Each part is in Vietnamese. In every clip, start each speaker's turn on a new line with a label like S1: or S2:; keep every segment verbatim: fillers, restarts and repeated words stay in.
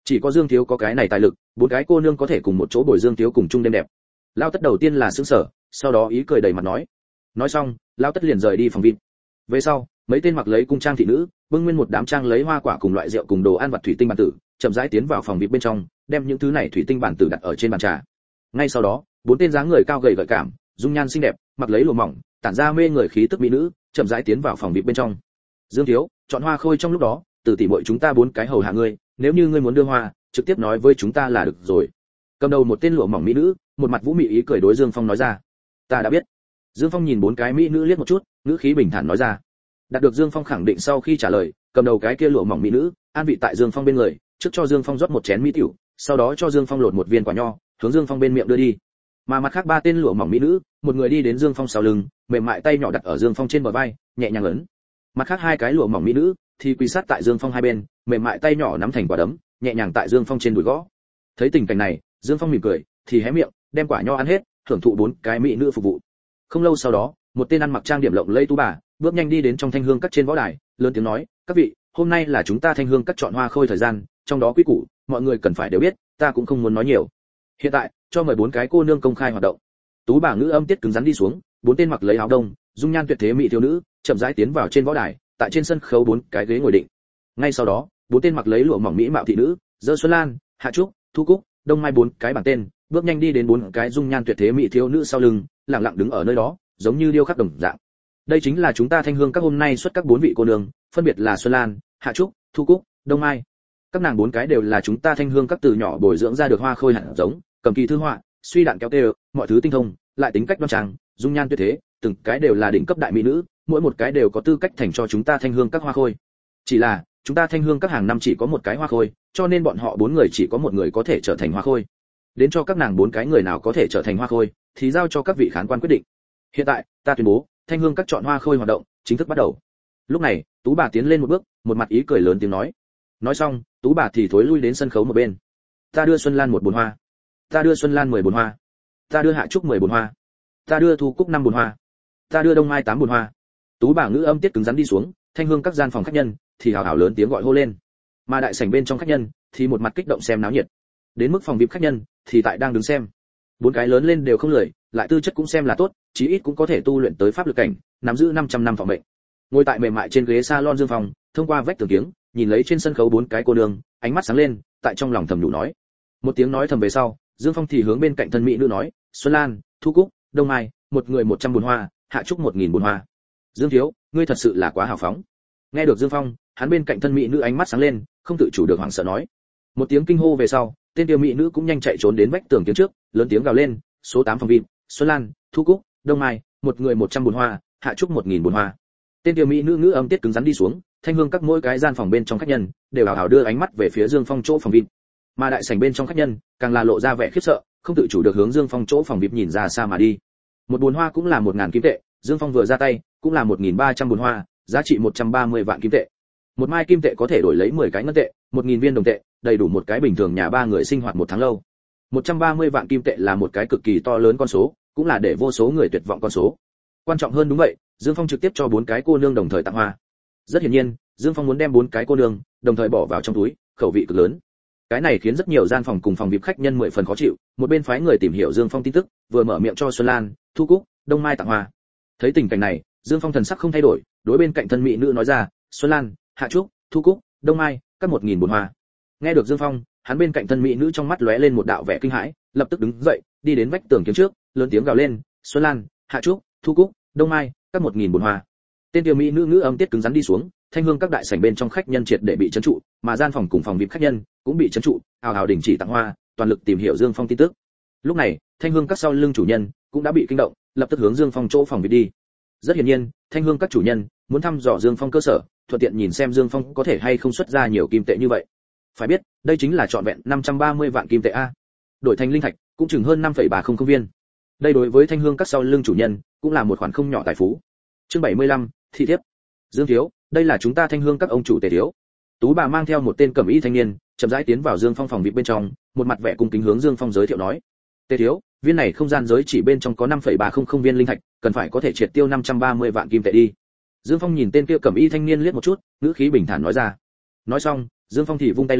S1: Chỉ có Dương Thiếu có cái này tài lực, bốn cái cô nương có thể cùng một chỗ bồi Dương Thiếu cùng chung đêm đẹp. Lao Tất đầu tiên là sững sờ, sau đó ý cười đầy mặt nói. Nói xong, Lao Tất liền rời đi phòng vip. Về sau, mấy tên mặc lấy cung trang thị nữ, bưng nguyên một đám trang lấy hoa quả cùng loại rượu cùng đồ ăn vặt thủy tinh bàn tử, chậm rãi tiến vào phòng vip bên trong, đem những thứ này thủy tinh bàn tử đặt ở trên bàn trà. Ngay sau đó, bốn tên dáng người cao gầy gợi cảm, dung nhan xinh đẹp, mặc lấy lụa mỏng, tản ra mê người khí tức mỹ nữ, chậm rãi tiến vào phòng vip bên trong. Dương Thiếu, chọn hoa khôi trong lúc đó, từ tỷ muội chúng ta bốn cái hầu hạ ngươi, nếu như ngươi muốn đưa hoa, trực tiếp nói với chúng ta là được rồi. Cầm đầu một tên lụa mỏng mỹ nữ, một mặt vũ mị ý cười đối Dương Phong nói ra. Ta đã biết. Dương Phong nhìn bốn cái mỹ nữ liếc một chút, ngữ khí bình thản nói ra. Đạt được Dương Phong khẳng định sau khi trả lời, cầm đầu cái kia lụa mỏng mỹ nữ, an vị tại Dương Phong bên người, trước cho Dương Phong rót một chén mỹ tiểu, sau đó cho Dương Phong lột một viên quả nho, hướng Dương Phong bên miệng đưa đi. Mà mặt khác ba tên lụa mỏng mỹ nữ, một người đi đến Dương Phong sau lưng, mềm mại tay nhỏ đặt ở Dương Phong trên bờ vai, nhẹ nhàng ấn. Mặt khác hai cái lụa mỏng mỹ nữ thì quỳ sát tại Dương Phong hai bên, mềm mại tay nhỏ nắm thành quả đấm, nhẹ nhàng tại Dương Phong trên đùi gõ. Thấy tình cảnh này, Dương Phong mỉm cười, thì hé miệng, đem quả nho ăn hết, thưởng thụ bốn cái mỹ nữ phục vụ. Không lâu sau đó, một tên ăn mặc trang điểm lộng lẫy tú bà, bước nhanh đi đến trong Thanh Hương các trên võ đài, lớn tiếng nói, các vị, hôm nay là chúng ta Thanh Hương các chọn hoa khôi thời gian, trong đó quy củ, mọi người cần phải đều biết, ta cũng không muốn nói nhiều. Hiện tại, cho mời bốn cái cô nương công khai hoạt động. Tú bà ngữ âm tiết cứng rắn đi xuống, bốn tên mặc lấy áo đông, dung nhan tuyệt thế mỹ thiếu nữ, chậm rãi tiến vào trên võ đài, tại trên sân khấu bốn cái ghế ngồi định. Ngay sau đó, bốn tên mặc lấy lụa mỏng mỹ mạo thị nữ, Dơ Xuân Lan, Hạ Trúc, Thu Cúc, Đông Mai bốn cái bảng tên, bước nhanh đi đến bốn cái dung nhan tuyệt thế mỹ thiếu nữ sau lưng, lặng lặng đứng ở nơi đó, giống như điêu khắc đồng dạng. Đây chính là chúng ta Thanh Hương các hôm nay xuất các bốn vị cô nương, phân biệt là Xuân Lan, Hạ Trúc, Thu Cúc, Đông Mai. Các nàng bốn cái đều là chúng ta Thanh Hương các từ nhỏ bồi dưỡng ra được hoa khôi hạt giống, cầm kỳ thư họa, suy đạn kéo tê, mọi thứ tinh thông, lại tính cách đoan trang, dung nhan tuyệt thế, từng cái đều là đỉnh cấp đại mỹ nữ, mỗi một cái đều có tư cách thành cho chúng ta Thanh Hương các hoa khôi. Chỉ là, chúng ta Thanh Hương các hàng năm chỉ có một cái hoa khôi, cho nên bọn họ bốn người chỉ có một người có thể trở thành hoa khôi. Đến cho các nàng bốn cái người nào có thể trở thành hoa khôi, thì giao cho các vị khán quan quyết định. Hiện tại, ta tuyên bố, Thanh Hương các chọn hoa khôi hoạt động chính thức bắt đầu. Lúc này, Tú bà tiến lên một bước, một mặt ý cười lớn tiếng nói. Nói xong, Tú bà thì thối lui đến sân khấu một bên. Ta đưa Xuân Lan một bồn hoa. Ta đưa Xuân Lan mười bồn hoa. Ta đưa Hạ Trúc mười bồn hoa. Ta đưa Thu Cúc năm bồn hoa. Ta đưa Đông Mai tám bồn hoa. Tú bà ngữ âm tiết cứng rắn đi xuống, Thanh Hương các gian phòng khách nhân thì hào hào lớn tiếng gọi hô lên. Mà đại sảnh bên trong khách nhân thì một mặt kích động xem náo nhiệt. Đến mức phòng vip khách nhân thì tại đang đứng xem. Bốn cái lớn lên đều không lười, lại tư chất cũng xem là tốt, chí ít cũng có thể tu luyện tới pháp lực cảnh, nắm giữ năm trăm năm phòng mệnh. Ngồi tại mềm mại trên ghế salon Dương Phong, thông qua vách tường kiếng, nhìn lấy trên sân khấu bốn cái cô nương, ánh mắt sáng lên, tại trong lòng thầm nhủ nói. Một tiếng nói thầm về sau, Dương Phong thì hướng bên cạnh thân mỹ nữ nói, Xuân Lan, Thu Cúc, Đông Mai, một người một trăm bồn hoa, Hạ Trúc một nghìn bồn hoa. Dương thiếu, ngươi thật sự là quá hào phóng. Nghe được Dương Phong, hắn bên cạnh thân mỹ nữ ánh mắt sáng lên, không tự chủ được hoảng sợ nói. Một tiếng kinh hô về sau, tên tiêu mỹ nữ cũng nhanh chạy trốn đến vách tường kiếng trước, lớn tiếng gào lên, số tám phòng vip, Xuân Lan, Thu Cúc, Đông Mai, một người một trăm bồn hoa, Hạ Trúc một nghìn bồn hoa. Tên tiêu mỹ nữ ngữ âm tiết cứng rắn đi xuống, Thanh Hương các mỗi cái gian phòng bên trong khách nhân đều hào hào đưa ánh mắt về phía Dương Phong chỗ phòng vip. Mà đại sảnh bên trong khách nhân càng là lộ ra vẻ khiếp sợ, không tự chủ được hướng Dương Phong chỗ phòng vip nhìn ra xa mà đi. Một bồn hoa cũng là một ngàn kim tệ, Dương Phong vừa ra tay cũng là một nghìn ba trăm bồn hoa, giá trị một trăm ba mươi vạn kim tệ. Một mai kim tệ có thể đổi lấy mười cái ngân tệ, một nghìn viên đồng tệ, đầy đủ một cái bình thường nhà ba người sinh hoạt một tháng lâu. một trăm ba mươi vạn kim tệ là một cái cực kỳ to lớn con số, cũng là để vô số người tuyệt vọng con số. Quan trọng hơn đúng vậy, Dương Phong trực tiếp cho bốn cái cô nương đồng thời tặng hoa. Rất hiển nhiên, Dương Phong muốn đem bốn cái cô nương đồng thời bỏ vào trong túi, khẩu vị cực lớn. Cái này khiến rất nhiều gian phòng cùng phòng vip khách nhân mười phần khó chịu, một bên phái người tìm hiểu Dương Phong tin tức, vừa mở miệng cho Xuân Lan, Thu Cúc, Đông Mai tặng hoa. Thấy tình cảnh này, Dương Phong thần sắc không thay đổi, đối bên cạnh thân mỹ nữ nói ra, Xuân Lan, Hạ Trúc, Thu Cúc, Đông Mai, các một nghìn bồn hoa. Nghe được Dương Phong, hắn bên cạnh thân mỹ nữ trong mắt lóe lên một đạo vẻ kinh hãi, lập tức đứng dậy, đi đến vách tường kiếng trước, lớn tiếng gào lên, Xuân Lan, Hạ Trúc, Thu Cúc, Đông Mai, các một nghìn bồn hoa. Tên tiêu mỹ nữ ngữ âm tiết cứng rắn đi xuống, Thanh Hương các đại sảnh bên trong khách nhân triệt để bị trấn trụ, mà gian phòng cùng phòng vip khách nhân cũng bị trấn trụ, hào hào đình chỉ tặng hoa, toàn lực tìm hiểu Dương Phong tin tức. Lúc này, Thanh Hương các sau lưng chủ nhân cũng đã bị kinh động, lập tức hướng Dương Phong chỗ phòng vip đi. Rất hiển nhiên, Thanh Hương các chủ nhân muốn thăm dò Dương Phong cơ sở, thuận tiện nhìn xem Dương Phong có thể hay không xuất ra nhiều kim tệ như vậy. Phải biết, đây chính là trọn vẹn năm trăm ba mươi vạn kim tệ a. Đổi thành linh thạch, cũng chừng hơn năm phẩy ba không không viên. Đây đối với Thanh Hương các sau lưng chủ nhân, cũng là một khoản không nhỏ tài phú. Chương bảy mươi lăm, thị thiếp. Dương thiếu, đây là chúng ta Thanh Hương các ông chủ Tề thiếu. Tú bà mang theo một tên cẩm y thanh niên, chậm rãi tiến vào Dương Phong phòng vip bên trong, một mặt vẻ cung kính hướng Dương Phong giới thiệu nói: "Tề thiếu, viên này không gian giới chỉ bên trong có năm phẩy ba không không viên linh thạch, cần phải có thể triệt tiêu năm trăm ba mươi vạn kim tệ đi." Dương Phong nhìn tên kia cẩm y thanh niên liếc một chút, ngữ khí bình thản nói ra. Nói xong, Dương Phong thì vung tay lên,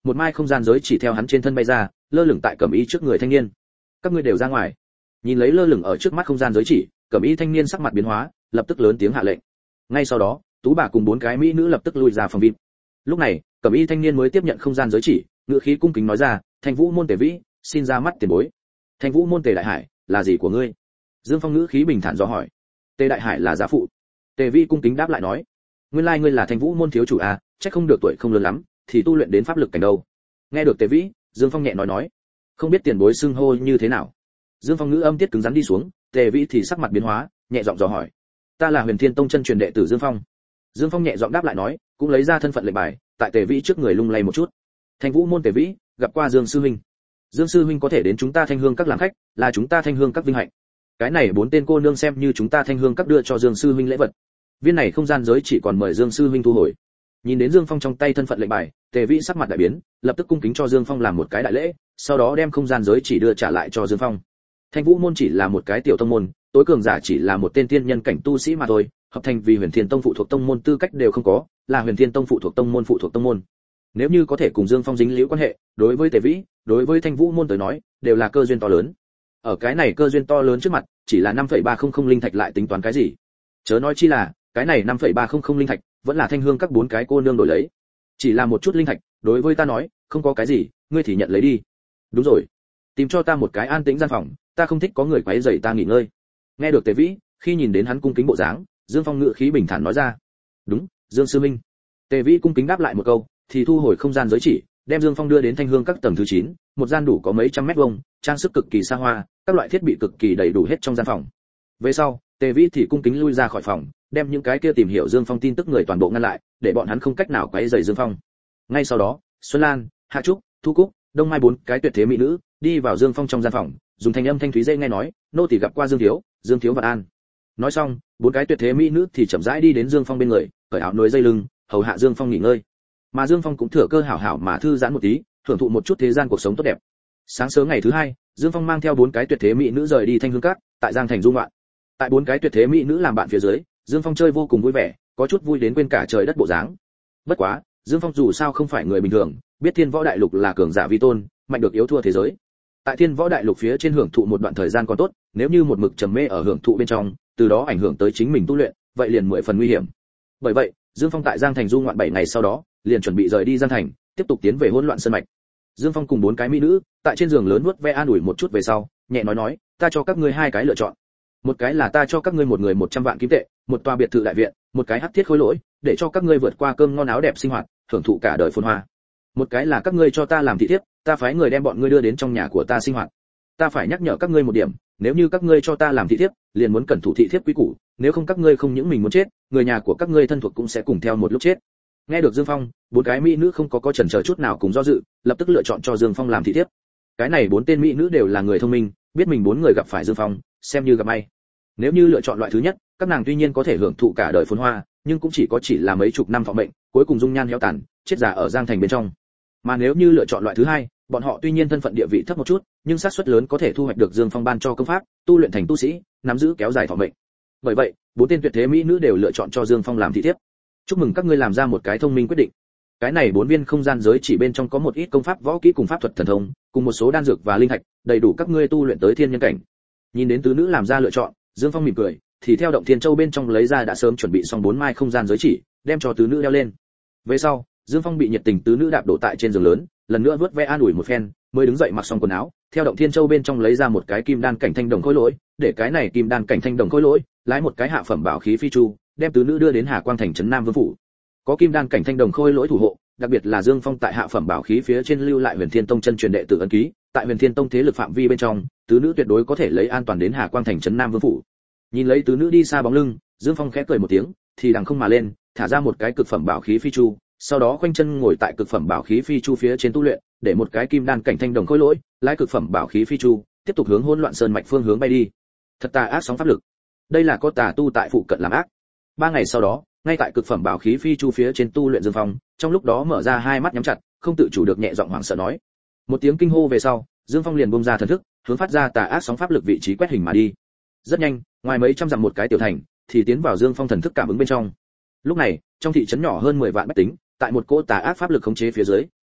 S1: một mai không gian giới chỉ theo hắn trên thân bay ra, lơ lửng tại cẩm y trước người thanh niên. Các ngươi đều ra ngoài. Nhìn lấy lơ lửng ở trước mắt không gian giới chỉ, cẩm y thanh niên sắc mặt biến hóa, lập tức lớn tiếng hạ lệnh. Ngay sau đó, tú bà cùng bốn cái mỹ nữ lập tức lui ra phòng vip. Lúc này, cẩm y thanh niên mới tiếp nhận không gian giới chỉ, ngữ khí cung kính nói ra, Thanh Vũ môn Tề Vĩ, xin ra mắt tiền bối. Thanh Vũ môn Tề Đại Hải, là gì của ngươi? Dương Phong ngữ khí bình thản dò hỏi. Tề Đại Hải là giá phụ. Tề Vĩ cung kính đáp lại nói, nguyên lai ngươi là Thanh Vũ môn thiếu chủ à, chắc không được tuổi không lớn lắm, thì tu luyện đến pháp lực cảnh đâu. Nghe được Tề Vĩ, Dương Phong nhẹ nói nói, không biết tiền bối xưng hô như thế nào. Dương Phong ngữ âm tiết cứng rắn đi xuống, Tề Vĩ thì sắc mặt biến hóa, nhẹ giọng dò hỏi, ta là Huyền Thiên Tông chân truyền đệ tử Dương Phong. Dương Phong nhẹ giọng đáp lại nói, cũng lấy ra thân phận lệnh bài, tại Tề Vĩ trước người lung lay một chút. Thanh Vũ môn Tề Vĩ, gặp qua Dương sư huynh. Dương sư huynh có thể đến chúng ta Thanh Hương các làm khách, là chúng ta Thanh Hương các vinh hạnh. Cái này bốn tên cô nương xem như chúng ta Thanh Hương các đưa cho Dương sư huynh lễ vật. Viên này không gian giới chỉ còn mời Dương sư huynh thu hồi. Nhìn đến Dương Phong trong tay thân phận lệnh bài, Tề Vĩ sắc mặt đại biến, lập tức cung kính cho Dương Phong làm một cái đại lễ, sau đó đem không gian giới chỉ đưa trả lại cho Dương Phong. Thanh Vũ môn chỉ là một cái tiểu tông môn, tối cường giả chỉ là một tên tiên nhân cảnh tu sĩ mà thôi, hợp thành vì Huyền Thiên Tông phụ thuộc tông môn tư cách đều không có, là Huyền Thiên Tông phụ thuộc tông môn phụ thuộc tông môn. Nếu như có thể cùng Dương Phong dính liễu quan hệ, đối với Tề Vĩ, đối với Thanh Vũ môn tới nói, đều là cơ duyên to lớn. Ở cái này cơ duyên to lớn trước mặt, chỉ là năm phẩy ba không không linh thạch lại tính toán cái gì? Chớ nói chi là, cái này năm phẩy ba không không linh thạch, vẫn là Thanh Hương các bốn cái cô nương đổi lấy. Chỉ là một chút linh thạch, đối với ta nói, không có cái gì, ngươi thì nhận lấy đi. Đúng rồi, tìm cho ta một cái an tĩnh gian phòng, ta không thích có người quấy rầy ta nghỉ ngơi. Nghe được Tề Vĩ, khi nhìn đến hắn cung kính bộ dáng, Dương Phong ngữ khí bình thản nói ra. Đúng, Dương sư minh. Tề Vĩ cung kính đáp lại một câu, thì thu hồi không gian giới chỉ, đem Dương Phong đưa đến Thanh Hương các tầng thứ chín, một gian đủ có mấy trăm mét vuông, trang sức cực kỳ xa hoa, các loại thiết bị cực kỳ đầy đủ hết trong gian phòng. Về sau, Tề Vĩ thì cung kính lui ra khỏi phòng, đem những cái kia tìm hiểu Dương Phong tin tức người toàn bộ ngăn lại, để bọn hắn không cách nào quấy rầy Dương Phong. Ngay sau đó, Xuân Lan, Hạ Trúc, Thu Cúc, Đông Mai bốn cái tuyệt thế mỹ nữ đi vào Dương Phong trong gian phòng, dùng thanh âm thanh thúy dễ nghe nói, nô tỳ gặp qua Dương thiếu, Dương thiếu vạn an. Nói xong, bốn cái tuyệt thế mỹ nữ thì chậm rãi đi đến Dương Phong bên người, cởi áo nối dây lưng, hầu hạ Dương Phong nghỉ ngơi. Mà Dương Phong cũng thừa cơ hảo hảo mà thư giãn một tí, thưởng thụ một chút thế gian cuộc sống tốt đẹp. Sáng sớm ngày thứ hai, Dương Phong mang theo bốn cái tuyệt thế mỹ nữ rời đi Thanh Hương các, tại Giang Thành du ngoạn. Tại bốn cái tuyệt thế mỹ nữ làm bạn phía dưới, Dương Phong chơi vô cùng vui vẻ, có chút vui đến quên cả trời đất bộ dáng. Bất quá, Dương Phong dù sao không phải người bình thường, biết Thiên Võ Đại Lục là cường giả vi tôn, mạnh được yếu thua thế giới. Tại Thiên Võ Đại Lục phía trên hưởng thụ một đoạn thời gian còn tốt, nếu như một mực trầm mê ở hưởng thụ bên trong, từ đó ảnh hưởng tới chính mình tu luyện, vậy liền mười phần nguy hiểm. Bởi vậy, Dương Phong tại Giang Thành du ngoạn bảy ngày sau đó, liền chuẩn bị rời đi Giang Thành, tiếp tục tiến về hỗn loạn sơn mạch. Dương Phong cùng bốn cái mỹ nữ, tại trên giường lớn nuốt ve an ủi một chút về sau, nhẹ nói nói, ta cho các ngươi hai cái lựa chọn. Một cái là ta cho các ngươi một người một trăm vạn kim tệ, một tòa biệt thự đại viện, một cái hắc thiết khối lỗi, để cho các ngươi vượt qua cơm ngon áo đẹp sinh hoạt, hưởng thụ cả đời phồn hoa. Một cái là các ngươi cho ta làm thị thiếp, ta phái người đem bọn ngươi đưa đến trong nhà của ta sinh hoạt. Ta phải nhắc nhở các ngươi một điểm, nếu như các ngươi cho ta làm thị thiếp, liền muốn cẩn thủ thị thiếp quý củ, nếu không các ngươi không những mình muốn chết, người nhà của các ngươi thân thuộc cũng sẽ cùng theo một lúc chết. Nghe được Dương Phong, bốn cái mỹ nữ không có có chần chờ chút nào cùng do dự, lập tức lựa chọn cho Dương Phong làm thị thiếp. Cái này bốn tên mỹ nữ đều là người thông minh, biết mình bốn người gặp phải Dương Phong, xem như gặp may. Nếu như lựa chọn loại thứ nhất, các nàng tuy nhiên có thể hưởng thụ cả đời phồn hoa, nhưng cũng chỉ có chỉ là mấy chục năm thọ mệnh, cuối cùng dung nhan héo tàn, chết già ở Giang Thành bên trong. Mà nếu như lựa chọn loại thứ hai, bọn họ tuy nhiên thân phận địa vị thấp một chút, nhưng xác suất lớn có thể thu hoạch được Dương Phong ban cho công pháp, tu luyện thành tu sĩ, nắm giữ kéo dài thọ mệnh. Bởi vậy, bốn tên tuyệt thế mỹ nữ đều lựa chọn cho Dương Phong làm thị thiếp. Chúc mừng các ngươi làm ra một cái thông minh quyết định. Cái này bốn viên không gian giới chỉ bên trong có một ít công pháp võ kỹ cùng pháp thuật thần thông, cùng một số đan dược và linh thạch, đầy đủ các ngươi tu luyện tới thiên nhân cảnh. Nhìn đến tứ nữ làm ra lựa chọn, Dương Phong mỉm cười, thì theo động thiên châu bên trong lấy ra đã sớm chuẩn bị xong bốn mai không gian giới chỉ, đem cho tứ nữ đeo lên. Về sau, Dương Phong bị nhiệt tình tứ nữ đạp đổ tại trên giường lớn, lần nữa vớt ve an ủi một phen, mới đứng dậy mặc xong quần áo, theo động thiên châu bên trong lấy ra một cái kim đan cảnh thanh đồng khối lỗi, để cái này kim đan cảnh thanh đồng khối lỗi, lái một cái hạ phẩm bảo khí phi chu, đem tứ nữ đưa đến Hà Quang thành trấn Nam Vương phủ. Có kim đan cảnh thanh đồng khôi lỗi thủ hộ, đặc biệt là Dương Phong tại hạ phẩm bảo khí phía trên lưu lại Huyền Thiên Tông chân truyền đệ tử ấn ký, tại Huyền Thiên Tông thế lực phạm vi bên trong, tứ nữ tuyệt đối có thể lấy an toàn đến Hà Quang thành trấn Nam Vương phủ. Nhìn lấy tứ nữ đi xa bóng lưng, Dương Phong khẽ cười một tiếng, thì đằng không mà lên, thả ra một cái cực phẩm bảo khí phi chu, sau đó khoanh chân ngồi tại cực phẩm bảo khí phi chu phía trên tu luyện, để một cái kim đan cảnh thanh đồng khôi lỗi, lái cực phẩm bảo khí phi chu, tiếp tục hướng hỗn loạn sơn mạch phương hướng bay đi. Thật tà ác sóng pháp lực. Đây là có tà tu tại phụ cận làm ác. Ba ngày sau đó, ngay tại cực phẩm bảo khí phi chu phía trên tu luyện Dương Phong, trong lúc đó mở ra hai mắt nhắm chặt, không tự chủ được nhẹ giọng hoảng sợ nói. Một tiếng kinh hô về sau, Dương Phong liền bung ra thần thức, hướng phát ra tà ác sóng pháp lực vị trí quét hình mà đi. Rất nhanh, ngoài mấy trăm dặm một cái tiểu thành, thì tiến vào Dương Phong thần thức cảm ứng bên trong. Lúc này, trong thị trấn nhỏ hơn mười vạn bách tính, tại một cỗ tà ác pháp lực khống chế phía dưới,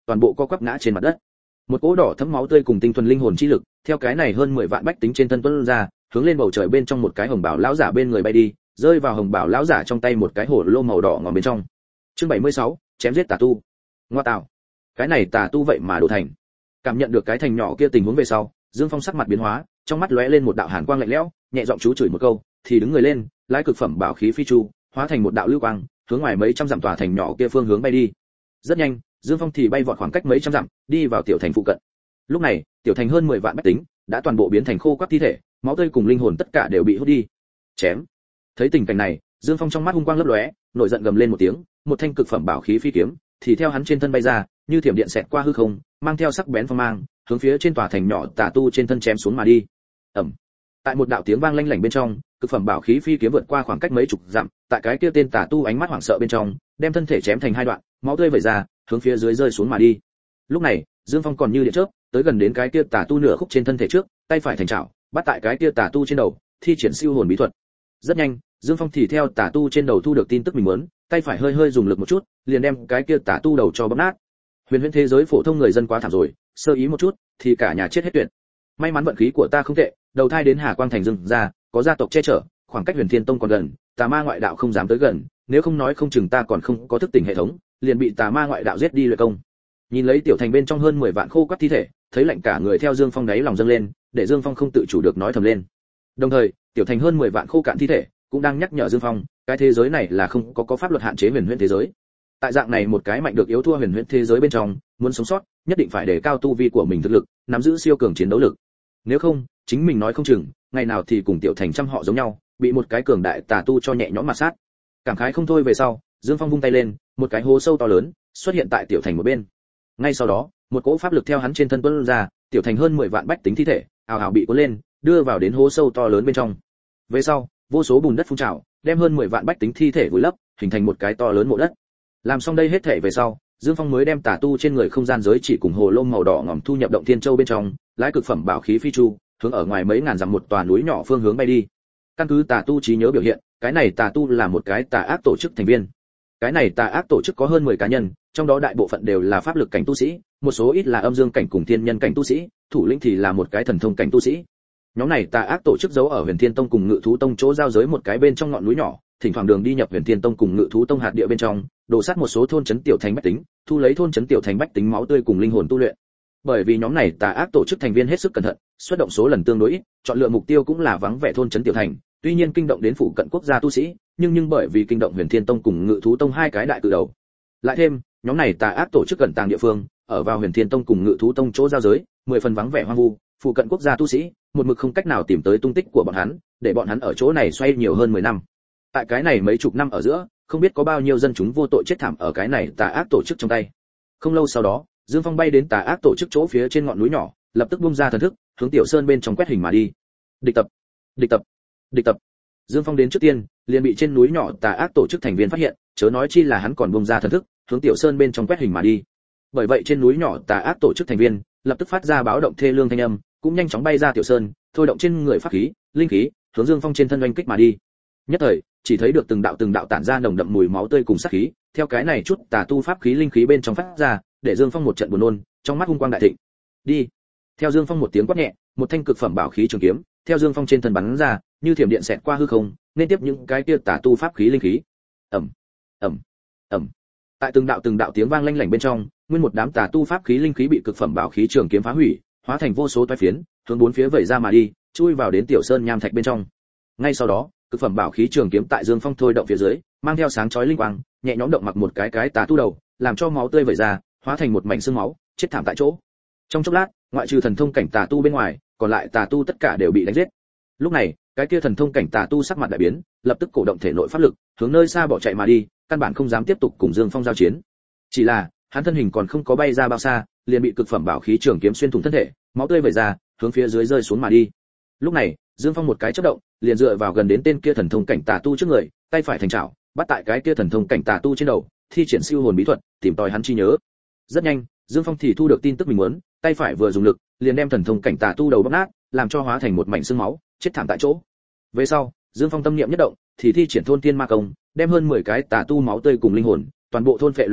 S1: toàn bộ co quắp ngã trên mặt đất. Một cỗ đỏ thẫm máu tươi cùng tinh thuần linh hồn chi lực, theo cái này hơn mười vạn bách tính trên thân tuôn ra, hướng lên bầu trời bên trong một cái hồng bảo lão giả bên người bay đi, rơi vào hồng bảo lão giả trong tay một cái hổ lô màu đỏ ngòm bên trong. Chương bảy mươi sáu, chém giết tà tu. Ngoa tạo, cái này tà tu vậy mà đổ thành. Cảm nhận được cái thành nhỏ kia tình huống về sau, Dương Phong sắc mặt biến hóa, trong mắt lóe lên một đạo hàn quang lạnh lẽo, nhẹ giọng chú chửi một câu, thì đứng người lên, lái cực phẩm bảo khí phi chu, hóa thành một đạo lưu quang, hướng ngoài mấy trăm dặm tòa thành nhỏ kia phương hướng bay đi. Rất nhanh, Dương Phong thì bay vọt khoảng cách mấy trăm dặm, đi vào tiểu thành phụ cận. Lúc này, tiểu thành hơn mười vạn bách tính đã toàn bộ biến thành khô quắt thi thể, máu tươi cùng linh hồn tất cả đều bị hút đi. Chém. Thấy tình cảnh này, Dương Phong trong mắt hung quang lấp lóe, nổi giận gầm lên một tiếng, một thanh cực phẩm bảo khí phi kiếm thì theo hắn trên thân bay ra, như thiểm điện xẹt qua hư không, mang theo sắc bén phong mang, hướng phía trên tòa thành nhỏ tà tu trên thân chém xuống mà đi. Ầm. Tại một đạo tiếng vang lanh lảnh bên trong, cực phẩm bảo khí phi kiếm vượt qua khoảng cách mấy chục dặm, tại cái kia tên tà tu ánh mắt hoảng sợ bên trong, đem thân thể chém thành hai đoạn, máu tươi vẩy ra, hướng phía dưới rơi xuống mà đi. Lúc này, Dương Phong còn như điện chớp, tới gần đến cái kia tà tu nửa khúc trên thân thể trước, tay phải thành chảo, bắt tại cái kia tà tu trên đầu, thi triển siêu hồn bí thuật. Rất nhanh, Dương Phong thì theo tà tu trên đầu thu được tin tức mình muốn, tay phải hơi hơi dùng lực một chút, liền đem cái kia tà tu đầu cho bóp nát. Huyền huyễn thế giới phổ thông người dân quá thảm rồi, sơ ý một chút thì cả nhà chết hết tuyệt. May mắn vận khí của ta không tệ, đầu thai đến Hà Quang thành Dương gia, có gia tộc che chở, khoảng cách Huyền Thiên Tông còn gần, tà ma ngoại đạo không dám tới gần, nếu không nói không chừng ta còn không có thức tỉnh hệ thống, liền bị tà ma ngoại đạo giết đi luyện công. Nhìn lấy tiểu thành bên trong hơn mười vạn khô quắt thi thể, thấy lạnh cả người theo Dương Phong đáy lòng dâng lên, để Dương Phong không tự chủ được nói thầm lên. Đồng thời, tiểu thành hơn mười vạn khô cạn thi thể, cũng đang nhắc nhở Dương Phong, cái thế giới này là không có có pháp luật hạn chế huyền huyễn thế giới. Tại dạng này một cái mạnh được yếu thua huyền huyễn thế giới bên trong, muốn sống sót, nhất định phải đề cao tu vi của mình thực lực, nắm giữ siêu cường chiến đấu lực. Nếu không, chính mình nói không chừng, ngày nào thì cùng tiểu thành trăm họ giống nhau, bị một cái cường đại tà tu cho nhẹ nhõm mà sát. Cảm khái không thôi về sau, Dương Phong vung tay lên, một cái hố sâu to lớn xuất hiện tại tiểu thành một bên. Ngay sau đó, một cỗ pháp lực theo hắn trên thân tuôn ra, tiểu thành hơn mười vạn bách tính thi thể, ào ào bị cuốn lên, đưa vào đến hố sâu to lớn bên trong. Về sau, vô số bùn đất phun trào, đem hơn mười vạn bách tính thi thể vùi lấp, hình thành một cái to lớn mộ đất. Làm xong đây hết thể về sau, Dương Phong mới đem tà tu trên người không gian giới chỉ cùng hồ lô màu đỏ ngòm thu nhập động thiên châu bên trong, lái cực phẩm bảo khí phi chu, hướng ở ngoài mấy ngàn dặm một tòa núi nhỏ phương hướng bay đi. Căn cứ tà tu trí nhớ biểu hiện, cái này tà tu là một cái tà ác tổ chức thành viên. Cái này tà ác tổ chức có hơn mười cá nhân, trong đó đại bộ phận đều là pháp lực cảnh tu sĩ, một số ít là âm dương cảnh cùng thiên nhân cảnh tu sĩ, thủ lĩnh thì là một cái thần thông cảnh tu sĩ. Nhóm này tà ác tổ chức giấu ở Huyền Thiên Tông cùng Ngự Thú Tông chỗ giao giới một cái bên trong ngọn núi nhỏ, thỉnh thoảng đường đi nhập Huyền Thiên Tông cùng Ngự Thú Tông hạt địa bên trong, đổ sát một số thôn trấn tiểu thành bách tính, thu lấy thôn trấn tiểu thành bách tính máu tươi cùng linh hồn tu luyện. Bởi vì nhóm này tà ác tổ chức thành viên hết sức cẩn thận, xuất động số lần tương đối ít, chọn lựa mục tiêu cũng là vắng vẻ thôn trấn tiểu thành, tuy nhiên kinh động đến phụ cận quốc gia tu sĩ, nhưng nhưng bởi vì kinh động Huyền Thiên Tông cùng Ngự Thú Tông hai cái đại cự đầu. Lại thêm, nhóm này tà ác tổ chức cẩn tàng địa phương, ở vào Huyền Thiên Tông cùng Ngự Thú Tông chỗ giao giới, mười phần vắng vẻ hoang vu, phụ cận quốc gia tu sĩ, một mực không cách nào tìm tới tung tích của bọn hắn, để bọn hắn ở chỗ này xoay nhiều hơn mười năm. Tại cái này mấy chục năm ở giữa, không biết có bao nhiêu dân chúng vô tội chết thảm ở cái này tà ác tổ chức trong tay. Không lâu sau đó, Dương Phong bay đến tà ác tổ chức chỗ phía trên ngọn núi nhỏ, lập tức bung ra thần thức, hướng tiểu sơn bên trong quét hình mà đi. Địch tập, địch tập, địch tập. Dương Phong đến trước tiên, liền bị trên núi nhỏ tà ác tổ chức thành viên phát hiện, chớ nói chi là hắn còn bung ra thần thức, hướng tiểu sơn bên trong quét hình mà đi. Bởi vậy trên núi nhỏ tà ác tổ chức thành viên lập tức phát ra báo động thê lương thanh âm, cũng nhanh chóng bay ra tiểu sơn, thôi động trên người pháp khí, linh khí, hướng Dương Phong trên thân oanh kích mà đi. Nhất thời, chỉ thấy được từng đạo từng đạo tản ra nồng đậm mùi máu tươi cùng sát khí, theo cái này chút tà tu pháp khí linh khí bên trong phát ra, để Dương Phong một trận buồn nôn, trong mắt hung quang đại thịnh. Đi. Theo Dương Phong một tiếng quát nhẹ, một thanh cực phẩm bảo khí trường kiếm, theo Dương Phong trên thân bắn ra, như thiểm điện xẹt qua hư không, nên tiếp những cái kia tà tu pháp khí linh khí. Ầm, ầm, ầm. Tại từng đạo từng đạo tiếng vang lanh lảnh bên trong, nguyên một đám tà tu pháp khí linh khí bị cực phẩm bảo khí trường kiếm phá hủy, hóa thành vô số toái phiến, hướng bốn phía vẩy ra mà đi, chui vào đến tiểu sơn nham thạch bên trong. Ngay sau đó, cực phẩm bảo khí trường kiếm tại Dương Phong thôi động phía dưới, mang theo sáng chói linh quang, nhẹ nhõm động mặc một cái cái tà tu đầu, làm cho máu tươi vẩy ra, hóa thành một mảnh xương máu, chết thảm tại chỗ. Trong chốc lát, ngoại trừ thần thông cảnh tà tu bên ngoài, còn lại tà tu tất cả đều bị đánh giết. Lúc này, cái kia thần thông cảnh tà tu sắc mặt đại biến, lập tức cổ động thể nội pháp lực, hướng nơi xa bỏ chạy mà đi, căn bản không dám tiếp tục cùng Dương Phong giao chiến. Chỉ là, hắn thân hình còn không có bay ra bao xa, liền bị cực phẩm bảo khí trường kiếm xuyên thủng thân thể, máu tươi vẩy ra, hướng phía dưới rơi xuống mà đi. Lúc này, Dương Phong một cái chớp động, liền dựa vào gần đến tên kia thần thông cảnh tà tu trước người, tay phải thành chảo, bắt tại cái kia thần thông cảnh tà tu trên đầu, thi triển siêu hồn bí thuật, tìm tòi hắn chi nhớ. Rất nhanh, Dương Phong thì thu được tin tức mình muốn, tay phải vừa dùng lực, liền đem thần thông cảnh tà tu đầu bóp nát, làm cho hóa thành một mảnh xương máu, chết thảm tại chỗ. Về sau, Dương Phong tâm niệm nhất động, thì thi triển thôn tiên ma công, đem hơn mười cái tà tu máu tươi cùng linh hồn, toàn bộ thôn phệ luyện hóa,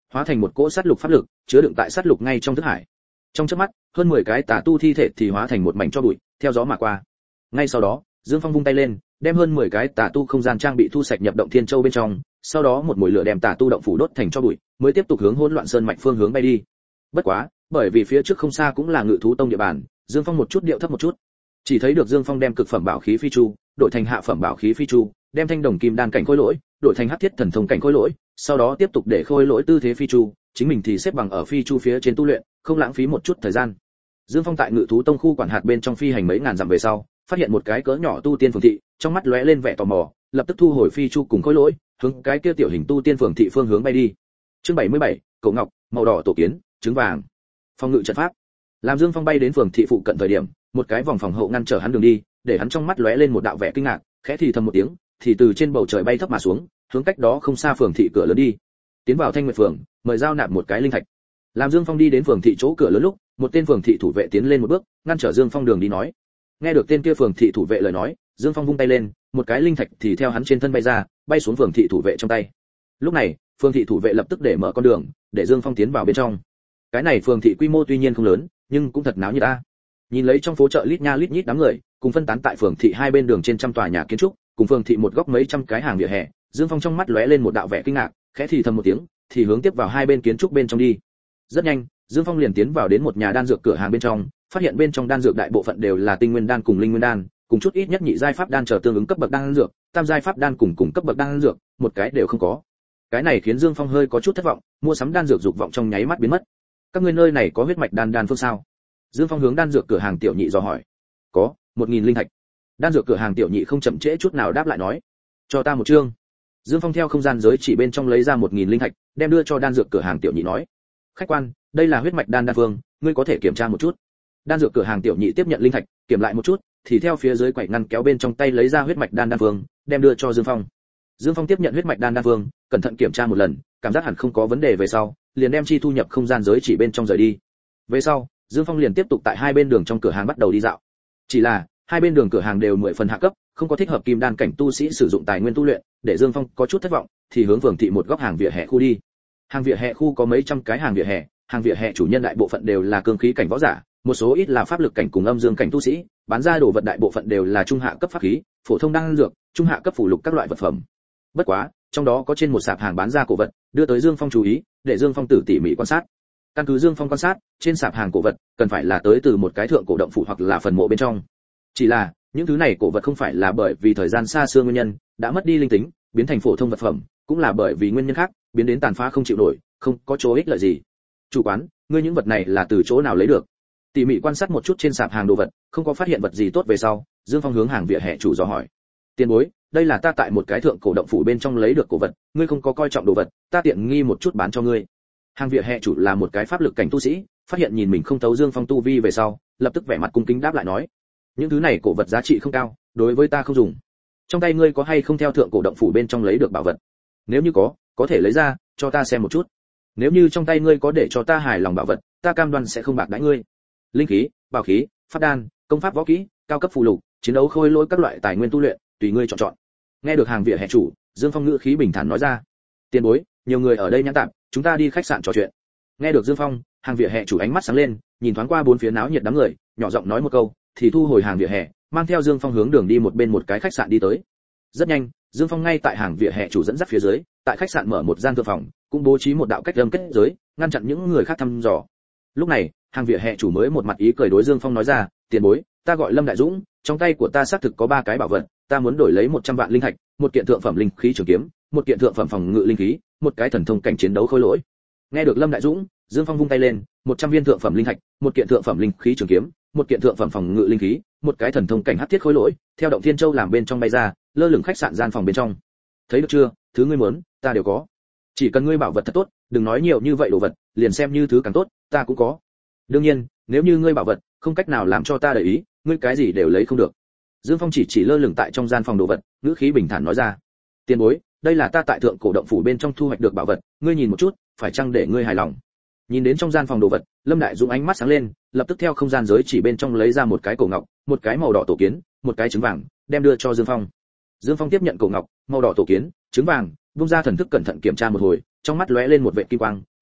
S1: hóa thành một cỗ sát lục pháp lực, chứa đựng tại sát lục ngay trong thức hải. Trong chớp mắt, hơn mười cái tà tu thi thể thì hóa thành một mảnh tro bụi, theo gió mà qua. Ngay sau đó, Dương Phong vung tay lên, đem hơn mười cái tà tu không gian trang bị thu sạch nhập động thiên châu bên trong, sau đó một mùi lửa đem tà tu động phủ đốt thành tro bụi, mới tiếp tục hướng hỗn loạn sơn mạch phương hướng bay đi. Bất quá, bởi vì phía trước không xa cũng là Ngự thú tông địa bàn, Dương Phong một chút điệu thấp một chút. Chỉ thấy được Dương Phong đem cực phẩm bảo khí phi chu đổi thành hạ phẩm bảo khí phi chu, đem thanh đồng kim đan cảnh khôi lỗi đổi thành hắc thiết thần thông cảnh khôi lỗi, sau đó tiếp tục để khôi lỗi tư thế phi chu, chính mình thì xếp bằng ở phi chu phía trên tu luyện, không lãng phí một chút thời gian. Dương Phong tại Ngự thú tông khu quản hạt bên trong phi hành mấy ngàn dặm về sau, phát hiện một cái cỡ nhỏ tu tiên phường thị, trong mắt lóe lên vẻ tò mò, lập tức thu hồi phi chu cùng khôi lỗi, hướng cái kia tiểu hình tu tiên phường thị phương hướng bay đi. Chương bảy mươi bảy, Cổ Ngọc, màu đỏ tổ kiến, trứng vàng. Phòng ngự trận pháp. Làm Dương Phong bay đến phường thị phụ cận thời điểm, một cái vòng phòng hộ ngăn trở hắn đường đi, để hắn trong mắt lóe lên một đạo vẻ kinh ngạc, khẽ thì thầm một tiếng, thì từ trên bầu trời bay thấp mà xuống, hướng cách đó không xa phường thị cửa lớn đi. Tiến vào Thanh Nguyệt phường, mời giao nạp một cái linh thạch. Làm Dương Phong đi đến phường thị chỗ cửa lớn lúc, một tên phường thị thủ vệ tiến lên một bước, ngăn trở Dương Phong đường đi nói. Nghe được tên kia phường thị thủ vệ lời nói, Dương Phong vung tay lên, một cái linh thạch thì theo hắn trên thân bay ra, bay xuống phường thị thủ vệ trong tay. Lúc này, phường thị thủ vệ lập tức để mở con đường, để Dương Phong tiến vào bên trong. Cái này phường thị quy mô tuy nhiên không lớn, nhưng cũng thật náo nhiệt ta. Nhìn lấy trong phố chợ lít nha lít nhít đám người, cùng phân tán tại phường thị hai bên đường trên trăm tòa nhà kiến trúc, cùng phường thị một góc mấy trăm cái hàng vỉa hè, Dương Phong trong mắt lóe lên một đạo vẻ kinh ngạc, khẽ thì thầm một tiếng, thì hướng tiếp vào hai bên kiến trúc bên trong đi. Rất nhanh, Dương Phong liền tiến vào đến một nhà đan dược cửa hàng bên trong, phát hiện bên trong đan dược đại bộ phận đều là tinh nguyên đan cùng linh nguyên đan, cùng chút ít nhất nhị giai pháp đan trở tương ứng cấp bậc đan dược, tam giai pháp đan cùng cùng cấp bậc đan dược, một cái đều không có. Cái này khiến Dương Phong hơi có chút thất vọng, mua sắm đan dược dục vọng trong nháy mắt biến mất. Các ngươi nơi này có huyết mạch đan đan phương sao? Dương Phong hướng đan dược cửa hàng tiểu nhị dò hỏi. Có, một nghìn linh thạch. Đan dược cửa hàng tiểu nhị không chậm trễ chút nào đáp lại nói. Cho ta một chương. Dương Phong theo không gian giới chỉ bên trong lấy ra một nghìn linh thạch, đem đưa cho đan dược cửa hàng tiểu nhị nói. Khách quan, đây là huyết mạch đan đan phương, ngươi có thể kiểm tra một chút. Đan dược cửa hàng tiểu nhị tiếp nhận linh thạch, kiểm lại một chút, thì theo phía dưới quẩy ngăn kéo bên trong tay lấy ra huyết mạch đan đan phương, đem đưa cho Dương Phong. Dương Phong tiếp nhận huyết mạch đan đan phương, cẩn thận kiểm tra một lần, cảm giác hẳn không có vấn đề về sau, liền đem chi thu nhập không gian giới chỉ bên trong rời đi. Về sau, Dương Phong liền tiếp tục tại hai bên đường trong cửa hàng bắt đầu đi dạo. Chỉ là, hai bên đường cửa hàng đều mười phần hạ cấp, không có thích hợp kim đan cảnh tu sĩ sử dụng tài nguyên tu luyện, để Dương Phong có chút thất vọng, thì hướng phường thị một góc hàng vỉa hè khu đi. Hàng vỉa hè khu có mấy trăm cái hàng vỉa hè, hàng vỉa hè chủ nhân đại bộ phận đều là cương khí cảnh võ giả, một số ít là pháp lực cảnh cùng âm dương cảnh tu sĩ, bán ra đồ vật đại bộ phận đều là trung hạ cấp pháp khí, phổ thông đan dược, trung hạ cấp phụ lục các loại vật phẩm. Bất quá, trong đó có trên một sạp hàng bán ra cổ vật, đưa tới Dương Phong chú ý, để Dương Phong tử tỉ mỉ quan sát. Căn cứ Dương Phong quan sát, trên sạp hàng cổ vật, cần phải là tới từ một cái thượng cổ động phủ hoặc là phần mộ bên trong. Chỉ là, những thứ này cổ vật không phải là bởi vì thời gian xa xưa nguyên nhân, đã mất đi linh tính, biến thành phổ thông vật phẩm, cũng là bởi vì nguyên nhân khác, biến đến tàn phá không chịu nổi, không có chỗ ích lợi gì. Chủ quán, ngươi những vật này là từ chỗ nào lấy được? Tỉ mỉ quan sát một chút trên sạp hàng đồ vật, không có phát hiện vật gì tốt về sau, Dương Phong hướng hàng vỉa hè chủ dò hỏi. Tiền bối, đây là ta tại một cái thượng cổ động phủ bên trong lấy được cổ vật, ngươi không có coi trọng đồ vật, ta tiện nghi một chút bán cho ngươi. Hàng vỉa hè chủ là một cái pháp lực cảnh tu sĩ, phát hiện nhìn mình không thấu Dương Phong tu vi về sau, lập tức vẻ mặt cung kính đáp lại nói: những thứ này cổ vật giá trị không cao, đối với ta không dùng. Trong tay ngươi có hay không theo thượng cổ động phủ bên trong lấy được bảo vật? Nếu như có, có thể lấy ra, cho ta xem một chút. Nếu như trong tay ngươi có để cho ta hài lòng bảo vật, ta cam đoan sẽ không bạc đãi ngươi. Linh khí, bảo khí, pháp đan, công pháp võ kỹ, cao cấp phù lục, chiến đấu khôi lỗi các loại tài nguyên tu luyện, tùy ngươi chọn chọn. Nghe được hàng vỉa hè chủ, Dương Phong ngữ khí bình thản nói ra: tiền bối, nhiều người ở đây nhãn tạm, chúng ta đi khách sạn trò chuyện. Nghe được Dương Phong, hàng vỉa hè chủ ánh mắt sáng lên, nhìn thoáng qua bốn phía náo nhiệt đám người, nhỏ giọng nói một câu, thì thu hồi hàng vỉa hè, mang theo Dương Phong hướng đường đi một bên một cái khách sạn đi tới. Rất nhanh, Dương Phong ngay tại hàng vỉa hè chủ dẫn dắt phía dưới, tại khách sạn mở một gian thượng phòng, cũng bố trí một đạo cách âm kết giới, ngăn chặn những người khác thăm dò. Lúc này, hàng vỉa hè chủ mới một mặt ý cười đối Dương Phong nói ra: tiền bối, ta gọi Lâm Đại Dũng, trong tay của ta xác thực có ba cái bảo vật, ta muốn đổi lấy một trăm vạn linh thạch, một kiện thượng phẩm linh khí trường kiếm, một kiện thượng phẩm phòng ngự linh khí, một cái thần thông cảnh chiến đấu khôi lỗi. Nghe được Lâm Đại Dũng, Dương Phong vung tay lên, một trăm viên thượng phẩm linh thạch, một kiện thượng phẩm linh khí trường kiếm, một kiện thượng phẩm phòng ngự linh khí, một cái thần thông cảnh hắc thiết khôi lỗi, theo động thiên châu làm bên trong bay ra, lơ lửng khách sạn gian phòng bên trong. Thấy được chưa, thứ ngươi muốn, ta đều có. Chỉ cần ngươi bảo vật thật tốt, đừng nói nhiều như vậy đồ vật, liền xem như thứ càng tốt, ta cũng có. Đương nhiên, nếu như ngươi bảo vật không cách nào làm cho ta để ý, ngươi cái gì đều lấy không được. Dương Phong chỉ chỉ lơ lửng tại trong gian phòng đồ vật, ngữ khí bình thản nói ra: tiền bối, đây là ta tại thượng cổ động phủ bên trong thu hoạch được bảo vật, ngươi nhìn một chút, phải chăng để ngươi hài lòng? Nhìn đến trong gian phòng đồ vật, Lâm Đại Dũng ánh mắt sáng lên, lập tức theo không gian giới chỉ bên trong lấy ra một cái cổ ngọc, một cái màu đỏ tổ kiến, một cái trứng vàng, đem đưa cho Dương Phong. Dương Phong tiếp nhận cổ ngọc, màu đỏ tổ kiến, trứng vàng, vung ra thần thức cẩn thận kiểm tra một hồi, trong mắt lóe lên một vệt kim quang,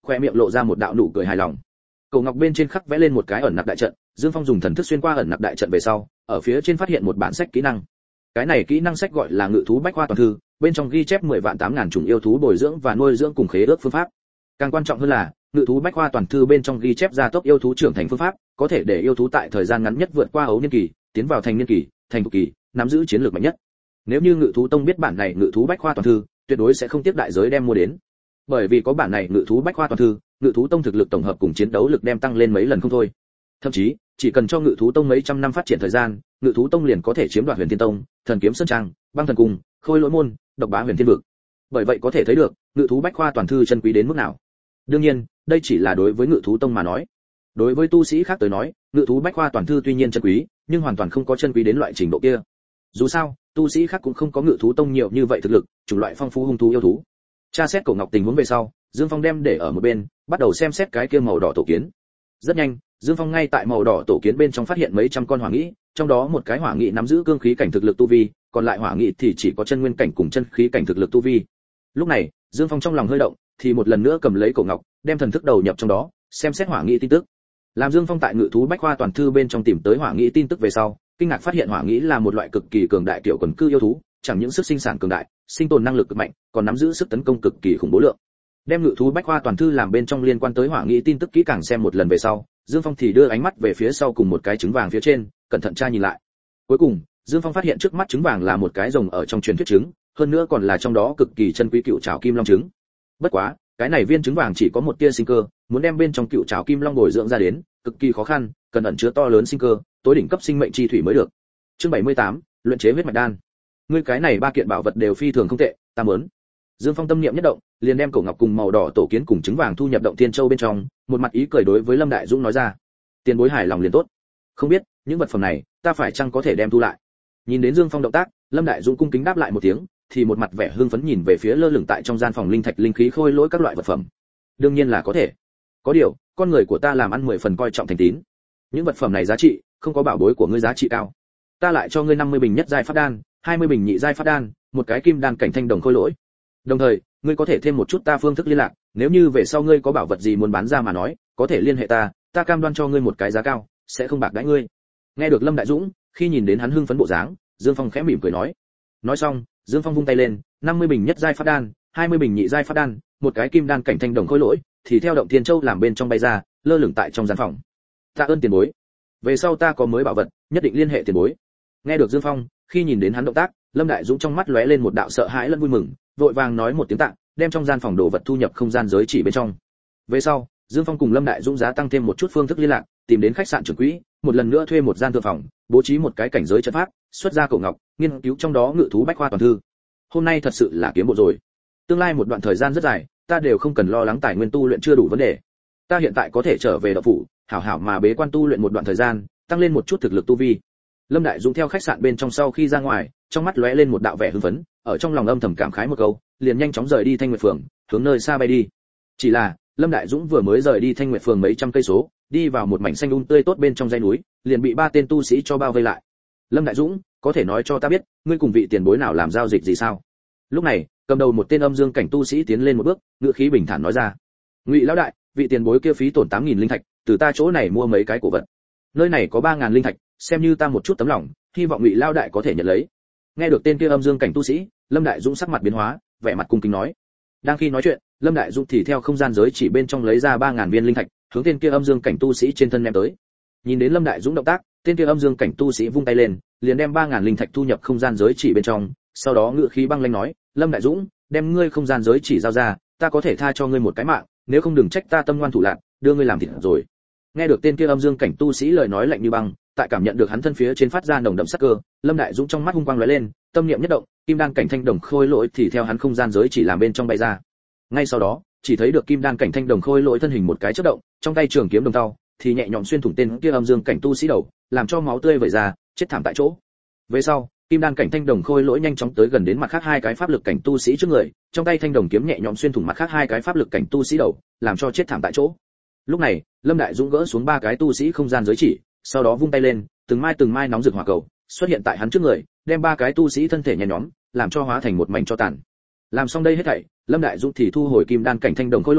S1: khoe miệng lộ ra một đạo nụ cười hài lòng. Cổ ngọc bên trên khắc vẽ lên một cái ẩn nặc đại trận, Dương Phong dùng thần thức xuyên qua ẩn nặc đại trận về sau, ở phía trên phát hiện một bản sách kỹ năng. Cái này kỹ năng sách gọi là Ngự thú bách khoa toàn thư, bên trong ghi chép mười vạn tám ngàn chủng yêu thú bồi dưỡng và nuôi dưỡng cùng khế ước phương pháp. Càng quan trọng hơn là, Ngự thú bách khoa toàn thư bên trong ghi chép gia tốc yêu thú trưởng thành phương pháp, có thể để yêu thú tại thời gian ngắn nhất vượt qua ấu niên kỳ, tiến vào thành niên kỳ, thành thục kỳ, nắm giữ chiến lược mạnh nhất. Nếu như Ngự thú tông biết bản này Ngự thú bách khoa toàn thư, tuyệt đối sẽ không tiếc đại giới đem mua đến. Bởi vì có bản này Ngự thú bách khoa toàn thư, Ngự thú tông thực lực tổng hợp cùng chiến đấu lực đem tăng lên mấy lần không thôi. Thậm chí, chỉ cần cho Ngự thú tông mấy trăm năm phát triển thời gian, Ngự thú tông liền có thể chiếm đoạt Huyền Thiên tông, Thần kiếm sơn trang, Băng thần cung, Khôi lỗi môn, độc bá Huyền Thiên vực. Bởi vậy có thể thấy được, Ngự thú bách khoa toàn thư chân quý đến mức nào. Đương nhiên, đây chỉ là đối với Ngự thú tông mà nói. Đối với tu sĩ khác tới nói, Ngự thú bách khoa toàn thư tuy nhiên chân quý, nhưng hoàn toàn không có chân quý đến loại trình độ kia. Dù sao, tu sĩ khác cũng không có Ngự thú tông nhiều như vậy thực lực, chủng loại phong phú hung thú yêu thú. Tra xét cổ ngọc tình huống về sau, Dương Phong đem để ở một bên, bắt đầu xem xét cái kia màu đỏ tổ kiến. Rất nhanh, Dương Phong ngay tại màu đỏ tổ kiến bên trong phát hiện mấy trăm con hỏa nghĩ, trong đó một cái hỏa nghĩ nắm giữ cương khí cảnh thực lực tu vi, còn lại hỏa nghĩ thì chỉ có chân nguyên cảnh cùng chân khí cảnh thực lực tu vi. Lúc này, Dương Phong trong lòng hơi động, thì một lần nữa cầm lấy cổ ngọc, đem thần thức đầu nhập trong đó, xem xét hỏa nghĩ tin tức. Làm Dương Phong tại Ngự thú bách khoa toàn thư bên trong tìm tới hỏa nghĩ tin tức về sau, kinh ngạc phát hiện hỏa nghĩ là một loại cực kỳ cường đại tiểu quần cư yêu thú, chẳng những sức sinh sản cường đại, sinh tồn năng lực cực mạnh, còn nắm giữ sức tấn công cực kỳ khủng bố lượng. Đem Ngự thú bách khoa toàn thư làm bên trong liên quan tới hỏa nghĩ tin tức kỹ càng xem một lần về sau, Dương Phong thì đưa ánh mắt về phía sau cùng một cái trứng vàng phía trên, cẩn thận tra nhìn lại. Cuối cùng, Dương Phong phát hiện trước mắt trứng vàng là một cái rồng ở trong truyền thuyết trứng, hơn nữa còn là trong đó cực kỳ chân quý cựu trảo kim long trứng. Bất quá, cái này viên trứng vàng chỉ có một tia sinh cơ, muốn đem bên trong cựu trảo kim long bồi dưỡng ra đến, cực kỳ khó khăn, cần ẩn chứa to lớn sinh cơ, tối đỉnh cấp sinh mệnh chi thủy mới được. Chương bảy mươi tám, luyện chế huyết mạch đan. Ngươi cái này ba kiện bảo vật đều phi thường không tệ, ta muốn. Dương Phong tâm niệm nhất động, liền đem cổ ngọc cùng màu đỏ tổ kiến cùng trứng vàng thu nhập động thiên châu bên trong, một mặt ý cười đối với Lâm Đại Dũng nói ra. Tiền bối hài lòng liền tốt. Không biết, những vật phẩm này, ta phải chăng có thể đem thu lại? Nhìn đến Dương Phong động tác, Lâm Đại Dũng cung kính đáp lại một tiếng, thì một mặt vẻ hưng phấn nhìn về phía lơ lửng tại trong gian phòng linh thạch linh khí khôi lỗi các loại vật phẩm. Đương nhiên là có thể. Có điều, con người của ta làm ăn mười phần coi trọng thành tín. Những vật phẩm này giá trị, không có bảo bối của ngươi giá trị cao. Ta lại cho ngươi năm mươi bình nhất giai pháp đan, hai mươi bình nhị giai pháp đan, một cái kim đan cảnh thanh đồng khôi lỗi. Đồng thời, ngươi có thể thêm một chút ta phương thức liên lạc, nếu như về sau ngươi có bảo vật gì muốn bán ra mà nói, có thể liên hệ ta, ta cam đoan cho ngươi một cái giá cao, sẽ không bạc đãi ngươi. Nghe được Lâm Đại Dũng, khi nhìn đến hắn hưng phấn bộ dáng, Dương Phong khẽ mỉm cười nói. Nói xong, Dương Phong vung tay lên, năm mươi bình nhất giai pháp đan, hai mươi bình nhị giai pháp đan, một cái kim đan cảnh thanh đồng khôi lỗi, thì theo động thiên châu làm bên trong bay ra, lơ lửng tại trong gian phòng. Tạ ơn tiền bối. Về sau ta có mới bảo vật, nhất định liên hệ tiền bối. Nghe được Dương Phong, khi nhìn đến hắn động tác, Lâm Đại Dũng trong mắt lóe lên một đạo sợ hãi lẫn vui mừng, vội vàng nói một tiếng tạ, đem trong gian phòng đồ vật thu nhập không gian giới chỉ bên trong. Về sau, Dương Phong cùng Lâm Đại Dũng giá tăng thêm một chút phương thức liên lạc, tìm đến khách sạn trưởng quỹ, một lần nữa thuê một gian thượng phòng, bố trí một cái cảnh giới trận pháp, xuất ra cổ ngọc, nghiên cứu trong đó Ngự thú bách khoa toàn thư. Hôm nay thật sự là kiếm bộ rồi. Tương lai một đoạn thời gian rất dài, ta đều không cần lo lắng tài nguyên tu luyện chưa đủ vấn đề. Ta hiện tại có thể trở về động phủ, hảo hảo mà bế quan tu luyện một đoạn thời gian, tăng lên một chút thực lực tu vi. Lâm Đại Dũng theo khách sạn bên trong sau khi ra ngoài, trong mắt lóe lên một đạo vẻ hưng phấn, ở trong lòng âm thầm cảm khái một câu, liền nhanh chóng rời đi Thanh Nguyệt Phường, hướng nơi xa bay đi. Chỉ là, Lâm Đại Dũng vừa mới rời đi Thanh Nguyệt Phường mấy trăm cây số, đi vào một mảnh xanh um tươi tốt bên trong dãy núi, liền bị ba tên tu sĩ cho bao vây lại. Lâm Đại Dũng, có thể nói cho ta biết, ngươi cùng vị tiền bối nào làm giao dịch gì sao? Lúc này, cầm đầu một tên âm dương cảnh tu sĩ tiến lên một bước, ngữ khí bình thản nói ra. Ngụy lão đại, vị tiền bối kia phí tổn tám nghìn linh thạch, từ ta chỗ này mua mấy cái cổ vật. Nơi này có ba ngàn linh thạch, xem như ta một chút tấm lòng, hy vọng Ngụy lão đại có thể nhận lấy. Nghe được tên kia âm dương cảnh tu sĩ, Lâm Đại Dũng sắc mặt biến hóa, vẻ mặt cung kính nói. Đang khi nói chuyện, Lâm Đại Dũng thì theo không gian giới chỉ bên trong lấy ra ba ngàn viên linh thạch, hướng tên kia âm dương cảnh tu sĩ trên thân ném tới. Nhìn đến Lâm Đại Dũng động tác, tên kia âm dương cảnh tu sĩ vung tay lên, liền đem ba ngàn linh thạch thu nhập không gian giới chỉ bên trong, sau đó ngựa khí băng lãnh nói, Lâm Đại Dũng, đem ngươi không gian giới chỉ giao ra, ta có thể tha cho ngươi một cái mạng, nếu không đừng trách ta tâm ngoan thủ lạn, đưa ngươi làm thịt rồi. Nghe được tên kia âm dương cảnh tu sĩ lời nói lạnh như băng, tại cảm nhận được hắn thân phía trên phát ra nồng đậm sắc cơ, Lâm Đại Dũng trong mắt hung quang lóe lên, tâm niệm nhất động, kim đan cảnh thanh đồng khôi lỗi thì theo hắn không gian giới chỉ làm bên trong bay ra. Ngay sau đó, chỉ thấy được kim đan cảnh thanh đồng khôi lỗi thân hình một cái chớp động, trong tay trường kiếm đồng tao, thì nhẹ nhõm xuyên thủng tên kia âm dương cảnh tu sĩ đầu, làm cho máu tươi vẩy ra, chết thảm tại chỗ. Về sau, kim đan cảnh thanh đồng khôi lỗi nhanh chóng tới gần đến mặt khác hai cái pháp lực cảnh tu sĩ trước người, trong tay thanh đồng kiếm nhẹ nhõm xuyên thủng mặt khác hai cái pháp lực cảnh tu sĩ đầu, làm cho chết thảm tại chỗ. Lúc này, Lâm Đại Dũng gỡ xuống ba cái tu sĩ không gian giới chỉ, sau đó vung tay lên, từng mai từng mai nóng rực hỏa cầu xuất hiện tại hắn trước người, đem ba cái tu sĩ thân thể nhẹ nhõm, làm cho hóa thành một mảnh tro tàn. Làm xong đây hết thảy, Lâm Đại Dũng thì thu hồi kim đan cảnh thanh đồng khôi lỗi,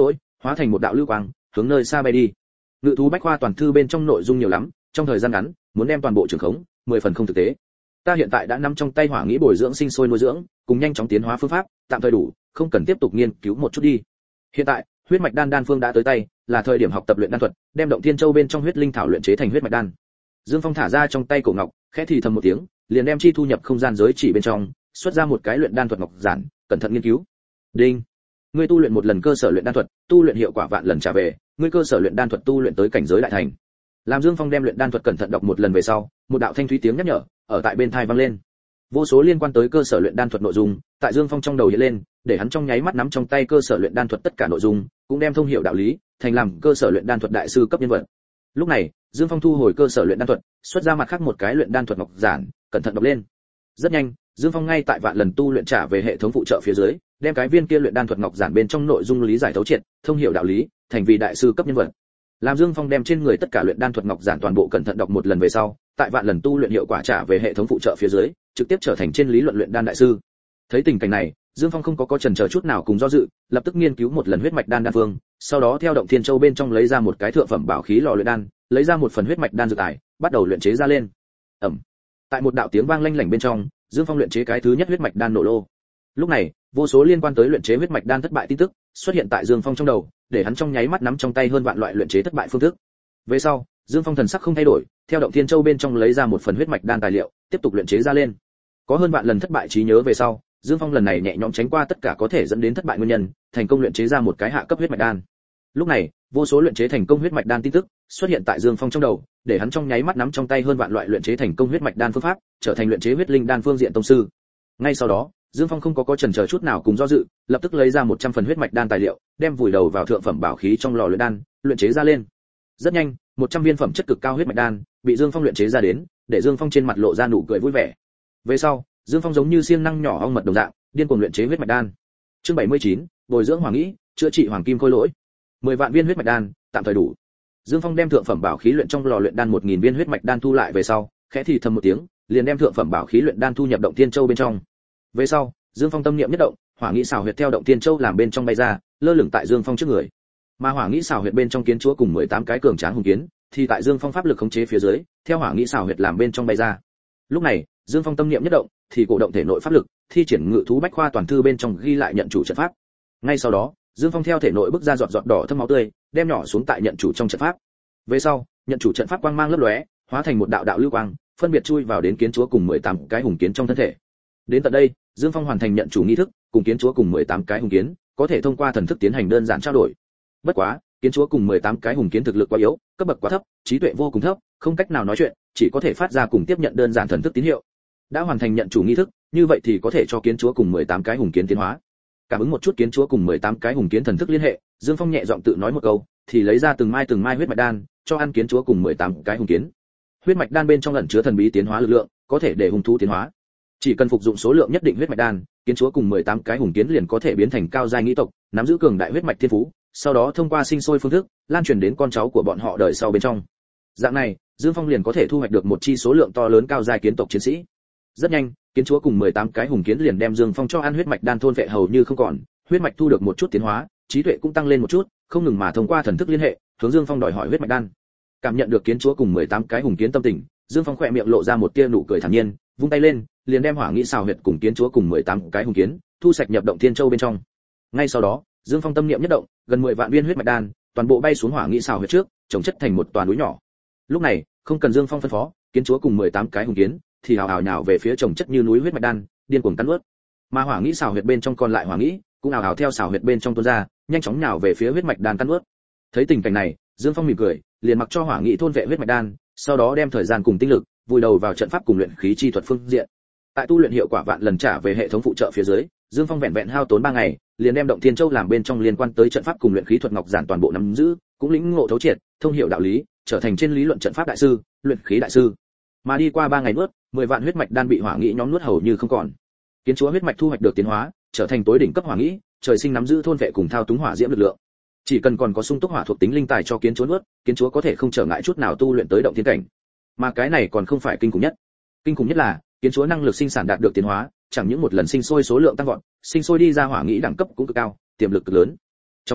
S1: hóa thành một đạo lưu quang, hướng nơi xa bay đi. Ngự thú bách khoa toàn thư bên trong nội dung nhiều lắm, trong thời gian ngắn, muốn đem toàn bộ trường khống, mười phần không thực tế. Ta hiện tại đã nắm trong tay hỏa nghĩ bồi dưỡng sinh sôi nuôi dưỡng, cùng nhanh chóng tiến hóa phương pháp, tạm thời đủ, không cần tiếp tục nghiên cứu một chút đi. Hiện tại, huyết mạch đan đan phương đã tới tay, là thời điểm học tập luyện đan thuật, đem động thiên châu bên trong huyết linh thảo luyện chế thành huyết mạch đan. Dương Phong thả ra trong tay cổ ngọc, khẽ thì thầm một tiếng, liền đem chi thu nhập không gian giới chỉ bên trong, xuất ra một cái luyện đan thuật ngọc giản, cẩn thận nghiên cứu. Đinh. Ngươi tu luyện một lần cơ sở luyện đan thuật, tu luyện hiệu quả vạn lần trả về, ngươi cơ sở luyện đan thuật tu luyện tới cảnh giới đại thành. Làm Dương Phong đem luyện đan thuật cẩn thận đọc một lần về sau, một đạo thanh thúy tiếng nhắc nhở ở tại bên tai vang lên. Vô số liên quan tới cơ sở luyện đan thuật nội dung, tại Dương Phong trong đầu hiện lên, để hắn trong nháy mắt nắm trong tay cơ sở luyện đan thuật tất cả nội dung, cũng đem thông hiểu đạo lý, thành làm cơ sở luyện đan thuật đại sư cấp nhân vật. Lúc này, Dương Phong thu hồi cơ sở luyện đan thuật, xuất ra mặt khác một cái luyện đan thuật ngọc giản, cẩn thận đọc lên. Rất nhanh, Dương Phong ngay tại vạn lần tu luyện trả về hệ thống phụ trợ phía dưới, đem cái viên kia luyện đan thuật ngọc giản bên trong nội dung lý giải thấu triệt, thông hiểu đạo lý, thành vì đại sư cấp nhân vật. Làm Dương Phong đem trên người tất cả luyện đan thuật ngọc giản toàn bộ cẩn thận đọc một lần về sau, tại vạn lần tu luyện hiệu quả trả về hệ thống phụ trợ phía dưới, trực tiếp trở thành trên lý luận luyện đan đại sư. Thấy tình cảnh này, Dương Phong không có có chần chờ chút nào cùng do dự, lập tức nghiên cứu một lần huyết mạch đan đan phương, sau đó theo động thiên châu bên trong lấy ra một cái thượng phẩm bảo khí lò luyện đan, lấy ra một phần huyết mạch đan dược tài, bắt đầu luyện chế ra lên. Ầm. Tại một đạo tiếng vang lanh lảnh bên trong, Dương Phong luyện chế cái thứ nhất huyết mạch đan nổ lô. Lúc này, vô số liên quan tới luyện chế huyết mạch đan thất bại tin tức xuất hiện tại Dương Phong trong đầu, để hắn trong nháy mắt nắm trong tay hơn vạn loại luyện chế thất bại phương thức. Về sau, Dương Phong thần sắc không thay đổi, theo động thiên châu bên trong lấy ra một phần huyết mạch đan tài liệu, tiếp tục luyện chế ra lên. Có hơn vạn lần thất bại trí nhớ về sau, Dương Phong lần này nhẹ nhõm tránh qua tất cả có thể dẫn đến thất bại nguyên nhân, thành công luyện chế ra một cái hạ cấp huyết mạch đan. Lúc này, vô số luyện chế thành công huyết mạch đan tin tức xuất hiện tại Dương Phong trong đầu, để hắn trong nháy mắt nắm trong tay hơn vạn loại luyện chế thành công huyết mạch đan phương pháp, trở thành luyện chế huyết linh đan phương diện tông sư. Ngay sau đó, Dương Phong không có có chần chờ chút nào cùng do dự, lập tức lấy ra một trăm phần huyết mạch đan tài liệu, đem vùi đầu vào thượng phẩm bảo khí trong lò luyện đan, luyện chế ra lên. Rất nhanh, một trăm viên phẩm chất cực cao huyết mạch đan bị Dương Phong luyện chế ra đến, để Dương Phong trên mặt lộ ra nụ cười vui vẻ. Về sau, Dương Phong giống như siêng năng nhỏ ong mật đồng dạng, điên cuồng luyện chế huyết mạch đan. Chương bảy mươi chín, bồi dưỡng hoàng nghĩ, chữa trị hoàng kim khôi lỗi. mười vạn viên huyết mạch đan, tạm thời đủ. Dương Phong đem thượng phẩm bảo khí luyện trong lò luyện đan một nghìn viên huyết mạch đan thu lại về sau, khẽ thì thầm một tiếng, liền đem thượng phẩm bảo khí luyện đan thu nhập động thiên châu bên trong. Về sau, Dương Phong tâm niệm nhất động, hỏa nghĩ xảo huyệt theo động thiên châu làm bên trong bay ra, lơ lửng tại Dương Phong trước người. Mà hỏa nghĩ xảo huyệt bên trong kiến chúa cùng mười tám cái cường tráng hùng kiến, thì tại Dương Phong pháp lực khống chế phía dưới, theo hỏa nghĩ xảo huyệt làm bên trong bay ra. Lúc này, Dương Phong tâm niệm nhất động, thì cổ động thể nội pháp lực, thi triển ngự thú bách khoa toàn thư bên trong ghi lại nhận chủ trận pháp. Ngay sau đó, Dương Phong theo thể nội bức ra giọt giọt đỏ thâm máu tươi, đem nhỏ xuống tại nhận chủ trong trận pháp. Về sau, nhận chủ trận pháp quang mang lấp lóe, hóa thành một đạo đạo lưu quang, phân biệt chui vào đến kiến chúa cùng mười tám cái hùng kiến trong thân thể. Đến tận đây, Dương Phong hoàn thành nhận chủ nghi thức, cùng kiến chúa cùng mười tám cái hùng kiến, có thể thông qua thần thức tiến hành đơn giản trao đổi. Bất quá, kiến chúa cùng mười tám cái hùng kiến thực lực quá yếu, cấp bậc quá thấp, trí tuệ vô cùng thấp, không cách nào nói chuyện, chỉ có thể phát ra cùng tiếp nhận đơn giản thần thức tín hiệu. Đã hoàn thành nhận chủ nghi thức, như vậy thì có thể cho kiến chúa cùng mười tám cái hùng kiến tiến hóa. Cảm ứng một chút kiến chúa cùng mười tám cái hùng kiến thần thức liên hệ, Dương Phong nhẹ giọng tự nói một câu, thì lấy ra từng mai từng mai huyết mạch đan, cho ăn kiến chúa cùng mười tám cái hùng kiến. Huyết mạch đan bên trong ẩn chứa thần bí tiến hóa lực lượng, có thể để hung thú tiến hóa. Chỉ cần phục dụng số lượng nhất định huyết mạch đan, kiến chúa cùng mười tám cái hùng kiến liền có thể biến thành cao giai nghĩ tộc, nắm giữ cường đại huyết mạch thiên phú, sau đó thông qua sinh sôi phương thức, lan truyền đến con cháu của bọn họ đời sau bên trong. Dạng này, Dương Phong liền có thể thu hoạch được một chi số lượng to lớn cao giai kiến tộc chiến sĩ. Rất nhanh, kiến chúa cùng mười tám cái hùng kiến liền đem Dương Phong cho ăn huyết mạch đan thôn vệ hầu như không còn, huyết mạch thu được một chút tiến hóa, trí tuệ cũng tăng lên một chút, không ngừng mà thông qua thần thức liên hệ, hướng Dương Phong đòi hỏi huyết mạch đan. Cảm nhận được kiến chúa cùng mười tám cái hùng kiến tâm tình, Dương Phong khẽ miệng lộ ra một tia nụ cười thản nhiên, vung tay lên, liền đem hỏa nghĩ xào huyệt cùng kiến chúa cùng mười tám cái hùng kiến, thu sạch nhập động thiên châu bên trong. Ngay sau đó, Dương Phong tâm niệm nhất động, gần mười vạn viên huyết mạch đan, toàn bộ bay xuống hỏa nghĩ xào huyệt trước, chồng chất thành một toàn núi nhỏ. Lúc này, không cần Dương Phong phân phó, kiến chúa cùng mười tám cái hùng kiến, thì hào hào nhào về phía chồng chất như núi huyết mạch đan, điên cuồng cắn nuốt. Mà hỏa nghĩ xào huyệt bên trong còn lại hỏa nghĩ, cũng hào hào theo xào huyệt bên trong tuôn ra, nhanh chóng nhào về phía huyết mạch đan cắn nuốt. Thấy tình cảnh này, Dương Phong mỉm cười, liền mặc cho hỏa nghĩ thôn vệ huyết mạch đan, sau đó đem thời gian cùng tinh lực vùi đầu vào trận pháp cùng luyện khí chi thuật phương diện. Tại tu luyện hiệu quả vạn lần trả về hệ thống phụ trợ phía dưới, Dương Phong vẹn vẹn hao tốn ba ngày, liền đem động thiên châu làm bên trong liên quan tới trận pháp cùng luyện khí thuật ngọc giản toàn bộ nắm giữ, cũng lĩnh ngộ thấu triệt, thông hiểu đạo lý, trở thành trên lý luận trận pháp đại sư, luyện khí đại sư. Mà đi qua ba ngày nuốt, mười vạn huyết mạch đan bị hỏa nghĩ nhóm nuốt hầu như không còn. Kiến chúa huyết mạch thu hoạch được tiến hóa, trở thành tối đỉnh cấp hỏa nghĩ, trời sinh nắm giữ thôn vệ cùng thao túng hỏa diễm lực lượng. Chỉ cần còn có sung túc hỏa thuộc tính linh tài cho kiến chúa nuốt, kiến chúa có thể không trở ngại chút nào tu luyện tới động thiên cảnh. Mà cái này còn không phải kinh khủng nhất. Kinh khủng nhất là, kiến chúa năng lực sinh sản đạt được tiến hóa, chẳng những một lần sinh sôi số lượng tăng vọt, sinh sôi đi ra hỏa nghĩ đẳng cấp cũng cực cao, tiềm lực cực lớn. Trong đó,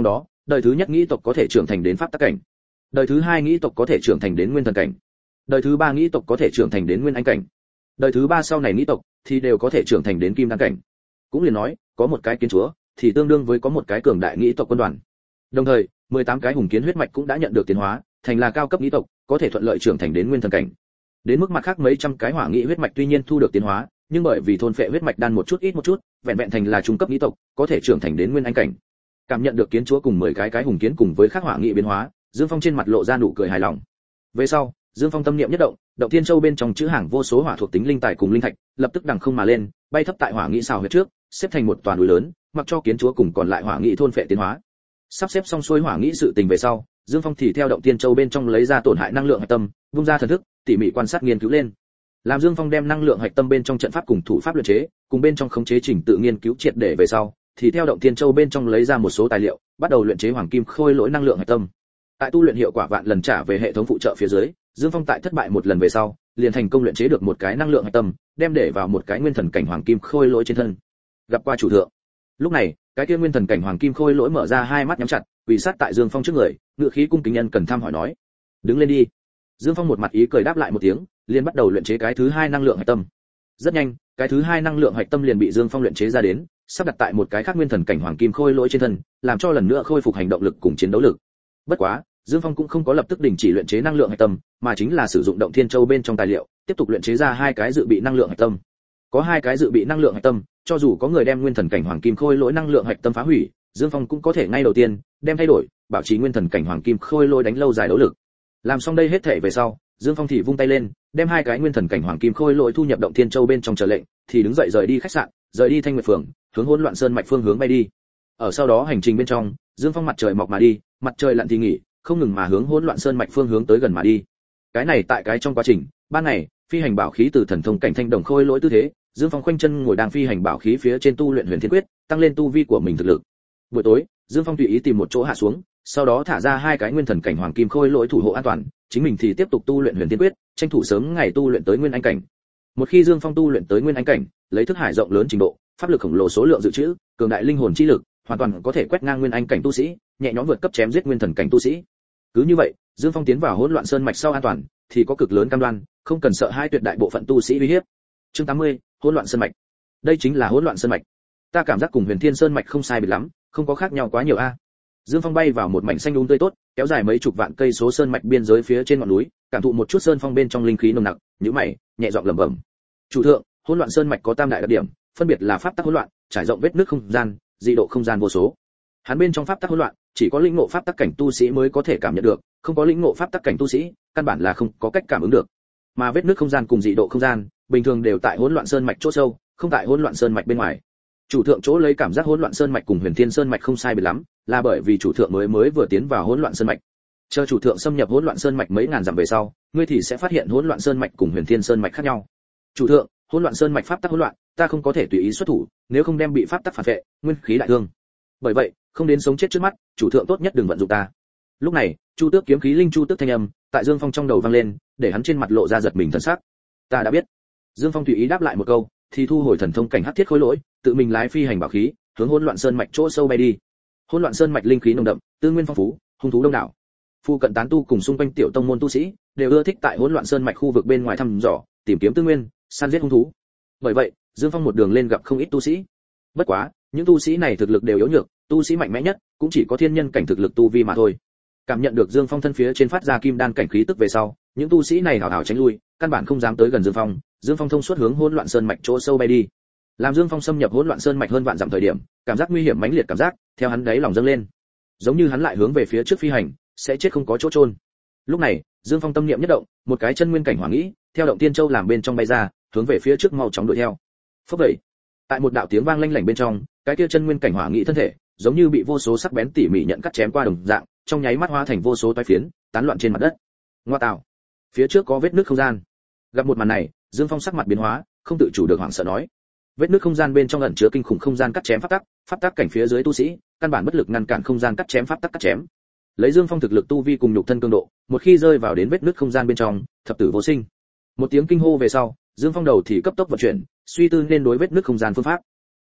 S1: Đời thứ nhất nghĩ tộc có thể trưởng thành đến pháp tắc cảnh. Đời thứ hai nghĩ tộc có thể trưởng thành đến nguyên thần cảnh. Đời thứ ba nghĩ tộc có thể trưởng thành đến nguyên anh cảnh. Đời thứ ba sau này nghĩ tộc thì đều có thể trưởng thành đến kim đan cảnh. Cũng liền nói, có một cái kiến chúa thì tương đương với có một cái cường đại nghĩ tộc quân đoàn. Đồng thời, mười tám cái hùng kiến huyết mạch cũng đã nhận được tiến hóa, thành là cao cấp nghĩ tộc, có thể thuận lợi trưởng thành đến nguyên thần cảnh. Đến mức mặt khác mấy trăm cái hỏa nghị huyết mạch tuy nhiên thu được tiến hóa, nhưng bởi vì thôn phệ huyết mạch đan một chút ít một chút, vẹn vẹn thành là trung cấp nghĩ tộc, có thể trưởng thành đến nguyên anh cảnh. Cảm nhận được kiến chúa cùng mười cái cái hùng kiến cùng với các hỏa nghị biến hóa, Dương Phong trên mặt lộ ra nụ cười hài lòng. Về sau, Dương Phong tâm niệm nhất động, động thiên châu bên trong chữ hàng vô số hỏa thuộc tính linh tài cùng linh thạch, lập tức đằng không mà lên, bay thấp tại hỏa nghị xào huyết trước, xếp thành một toàn núi lớn, mặc cho kiến chúa cùng còn lại hỏa nghị thôn phệ tiến hóa. Sắp xếp xong xuôi hỏa nghị sự tình về sau, Dương Phong thì theo động thiên châu bên trong lấy ra tổn hại năng lượng hạch tâm, vung ra thần thức, tỉ mỉ quan sát nghiên cứu lên. Làm Dương Phong đem năng lượng hạch tâm bên trong trận pháp cùng thủ pháp luyện chế, cùng bên trong khống chế trình tự nghiên cứu triệt để về sau, thì theo động thiên châu bên trong lấy ra một số tài liệu, bắt đầu luyện chế hoàng kim khôi lỗi năng lượng hạch tâm. Tại tu luyện hiệu quả vạn lần trả về hệ thống phụ trợ phía dưới, Dương Phong tại thất bại một lần về sau, liền thành công luyện chế được một cái năng lượng hạch tâm, đem để vào một cái nguyên thần cảnh hoàng kim khôi lỗi trên thân. Gặp qua chủ thượng. Lúc này, cái kia nguyên thần cảnh hoàng kim khôi lỗi mở ra hai mắt nhắm chặt, quỳ sát tại Dương Phong trước người, ngựa khí cung kính nhân cần thăm hỏi nói: "Đứng lên đi." Dương Phong một mặt ý cười đáp lại một tiếng, liền bắt đầu luyện chế cái thứ hai năng lượng hạch tâm. Rất nhanh, cái thứ hai năng lượng hạch tâm liền bị Dương Phong luyện chế ra đến, sắp đặt tại một cái khác nguyên thần cảnh hoàng kim khôi lỗi trên thân, làm cho lần nữa khôi phục hành động lực cùng chiến đấu lực. Bất quá, Dương Phong cũng không có lập tức đình chỉ luyện chế năng lượng hạch tâm, mà chính là sử dụng động thiên châu bên trong tài liệu, tiếp tục luyện chế ra hai cái dự bị năng lượng hạch tâm. Có hai cái dự bị năng lượng hạch tâm, cho dù có người đem nguyên thần cảnh hoàng kim khôi lỗi năng lượng hạch tâm phá hủy, Dương Phong cũng có thể ngay đầu tiên đem thay đổi, bảo trì nguyên thần cảnh hoàng kim khôi lỗi đánh lâu dài đấu lực. Làm xong đây hết thể về sau, Dương Phong thì vung tay lên, đem hai cái nguyên thần cảnh hoàng kim khôi lỗi thu nhập động thiên châu bên trong chờ lệnh, thì đứng dậy rời đi khách sạn, rời đi Thanh Nguyệt phường, hướng Hỗn Loạn Sơn mạch phương hướng bay đi. Ở sau đó hành trình bên trong, Dương Phong mặt trời mọc mà đi, mặt trời lặn thì nghỉ, không ngừng mà hướng Hỗn Loạn Sơn mạch phương hướng tới gần mà đi. Cái này tại cái trong quá trình, ban ngày, phi hành bảo khí từ thần thông cảnh thanh đồng khôi lỗi tư thế, Dương Phong khoanh chân ngồi đang phi hành bảo khí phía trên tu luyện Huyền Thiên Quyết, tăng lên tu vi của mình thực lực. Buổi tối, Dương Phong tùy ý tìm một chỗ hạ xuống, sau đó thả ra hai cái nguyên thần cảnh hoàng kim khôi lỗi thủ hộ an toàn, chính mình thì tiếp tục tu luyện Huyền Thiên Quyết, tranh thủ sớm ngày tu luyện tới nguyên anh cảnh. Một khi Dương Phong tu luyện tới nguyên anh cảnh, lấy thức hải rộng lớn trình độ, pháp lực khổng lồ số lượng dự trữ, cường đại linh hồn chi lực, hoàn toàn có thể quét ngang nguyên anh cảnh tu sĩ, nhẹ nhõm vượt cấp chém giết nguyên thần cảnh tu sĩ. Cứ như vậy, Dương Phong tiến vào Hỗn Loạn Sơn mạch sau an toàn, thì có cực lớn cam đoan, không cần sợ hai tuyệt đại bộ phận tu sĩ uy hiếp. Chương tám mươi, Hỗn Loạn Sơn mạch. Đây chính là Hỗn Loạn Sơn mạch. Ta cảm giác cùng Huyền Thiên Sơn mạch không sai biệt lắm, không có khác nhau quá nhiều a. Dương Phong bay vào một mảnh xanh um tươi tốt, kéo dài mấy chục vạn cây số sơn mạch biên giới phía trên ngọn núi, cảm thụ một chút sơn phong bên trong linh khí nồng nặc, nhíu mày, nhẹ giọng lẩm bẩm. Chủ thượng, Hỗn Loạn Sơn mạch có tam đại đặc điểm, phân biệt là pháp tắc hỗn loạn, trải rộng vết nứt không gian, dị độ không gian vô số. Hắn bên trong pháp tắc hỗn loạn, chỉ có lĩnh ngộ pháp tắc cảnh tu sĩ mới có thể cảm nhận được, không có lĩnh ngộ pháp tắc cảnh tu sĩ, căn bản là không có cách cảm ứng được. Mà vết nứt không gian cùng dị độ không gian, bình thường đều tại Hỗn Loạn Sơn mạch chỗ sâu, không tại Hỗn Loạn Sơn mạch bên ngoài. Chủ thượng chỗ lấy cảm giác Hỗn Loạn Sơn mạch cùng Huyền Thiên Sơn mạch không sai biệt lắm, là bởi vì chủ thượng mới mới vừa tiến vào Hỗn Loạn Sơn mạch. Chờ chủ thượng xâm nhập Hỗn Loạn Sơn mạch mấy ngàn dặm về sau, ngươi thì sẽ phát hiện Hỗn Loạn Sơn mạch cùng Huyền Thiên Sơn mạch khác nhau. Chủ thượng, Hỗn Loạn Sơn mạch pháp tắc hỗn loạn, ta không có thể tùy ý xuất thủ, nếu không đem bị pháp tắc phản vệ, nguyên khí đại thương. Bởi vậy, không đến sống chết trước mắt, chủ thượng tốt nhất đừng vận dụng ta. Lúc này, Chu Tước kiếm khí linh Chu Tước thanh âm, tại Dương Phong trong đầu vang lên, để hắn trên mặt lộ ra giật mình thần sắc. Ta đã biết. Dương Phong tùy ý đáp lại một câu, thì thu hồi thần thông cảnh hắc thiết khối lỗi, tự mình lái phi hành bảo khí, hướng Hỗn Loạn Sơn mạch chỗ sâu bay đi. Hỗn Loạn Sơn mạch linh khí nồng đậm, tư nguyên phong phú, hung thú đông đảo. Phu cận tán tu cùng xung quanh tiểu tông môn tu sĩ đều ưa thích tại Hỗn Loạn Sơn mạch khu vực bên ngoài thăm dò, tìm kiếm tư nguyên, săn giết hung thú. Bởi vậy, Dương Phong một đường lên gặp không ít tu sĩ. Bất quá, những tu sĩ này thực lực đều yếu nhược, tu sĩ mạnh mẽ nhất cũng chỉ có thiên nhân cảnh thực lực tu vi mà thôi. Cảm nhận được Dương Phong thân phía trên phát ra kim đan cảnh khí tức về sau, những tu sĩ này hào hào tránh lui, căn bản không dám tới gần Dương Phong. Dương Phong thông suốt hướng Hỗn Loạn Sơn mạch chỗ sâu bay đi. Làm Dương Phong xâm nhập Hỗn Loạn Sơn mạch hơn vạn dặm thời điểm, cảm giác nguy hiểm mãnh liệt cảm giác theo hắn đáy lòng dâng lên, giống như hắn lại hướng về phía trước phi hành, sẽ chết không có chỗ chôn. Lúc này, Dương Phong tâm niệm nhất động, một cái chân nguyên cảnh hỏa nghĩ, theo động tiên châu làm bên trong bay ra, hướng về phía trước mau chóng đuổi theo. Phốc vậy, tại một đạo tiếng vang lanh lảnh bên trong, cái kia chân nguyên cảnh hỏa nghĩ thân thể, giống như bị vô số sắc bén tỉ mỉ nhận cắt chém qua đồng dạng, trong nháy mắt hóa thành vô số toái phiến, tán loạn trên mặt đất. Ngoa tạo, phía trước có vết nứt không gian. Gặp một màn này, Dương Phong sắc mặt biến hóa, không tự chủ được hoảng sợ nói: vết nứt không gian bên trong ẩn chứa kinh khủng không gian cắt chém pháp tắc, pháp tắc cảnh phía dưới tu sĩ, căn bản bất lực ngăn cản không gian cắt chém pháp tắc cắt chém. Lấy Dương Phong thực lực tu vi cùng nhục thân cường độ, một khi rơi vào đến vết nứt không gian bên trong, thập tử vô sinh. Một tiếng kinh hô về sau, Dương Phong đầu thì cấp tốc vận chuyển, suy tư nên đối vết nứt không gian phương pháp.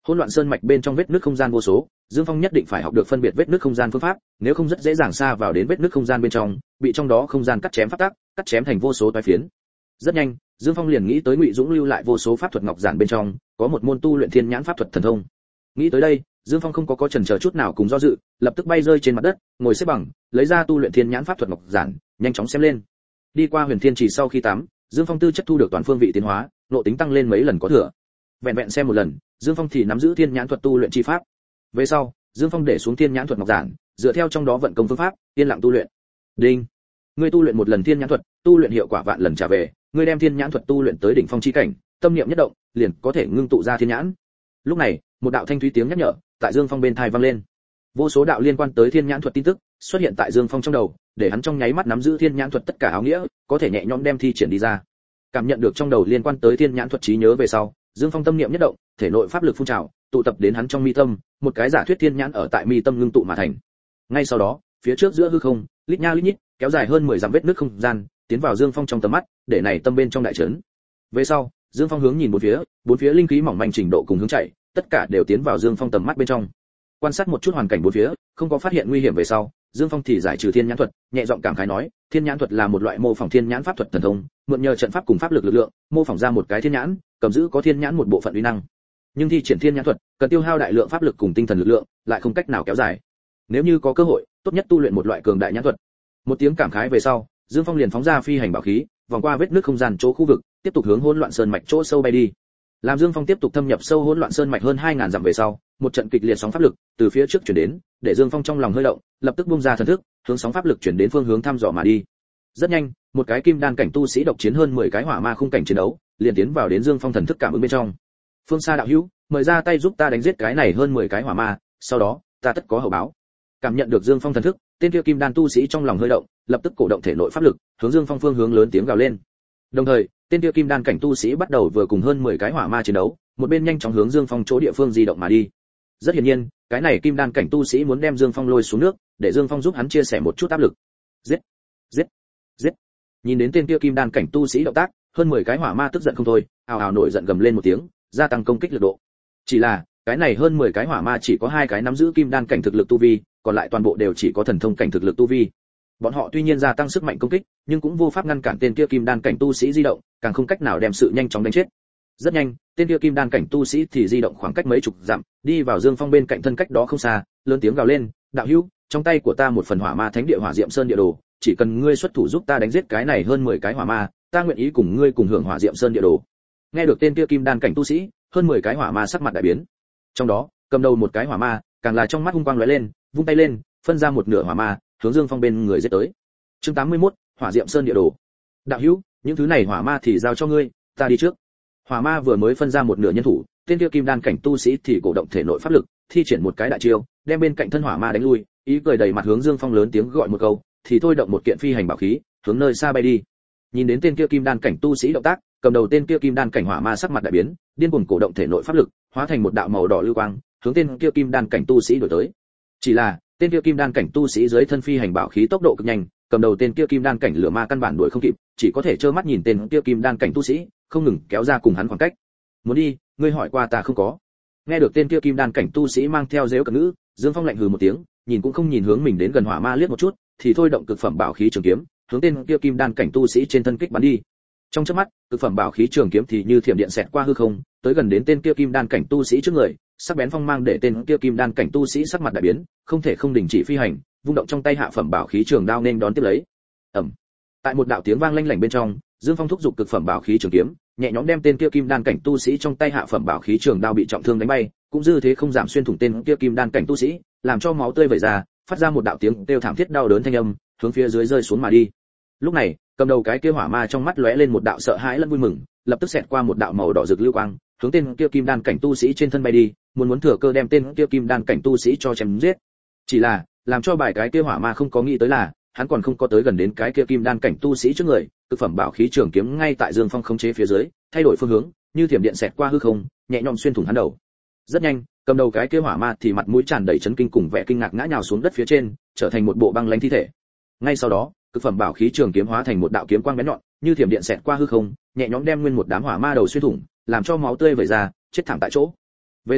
S1: Hỗn loạn sơn mạch bên trong vết nứt không gian vô số, Dương Phong nhất định phải học được phân biệt vết nứt không gian phương pháp, nếu không rất dễ dàng xa vào đến vết nứt không gian bên trong, bị trong đó không gian cắt chém pháp tắc, cắt chém thành vô số toái phiến. Rất nhanh, Dương Phong liền nghĩ tới Ngụy Dũng lưu lại vô số pháp thuật ngọc giản bên trong, có một môn tu luyện thiên nhãn pháp thuật thần thông. Nghĩ tới đây, Dương Phong không có có chần chờ chút nào cùng do dự, lập tức bay rơi trên mặt đất, ngồi xếp bằng, lấy ra tu luyện thiên nhãn pháp thuật ngọc giản, nhanh chóng xem lên. Đi qua Huyền Thiên Trì sau khi tắm, Dương Phong tư chất thu được toàn phương vị tiến hóa, nội tính tăng lên mấy lần có thừa. Vẹn vẹn xem một lần, Dương Phong thì nắm giữ thiên nhãn thuật tu luyện chi pháp. Về sau, Dương Phong để xuống thiên nhãn thuật ngọc giản, dựa theo trong đó vận công phương pháp, yên lặng tu luyện. Đinh. Ngươi tu luyện một lần thiên nhãn thuật, tu luyện hiệu quả vạn lần trả về, ngươi đem thiên nhãn thuật tu luyện tới đỉnh phong chi cảnh, tâm niệm nhất động, liền có thể ngưng tụ ra thiên nhãn. Lúc này, một đạo thanh thúy tiếng nhắc nhở tại Dương Phong bên tai vang lên. Vô số đạo liên quan tới thiên nhãn thuật tin tức xuất hiện tại Dương Phong trong đầu, để hắn trong nháy mắt nắm giữ thiên nhãn thuật tất cả áo nghĩa, có thể nhẹ nhõm đem thi triển đi ra. Cảm nhận được trong đầu liên quan tới thiên nhãn thuật trí nhớ về sau, Dương Phong tâm niệm nhất động, thể nội pháp lực phun trào, tụ tập đến hắn trong mi tâm, một cái giả thuyết thiên nhãn ở tại mi tâm ngưng tụ mà thành. Ngay sau đó, phía trước giữa hư không, lít nha lít nhít, kéo dài hơn mười dặm vết nứt không gian, tiến vào Dương Phong trong tầm mắt, để này tâm bên trong đại chấn. Về sau, Dương Phong hướng nhìn bốn phía, bốn phía linh khí mỏng manh trình độ cùng hướng chạy, tất cả đều tiến vào Dương Phong tầm mắt bên trong. Quan sát một chút hoàn cảnh bốn phía, không có phát hiện nguy hiểm về sau, Dương Phong thì giải trừ thiên nhãn thuật, nhẹ giọng cảm khái nói, thiên nhãn thuật là một loại mô phỏng thiên nhãn pháp thuật thần thông, mượn nhờ trận pháp cùng pháp lực lực lượng, mô phỏng ra một cái thiên nhãn, cầm giữ có thiên nhãn một bộ phận uy năng. Nhưng thi triển thiên nhãn thuật, cần tiêu hao đại lượng pháp lực cùng tinh thần lực lượng, lại không cách nào kéo dài. Nếu như có cơ hội, tốt nhất tu luyện một loại cường đại nhãn thuật. Một tiếng cảm khái về sau, Dương Phong liền phóng ra phi hành bảo khí, vòng qua vết nứt không gian chỗ khu vực, tiếp tục hướng hỗn loạn sơn mạch chỗ sâu bay đi. Làm Dương Phong tiếp tục thâm nhập sâu hỗn loạn sơn mạch hơn hai nghìn dặm về sau, một trận kịch liệt sóng pháp lực từ phía trước chuyển đến, để Dương Phong trong lòng hơi động, lập tức buông ra thần thức, hướng sóng pháp lực chuyển đến phương hướng thăm dò mà đi. Rất nhanh, một cái kim đan cảnh tu sĩ độc chiến hơn mười cái hỏa ma khung cảnh chiến đấu, liền tiến vào đến Dương Phong thần thức cảm ứng bên trong. Phương xa đạo hữu, mời ra tay giúp ta đánh giết cái này hơn mười cái hỏa ma, sau đó, ta tất có hậu báo. Cảm nhận được Dương Phong thần thức, tên kia kim đan tu sĩ trong lòng hơi động, lập tức cổ động thể nội pháp lực, hướng Dương Phong phương hướng lớn tiếng gào lên. Đồng thời, tên kia kim đan cảnh tu sĩ bắt đầu vừa cùng hơn mười cái hỏa ma chiến đấu, một bên nhanh chóng hướng Dương Phong chỗ địa phương di động mà đi. Rất hiển nhiên, cái này kim đan cảnh tu sĩ muốn đem Dương Phong lôi xuống nước, để Dương Phong giúp hắn chia sẻ một chút áp lực. Giết, giết, giết. Nhìn đến tên kia kim đan cảnh tu sĩ động tác, hơn mười cái hỏa ma tức giận không thôi, ào ào nổi giận gầm lên một tiếng, gia tăng công kích lực độ. Chỉ là, cái này hơn mười cái hỏa ma chỉ có hai cái nắm giữ kim đan cảnh thực lực tu vi, còn lại toàn bộ đều chỉ có thần thông cảnh thực lực tu vi. Bọn họ tuy nhiên gia tăng sức mạnh công kích, nhưng cũng vô pháp ngăn cản tên kia kim đan cảnh tu sĩ di động, càng không cách nào đem sự nhanh chóng đánh chết. Rất nhanh, tên kia kim đan cảnh tu sĩ thì di động khoảng cách mấy chục dặm, đi vào Dương Phong bên cạnh thân cách đó không xa, lớn tiếng gào lên, "Đạo hữu, trong tay của ta một phần hỏa ma thánh địa hỏa diệm sơn địa đồ, chỉ cần ngươi xuất thủ giúp ta đánh giết cái này hơn mười cái hỏa ma, ta nguyện ý cùng ngươi cùng hưởng hỏa diệm sơn địa đồ." Nghe được tên kia kim đan cảnh tu sĩ, hơn mười cái hỏa ma sắc mặt đại biến. Trong đó, cầm đầu một cái hỏa ma, càng là trong mắt hung quang lóe lên, vung tay lên, phân ra một nửa hỏa ma, hướng Dương Phong bên người giết tới. Chương tám mươi mốt, Hỏa Diệm Sơn địa đồ. Đạo hữu, những thứ này hỏa ma thì giao cho ngươi, ta đi trước. Hỏa ma vừa mới phân ra một nửa nhân thủ, tên kia kim đan cảnh tu sĩ thì cổ động thể nội pháp lực, thi triển một cái đại chiêu, đem bên cạnh thân hỏa ma đánh lui, ý cười đầy mặt hướng Dương Phong lớn tiếng gọi một câu, thì thôi động một kiện phi hành bảo khí, hướng nơi xa bay đi. Nhìn đến tên kia kim đan cảnh tu sĩ động tác, cầm đầu tên kia kim đan cảnh hỏa ma sắc mặt đại biến, điên cuồng cổ động thể nội pháp lực, hóa thành một đạo màu đỏ lưu quang, hướng tên kia kim đan cảnh tu sĩ đuổi tới. Chỉ là, tên kia kim đan cảnh tu sĩ dưới thân phi hành bảo khí tốc độ cực nhanh, cầm đầu tên kia kim đan cảnh lửa ma căn bản đuổi không kịp, chỉ có thể trơ mắt nhìn tên kia kim đan cảnh tu sĩ không ngừng kéo ra cùng hắn khoảng cách. Muốn đi, ngươi hỏi qua ta không có. Nghe được tên kia kim đan cảnh tu sĩ mang theo giễu cợt ngữ, Dương Phong lạnh hừ một tiếng, nhìn cũng không nhìn hướng mình đến gần hỏa ma liếc một chút, thì thôi động cực phẩm bảo khí trường kiếm, hướng tên kia kim đan cảnh tu sĩ trên thân kích bắn đi. Trong chớp mắt, cực phẩm bảo khí trường kiếm thì như thiểm điện xẹt qua hư không, tới gần đến tên kia kim đan cảnh tu sĩ trước người, sắc bén phong mang để tên kia kim đan cảnh tu sĩ sắc mặt đại biến, không thể không đình chỉ phi hành, vung động trong tay hạ phẩm bảo khí trường đao nên đón tiếp lấy. Ầm. Tại một đạo tiếng vang lanh lảnh bên trong, Dương Phong thúc giục cực phẩm bảo khí trường kiếm, nhẹ nhõm đem tên kia kim đan cảnh tu sĩ trong tay hạ phẩm bảo khí trường đao bị trọng thương đánh bay, cũng dư thế không giảm xuyên thủng tên kia kim đan cảnh tu sĩ, làm cho máu tươi vẩy ra, phát ra một đạo tiếng kêu thảm thiết đau đớn thanh âm, hướng phía dưới rơi xuống mà đi. Lúc này, cầm đầu cái kia hỏa ma trong mắt lóe lên một đạo sợ hãi lẫn vui mừng, lập tức xẹt qua một đạo màu đỏ rực lưu quang, hướng tên kia kim đan cảnh tu sĩ trên thân bay đi, muốn muốn thừa cơ đem tên kia kim đan cảnh tu sĩ cho chém giết. Chỉ là, làm cho bài cái kia hỏa ma không có nghĩ tới là, hắn còn không có tới gần đến cái kia kim đan cảnh tu sĩ trước người, cực phẩm bảo khí trường kiếm ngay tại Dương Phong khống chế phía dưới, thay đổi phương hướng, như thiểm điện xẹt qua hư không, nhẹ nhõm xuyên thủng hắn đầu. Rất nhanh, cầm đầu cái kia hỏa ma thì mặt mũi tràn đầy chấn kinh cùng vẻ kinh ngạc ngã nhào xuống đất phía trên, trở thành một bộ băng lãnh thi thể. Ngay sau đó, cực phẩm bảo khí trường kiếm hóa thành một đạo kiếm quang bén nhọn, như thiểm điện xẹt qua hư không, nhẹ nhõm đem nguyên một đám hỏa ma đầu xuyên thủng, làm cho máu tươi vẩy ra, chết thảm tại chỗ. Về sau,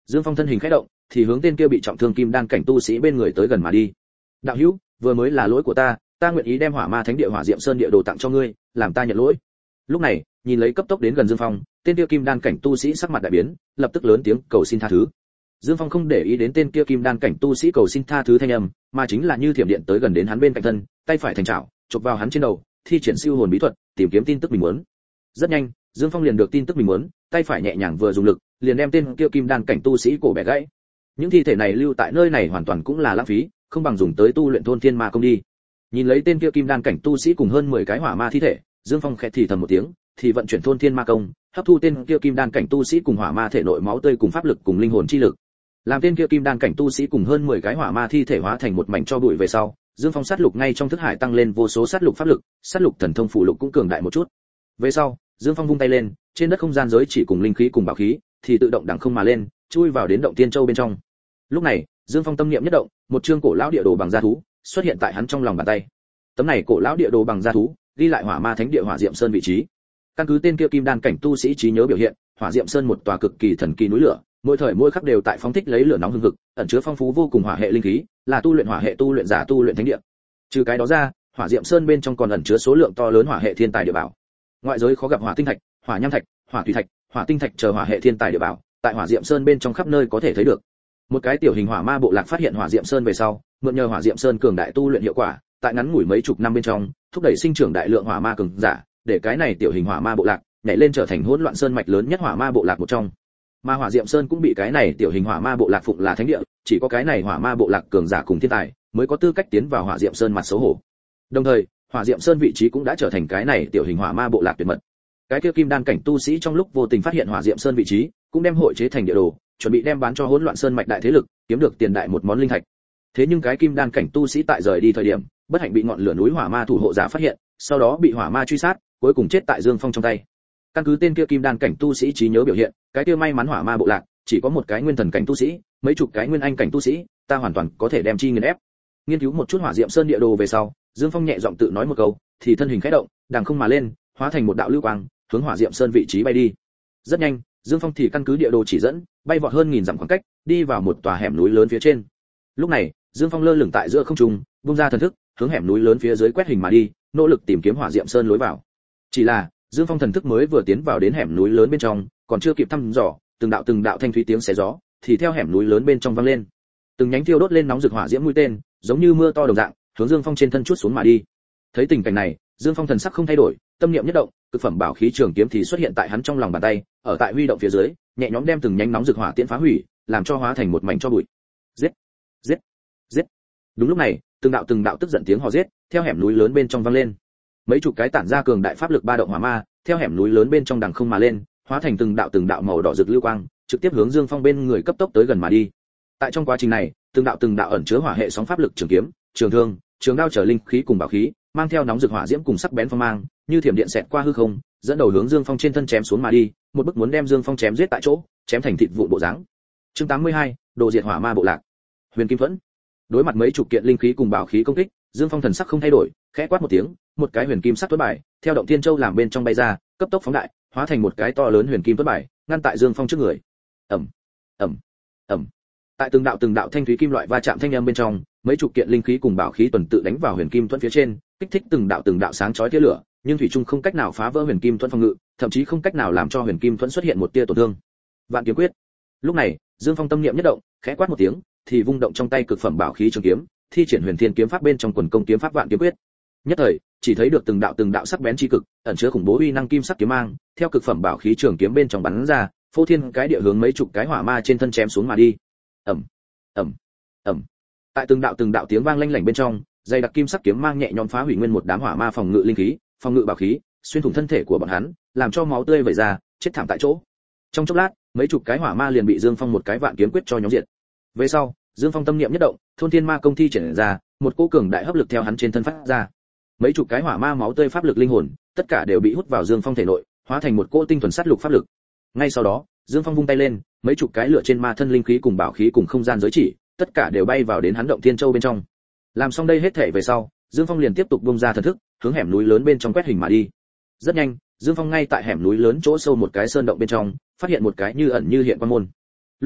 S1: Dương Phong thân hình khẽ động, thì hướng tên kia bị trọng thương kim đan cảnh tu sĩ bên người tới gần mà đi. Đạo hữu, vừa mới là lỗi của ta, ta nguyện ý đem Hỏa Ma Thánh Địa Hỏa Diệm Sơn địa đồ tặng cho ngươi, làm ta nhận lỗi. Lúc này, nhìn lấy cấp tốc đến gần Dương Phong, tên kia kim đan cảnh tu sĩ sắc mặt đại biến, lập tức lớn tiếng cầu xin tha thứ. Dương Phong không để ý đến tên kia kim đan cảnh tu sĩ cầu xin tha thứ thanh âm, mà chính là như thiểm điện tới gần đến hắn bên cạnh thân, tay phải thành chảo, chụp vào hắn trên đầu, thi triển siêu hồn bí thuật, tìm kiếm tin tức mình muốn. Rất nhanh, Dương Phong liền được tin tức mình muốn, tay phải nhẹ nhàng vừa dùng lực, liền đem tên kia kim đan cảnh tu sĩ cổ bẻ gãy. Những thi thể này lưu tại nơi này hoàn toàn cũng là lãng phí, không bằng dùng tới tu luyện thôn thiên ma công đi. Nhìn lấy tên kia kim đan cảnh tu sĩ cùng hơn mười cái hỏa ma thi thể, Dương Phong khẽ thì thầm một tiếng, thì vận chuyển thôn thiên ma công, hấp thu tên kia kim đan cảnh tu sĩ cùng hỏa ma thể nội máu tươi cùng pháp lực cùng linh hồn chi lực. Làm tên kia kim đan cảnh tu sĩ cùng hơn mười cái hỏa ma thi thể hóa thành một mảnh cho bụi về sau, Dương Phong sát lục ngay trong thức hải tăng lên vô số sát lục pháp lực, sát lục thần thông phụ lục cũng cường đại một chút. Về sau, Dương Phong vung tay lên, trên đất không gian giới chỉ cùng linh khí cùng bảo khí thì tự động đằng không mà lên, chui vào đến động tiên châu bên trong. Lúc này, Dương Phong tâm niệm nhất động, một chương cổ lão địa đồ bằng da thú xuất hiện tại hắn trong lòng bàn tay. Tấm này cổ lão địa đồ bằng da thú ghi lại Hỏa Ma Thánh Địa Hỏa Diệm Sơn vị trí. Căn cứ tên kia kim đan cảnh tu sĩ trí nhớ biểu hiện, Hỏa Diệm Sơn một tòa cực kỳ thần kỳ núi lửa, mỗi thời mỗi khắc đều tại phóng thích lấy lửa nóng hừng hực, ẩn chứa phong phú vô cùng hỏa hệ linh khí, là tu luyện hỏa hệ tu luyện giả tu luyện thánh địa. Trừ cái đó ra, Hỏa Diệm Sơn bên trong còn ẩn chứa số lượng to lớn hỏa hệ thiên tài địa bảo. Ngoại giới khó gặp hỏa tinh thạch, hỏa nham thạch, hỏa thủy thạch, hỏa tinh thạch chờ hỏa hệ thiên tài địa bảo, tại Hỏa Diệm Sơn bên trong khắp nơi có thể thấy được. Một cái tiểu hình hỏa ma bộ lạc phát hiện Hỏa Diệm Sơn về sau, mượn nhờ Hỏa Diệm Sơn cường đại tu luyện hiệu quả, tại ngắn ngủi mấy chục năm bên trong, thúc đẩy sinh trưởng đại lượng hỏa ma cường giả, để cái này tiểu hình hỏa ma bộ lạc nhảy lên trở thành hỗn loạn sơn mạch lớn nhất hỏa ma bộ lạc một trong. Mà Hỏa Diệm Sơn cũng bị cái này tiểu hình hỏa ma bộ lạc phụng là thánh địa, chỉ có cái này hỏa ma bộ lạc cường giả cùng thiên tài mới có tư cách tiến vào Hỏa Diệm Sơn mặt xấu hổ. Đồng thời, Hỏa Diệm Sơn vị trí cũng đã trở thành cái này tiểu hình hỏa ma bộ lạc tuyệt mật. Cái kia kim đan cảnh tu sĩ trong lúc vô tình phát hiện Hỏa Diệm Sơn vị trí, cũng đem hội chế thành địa đồ, chuẩn bị đem bán cho hỗn loạn sơn mạch đại thế lực, kiếm được tiền đại một món linh thạch. Thế nhưng cái kim đan cảnh tu sĩ tại rời đi thời điểm, bất hạnh bị ngọn lửa núi hỏa ma thủ hộ giả phát hiện, sau đó bị hỏa ma truy sát, cuối cùng chết tại Dương Phong trong tay. Căn cứ tên kia kim đan cảnh tu sĩ trí nhớ biểu hiện, cái kia may mắn hỏa ma bộ lạc chỉ có một cái nguyên thần cảnh tu sĩ, mấy chục cái nguyên anh cảnh tu sĩ, ta hoàn toàn có thể đem chi nghiền ép. Nghiên cứu một chút Hỏa Diệm Sơn địa đồ về sau, Dương Phong nhẹ giọng tự nói một câu, thì thân hình khẽ động, đằng không mà lên, hóa thành một đạo lưu quang, hướng Hỏa Diệm Sơn vị trí bay đi. Rất nhanh, Dương Phong thì căn cứ địa đồ chỉ dẫn, bay vọt hơn nghìn dặm khoảng cách, đi vào một tòa hẻm núi lớn phía trên. Lúc này, Dương Phong lơ lửng tại giữa không trung, bung ra thần thức, hướng hẻm núi lớn phía dưới quét hình mà đi, nỗ lực tìm kiếm Hỏa Diệm Sơn lối vào. Chỉ là, Dương Phong thần thức mới vừa tiến vào đến hẻm núi lớn bên trong, còn chưa kịp thăm dò, từng đạo từng đạo thanh thúy tiếng xé gió, thì theo hẻm núi lớn bên trong vang lên. Từng nhánh thiêu đốt lên nóng rực hỏa diễm mũi tên, giống như mưa to đồng dạng, hướng Dương Phong trên thân chuốt xuống mà đi. Thấy tình cảnh này, Dương Phong thần sắc không thay đổi, tâm niệm nhất động, cực phẩm bảo khí trường kiếm thì xuất hiện tại hắn trong lòng bàn tay, ở tại huy động phía dưới, nhẹ nhõm đem từng nhánh nóng rực hỏa tiễn phá hủy, làm cho hóa thành một mảnh cho bụi. Giết, giết, giết. Đúng lúc này, từng đạo từng đạo tức giận tiếng hò giết, theo hẻm núi lớn bên trong vang lên. Mấy chục cái tản ra cường đại pháp lực ba động hỏa ma, theo hẻm núi lớn bên trong đằng không mà lên, hóa thành từng đạo từng đạo màu đỏ rực lưu quang, trực tiếp hướng Dương Phong bên người cấp tốc tới gần mà đi. Tại trong quá trình này, từng đạo từng đạo ẩn chứa hỏa hệ sóng pháp lực trường kiếm, trường thương, trường đao trở linh khí cùng bảo khí, mang theo nóng rực hỏa diễm cùng sắc bén phong mang, như thiểm điện xẹt qua hư không, dẫn đầu hướng Dương Phong trên thân chém xuống mà đi, một bức muốn đem Dương Phong chém giết tại chỗ, chém thành thịt vụn bộ dáng. Chương tám mươi hai, đồ diệt hỏa ma bộ lạc. Huyền Kim Thuẫn. Đối mặt mấy chục kiện linh khí cùng bảo khí công kích, Dương Phong thần sắc không thay đổi, khẽ quát một tiếng, một cái huyền kim sắc tuấn bài, theo động thiên châu làm bên trong bay ra, cấp tốc phóng đại, hóa thành một cái to lớn huyền kim tuấn bài, ngăn tại Dương Phong trước người. Ầm, ầm, ầm. Tại từng đạo từng đạo thanh thúy kim loại va chạm thanh âm bên trong, mấy chục kiện linh khí cùng bảo khí tuần tự đánh vào huyền kim thuẫn phía trên, kích thích từng đạo từng đạo sáng chói tia lửa, nhưng thủy chung không cách nào phá vỡ huyền kim thuẫn phòng ngự, thậm chí không cách nào làm cho huyền kim thuẫn xuất hiện một tia tổn thương. Vạn kiếm quyết. Lúc này, Dương Phong tâm niệm nhất động, khẽ quát một tiếng, thì vung động trong tay cực phẩm bảo khí trường kiếm, thi triển huyền thiên kiếm pháp bên trong quần công kiếm pháp vạn kiếm quyết. Nhất thời, chỉ thấy được từng đạo từng đạo sắc bén chi cực, ẩn chứa khủng bố uy năng kim sắc kiếm mang, theo cực phẩm bảo khí trường kiếm bên trong bắn ra, phô thiên cái địa hướng mấy chục cái hỏa ma trên thân chém xuống mà đi. Ầm, ầm, ầm. Tại từng đạo từng đạo tiếng vang lanh lảnh bên trong, dây đặc kim sắc kiếm mang nhẹ nhõm phá hủy nguyên một đám hỏa ma phòng ngự linh khí, phòng ngự bảo khí, xuyên thủng thân thể của bọn hắn, làm cho máu tươi vẩy ra, chết thảm tại chỗ. Trong chốc lát, mấy chục cái hỏa ma liền bị Dương Phong một cái vạn kiếm quyết cho nhóm diệt. Về sau, Dương Phong tâm niệm nhất động, thôn thiên ma công thi triển ra, một cỗ cường đại hấp lực theo hắn trên thân phát ra. Mấy chục cái hỏa ma máu tươi pháp lực linh hồn, tất cả đều bị hút vào Dương Phong thể nội, hóa thành một cỗ tinh thuần sát lục pháp lực. Ngay sau đó, Dương Phong vung tay lên, mấy chục cái lửa trên ma thân linh khí cùng bảo khí cùng không gian giới chỉ, tất cả đều bay vào đến hắn động thiên châu bên trong. Làm xong đây hết thể về sau, Dương Phong liền tiếp tục bung ra thần thức, hướng hẻm núi lớn bên trong quét hình mà đi. Rất nhanh, Dương Phong ngay tại hẻm núi lớn chỗ sâu một cái sơn động bên trong, phát hiện một cái như ẩn như hiện quan môn. Lúc này,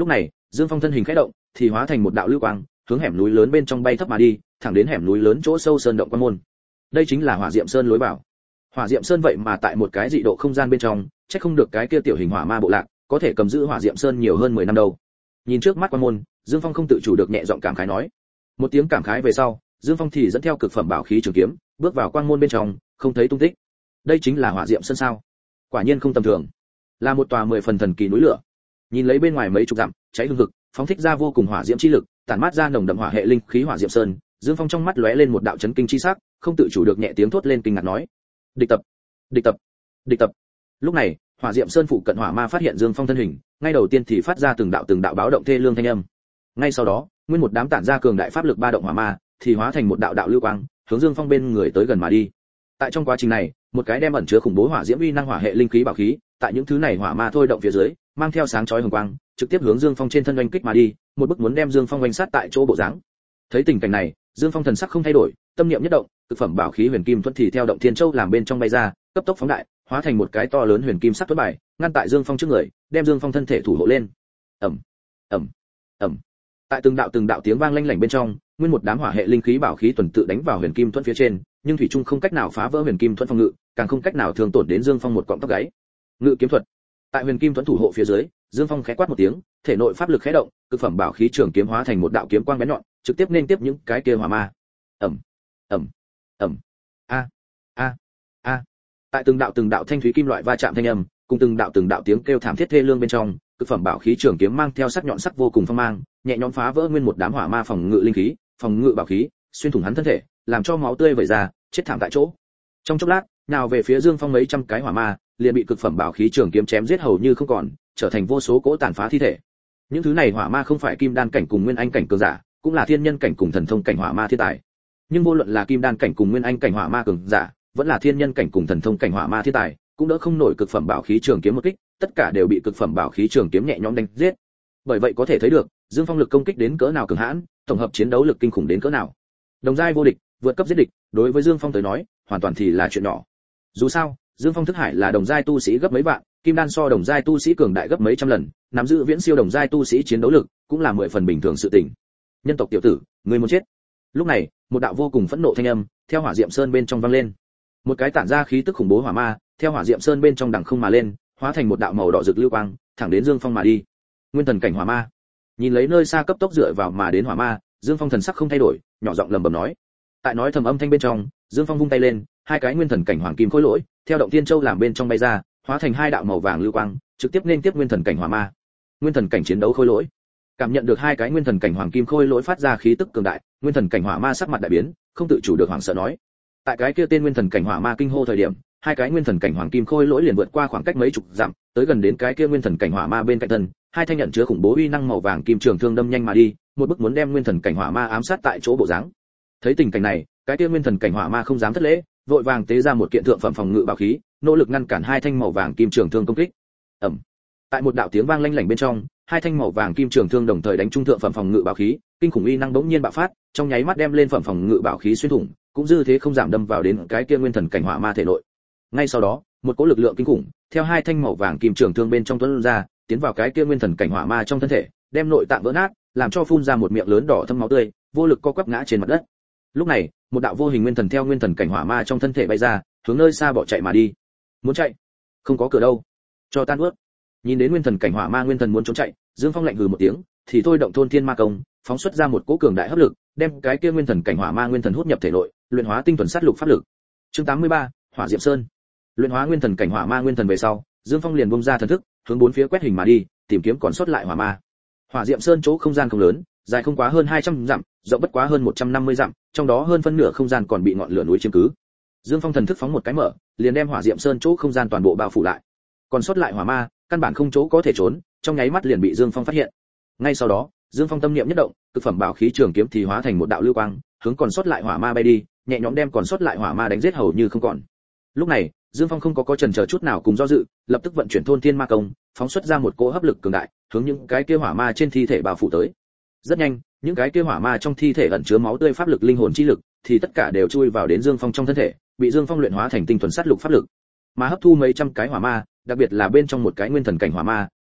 S1: Dương Phong thân hình khẽ động, thì hóa thành một đạo lưu quang, hướng hẻm núi lớn bên trong bay thấp mà đi, thẳng đến hẻm núi lớn chỗ sâu sơn động quan môn. Đây chính là Hỏa Diệm Sơn lối vào. Hỏa Diệm Sơn vậy mà tại một cái dị độ không gian bên trong, chắc không được cái kia tiểu hình hỏa ma bộ lạc có thể cầm giữ Hỏa Diệm Sơn nhiều hơn mười năm đâu. Nhìn trước mắt quan môn, Dương Phong không tự chủ được nhẹ giọng cảm khái nói. Một tiếng cảm khái về sau, Dương Phong thì dẫn theo cực phẩm bảo khí trường kiếm, bước vào quang môn bên trong, không thấy tung tích. Đây chính là Hỏa Diệm Sơn sao? Quả nhiên không tầm thường, là một tòa mười phần thần kỳ núi lửa. Nhìn lấy bên ngoài mấy chục dặm, cháy hừng hực, phóng thích ra vô cùng hỏa diễm chi lực, tản mát ra nồng đậm hỏa hệ linh khí Hỏa Diệm Sơn. Dương Phong trong mắt lóe lên một đạo chấn kinh chi sắc, không tự chủ được nhẹ tiếng thốt lên kinh ngạc nói: "Địch tập, địch tập, địch tập." Lúc này, Hỏa Diệm Sơn phụ cận hỏa ma phát hiện Dương Phong thân hình, ngay đầu tiên thì phát ra từng đạo từng đạo báo động thê lương thanh âm. Ngay sau đó, nguyên một đám tản ra cường đại pháp lực ba động hỏa ma, thì hóa thành một đạo đạo lưu quang, hướng Dương Phong bên người tới gần mà đi. Tại trong quá trình này, một cái đem ẩn chứa khủng bố hỏa diễm uy năng hỏa hệ linh khí bảo khí, tại những thứ này hỏa ma thôi động phía dưới, mang theo sáng chói hồng quang, trực tiếp hướng Dương Phong trên thân oanh kích mà đi, một bức muốn đem Dương Phong oanh sát tại chỗ bộ dáng. Thấy tình cảnh này, Dương Phong thần sắc không thay đổi, tâm niệm nhất động, cực phẩm bảo khí Huyền Kim Thuẫn thì theo động thiên châu làm bên trong bay ra, cấp tốc phóng đại, hóa thành một cái to lớn huyền kim sắc thuẫn bài, ngăn tại Dương Phong trước người, đem Dương Phong thân thể thủ hộ lên. Ầm, ầm, ầm. Tại từng đạo từng đạo tiếng vang lanh lảnh bên trong, nguyên một đám hỏa hệ linh khí bảo khí tuần tự đánh vào Huyền Kim Thuẫn phía trên, nhưng thủy trung không cách nào phá vỡ Huyền Kim Thuẫn phòng ngự, càng không cách nào thương tổn đến Dương Phong một cọng tóc gáy. Ngự kiếm thuật. Tại Huyền Kim Thuẫn thủ hộ phía dưới, Dương Phong khẽ quát một tiếng, thể nội pháp lực khẽ động, cực phẩm bảo khí trường kiếm hóa thành một đạo kiếm quang bén nhọn, trực tiếp nên tiếp những cái kia hỏa ma. Ầm, ầm, ầm. A, a, a. Tại từng đạo từng đạo thanh thúy kim loại va chạm thanh âm, cùng từng đạo từng đạo tiếng kêu thảm thiết thê lương bên trong, cực phẩm bảo khí trường kiếm mang theo sắc nhọn sắc vô cùng phong mang, nhẹ nhõm phá vỡ nguyên một đám hỏa ma phòng ngự linh khí, phòng ngự bảo khí, xuyên thủng hắn thân thể, làm cho máu tươi vẩy ra, chết thảm tại chỗ. Trong chốc lát, nào về phía Dương Phong mấy trăm cái hỏa ma, liền bị cực phẩm bảo khí trường kiếm chém giết hầu như không còn, trở thành vô số cỗ tàn phá thi thể. Những thứ này hỏa ma không phải kim đan cảnh cùng nguyên anh cảnh cường giả, cũng là thiên nhân cảnh cùng thần thông cảnh hỏa ma thiên tài. Nhưng vô luận là kim đan cảnh cùng nguyên anh cảnh hỏa ma cường giả, vẫn là thiên nhân cảnh cùng thần thông cảnh hỏa ma thiên tài, cũng đỡ không nổi cực phẩm bảo khí trường kiếm một kích, tất cả đều bị cực phẩm bảo khí trường kiếm nhẹ nhõm đánh giết. Bởi vậy có thể thấy được, Dương Phong lực công kích đến cỡ nào cường hãn, tổng hợp chiến đấu lực kinh khủng đến cỡ nào. Đồng giai vô địch, vượt cấp giết địch, đối với Dương Phong tới nói, hoàn toàn thì là chuyện nhỏ. Dù sao, Dương Phong thức hải là đồng giai tu sĩ gấp mấy vạn, kim đan so đồng giai tu sĩ cường đại gấp mấy trăm lần, nắm giữ viễn siêu đồng giai tu sĩ chiến đấu lực, cũng là mười phần bình thường sự tình. Nhân tộc tiểu tử, ngươi muốn chết. Lúc này, một đạo vô cùng phẫn nộ thanh âm theo Hỏa Diệm Sơn bên trong vang lên. Một cái tản ra khí tức khủng bố hỏa ma, theo Hỏa Diệm Sơn bên trong đằng không mà lên, hóa thành một đạo màu đỏ rực lưu quang, thẳng đến Dương Phong mà đi. Nguyên thần cảnh hỏa ma. Nhìn lấy nơi xa cấp tốc dựa vào mà đến hỏa ma, Dương Phong thần sắc không thay đổi, nhỏ giọng lẩm bẩm nói. Tại nói thầm âm thanh bên trong, Dương Phong vung tay lên, hai cái nguyên thần cảnh hoàng kim khối lỗi, theo động thiên châu làm bên trong bay ra, hóa thành hai đạo màu vàng lưu quang, trực tiếp nên tiếp nguyên thần cảnh hỏa ma. Nguyên thần cảnh chiến đấu khối lỗi. Cảm nhận được hai cái nguyên thần cảnh hoàng kim khôi lỗi phát ra khí tức cường đại, nguyên thần cảnh hỏa ma sắc mặt đại biến, không tự chủ được hoảng sợ nói. Tại cái kia tên nguyên thần cảnh hỏa ma kinh hô thời điểm, hai cái nguyên thần cảnh hoàng kim khôi lỗi liền vượt qua khoảng cách mấy chục dặm, tới gần đến cái kia nguyên thần cảnh hỏa ma bên cạnh thân, hai thanh nhận chứa khủng bố uy năng màu vàng kim trường thương đâm nhanh mà đi, một bức muốn đem nguyên thần cảnh hỏa ma ám sát tại chỗ bộ dáng. Thấy tình cảnh này, cái kia nguyên thần cảnh hỏa ma không dám thất lễ, vội vàng tế ra một kiện thượng phẩm phòng ngự bảo khí, nỗ lực ngăn cản hai thanh màu vàng kim trường thương công kích. Ầm. Tại một đạo tiếng vang lanh lảnh bên trong, hai thanh màu vàng kim trường thương đồng thời đánh trúng thượng phẩm phòng ngự bảo khí, kinh khủng uy năng bỗng nhiên bạo phát, trong nháy mắt đem lên phẩm phòng ngự bảo khí xuyên thủng, cũng dư thế không giảm đâm vào đến cái kia nguyên thần cảnh hỏa ma thể nội. Ngay sau đó, một cỗ lực lượng kinh khủng theo hai thanh màu vàng kim trường thương bên trong tuôn ra, tiến vào cái kia nguyên thần cảnh hỏa ma trong thân thể, đem nội tạng vỡ nát, làm cho phun ra một miệng lớn đỏ thâm máu tươi, vô lực co quắp ngã trên mặt đất. Lúc này, một đạo vô hình nguyên thần theo nguyên thần cảnh hỏa ma trong thân thể bay ra, hướng nơi xa bỏ chạy mà đi. Muốn chạy? Không có cửa đâu, cho tan ướt. Nhìn đến nguyên thần cảnh hỏa ma nguyên thần muốn trốn chạy, Dương Phong lạnh hừ một tiếng, thì thôi động thôn thiên ma công, phóng xuất ra một cỗ cường đại hấp lực, đem cái kia nguyên thần cảnh hỏa ma nguyên thần hút nhập thể nội, luyện hóa tinh thuần sát lục pháp lực. Chương tám mươi ba, Hỏa Diệm Sơn. Luyện hóa nguyên thần cảnh hỏa ma nguyên thần về sau, Dương Phong liền bung ra thần thức, hướng bốn phía quét hình mà đi, tìm kiếm còn sót lại hỏa ma. Hỏa Diệm Sơn chỗ không gian không lớn, dài không quá hơn hai trăm dặm, rộng bất quá hơn một trăm năm mươi dặm, trong đó hơn phân nửa không gian còn bị ngọn lửa núi chiếm cứ. Dương Phong thần thức phóng một cái mở, liền đem Hỏa Diệm Sơn chỗ không gian toàn bộ bao phủ lại. Còn sót lại hỏa ma, căn bản không chỗ có thể trốn, trong nháy mắt liền bị Dương Phong phát hiện. Ngay sau đó, Dương Phong tâm niệm nhất động, cực phẩm bảo khí trường kiếm thì hóa thành một đạo lưu quang, hướng còn sót lại hỏa ma bay đi, nhẹ nhõm đem còn sót lại hỏa ma đánh giết hầu như không còn. Lúc này, Dương Phong không có có chần chờ chút nào cùng do dự, lập tức vận chuyển thôn thiên ma công, phóng xuất ra một cỗ hấp lực cường đại, hướng những cái kia hỏa ma trên thi thể bao phủ tới. Rất nhanh, những cái kia hỏa ma trong thi thể ẩn chứa máu tươi pháp lực linh hồn chi lực, thì tất cả đều chui vào đến Dương Phong trong thân thể, bị Dương Phong luyện hóa thành tinh thuần sát lục pháp lực. Mà hấp thu mấy trăm cái hỏa ma, đặc biệt là bên trong một cái nguyên thần cảnh hỏa ma,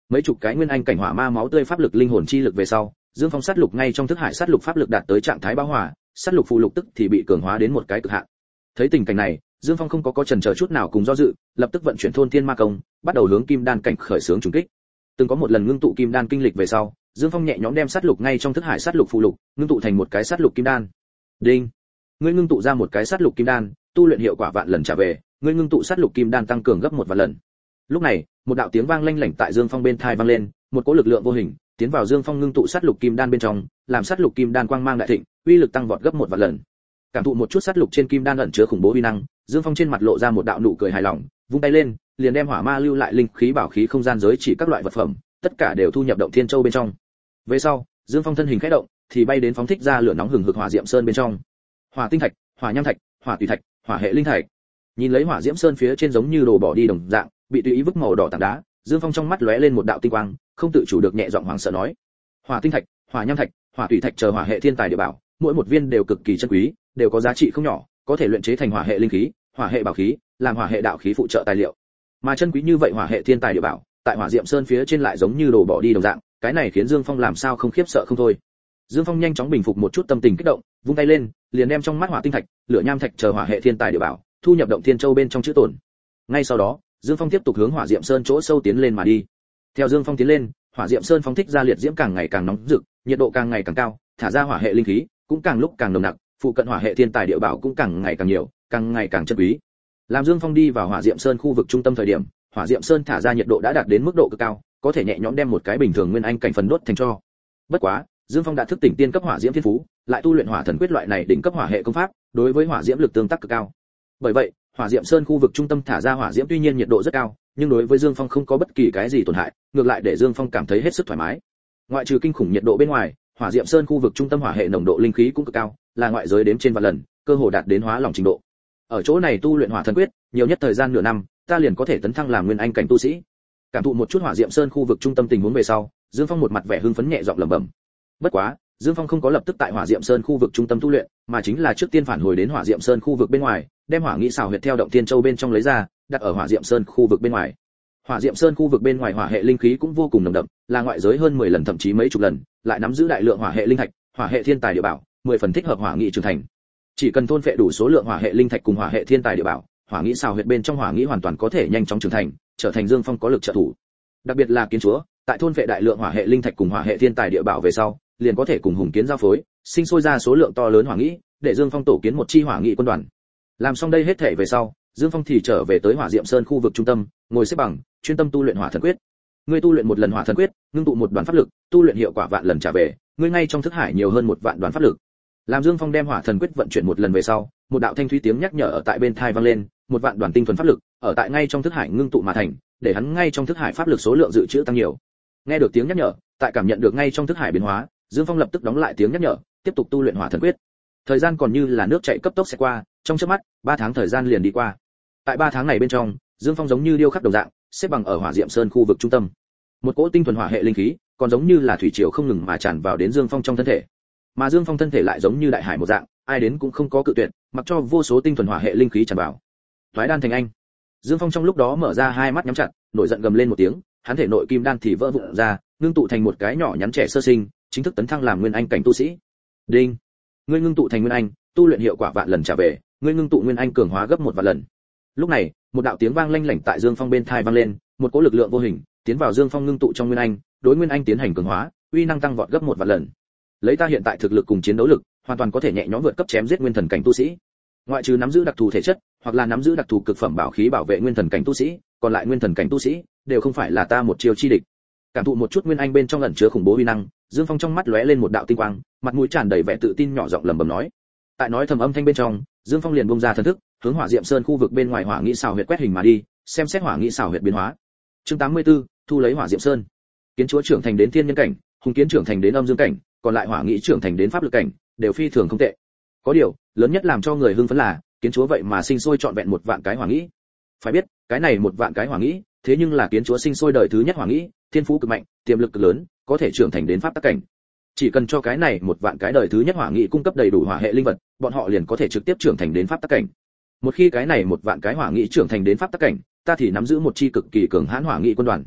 S1: mấy chục cái nguyên anh cảnh hỏa ma máu tươi pháp lực linh hồn chi lực về sau, Dương Phong sát lục ngay trong thức hải sát lục pháp lực đạt tới trạng thái bão hỏa, sát lục phù lục tức thì bị cường hóa đến một cái cực hạn. Thấy tình cảnh này, Dương Phong không có có chần chờ chút nào cùng do dự, lập tức vận chuyển thôn tiên ma công, bắt đầu hướng kim đan cảnh khởi xướng trùng kích. Từng có một lần ngưng tụ kim đan kinh lịch về sau, Dương Phong nhẹ nhõm đem sát lục ngay trong thức hải sát lục phù lục, ngưng tụ thành một cái sát lục kim đan. Đinh. Ngươi ngưng tụ ra một cái sát lục kim đan, tu luyện hiệu quả vạn lần trả về, ngươi ngưng tụ sát lục kim đan tăng cường gấp một vạn lần. Lúc này, một đạo tiếng vang lanh lảnh tại Dương Phong bên tai vang lên, một cỗ lực lượng vô hình tiến vào Dương Phong ngưng tụ sát lục kim đan bên trong, làm sát lục kim đan quang mang đại thịnh, uy lực tăng vọt gấp một vạn lần. Cảm thụ một chút sát lục trên kim đan ẩn chứa khủng bố uy năng, Dương Phong trên mặt lộ ra một đạo nụ cười hài lòng, vung tay lên, liền đem hỏa ma lưu lại linh khí bảo khí không gian giới chỉ các loại vật phẩm, tất cả đều thu nhập động thiên châu bên trong. Về sau, Dương Phong thân hình khẽ động, thì bay đến phóng thích ra lửa nóng hừng hực hỏa diệm sơn bên trong. Hỏa tinh thạch, hỏa nham thạch, hỏa tùy thạch, hỏa hệ linh thạch. Nhìn lấy hỏa diễm sơn phía trên giống như đồ bỏ đi đồng dạng, bị tùy ý vứt màu đỏ tảng đá, Dương Phong trong mắt lóe lên một đạo tinh quang, không tự chủ được nhẹ giọng hoảng sợ nói: hỏa tinh thạch, hỏa nham thạch, hỏa tùy thạch chờ hỏa hệ thiên tài địa bảo, mỗi một viên đều cực kỳ chân quý, đều có giá trị không nhỏ, có thể luyện chế thành hỏa hệ linh khí, hỏa hệ bảo khí, làm hỏa hệ đạo khí phụ trợ tài liệu. Mà chân quý như vậy hỏa hệ thiên tài địa bảo, tại hỏa diệm sơn phía trên lại giống như đồ bỏ đi đồng dạng, cái này khiến Dương Phong làm sao không khiếp sợ không thôi. Dương Phong nhanh chóng bình phục một chút tâm tình kích động, vung tay lên, liền đem trong mắt hỏa tinh thạch, lửa nham thạch chờ hỏa hệ thiên tài địa bảo, thu nhập động thiên châu bên trong chữ tổn. Ngay sau đó, Dương Phong tiếp tục hướng hỏa diệm sơn chỗ sâu tiến lên mà đi. Theo Dương Phong tiến lên, hỏa diệm sơn phóng thích ra liệt diễm càng ngày càng nóng rực, nhiệt độ càng ngày càng cao, thả ra hỏa hệ linh khí cũng càng lúc càng nồng nặc, phụ cận hỏa hệ thiên tài địa bảo cũng càng ngày càng nhiều, càng ngày càng chân quý. Làm Dương Phong đi vào hỏa diệm sơn khu vực trung tâm thời điểm, hỏa diệm sơn thả ra nhiệt độ đã đạt đến mức độ cực cao, có thể nhẹ nhõm đem một cái bình thường nguyên anh cảnh phần đốt thành tro. Bất quá, Dương Phong đã thức tỉnh tiên cấp hỏa diễm thiên phú, lại tu luyện hỏa thần quyết loại này đỉnh cấp hỏa hệ công pháp, đối với hỏa diễm lực tương tác cực cao. Bởi vậy, hỏa diệm sơn khu vực trung tâm thả ra hỏa diễm tuy nhiên nhiệt độ rất cao, nhưng đối với Dương Phong không có bất kỳ cái gì tổn hại, ngược lại để Dương Phong cảm thấy hết sức thoải mái. Ngoại trừ kinh khủng nhiệt độ bên ngoài, hỏa diệm sơn khu vực trung tâm hỏa hệ nồng độ linh khí cũng cực cao, là ngoại giới đếm trên vạn lần, cơ hồ đạt đến hóa lỏng trình độ. Ở chỗ này tu luyện hỏa thần quyết, nhiều nhất thời gian nửa năm, ta liền có thể tấn thăng làm nguyên anh cảnh tu sĩ. Cảm thụ một chút hỏa diệm sơn khu vực trung tâm tình huống về sau, Dương Phong một mặt vẻ hưng phấn nhẹ giọng lẩm bẩm. Bất quá, Dương Phong không có lập tức tại hỏa diệm sơn khu vực trung tâm tu luyện, mà chính là trước tiên phản hồi đến hỏa diệm sơn khu vực bên ngoài, đem hỏa nghĩ xào huyệt theo động thiên châu bên trong lấy ra, đặt ở hỏa diệm sơn khu vực bên ngoài. Hỏa diệm sơn khu vực bên ngoài hỏa hệ linh khí cũng vô cùng nồng đậm, là ngoại giới hơn mười lần thậm chí mấy chục lần, lại nắm giữ đại lượng hỏa hệ linh thạch, hỏa hệ thiên tài địa bảo, mười phần thích hợp hỏa nghị trưởng thành. Chỉ cần thôn phệ đủ số lượng hỏa hệ linh thạch cùng hỏa hệ thiên tài địa bảo, hỏa nghĩ xào huyệt bên trong hỏa nghĩ hoàn toàn có thể nhanh chóng trưởng thành, trở thành Dương Phong có lực trợ thủ. Đặc biệt là kiến chúa, tại thôn phệ đại lượng hỏa hệ linh thạch cùng hỏa hệ thiên tài địa bảo về sau, liền có thể cùng hùng kiến giao phối, sinh sôi ra số lượng to lớn hỏa nghĩ, để Dương Phong tổ kiến một chi hỏa nghị quân đoàn. Làm xong đây hết thể về sau, Dương Phong thì trở về tới hỏa diệm sơn khu vực trung tâm, ngồi xếp bằng, chuyên tâm tu luyện hỏa thần quyết. Ngươi tu luyện một lần hỏa thần quyết, ngưng tụ một đoàn pháp lực, tu luyện hiệu quả vạn lần trả về, ngươi ngay trong thức hải nhiều hơn một vạn đoàn pháp lực. Làm Dương Phong đem hỏa thần quyết vận chuyển một lần về sau, một đạo thanh thúy tiếng nhắc nhở ở tại bên tai vang lên, một vạn đoàn tinh thuần pháp lực, ở tại ngay trong thức hải ngưng tụ mà thành, để hắn ngay trong thức hải pháp lực số lượng dự trữ tăng nhiều. Nghe được tiếng nhắc nhở, tại cảm nhận được ngay trong thức hải biến hóa, Dương Phong lập tức đóng lại tiếng nhắc nhở, tiếp tục tu luyện hỏa thần quyết. Thời gian còn như là nước chảy cấp tốc sẽ qua, trong chớp mắt, ba tháng thời gian liền đi qua. Tại ba tháng này bên trong, Dương Phong giống như điêu khắc đồng dạng, xếp bằng ở hỏa diệm sơn khu vực trung tâm. Một cỗ tinh thuần hỏa hệ linh khí, còn giống như là thủy triều không ngừng mà tràn vào đến Dương Phong trong thân thể. Mà Dương Phong thân thể lại giống như đại hải một dạng, ai đến cũng không có cự tuyệt, mặc cho vô số tinh thuần hỏa hệ linh khí tràn vào. Toái đan thành anh. Dương Phong trong lúc đó mở ra hai mắt nhắm chặt, nổi giận gầm lên một tiếng, hắn thể nội kim đan thì vỡ vụn ra, ngưng tụ thành một cái nhỏ nhắn trẻ sơ sinh, chính thức tấn thăng làm nguyên anh cảnh tu sĩ. Đinh. Ngươi ngưng tụ thành nguyên anh, tu luyện hiệu quả vạn lần trả về, ngươi ngưng tụ nguyên anh cường hóa gấp một vạn lần. Lúc này, một đạo tiếng vang lanh lảnh tại Dương Phong bên tai vang lên, một cỗ lực lượng vô hình tiến vào Dương Phong ngưng tụ trong nguyên anh, đối nguyên anh tiến hành cường hóa, uy năng tăng vọt gấp một vạn lần. Lấy ta hiện tại thực lực cùng chiến đấu lực, hoàn toàn có thể nhẹ nhõm vượt cấp chém giết nguyên thần cảnh tu sĩ. Ngoại trừ nắm giữ đặc thù thể chất, hoặc là nắm giữ đặc thù cực phẩm bảo khí bảo vệ nguyên thần cảnh tu sĩ, còn lại nguyên thần cảnh tu sĩ đều không phải là ta một chiêu chi địch. Cảm thụ một chút nguyên anh bên trong ẩn chứa khủng bố uy năng, Dương Phong trong mắt lóe lên một đạo tinh quang, mặt mũi tràn đầy vẻ tự tin nhỏ giọng lẩm bẩm nói. Tại nói thầm âm thanh bên trong, Dương Phong liền bung ra thần thức, hướng hỏa diệm sơn khu vực bên ngoài hỏa nghĩ xào huyệt quét hình mà đi, xem xét hỏa nghĩ xào huyệt biến hóa. Chương tám mươi tư, thu lấy hỏa diệm sơn. Kiến chúa trưởng thành đến thiên nhân cảnh, hùng kiến trưởng thành đến âm dương cảnh, còn lại hỏa nghĩ trưởng thành đến pháp lực cảnh, đều phi thường không tệ. Có điều, lớn nhất làm cho người hưng phấn là, kiến chúa vậy mà sinh sôi trọn vẹn một vạn cái hỏa nghĩ. Phải biết, cái này một vạn cái hỏa nghĩ, thế nhưng là kiến chúa sinh sôi đời thứ nhất hỏa nghĩ, thiên phú cực mạnh, tiềm lực cực lớn, có thể trưởng thành đến pháp tắc cảnh. Chỉ cần cho cái này một vạn cái đời thứ nhất hỏa nghĩ cung cấp đầy đủ hỏa hệ linh vật, bọn họ liền có thể trực tiếp trưởng thành đến pháp tắc cảnh. Một khi cái này một vạn cái hỏa nghĩ trưởng thành đến pháp tắc cảnh, ta thì nắm giữ một chi cực kỳ cường hãn hỏa nghĩ quân đoàn.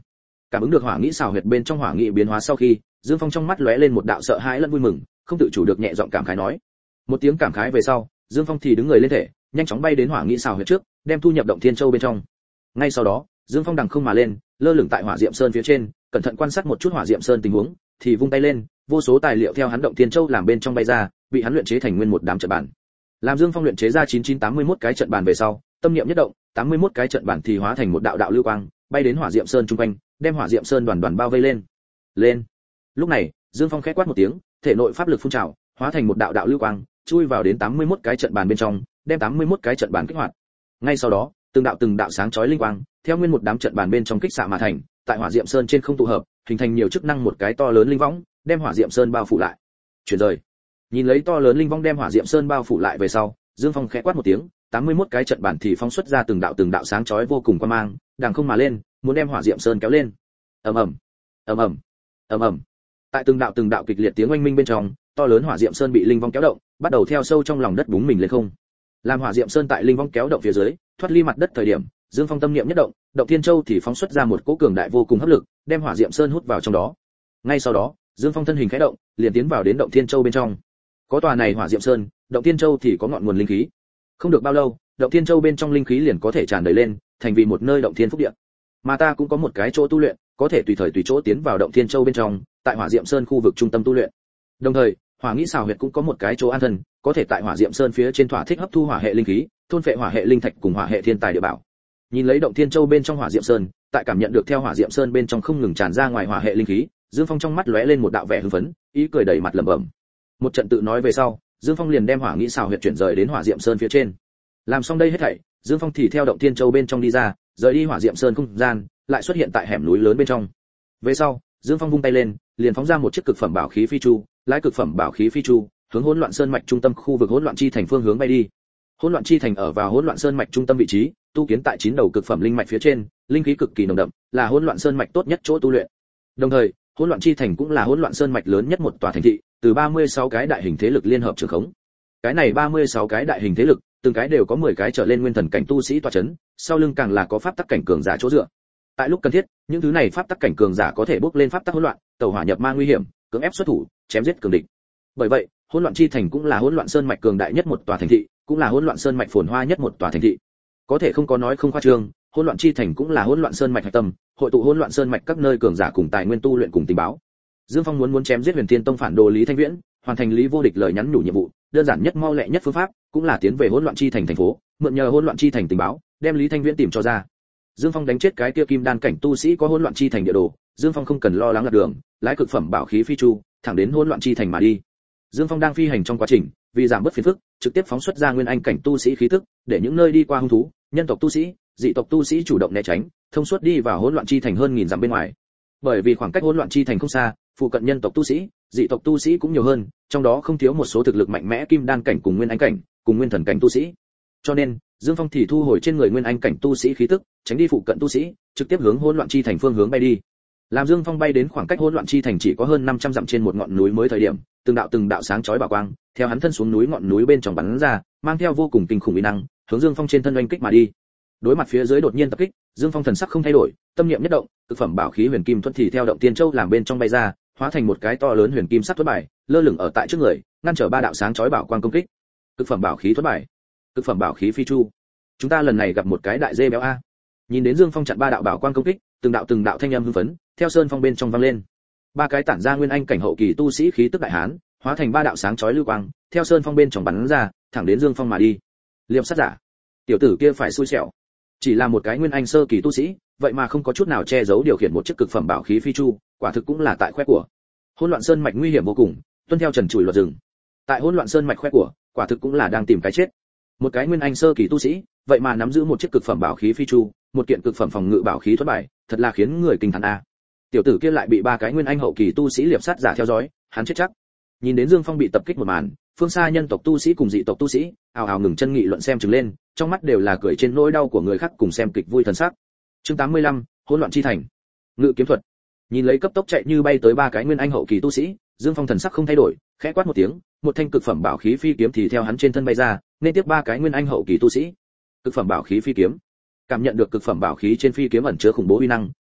S1: Cảm ứng được hỏa nghĩ xào huyệt bên trong hỏa nghĩ biến hóa sau khi, Dương Phong trong mắt lóe lên một đạo sợ hãi lẫn vui mừng, không tự chủ được nhẹ giọng cảm khái nói. Một tiếng cảm khái về sau, Dương Phong thì đứng người lên thể, nhanh chóng bay đến hỏa nghĩ xào huyệt trước, đem thu nhập động thiên châu bên trong. Ngay sau đó, Dương Phong đằng không mà lên, lơ lửng tại hỏa diệm sơn phía trên, cẩn thận quan sát một chút hỏa diệm sơn tình huống, thì vung tay lên, vô số tài liệu theo hắn động thiên châu làm bên trong bay ra, bị hắn luyện chế thành nguyên một đám trận bàn. Làm Dương Phong luyện chế ra chín chín tám mươi mốt cái trận bàn về sau, tâm niệm nhất động, tám mươi mốt cái trận bàn thì hóa thành một đạo đạo lưu quang, bay đến hỏa diệm sơn trung quanh, đem hỏa diệm sơn đoàn đoàn bao vây lên. Lên. Lúc này, Dương Phong khẽ quát một tiếng, thể nội pháp lực phun trào, hóa thành một đạo đạo lưu quang, chui vào đến tám mươi mốt cái trận bàn bên trong, đem tám mươi mốt cái trận bàn kích hoạt. Ngay sau đó, từng đạo từng đạo sáng chói linh quang, theo nguyên một đám trận bàn bên trong kích xạ mà thành, tại hỏa diệm sơn trên không tụ hợp, hình thành nhiều chức năng một cái to lớn linh võng, đem hỏa diệm sơn bao phủ lại. Chuyển rời. Nhìn lấy to lớn linh võng đem hỏa diệm sơn bao phủ lại về sau, Dương Phong khẽ quát một tiếng, tám mươi mốt cái trận bản thì phóng xuất ra từng đạo từng đạo sáng chói vô cùng quang mang, đằng không mà lên, muốn đem hỏa diệm sơn kéo lên. Ầm ầm, ầm ầm, ầm ầm. Tại từng đạo từng đạo kịch liệt tiếng oanh minh bên trong, to lớn hỏa diệm sơn bị linh vong kéo động, bắt đầu theo sâu trong lòng đất búng mình lên không. Làm hỏa diệm sơn tại linh vong kéo động phía dưới, thoát ly mặt đất thời điểm, Dương Phong tâm niệm nhất động, động thiên châu thì phóng xuất ra một cỗ cường đại vô cùng hấp lực, đem hỏa diệm sơn hút vào trong đó. Ngay sau đó, Dương Phong thân hình khẽ động, liền tiến vào đến động thiên châu bên trong. Có tòa này hỏa diệm sơn, động thiên châu thì có ngọn nguồn linh khí. Không được bao lâu, động thiên châu bên trong linh khí liền có thể tràn đầy lên, thành vì một nơi động thiên phúc địa. Mà ta cũng có một cái chỗ tu luyện, có thể tùy thời tùy chỗ tiến vào động thiên châu bên trong, tại hỏa diệm sơn khu vực trung tâm tu luyện. Đồng thời, hỏa nghĩ xào huyệt cũng có một cái chỗ an thân, có thể tại hỏa diệm sơn phía trên thỏa thích hấp thu hỏa hệ linh khí, thôn phệ hỏa hệ linh thạch cùng hỏa hệ thiên tài địa bảo. Nhìn lấy động thiên châu bên trong hỏa diệm sơn, tại cảm nhận được theo hỏa diệm sơn bên trong không ngừng tràn ra ngoài hỏa hệ linh khí, Dương Phong trong mắt lóe lên một đạo vẻ hưng phấn, ý cười đầy mặt lẩm bẩm. Một trận tự nói về sau, Dương Phong liền đem hỏa nghĩ xào huyệt chuyển rời đến hỏa diệm sơn phía trên. Làm xong đây hết thảy, Dương Phong thì theo động thiên châu bên trong đi ra, rời đi hỏa diệm sơn không gian, lại xuất hiện tại hẻm núi lớn bên trong. Về sau, Dương Phong vung tay lên, liền phóng ra một chiếc cực phẩm bảo khí phi chu, lái cực phẩm bảo khí phi chu, hướng hỗn loạn sơn mạch trung tâm khu vực hỗn loạn chi thành phương hướng bay đi. Hỗn loạn chi thành ở vào hỗn loạn sơn mạch trung tâm vị trí, tu kiến tại chín đầu cực phẩm linh mạch phía trên, linh khí cực kỳ nồng đậm, là hỗn loạn sơn mạch tốt nhất chỗ tu luyện. Đồng thời, hỗn loạn chi thành cũng là hỗn loạn sơn mạch lớn nhất một tòa thành thị, từ ba mươi sáu cái đại hình thế lực liên hợp trưởng khống. Cái này ba mươi sáu cái đại hình thế lực, từng cái đều có mười cái trở lên nguyên thần cảnh tu sĩ tọa chấn, sau lưng càng là có pháp tắc cảnh cường giả chỗ dựa. Tại lúc cần thiết, những thứ này pháp tắc cảnh cường giả có thể bước lên pháp tắc hỗn loạn, tẩu hỏa nhập ma nguy hiểm, cưỡng ép xuất thủ, chém giết cường địch. Bởi vậy, hỗn loạn chi thành cũng là hỗn loạn sơn mạch cường đại nhất một tòa thành thị, cũng là hỗn loạn sơn mạch phồn hoa nhất một tòa thành thị. Có thể không có nói không khoa trương, hỗn loạn chi thành cũng là hỗn loạn sơn mạch hạch tâm, hội tụ hỗn loạn sơn mạch các nơi cường giả cùng tài nguyên tu luyện cùng tình báo. Dương Phong muốn muốn chém giết Huyền Thiên Tông phản đồ Lý Thanh Viễn, hoàn thành Lý Vô Địch lời nhắn nhủ nhiệm vụ, đơn giản nhất mau lẹ nhất phương pháp, cũng là tiến về hỗn loạn chi thành thành phố, mượn nhờ hỗn loạn chi thành tình báo, đem Lý Thanh Viễn tìm cho ra. Dương Phong đánh chết cái kia kim đan cảnh tu sĩ có hỗn loạn chi thành địa đồ, Dương Phong không cần lo lắng lạc đường, lái cực phẩm bảo khí phi chu, thẳng đến hỗn loạn chi thành mà đi. Dương Phong đang phi hành trong quá trình, vì giảm bớt phiền phức, trực tiếp phóng xuất ra nguyên anh cảnh tu sĩ khí tức, để những nơi đi qua hung thú, nhân tộc tu sĩ, dị tộc tu sĩ chủ động né tránh, thông suốt đi vào hỗn loạn chi thành hơn nghìn dặm bên ngoài. Bởi vì khoảng cách hỗn loạn chi thành không xa, phụ cận nhân tộc tu sĩ, dị tộc tu sĩ cũng nhiều hơn, trong đó không thiếu một số thực lực mạnh mẽ kim đan cảnh cùng nguyên anh cảnh, cùng nguyên thần cảnh tu sĩ. Cho nên, Dương Phong thì thu hồi trên người nguyên anh cảnh tu sĩ khí tức, tránh đi phụ cận tu sĩ, trực tiếp hướng hỗn loạn chi thành phương hướng bay đi. Làm Dương Phong bay đến khoảng cách hỗn loạn chi thành chỉ có hơn năm trăm dặm trên một ngọn núi mới thời điểm, từng đạo từng đạo sáng chói bảo quang, theo hắn thân xuống núi ngọn núi bên trong bắn ra, mang theo vô cùng kinh khủng uy năng, hướng Dương Phong trên thân oanh kích mà đi. Đối mặt phía dưới đột nhiên tập kích, Dương Phong thần sắc không thay đổi, tâm niệm nhất động, cực phẩm bảo khí huyền kim thuẫn thì theo động tiên châu làm bên trong bay ra, hóa thành một cái to lớn huyền kim sắt thuẫn bài, lơ lửng ở tại trước người, ngăn trở ba đạo sáng chói bảo quang công kích. Cực phẩm bảo khí thuẫn bài, cực phẩm bảo khí phi chu. Chúng ta lần này gặp một cái đại dê béo a. Nhìn đến Dương Phong chặn ba đạo bảo quang công kích, từng đạo từng đạo thanh âm hưng phấn, theo sơn phong bên trong vang lên. Ba cái tản ra nguyên anh cảnh hậu kỳ tu sĩ khí tức đại hán, hóa thành ba đạo sáng chói lưu quang, theo sơn phong bên trong bắn ra, thẳng đến Dương Phong mà đi. Liệp sát giả, tiểu tử kia phải xui xẻo. Chỉ là một cái nguyên anh sơ kỳ tu sĩ, vậy mà không có chút nào che giấu điều khiển một chiếc cực phẩm bảo khí phi chu, quả thực cũng là tại khoe của. Hỗn loạn sơn mạch nguy hiểm vô cùng, tuân theo trần trụi luật rừng. Tại hỗn loạn sơn mạch khoe của, quả thực cũng là đang tìm cái chết. Một cái nguyên anh sơ kỳ tu sĩ, vậy mà nắm giữ một chiếc cực phẩm bảo khí phi chu, một kiện cực phẩm phòng ngự bảo khí thuẫn bài, thật là khiến người kinh thán a. Tiểu tử kia lại bị ba cái nguyên anh hậu kỳ tu sĩ liệp sát giả theo dõi, hắn chết chắc. Nhìn đến Dương Phong bị tập kích một màn, phương xa nhân tộc tu sĩ cùng dị tộc tu sĩ, ào ào ngừng chân nghị luận xem chừng lên, trong mắt đều là cười trên nỗi đau của người khác cùng xem kịch vui thần sắc. Chương tám mươi lăm, hỗn loạn chi thành. Ngự kiếm thuật. Nhìn lấy cấp tốc chạy như bay tới ba cái nguyên anh hậu kỳ tu sĩ, Dương Phong thần sắc không thay đổi, khẽ quát một tiếng, một thanh cực phẩm bảo khí phi kiếm thì theo hắn trên thân bay ra, nên tiếp ba cái nguyên anh hậu kỳ tu sĩ. Cực phẩm bảo khí phi kiếm. Cảm nhận được cực phẩm bảo khí trên phi kiếm ẩn chứa khủng bố uy năng,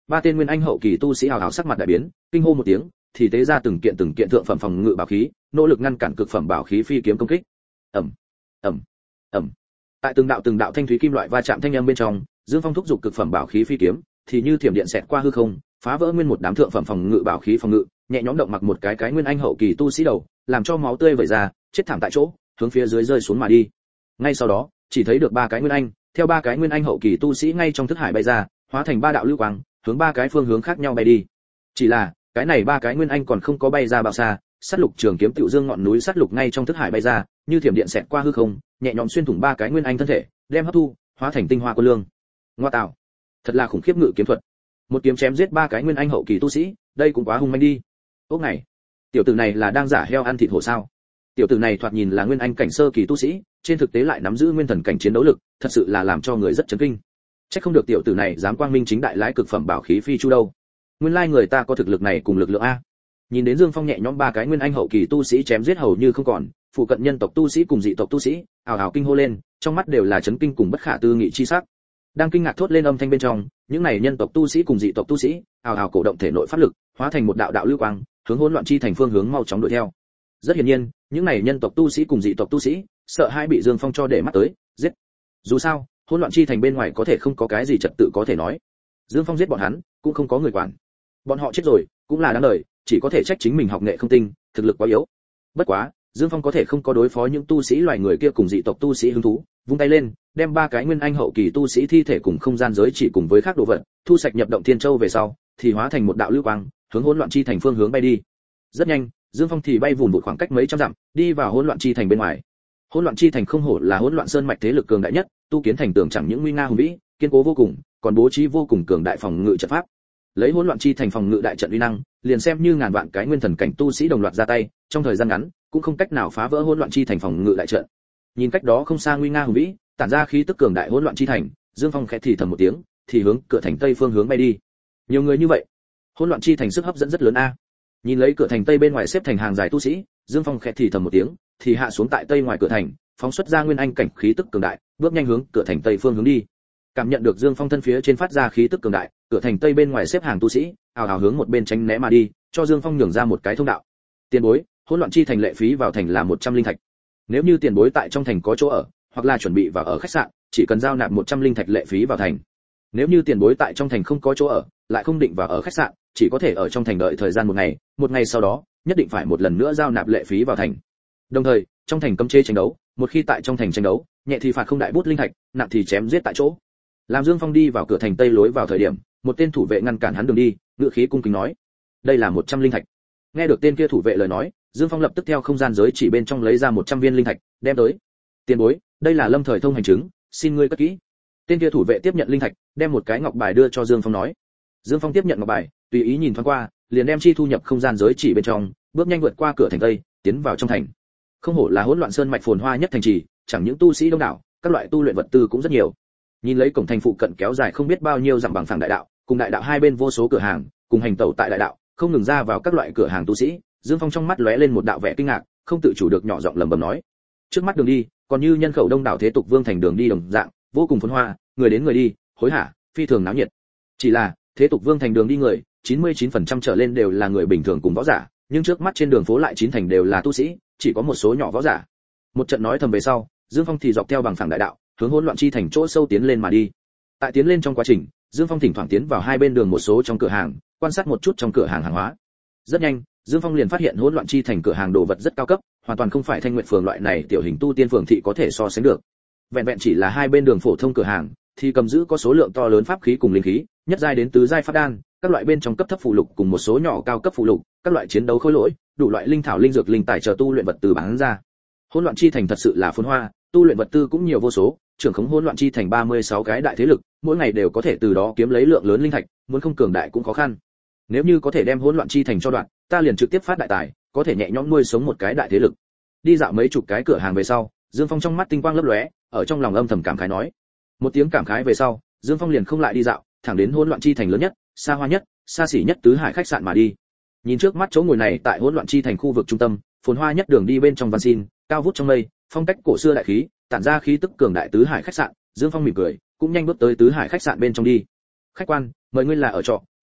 S1: Ba tên nguyên anh hậu kỳ tu sĩ hào hào sắc mặt đại biến, kinh hô một tiếng, thì tế ra từng kiện từng kiện thượng phẩm phòng ngự bảo khí, nỗ lực ngăn cản cực phẩm bảo khí phi kiếm công kích. Ầm, ầm, ầm. Tại từng đạo từng đạo thanh thúy kim loại va chạm thanh âm bên trong, Dương Phong thúc giục cực phẩm bảo khí phi kiếm, thì như thiểm điện xẹt qua hư không, phá vỡ nguyên một đám thượng phẩm phòng ngự bảo khí phòng ngự, nhẹ nhõm động mặc một cái cái nguyên anh hậu kỳ tu sĩ đầu, làm cho máu tươi vẩy ra, chết thảm tại chỗ, hướng phía dưới rơi xuống mà đi. Ngay sau đó, chỉ thấy được ba cái nguyên anh, theo ba cái nguyên anh hậu kỳ tu sĩ ngay trong thức hải bay ra, hóa thành ba đạo lưu quang, hướng ba cái phương hướng khác nhau bay đi. Chỉ là, cái này ba cái nguyên anh còn không có bay ra bao xa, sát lục trường kiếm tiểu dương ngọn núi sát lục ngay trong thức hải bay ra, như thiểm điện xẹt qua hư không, nhẹ nhõm xuyên thủng ba cái nguyên anh thân thể, đem hấp thu, hóa thành tinh hoa của lương. Ngoa tạo, thật là khủng khiếp ngự kiếm thuật. Một kiếm chém giết ba cái nguyên anh hậu kỳ tu sĩ, đây cũng quá hung manh đi. Ốc này, tiểu tử này là đang giả heo ăn thịt hổ sao? Tiểu tử này thoạt nhìn là nguyên anh cảnh sơ kỳ tu sĩ, trên thực tế lại nắm giữ nguyên thần cảnh chiến đấu lực, thật sự là làm cho người rất chấn kinh. Chắc không được tiểu tử này dám quang minh chính đại lái cực phẩm bảo khí phi chu đâu. Nguyên lai người ta có thực lực này cùng lực lượng a. Nhìn đến Dương Phong nhẹ nhõm ba cái nguyên anh hậu kỳ tu sĩ chém giết hầu như không còn, phụ cận nhân tộc tu sĩ cùng dị tộc tu sĩ, ào ào kinh hô lên, trong mắt đều là chấn kinh cùng bất khả tư nghị chi sắc. Đang kinh ngạc thốt lên âm thanh bên trong, những này nhân tộc tu sĩ cùng dị tộc tu sĩ, ào ào cổ động thể nội pháp lực, hóa thành một đạo đạo lưu quang, hướng hỗn loạn chi thành phương hướng mau chóng đuổi theo. Rất hiển nhiên, những này nhân tộc tu sĩ cùng dị tộc tu sĩ, sợ hai bị Dương Phong cho để mắt tới, giết. Dù sao, hỗn loạn chi thành bên ngoài có thể không có cái gì trật tự có thể nói. Dương Phong giết bọn hắn, cũng không có người quản. Bọn họ chết rồi, cũng là đáng đời, chỉ có thể trách chính mình học nghệ không tinh, thực lực quá yếu. Bất quá, Dương Phong có thể không có đối phó những tu sĩ loài người kia cùng dị tộc tu sĩ hứng thú, vung tay lên, đem ba cái nguyên anh hậu kỳ tu sĩ thi thể cùng không gian giới chỉ cùng với các đồ vật, thu sạch nhập động thiên châu về sau, thì hóa thành một đạo lưu quang, hướng hỗn loạn chi thành phương hướng bay đi. Rất nhanh, Dương Phong thì bay vùn vụt khoảng cách mấy trăm dặm, đi vào hỗn loạn chi thành bên ngoài. Hỗn loạn chi thành không hổ là hỗn loạn sơn mạch thế lực cường đại nhất, tu kiến thành tường chẳng những nguy nga hùng vĩ, kiên cố vô cùng, còn bố trí vô cùng cường đại phòng ngự trận pháp. Lấy hỗn loạn chi thành phòng ngự đại trận uy năng, liền xem như ngàn vạn cái nguyên thần cảnh tu sĩ đồng loạt ra tay, trong thời gian ngắn, cũng không cách nào phá vỡ hỗn loạn chi thành phòng ngự đại trận. Nhìn cách đó không xa nguy nga hùng vĩ, tản ra khí tức cường đại hỗn loạn chi thành, Dương Phong khẽ thì thầm một tiếng, thì hướng cửa thành tây phương hướng bay đi. Nhiều người như vậy, hỗn loạn chi thành sức hấp dẫn rất lớn a. Nhìn lấy cửa thành tây bên ngoài xếp thành hàng dài tu sĩ, Dương Phong khẽ thì thầm một tiếng, thì hạ xuống tại tây ngoài cửa thành, phóng xuất ra nguyên anh cảnh khí tức cường đại, bước nhanh hướng cửa thành tây phương hướng đi. Cảm nhận được Dương Phong thân phía trên phát ra khí tức cường đại, cửa thành tây bên ngoài xếp hàng tu sĩ, ào ào hướng một bên tránh né mà đi, cho Dương Phong nhường ra một cái thông đạo. Tiền bối, hỗn loạn chi thành lệ phí vào thành là một trăm linh thạch. Nếu như tiền bối tại trong thành có chỗ ở, hoặc là chuẩn bị vào ở khách sạn, chỉ cần giao nạp một trăm linh thạch lệ phí vào thành. Nếu như tiền bối tại trong thành không có chỗ ở, lại không định vào ở khách sạn, chỉ có thể ở trong thành đợi thời gian một ngày, một ngày sau đó, nhất định phải một lần nữa giao nạp lệ phí vào thành. Đồng thời, trong thành cấm chế tranh đấu, một khi tại trong thành tranh đấu, nhẹ thì phạt không đại bút linh thạch, nặng thì chém giết tại chỗ. Làm Dương Phong đi vào cửa thành tây lối vào thời điểm, một tên thủ vệ ngăn cản hắn đường đi, ngựa khí cung kính nói: "Đây là một trăm linh thạch." Nghe được tên kia thủ vệ lời nói, Dương Phong lập tức theo không gian giới chỉ bên trong lấy ra một trăm viên linh thạch, đem tới. "Tiền bối, đây là lâm thời thông hành chứng, xin ngươi cất kỹ." Tên kia thủ vệ tiếp nhận linh thạch, đem một cái ngọc bài đưa cho Dương Phong nói. Dương Phong tiếp nhận ngọc bài, tùy ý nhìn thoáng qua, liền đem chi thu nhập không gian giới chỉ bên trong, bước nhanh vượt qua cửa thành tây, tiến vào trong thành. Không hổ là hỗn loạn sơn mạch phồn hoa nhất thành trì, chẳng những tu sĩ đông đảo, các loại tu luyện vật tư cũng rất nhiều. Nhìn lấy cổng thành phụ cận kéo dài không biết bao nhiêu dặm bằng phẳng đại đạo, cùng đại đạo hai bên vô số cửa hàng, cùng hành tẩu tại đại đạo, không ngừng ra vào các loại cửa hàng tu sĩ, Dương Phong trong mắt lóe lên một đạo vẻ kinh ngạc, không tự chủ được nhỏ giọng lẩm bẩm nói: trước mắt đường đi, còn như nhân khẩu đông đảo thế tục vương thành đường đi đồng dạng, vô cùng phồn hoa, người đến người đi, hối hả, phi thường náo nhiệt. Chỉ là, thế tục vương thành đường đi người, chín mươi chín phần trăm trở lên đều là người bình thường cùng võ giả, nhưng trước mắt trên đường phố lại chín thành đều là tu sĩ, chỉ có một số nhỏ võ giả. Một trận nói thầm về sau, Dương Phong thì dọc theo bằng phẳng đại đạo, hướng hỗn loạn chi thành chỗ sâu tiến lên mà đi. Tại tiến lên trong quá trình, Dương Phong thỉnh thoảng tiến vào hai bên đường một số trong cửa hàng, quan sát một chút trong cửa hàng hàng hóa. Rất nhanh, Dương Phong liền phát hiện hỗn loạn chi thành cửa hàng đồ vật rất cao cấp, hoàn toàn không phải Thanh Nguyệt phường loại này tiểu hình tu tiên phường thị có thể so sánh được. Vẹn vẹn chỉ là hai bên đường phổ thông cửa hàng, thì cầm giữ có số lượng to lớn pháp khí cùng linh khí, nhất giai đến tứ giai pháp đan, các loại bên trong cấp thấp phụ lục cùng một số nhỏ cao cấp phụ lục, các loại chiến đấu khối lỗi, đủ loại linh thảo linh dược linh tài chờ tu luyện vật tư bán ra. Hỗn loạn chi thành thật sự là phồn hoa, tu luyện vật tư cũng nhiều vô số, trưởng khống hỗn loạn chi thành ba mươi sáu cái đại thế lực, mỗi ngày đều có thể từ đó kiếm lấy lượng lớn linh thạch, muốn không cường đại cũng khó khăn. Nếu như có thể đem hỗn loạn chi thành cho đoạn, ta liền trực tiếp phát đại tài, có thể nhẹ nhõm nuôi sống một cái đại thế lực. Đi dạo mấy chục cái cửa hàng về sau, Dương Phong trong mắt tinh quang lấp lóe, ở trong lòng âm thầm cảm khái nói. Một tiếng cảm khái về sau, Dương Phong liền không lại đi dạo, thẳng đến hỗn loạn chi thành lớn nhất, xa hoa nhất, xa xỉ nhất tứ hải khách sạn mà đi. Nhìn trước mắt chỗ ngồi này tại hỗn loạn chi thành khu vực trung tâm, phồn hoa nhất đường đi bên trong văn xin, cao vút trong mây, phong cách cổ xưa đại khí, tản ra khí tức cường đại tứ hải khách sạn, Dương Phong mỉm cười, cũng nhanh bước tới tứ hải khách sạn bên trong đi. Khách quan, mời ngươi là ở trọ,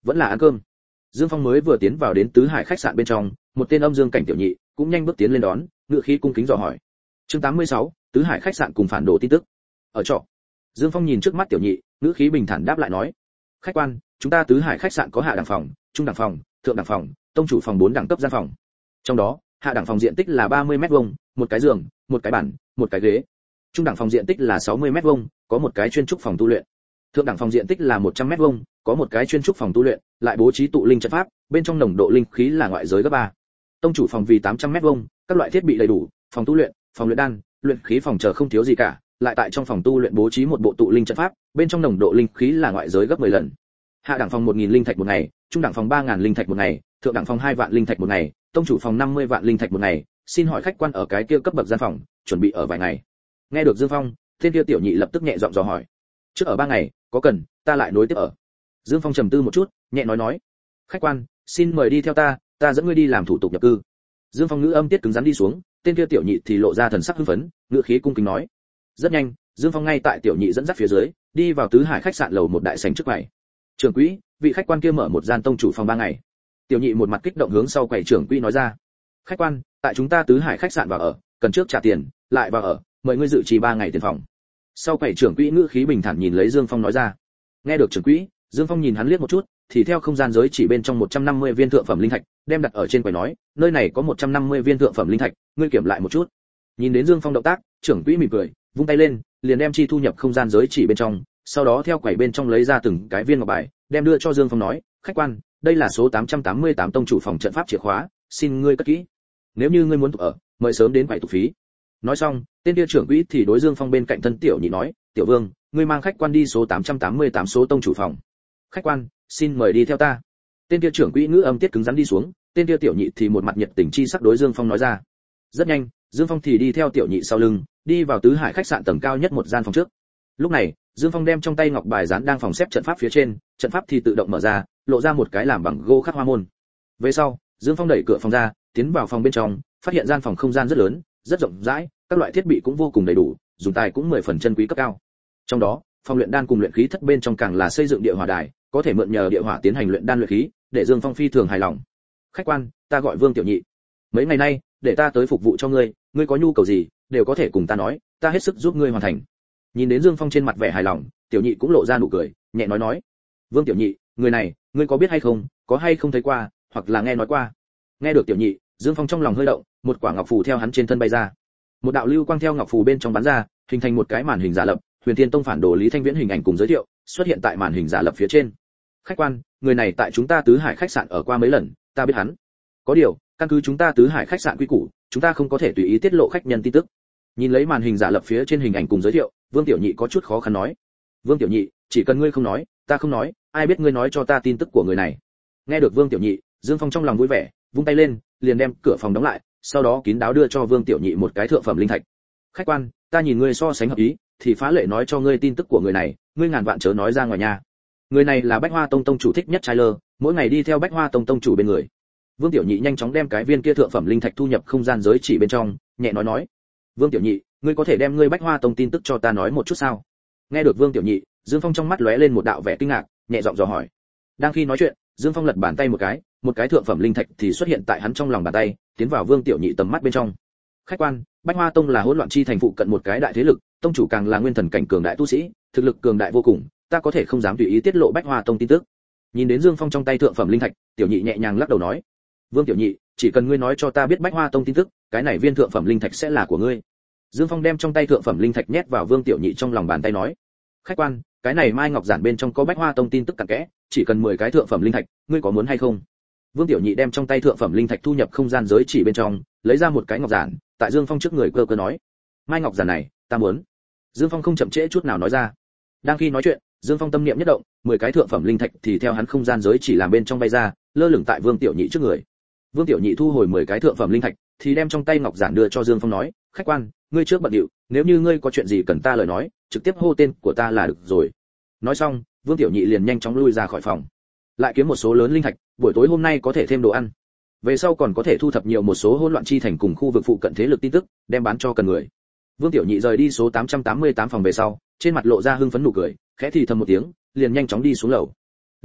S1: vẫn là ăn cơm. Dương Phong mới vừa tiến vào đến Tứ Hải khách sạn bên trong, một tên âm dương cảnh tiểu nhị cũng nhanh bước tiến lên đón, ngựa khí cung kính dò hỏi. Chương tám mươi sáu, Tứ Hải khách sạn cùng phản đồ tin tức. Ở trọ. Dương Phong nhìn trước mắt tiểu nhị, ngữ khí bình thản đáp lại nói: "Khách quan, chúng ta Tứ Hải khách sạn có hạ đẳng phòng, trung đẳng phòng, thượng đẳng phòng, tông chủ phòng bốn đẳng cấp gian phòng. Trong đó, hạ đẳng phòng diện tích là ba mươi mét vuông, một cái giường, một cái bàn, một cái ghế. Trung đẳng phòng diện tích là sáu mươi mét vuông, có một cái chuyên trúc phòng tu luyện. Thượng đẳng phòng diện tích là một trăm mét vuông, có một cái chuyên trúc phòng tu luyện, lại bố trí tụ linh trận pháp, bên trong nồng độ linh khí là ngoại giới gấp ba. Tông chủ phòng vì tám trăm mét vuông, các loại thiết bị đầy đủ, phòng tu luyện, phòng luyện đan, luyện khí phòng chờ không thiếu gì cả, lại tại trong phòng tu luyện bố trí một bộ tụ linh trận pháp, bên trong nồng độ linh khí là ngoại giới gấp mười lần. Hạ đẳng phòng một nghìn linh thạch một ngày, trung đẳng phòng ba nghìn linh thạch một ngày, thượng đẳng phòng hai vạn linh thạch một ngày, tông chủ phòng năm mươi vạn linh thạch một ngày. Xin hỏi khách quan ở cái kia cấp bậc gian phòng, chuẩn bị ở vài ngày?" Nghe được Dương Phong, tên kia tiểu nhị lập tức nhẹ giọng dò hỏi: "Trước ở ba ngày, có cần ta lại nối tiếp ở?" Dương Phong trầm tư một chút, nhẹ nói nói: "Khách quan, xin mời đi theo ta, ta dẫn ngươi đi làm thủ tục nhập cư." Dương Phong ngữ âm tiết cứng rắn đi xuống, tên kia tiểu nhị thì lộ ra thần sắc hưng phấn, ngữ khí cung kính nói. Rất nhanh, Dương Phong ngay tại tiểu nhị dẫn dắt phía dưới, đi vào Tứ Hải khách sạn lầu một đại sảnh trước quầy. "Trưởng quỹ, vị khách quan kia mở một gian tông chủ phòng ba ngày." Tiểu nhị một mặt kích động hướng sau quầy trưởng quỹ nói ra. "Khách quan, tại chúng ta Tứ Hải khách sạn vào ở, cần trước trả tiền, lại vào ở, mời ngươi dự trì ba ngày tiền phòng." Sau quầy trưởng quỹ ngữ khí bình thản nhìn lấy Dương Phong nói ra. Nghe được trưởng quỹ, Dương Phong nhìn hắn liếc một chút, thì theo không gian giới chỉ bên trong một trăm năm mươi viên thượng phẩm linh thạch, đem đặt ở trên quầy nói, "Nơi này có một trăm năm mươi viên thượng phẩm linh thạch, ngươi kiểm lại một chút." Nhìn đến Dương Phong động tác, trưởng quỹ mỉm cười, vung tay lên, liền đem chi thu nhập không gian giới chỉ bên trong, sau đó theo quầy bên trong lấy ra từng cái viên ngọc bài, đem đưa cho Dương Phong nói, "Khách quan, đây là số tám trăm tám mươi tám tông chủ phòng trận pháp chìa khóa, xin ngươi cất kỹ. Nếu như ngươi muốn tục ở, mời sớm đến quầy tục phí." Nói xong, tên kia trưởng quỹ thì đối Dương Phong bên cạnh thân tiểu nhị nói, "Tiểu Vương, ngươi mang khách quan đi số tám trăm tám mươi tám số tông chủ phòng." "Khách quan, xin mời đi theo ta." Tên kia trưởng quỹ ngữ âm tiết cứng rắn đi xuống, tên kia tiểu nhị thì một mặt nhiệt tình chi sắc đối Dương Phong nói ra. Rất nhanh, Dương Phong thì đi theo tiểu nhị sau lưng, đi vào Tứ Hải khách sạn tầng cao nhất một gian phòng trước. Lúc này, Dương Phong đem trong tay ngọc bài dán đang phòng xếp trận pháp phía trên, trận pháp thì tự động mở ra, lộ ra một cái làm bằng gỗ khắc hoa môn. Về sau, Dương Phong đẩy cửa phòng ra, tiến vào phòng bên trong, phát hiện gian phòng không gian rất lớn, rất rộng rãi, các loại thiết bị cũng vô cùng đầy đủ, dùng tài cũng mười phần chân quý cấp cao. Trong đó, phòng luyện đan cùng luyện khí thất bên trong càng là xây dựng địa hỏa đài, có thể mượn nhờ địa hỏa tiến hành luyện đan luyện khí, để Dương Phong phi thường hài lòng. "Khách quan, ta gọi Vương tiểu nhị. Mấy ngày nay, để ta tới phục vụ cho ngươi, ngươi có nhu cầu gì, đều có thể cùng ta nói, ta hết sức giúp ngươi hoàn thành." Nhìn đến Dương Phong trên mặt vẻ hài lòng, tiểu nhị cũng lộ ra nụ cười, nhẹ nói nói: "Vương tiểu nhị, người này, ngươi có biết hay không, có hay không thấy qua, hoặc là nghe nói qua?" Nghe được tiểu nhị, Dương Phong trong lòng hơi động, một quả ngọc phù theo hắn trên thân bay ra. Một đạo lưu quang theo ngọc phù bên trong bắn ra, hình thành một cái màn hình giả lập, Huyền Thiên Tông phản đồ Lý Thanh Viễn hình ảnh cùng giới thiệu, xuất hiện tại màn hình giả lập phía trên. "Khách quan, người này tại chúng ta Tứ Hải khách sạn ở qua mấy lần, ta biết hắn. Có điều, căn cứ chúng ta Tứ Hải khách sạn quy củ, chúng ta không có thể tùy ý tiết lộ khách nhân tin tức." Nhìn lấy màn hình giả lập phía trên hình ảnh cùng giới thiệu, Vương tiểu nhị có chút khó khăn nói: "Vương tiểu nhị, chỉ cần ngươi không nói, ta không nói, ai biết ngươi nói cho ta tin tức của người này." Nghe được Vương tiểu nhị, Dương Phong trong lòng vui vẻ, vung tay lên, liền đem cửa phòng đóng lại, sau đó kín đáo đưa cho Vương tiểu nhị một cái thượng phẩm linh thạch. "Khách quan, ta nhìn ngươi so sánh hợp ý, thì phá lệ nói cho ngươi tin tức của người này, ngươi ngàn vạn chớ nói ra ngoài nhà. Người này là Bách Hoa Tông tông chủ thích nhất trai lơ, mỗi ngày đi theo Bách Hoa Tông tông chủ bên người." Vương tiểu nhị nhanh chóng đem cái viên kia thượng phẩm linh thạch thu nhập không gian giới chỉ bên trong, nhẹ nói nói: "Vương tiểu nhị, ngươi có thể đem ngươi Bách Hoa Tông tin tức cho ta nói một chút sao?" Nghe được Vương tiểu nhị, Dương Phong trong mắt lóe lên một đạo vẻ kinh ngạc, nhẹ giọng dò hỏi. Đang khi nói chuyện, Dương Phong lật bàn tay một cái, một cái thượng phẩm linh thạch thì xuất hiện tại hắn trong lòng bàn tay, tiến vào Vương tiểu nhị tầm mắt bên trong. "Khách quan, Bách Hoa Tông là hỗn loạn chi thành phụ cận một cái đại thế lực, tông chủ càng là nguyên thần cảnh cường đại tu sĩ, thực lực cường đại vô cùng, ta có thể không dám tùy ý tiết lộ Bách Hoa Tông tin tức." Nhìn đến Dương Phong trong tay thượng phẩm linh thạch, tiểu nhị nhẹ nhàng lắc đầu nói: "Vương tiểu nhị, chỉ cần ngươi nói cho ta biết Bách Hoa Tông tin tức, cái này viên thượng phẩm linh thạch sẽ là của ngươi." Dương Phong đem trong tay thượng phẩm linh thạch nhét vào Vương tiểu nhị trong lòng bàn tay nói: "Khách quan, cái này mai ngọc giản bên trong có Bách Hoa Tông tin tức cặn kẽ, chỉ cần mười cái thượng phẩm linh thạch, ngươi có muốn hay không?" Vương tiểu nhị đem trong tay thượng phẩm linh thạch thu nhập không gian giới chỉ bên trong, lấy ra một cái ngọc giản, tại Dương Phong trước người cơ cơ nói: "Mai ngọc giản này, ta muốn." Dương Phong không chậm trễ chút nào nói ra. Đang khi nói chuyện, Dương Phong tâm niệm nhất động, mười cái thượng phẩm linh thạch thì theo hắn không gian giới chỉ làm bên trong bay ra, lơ lửng tại Vương tiểu nhị trước người. Vương tiểu nhị thu hồi mười cái thượng phẩm linh thạch, thì đem trong tay ngọc giản đưa cho Dương Phong nói: "Khách quan, ngươi trước bận điệu, nếu như ngươi có chuyện gì cần ta lời nói, trực tiếp hô tên của ta là được rồi." Nói xong, Vương tiểu nhị liền nhanh chóng lui ra khỏi phòng. Lại kiếm một số lớn linh thạch, buổi tối hôm nay có thể thêm đồ ăn. Về sau còn có thể thu thập nhiều một số hỗn loạn chi thành cùng khu vực phụ cận thế lực tin tức, đem bán cho cần người. Vương tiểu nhị rời đi số tám trăm tám mươi tám phòng về sau, trên mặt lộ ra hưng phấn nụ cười, khẽ thì thầm một tiếng, liền nhanh chóng đi xuống lầu. Lúc này,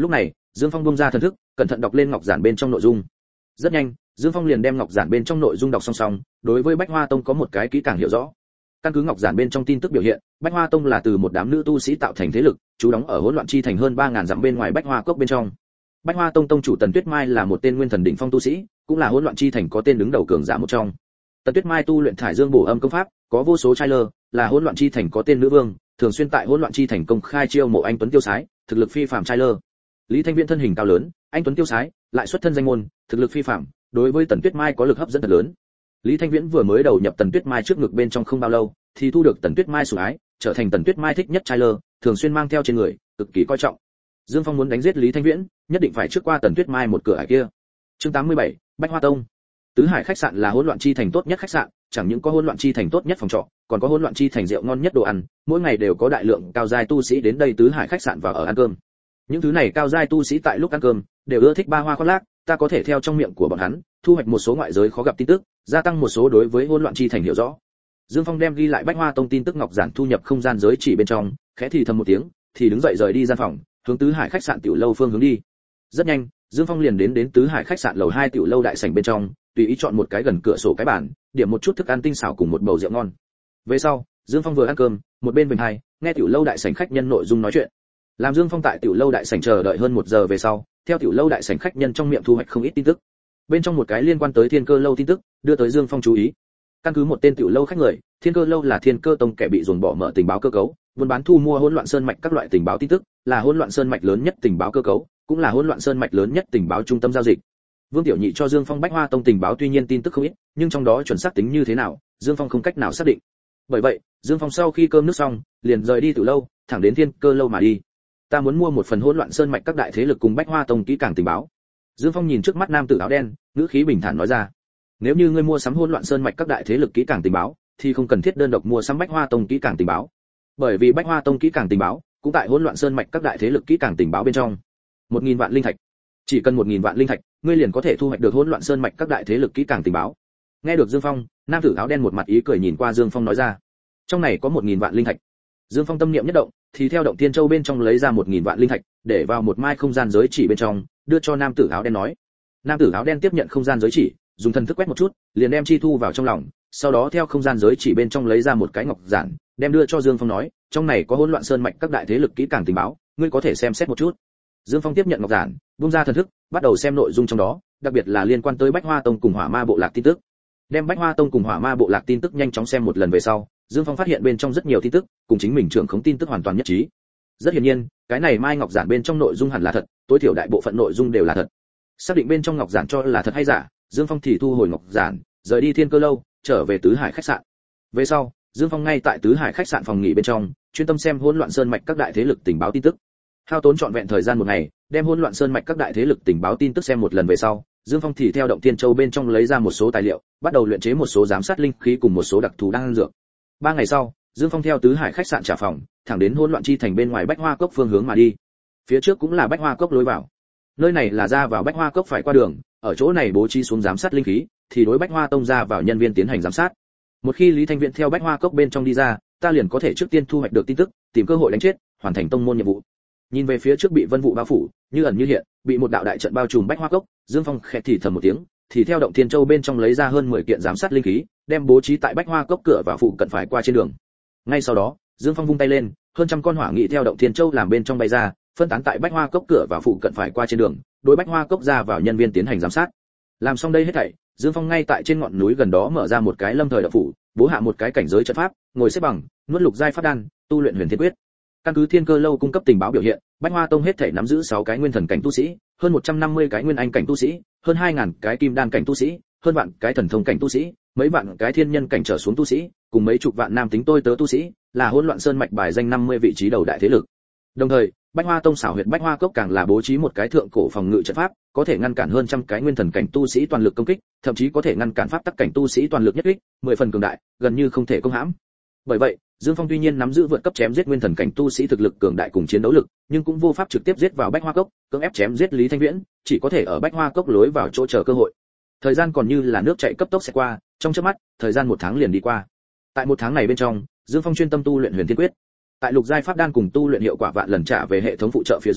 S1: Dương Phong bung ra thần thức, cẩn thận đọc lên ngọc giản bên trong nội dung. Rất nhanh, Dương Phong liền đem ngọc giản bên trong nội dung đọc song song, đối với Bách Hoa Tông có một cái kỹ càng hiểu rõ. Căn cứ ngọc giản bên trong tin tức biểu hiện, Bách Hoa Tông là từ một đám nữ tu sĩ tạo thành thế lực, trú đóng ở hỗn loạn chi thành hơn ba nghìn dặm bên ngoài Bách Hoa cốc bên trong. Bách Hoa Tông tông chủ Tần Tuyết Mai là một tên nguyên thần đỉnh phong tu sĩ, cũng là hỗn loạn chi thành có tên đứng đầu cường giả một trong. Tần Tuyết Mai tu luyện thải dương bổ âm công pháp, có vô số trai lơ, là hỗn loạn chi thành có tên nữ vương, thường xuyên tại hỗn loạn chi thành công khai chiêu mộ anh tuấn tiêu sái, thực lực phi phàm trai lơ. Lý Thanh Viễn thân hình cao lớn, anh tuấn tiêu sái, lại xuất thân danh môn, thực lực phi phàm, đối với Tần Tuyết Mai có lực hấp dẫn thật lớn. Lý Thanh Viễn vừa mới đầu nhập Tần Tuyết Mai trước ngực bên trong không bao lâu, thì thu được Tần Tuyết Mai sủng ái, trở thành Tần Tuyết Mai thích nhất trai lơ, thường xuyên mang theo trên người, cực kỳ coi trọng. Dương Phong muốn đánh giết Lý Thanh Viễn, nhất định phải trước qua Tần Tuyết Mai một cửa ải kia. Chương tám mươi bảy, Bách Hoa Tông. Tứ Hải khách sạn là hỗn loạn chi thành tốt nhất khách sạn, chẳng những có hỗn loạn chi thành tốt nhất phòng trọ, còn có hỗn loạn chi thành rượu ngon nhất đồ ăn, mỗi ngày đều có đại lượng cao giai tu sĩ đến đây Tứ Hải khách sạn và ở ăn cơm. Những thứ này cao giai tu sĩ tại lúc ăn cơm đều ưa thích ba hoa khoác lác, ta có thể theo trong miệng của bọn hắn thu hoạch một số ngoại giới khó gặp tin tức, gia tăng một số đối với hỗn loạn chi thành hiểu rõ. Dương Phong đem ghi lại Bách Hoa Tông tin tức ngọc giản thu nhập không gian giới chỉ bên trong, khẽ thì thầm một tiếng, thì đứng dậy rời đi gian phòng, hướng Tứ Hải khách sạn tiểu lâu phương hướng đi. Rất nhanh, Dương Phong liền đến đến Tứ Hải khách sạn lầu hai tiểu lâu đại sảnh bên trong, tùy ý chọn một cái gần cửa sổ cái bàn, điểm một chút thức ăn tinh xảo cùng một bầu rượu ngon. Về sau, Dương Phong vừa ăn cơm, một bên bình hai, nghe tiểu lâu đại sảnh khách nhân nội dung nói chuyện. Làm Dương Phong tại tiểu lâu đại sảnh chờ đợi hơn một giờ về sau, theo tiểu lâu đại sảnh khách nhân trong miệng thu hoạch không ít tin tức. Bên trong một cái liên quan tới Thiên Cơ lâu tin tức, đưa tới Dương Phong chú ý. Căn cứ một tên tiểu lâu khách người, Thiên Cơ lâu là Thiên Cơ tông kẻ bị dồn bỏ mở tình báo cơ cấu, buôn bán thu mua hỗn loạn sơn mạch các loại tình báo tin tức, là hỗn loạn sơn mạch lớn nhất tình báo cơ cấu, cũng là hỗn loạn sơn mạch lớn nhất tình báo trung tâm giao dịch. Vương Tiểu Nhị cho Dương Phong Bách Hoa Tông tình báo tuy nhiên tin tức không ít, nhưng trong đó chuẩn xác tính như thế nào, Dương Phong không cách nào xác định. Bởi vậy, Dương Phong sau khi cơm nước xong, liền rời đi tiểu lâu, thẳng đến Thiên Cơ lâu mà đi. Ta muốn mua một phần hỗn loạn sơn mạch các đại thế lực cùng Bách Hoa Tông kỹ càng tình báo. Dương Phong nhìn trước mắt nam tử áo đen, ngữ khí bình thản nói ra. Nếu như ngươi mua sắm hỗn loạn sơn mạch các đại thế lực kỹ càng tình báo, thì không cần thiết đơn độc mua sắm Bách Hoa Tông kỹ càng tình báo. Bởi vì Bách Hoa Tông kỹ càng tình báo cũng tại hỗn loạn sơn mạch các đại thế lực kỹ càng tình báo bên trong. Một nghìn vạn linh thạch. Chỉ cần một nghìn vạn linh thạch, ngươi liền có thể thu hoạch được hỗn loạn sơn mạch các đại thế lực kỹ càng tình báo. Nghe được Dương Phong, nam tử áo đen một mặt ý cười nhìn qua Dương Phong nói ra. Trong này có một nghìn vạn linh thạch. Dương Phong tâm niệm nhất động, thì theo động tiên châu bên trong lấy ra một nghìn vạn linh thạch, để vào một mai không gian giới chỉ bên trong, đưa cho nam tử áo đen nói. Nam tử áo đen tiếp nhận không gian giới chỉ, dùng thần thức quét một chút, liền đem chi thu vào trong lòng, sau đó theo không gian giới chỉ bên trong lấy ra một cái ngọc giản, đem đưa cho Dương Phong nói, trong này có hỗn loạn sơn mạch các đại thế lực kỹ càng tình báo, ngươi có thể xem xét một chút. Dương Phong tiếp nhận ngọc giản, buông ra thần thức, bắt đầu xem nội dung trong đó, đặc biệt là liên quan tới Bách Hoa Tông cùng Hỏa Ma bộ lạc tin tức. Đem Bách Hoa Tông cùng Hỏa Ma bộ lạc tin tức nhanh chóng xem một lần về sau, Dương Phong phát hiện bên trong rất nhiều tin tức, cùng chính mình trưởng khống tin tức hoàn toàn nhất trí. Rất hiển nhiên, cái này mai ngọc giản bên trong nội dung hẳn là thật, tối thiểu đại bộ phận nội dung đều là thật. Xác định bên trong ngọc giản cho là thật hay giả, Dương Phong thì thu hồi ngọc giản, rời đi Thiên Cơ lâu, trở về Tứ Hải khách sạn. Về sau, Dương Phong ngay tại Tứ Hải khách sạn phòng nghỉ bên trong, chuyên tâm xem hỗn loạn sơn mạch các đại thế lực tình báo tin tức. Hao tốn trọn vẹn thời gian một ngày, đem hỗn loạn sơn mạch các đại thế lực tình báo tin tức xem một lần về sau, Dương Phong thì theo động Thiên Châu bên trong lấy ra một số tài liệu, bắt đầu luyện chế một số giám sát linh khí cùng một số đặc thù đan dược. Ba ngày sau, Dương Phong theo Tứ Hải khách sạn trả phòng, thẳng đến hỗn loạn chi thành bên ngoài Bách Hoa cốc phương hướng mà đi. Phía trước cũng là Bách Hoa cốc lối vào. Nơi này là ra vào Bách Hoa cốc phải qua đường, ở chỗ này bố trí xuống giám sát linh khí, thì đối Bách Hoa tông ra vào nhân viên tiến hành giám sát. Một khi Lý Thanh Viễn theo Bách Hoa cốc bên trong đi ra, ta liền có thể trước tiên thu hoạch được tin tức, tìm cơ hội đánh chết, hoàn thành tông môn nhiệm vụ. Nhìn về phía trước bị vân vụ bao phủ, như ẩn như hiện, bị một đạo đại trận bao trùm Bách Hoa cốc, Dương Phong khẽ thì thầm một tiếng, thì theo động Thiên Châu bên trong lấy ra hơn mười kiện giám sát linh khí, đem bố trí tại Bách Hoa cốc cửa và phụ cận phải qua trên đường. Ngay sau đó, Dương Phong vung tay lên, hơn trăm con hỏa nghị theo động Thiên Châu làm bên trong bay ra, phân tán tại Bách Hoa cốc cửa và phụ cận phải qua trên đường, đối Bách Hoa cốc ra vào nhân viên tiến hành giám sát. Làm xong đây hết thảy, Dương Phong ngay tại trên ngọn núi gần đó mở ra một cái lâm thời đạo phủ, bố hạ một cái cảnh giới trận pháp, ngồi xếp bằng, nuốt lục giai pháp đan, tu luyện huyền thiên quyết. Căn cứ Thiên Cơ lâu cung cấp tình báo biểu hiện, Bách Hoa tông hết thảy nắm giữ sáu cái nguyên thần cảnh tu sĩ, hơn một trăm năm mươi cái nguyên anh cảnh tu sĩ, hơn hai nghìn cái kim đan cảnh tu sĩ, hơn vạn cái thần thông cảnh tu sĩ, mấy vạn cái thiên nhân cảnh trở xuống tu sĩ, cùng mấy chục vạn nam tính tôi tớ tu sĩ, là hỗn loạn sơn mạch bài danh năm mươi vị trí đầu đại thế lực. Đồng thời, Bách Hoa tông xảo huyệt Bách Hoa cốc càng là bố trí một cái thượng cổ phòng ngự trận pháp, có thể ngăn cản hơn trăm cái nguyên thần cảnh tu sĩ toàn lực công kích, thậm chí có thể ngăn cản pháp tắc cảnh tu sĩ toàn lực nhất kích, mười phần cường đại, gần như không thể công hãm. Bởi vậy, Dương Phong tuy nhiên nắm giữ vượt cấp chém giết nguyên thần cảnh tu sĩ thực lực cường đại cùng chiến đấu lực, nhưng cũng vô pháp trực tiếp giết vào Bách Hoa cốc, cưỡng ép chém giết Lý Thanh Viễn, chỉ có thể ở Bách Hoa cốc lối vào chỗ chờ cơ hội. Thời gian còn như là nước chảy cấp tốc sẽ qua, trong chớp mắt, thời gian một tháng liền đi qua. Tại một tháng này bên trong, Dương Phong chuyên tâm tu luyện Huyền Thiên Quyết. Tại lục giai pháp đan cùng tu luyện hiệu quả vạn lần trả về hệ thống phụ trợ phía dưới,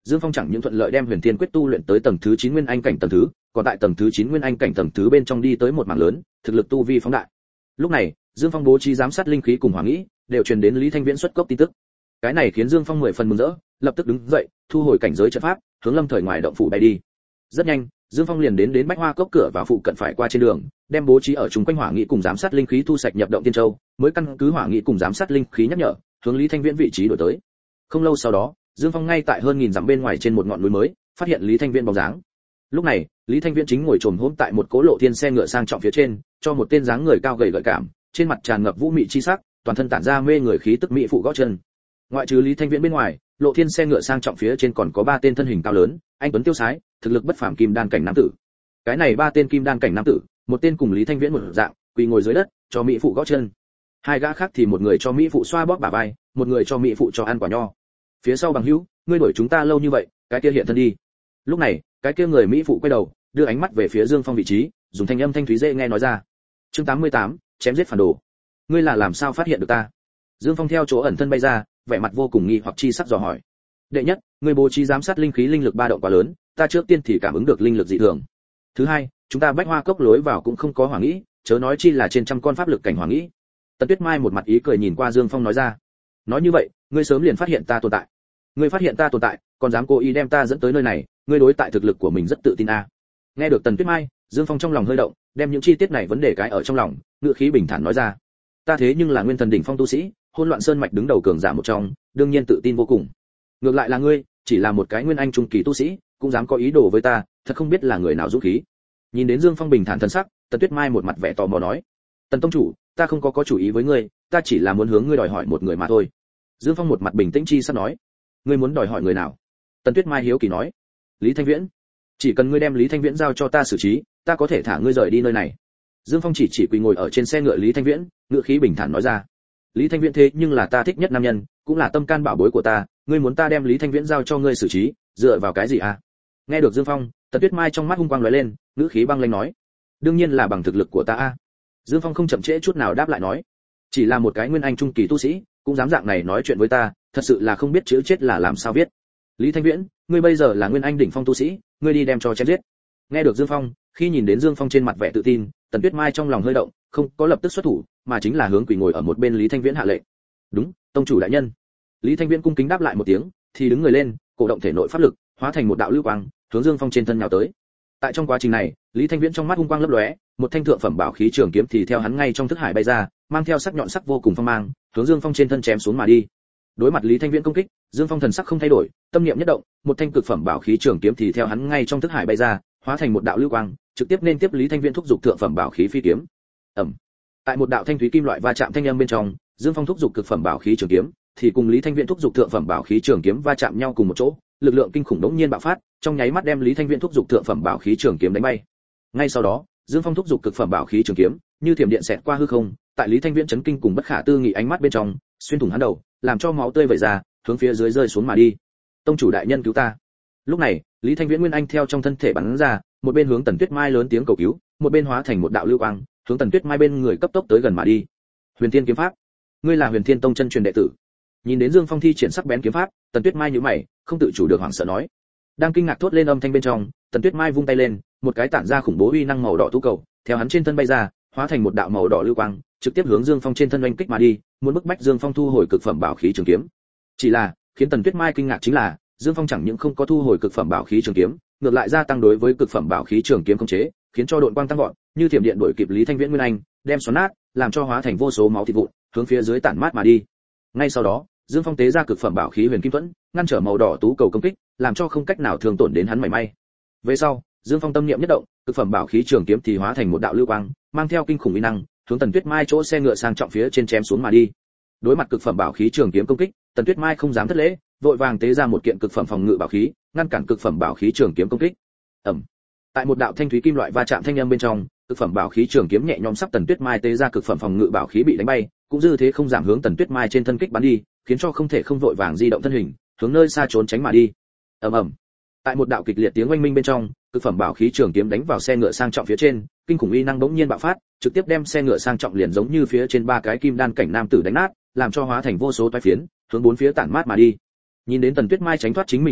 S1: Dương Phong chẳng những thuận lợi đem Huyền Thiên Quyết tu luyện tới tầng thứ chín nguyên anh cảnh tầng thứ, còn tại tầng thứ chín nguyên anh cảnh tầng thứ bên trong đi tới một mảng lớn, thực lực tu vi phóng đại. Lúc này, Dương Phong bố trí giám sát linh khí cùng hỏa nghĩ, đều truyền đến Lý Thanh Viễn xuất cốc tin tức. Cái này khiến Dương Phong mười phần mừng rỡ, lập tức đứng dậy, thu hồi cảnh giới trận pháp, hướng Lâm Thời ngoài động phủ bay đi. Rất nhanh, Dương Phong liền đến đến Bách Hoa cốc cửa vào phụ cận phải qua trên đường, đem bố trí ở chúng quanh hỏa nghị cùng giám sát linh khí thu sạch nhập động tiên châu, mới căn cứ hỏa nghị cùng giám sát linh khí nhắc nhở, hướng Lý Thanh Viễn vị trí đổi tới. Không lâu sau đó, Dương Phong ngay tại hơn nghìn dặm bên ngoài trên một ngọn núi mới, phát hiện Lý Thanh Viễn bóng dáng. Lúc này, Lý Thanh Viễn chính ngồi trồm hôm tại một cố lộ thiên xe ngựa sang trọng phía trên, cho một tên dáng người cao gầy gợi cảm, trên mặt tràn ngập vũ mị chi sắc, toàn thân tản ra mê người khí tức mỹ phụ gót chân. Ngoại trừ Lý Thanh Viễn bên ngoài, lộ thiên xe ngựa sang trọng phía trên còn có ba tên thân hình cao lớn, anh tuấn tiêu sái, thực lực bất phàm kim đan cảnh nam tử. Cái này ba tên kim đan cảnh nam tử, một tên cùng Lý Thanh Viễn một dạng, quỳ ngồi dưới đất, cho mỹ phụ gót chân. Hai gã khác thì một người cho mỹ phụ xoa bóp bả vai, một người cho mỹ phụ cho ăn quả nho. Phía sau bằng hữu, ngươi đuổi chúng ta lâu như vậy, cái kia hiện thân đi. Lúc này, cái kia người mỹ phụ quay đầu, đưa ánh mắt về phía Dương Phong vị trí, dùng thanh âm thanh thúy dễ nghe nói ra. Chương tám mươi tám, chém giết phản đồ. Ngươi là làm sao phát hiện được ta? Dương Phong theo chỗ ẩn thân bay ra, vẻ mặt vô cùng nghi hoặc chi sắc dò hỏi. Đệ nhất, ngươi bố trí giám sát linh khí linh lực ba động quá lớn, ta trước tiên thì cảm ứng được linh lực dị thường. Thứ hai, chúng ta Bách Hoa cốc lối vào cũng không có hỏa nghĩ, chớ nói chi là trên trăm con pháp lực cảnh hỏa nghĩ. Tần Tuyết Mai một mặt ý cười nhìn qua Dương Phong nói ra. Nói như vậy, ngươi sớm liền phát hiện ta tồn tại. Ngươi phát hiện ta tồn tại, còn dám cố ý đem ta dẫn tới nơi này, ngươi đối tại thực lực của mình rất tự tin a. À. Nghe được Tần Tuyết Mai, Dương Phong trong lòng hơi động, đem những chi tiết này vấn đề cái ở trong lòng, ngữ khí bình thản nói ra. Ta thế nhưng là nguyên thần đỉnh phong tu sĩ, hôn loạn sơn mạch đứng đầu cường giả một trong, đương nhiên tự tin vô cùng. Ngược lại là ngươi, chỉ là một cái nguyên anh trung kỳ tu sĩ, cũng dám có ý đồ với ta, thật không biết là người nào dũng khí. Nhìn đến Dương Phong bình thản thần sắc, Tần Tuyết Mai một mặt vẻ tò mò nói: "Tần tông chủ, ta không có có chủ ý với ngươi, ta chỉ là muốn hướng ngươi đòi hỏi một người mà thôi." Dương Phong một mặt bình tĩnh chi sắp nói: "Ngươi muốn đòi hỏi người nào?" Tần Tuyết Mai hiếu kỳ nói: "Lý Thanh Viễn. Chỉ cần ngươi đem Lý Thanh Viễn giao cho ta xử trí, ta có thể thả ngươi rời đi nơi này." Dương Phong chỉ chỉ quỳ ngồi ở trên xe ngựa Lý Thanh Viễn, ngữ khí bình thản nói ra: "Lý Thanh Viễn thế nhưng là ta thích nhất nam nhân, cũng là tâm can bảo bối của ta, ngươi muốn ta đem Lý Thanh Viễn giao cho ngươi xử trí, dựa vào cái gì à?" Nghe được Dương Phong, Tần Tuyết Mai trong mắt hung quang lóe lên, ngữ khí băng lãnh nói: "Đương nhiên là bằng thực lực của ta a." Dương Phong không chậm trễ chút nào đáp lại nói: "Chỉ là một cái nguyên anh trung kỳ tu sĩ, cũng dám dạng này nói chuyện với ta, thật sự là không biết chữ chết là làm sao viết. Lý Thanh Viễn, ngươi bây giờ là nguyên anh đỉnh phong tu sĩ, ngươi đi đem cho chém giết." Nghe được Dương Phong, khi nhìn đến Dương Phong trên mặt vẻ tự tin, Tần Tuyết Mai trong lòng hơi động, không có lập tức xuất thủ, mà chính là hướng quỳ ngồi ở một bên Lý Thanh Viễn hạ lệnh. "Đúng, tông chủ đại nhân." Lý Thanh Viễn cung kính đáp lại một tiếng, thì đứng người lên, cổ động thể nội pháp lực, hóa thành một đạo lưu quang, hướng Dương Phong trên thân nhào tới. Tại trong quá trình này, Lý Thanh Viễn trong mắt hung quang lấp lóe, một thanh thượng phẩm bảo khí trường kiếm thì theo hắn ngay trong thức hải bay ra, mang theo sắc nhọn sắc vô cùng phong mang, hướng Dương Phong trên thân chém xuống mà đi. Đối mặt Lý Thanh Viễn công kích, Dương Phong thần sắc không thay đổi, tâm niệm nhất động, một thanh cực phẩm bảo khí trường kiếm thì theo hắn ngay trong thức hải bay ra, hóa thành một đạo lưu quang, trực tiếp nên tiếp Lý Thanh Viễn thúc dục thượng phẩm bảo khí phi kiếm. Ầm. Tại một đạo thanh thúy kim loại va chạm thanh âm bên trong, Dương Phong thúc dục cực phẩm bảo khí trường kiếm, thì cùng Lý Thanh Viễn thúc dục thượng phẩm bảo khí trường kiếm va chạm nhau cùng một chỗ, lực lượng kinh khủng đống nhiên bạo phát, trong nháy mắt đem Lý Thanh Viễn thúc dục thượng phẩm bảo khí trường kiếm đánh bay. Ngay sau đó, Dương Phong thúc dục cực phẩm bảo khí trường kiếm, như thiểm điện xẹt qua hư không, tại Lý Thanh Viễn chấn kinh cùng bất khả tư nghị ánh mắt bên trong, xuyên thủng hắn đầu, làm cho máu tươi vẩy ra, hướng phía dưới rơi xuống mà đi. "Tông chủ đại nhân cứu ta." Lúc này, Lý Thanh Viễn nguyên anh theo trong thân thể bắn ra, một bên hướng Tần Tuyết Mai lớn tiếng cầu cứu, một bên hóa thành một đạo lưu quang, hướng Tần Tuyết Mai bên người cấp tốc tới gần mà đi. "Huyền Thiên kiếm pháp, ngươi là Huyền Thiên tông chân truyền đệ tử?" Nhìn đến Dương Phong thi triển sắc bén kiếm pháp, Tần Tuyết Mai nhíu mày, không tự chủ được hoảng sợ nói. Đang kinh ngạc thốt lên âm thanh bên trong, Tần Tuyết Mai vung tay lên, một cái tản ra khủng bố uy năng màu đỏ tú cầu, theo hắn trên thân bay ra, hóa thành một đạo màu đỏ lưu quang, trực tiếp hướng Dương Phong trên thân oanh kích mà đi, muốn bức bách Dương Phong thu hồi cực phẩm bảo khí trường kiếm. Chỉ là, khiến Tần Tuyết Mai kinh ngạc chính là, Dương Phong chẳng những không có thu hồi cực phẩm bảo khí trường kiếm, ngược lại gia tăng đối với cực phẩm bảo khí trường kiếm khống chế, khiến cho độn quang tăng vọt, như thiểm điện đuổi kịp Lý Thanh Viễn nguyên anh, đem xoắn nát, làm cho hóa thành vô số máu thịt vụn, hướng phía dưới tản mát mà đi. Ngay sau đó, Dương Phong tế ra cực phẩm bảo khí Huyền Kim Thuẫn, ngăn trở màu đỏ tú cầu công kích, làm cho không cách nào thương tổn đến hắn mảy may. Về sau, Dương Phong tâm niệm nhất động, cực phẩm bảo khí trường kiếm thì hóa thành một đạo lưu quang, mang theo kinh khủng uy năng, hướng Tần Tuyết Mai chỗ xe ngựa sang trọng phía trên chém xuống mà đi. Đối mặt cực phẩm bảo khí trường kiếm công kích, Tần Tuyết Mai không dám thất lễ, vội vàng tế ra một kiện cực phẩm phòng ngự bảo khí, ngăn cản cực phẩm bảo khí trường kiếm công kích. Ầm. Tại một đạo thanh thúy kim loại va chạm thanh âm bên trong, cực phẩm bảo khí trường kiếm nhẹ nhõm sắp Tần Tuyết Mai tế ra cực phẩm phòng ngự bảo khí bị đánh bay, cũng dư thế không giảm hướng Tần Tuyết Mai trên thân kích bắn đi, khiến cho không thể không vội vàng di động thân hình, hướng nơi xa trốn tránh mà đi. Ầm ầm. Tại một đạo kịch liệt tiếng oanh minh bên trong, cực phẩm bảo khí trường kiếm đánh vào xe ngựa sang trọng phía trên, kinh khủng uy năng bỗng nhiên bạo phát, trực tiếp đem xe ngựa sang trọng liền giống như phía trên ba cái kim đan cảnh nam tử đánh nát, làm cho hóa thành vô số toái phiến, hướng bốn phía tản mát mà đi. Nhìn đến Tần Tuyết Mai tránh thoát chính mình một kích,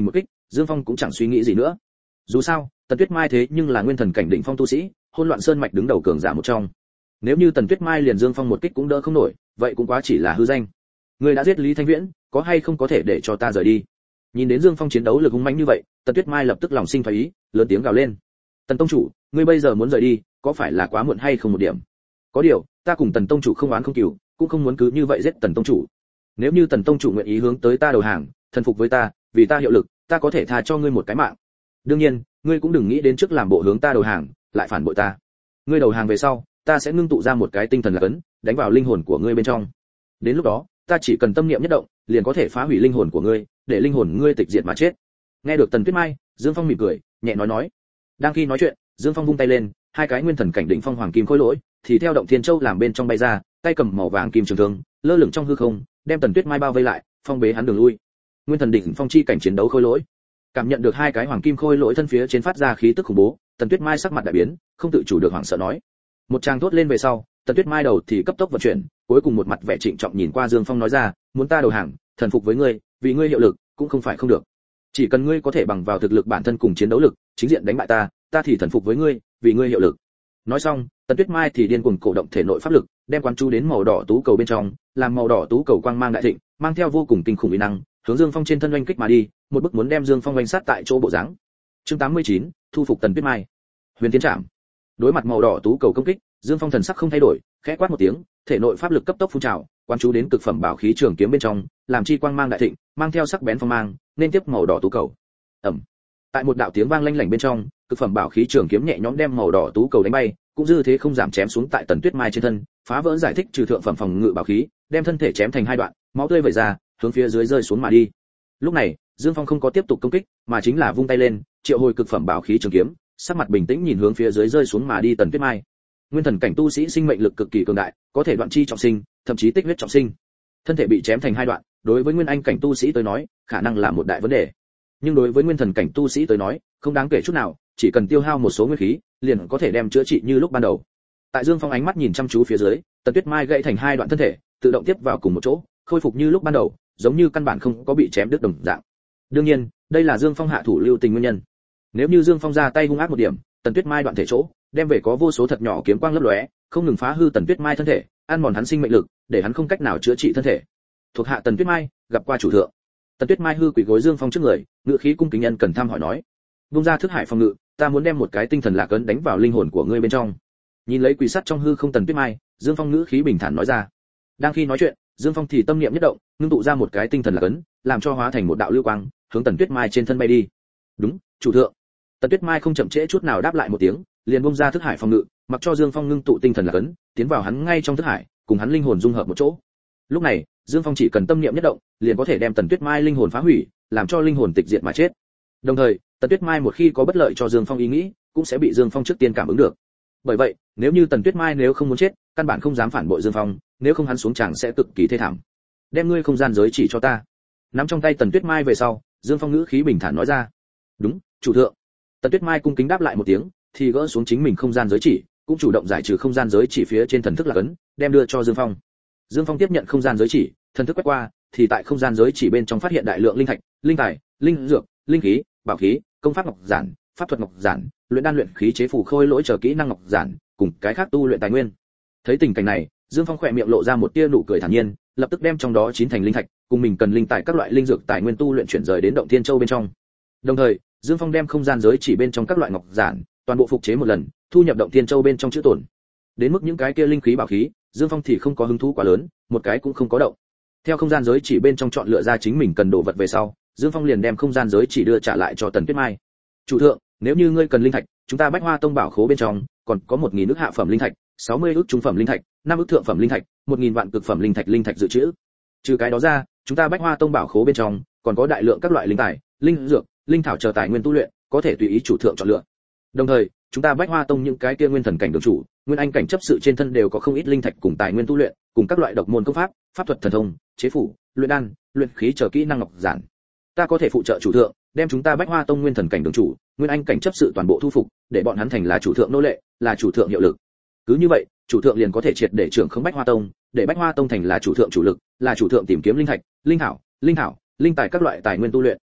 S1: Dương Phong cũng chẳng suy nghĩ gì nữa. Dù sao, Tần Tuyết Mai thế nhưng là nguyên thần cảnh đỉnh phong tu sĩ, Hỗn Loạn Sơn mạch đứng đầu cường giả một trong. Nếu như Tần Tuyết Mai liền Dương Phong một kích cũng đỡ không nổi, vậy cũng quá chỉ là hư danh. Ngươi đã giết Lý Thanh Viễn, có hay không có thể để cho ta rời đi? Nhìn đến Dương Phong chiến đấu lực hung mãnh như vậy, Tần Tuyết Mai lập tức lòng sinh thoái ý, lớn tiếng gào lên. Tần tông chủ, ngươi bây giờ muốn rời đi, có phải là quá muộn hay không một điểm? Có điều, ta cùng Tần tông chủ không oán không cừu, cũng không muốn cứ như vậy giết Tần tông chủ. Nếu như Tần tông chủ nguyện ý hướng tới ta đầu hàng, thần phục với ta, vì ta hiệu lực, ta có thể tha cho ngươi một cái mạng. Đương nhiên, ngươi cũng đừng nghĩ đến trước làm bộ hướng ta đầu hàng, lại phản bội ta. Ngươi đầu hàng về sau, ta sẽ ngưng tụ ra một cái tinh thần lạc ấn, đánh vào linh hồn của ngươi bên trong. Đến lúc đó, ta chỉ cần tâm niệm nhất động, liền có thể phá hủy linh hồn của ngươi, để linh hồn ngươi tịch diệt mà chết. Nghe được Tần Tuyết Mai, Dương Phong mỉm cười, nhẹ nói nói. Đang khi nói chuyện, Dương Phong vung tay lên, hai cái nguyên thần cảnh đỉnh phong hoàng kim khối lỗi, thì theo động thiên châu làm bên trong bay ra, tay cầm màu vàng kim trường thương, lơ lửng trong hư không, đem Tần Tuyết Mai bao vây lại, phong bế hắn đường lui. Nguyên thần đỉnh phong chi cảnh chiến đấu khối lỗi. Cảm nhận được hai cái hoàng kim khôi lỗi thân phía trên phát ra khí tức khủng bố, Tần Tuyết Mai sắc mặt đại biến, không tự chủ được hoảng sợ nói. Một tràng thốt lên về sau, Tần Tuyết Mai đầu thì cấp tốc vận chuyển, cuối cùng một mặt vẻ trịnh trọng nhìn qua Dương Phong nói ra, muốn ta đầu hàng, thần phục với ngươi, vì ngươi hiệu lực, cũng không phải không được. Chỉ cần ngươi có thể bằng vào thực lực bản thân cùng chiến đấu lực, chính diện đánh bại ta, ta thì thần phục với ngươi, vì ngươi hiệu lực. Nói xong, Tần Tuyết Mai thì điên cuồng cổ động thể nội pháp lực, đem quán chú đến màu đỏ tú cầu bên trong, làm màu đỏ tú cầu quang mang đại thịnh, mang theo vô cùng kinh khủng uy năng, hướng Dương Phong trên thân oanh kích mà đi, một bức muốn đem Dương Phong oanh sát tại chỗ bộ dáng. Chương tám mươi chín, thu phục Tần Tuyết Mai. Huyền Tiến Trảm. Đối mặt màu đỏ tú cầu công kích, Dương Phong thần sắc không thay đổi, khẽ quát một tiếng, thể nội pháp lực cấp tốc phun trào, quán chú đến cực phẩm bảo khí trường kiếm bên trong, làm chi quang mang đại thịnh, mang theo sắc bén phong mang, nên tiếp màu đỏ tú cầu. Ầm. Tại một đạo tiếng vang lanh lảnh bên trong, cực phẩm bảo khí trường kiếm nhẹ nhõm đem màu đỏ tú cầu đánh bay, cũng dư thế không giảm chém xuống tại Tần Tuyết Mai trên thân, phá vỡ giải thích trừ thượng phẩm phòng ngự bảo khí, đem thân thể chém thành hai đoạn, máu tươi vẩy ra, hướng phía dưới rơi xuống mà đi. Lúc này, Dương Phong không có tiếp tục công kích, mà chính là vung tay lên, triệu hồi cực phẩm bảo khí trường kiếm, sắc mặt bình tĩnh nhìn hướng phía dưới rơi xuống mà đi Tần Tuyết Mai. Nguyên thần cảnh tu sĩ sinh mệnh lực cực kỳ cường đại, có thể đoạn chi trọng sinh, thậm chí tích huyết trọng sinh. Thân thể bị chém thành hai đoạn, đối với nguyên anh cảnh tu sĩ tới nói, khả năng là một đại vấn đề. Nhưng đối với nguyên thần cảnh tu sĩ tới nói, không đáng kể chút nào, chỉ cần tiêu hao một số nguyên khí, liền có thể đem chữa trị như lúc ban đầu. Tại Dương Phong ánh mắt nhìn chăm chú phía dưới, Tần Tuyết Mai gãy thành hai đoạn thân thể, tự động tiếp vào cùng một chỗ, khôi phục như lúc ban đầu, giống như căn bản không có bị chém đứt đồng dạng. Đương nhiên, đây là Dương Phong hạ thủ lưu tình nguyên nhân. Nếu như Dương Phong ra tay hung ác một điểm, Tần Tuyết Mai đoạn thể chỗ, đem về có vô số thật nhỏ kiếm quang lấp lóe, không ngừng phá hư Tần Tuyết Mai thân thể, ăn mòn hắn sinh mệnh lực, để hắn không cách nào chữa trị thân thể. Thuộc hạ Tần Tuyết Mai, gặp qua chủ thượng. Tần Tuyết Mai hư quỳ gối Dương Phong trước người, ngựa khí cung kính nhân cần thăm hỏi nói: "Vung ra thức hải phòng ngự, ta muốn đem một cái tinh thần lạc ấn đánh vào linh hồn của ngươi bên trong." Nhìn lấy quỳ sắt trong hư không Tần Tuyết Mai, Dương Phong ngữ khí bình thản nói ra. Đang khi nói chuyện, Dương Phong thì tâm niệm nhất động, ngưng tụ ra một cái tinh thần lạc ấn, làm cho hóa thành một đạo lưu quang, hướng Tần Tuyết Mai trên thân bay đi. "Đúng, chủ thượng." Tần Tuyết Mai không chậm trễ chút nào đáp lại một tiếng, liền bung ra thức hải phòng ngự, mặc cho Dương Phong ngưng tụ tinh thần lạc ấn, tiến vào hắn ngay trong thức hải, cùng hắn linh hồn dung hợp một chỗ. Lúc này, Dương Phong chỉ cần tâm niệm nhất động, liền có thể đem Tần Tuyết Mai linh hồn phá hủy, làm cho linh hồn tịch diệt mà chết. Đồng thời, Tần Tuyết Mai một khi có bất lợi cho Dương Phong ý nghĩ, cũng sẽ bị Dương Phong trước tiên cảm ứng được. Bởi vậy, nếu như Tần Tuyết Mai nếu không muốn chết, căn bản không dám phản bội Dương Phong, nếu không hắn xuống tràng sẽ cực kỳ thê thảm. "Đem ngươi không gian giới chỉ cho ta." Nắm trong tay Tần Tuyết Mai về sau, Dương Phong ngữ khí bình thản nói ra. "Đúng, chủ thượng." Tần Tuyết Mai cung kính đáp lại một tiếng, thì gỡ xuống chính mình không gian giới chỉ, cũng chủ động giải trừ không gian giới chỉ phía trên thần thức lạc ấn, đem đưa cho Dương Phong. Dương Phong tiếp nhận không gian giới chỉ, thần thức quét qua, thì tại không gian giới chỉ bên trong phát hiện đại lượng linh thạch, linh tài, linh dược, linh khí, bảo khí, công pháp ngọc giản, pháp thuật ngọc giản, luyện đan luyện khí chế phù khôi lỗi chờ kỹ năng ngọc giản, cùng cái khác tu luyện tài nguyên. Thấy tình cảnh này, Dương Phong khỏe miệng lộ ra một tia nụ cười thản nhiên, lập tức đem trong đó chín thành linh thạch, cùng mình cần linh tài các loại linh dược tài nguyên tu luyện chuyển rời đến động thiên châu bên trong. Đồng thời, Dương Phong đem không gian giới chỉ bên trong các loại ngọc giản, toàn bộ phục chế một lần, thu nhập động thiên châu bên trong chữ tổn. Đến mức những cái kia linh khí bảo khí, Dương Phong thì không có hứng thú quá lớn, một cái cũng không có động. Theo không gian giới chỉ bên trong chọn lựa ra chính mình cần đồ vật về sau, Dương Phong liền đem không gian giới chỉ đưa trả lại cho Tần Tuyết Mai. "Chủ thượng, nếu như ngươi cần linh thạch, chúng ta Bách Hoa Tông bảo khố bên trong còn có một nghìn ức hạ phẩm linh thạch, sáu mươi ức trung phẩm linh thạch, năm ức thượng phẩm linh thạch, một nghìn vạn cực phẩm linh thạch linh thạch dự trữ. Trừ cái đó ra, chúng ta Bách Hoa Tông bảo khố bên trong còn có đại lượng các loại linh tài, linh dược, linh thảo chờ tài nguyên tu luyện, có thể tùy ý chủ thượng chọn lựa. Đồng thời, chúng ta Bách Hoa Tông những cái kia nguyên thần cảnh đường chủ, nguyên anh cảnh chấp sự trên thân đều có không ít linh thạch cùng tài nguyên tu luyện, cùng các loại độc môn công pháp, pháp thuật thần thông, chế phủ, luyện đan, luyện khí chờ kỹ năng ngọc giản. Ta có thể phụ trợ chủ thượng, đem chúng ta Bách Hoa Tông nguyên thần cảnh đường chủ, nguyên anh cảnh chấp sự toàn bộ thu phục, để bọn hắn thành là chủ thượng nô lệ, là chủ thượng hiệu lực. Cứ như vậy, chủ thượng liền có thể triệt để trưởng khống Bách Hoa Tông, để Bách Hoa Tông thành là chủ thượng chủ lực, là chủ thượng tìm kiếm linh thạch, linh thảo, linh thảo, linh tài các loại tài nguyên tu luyện."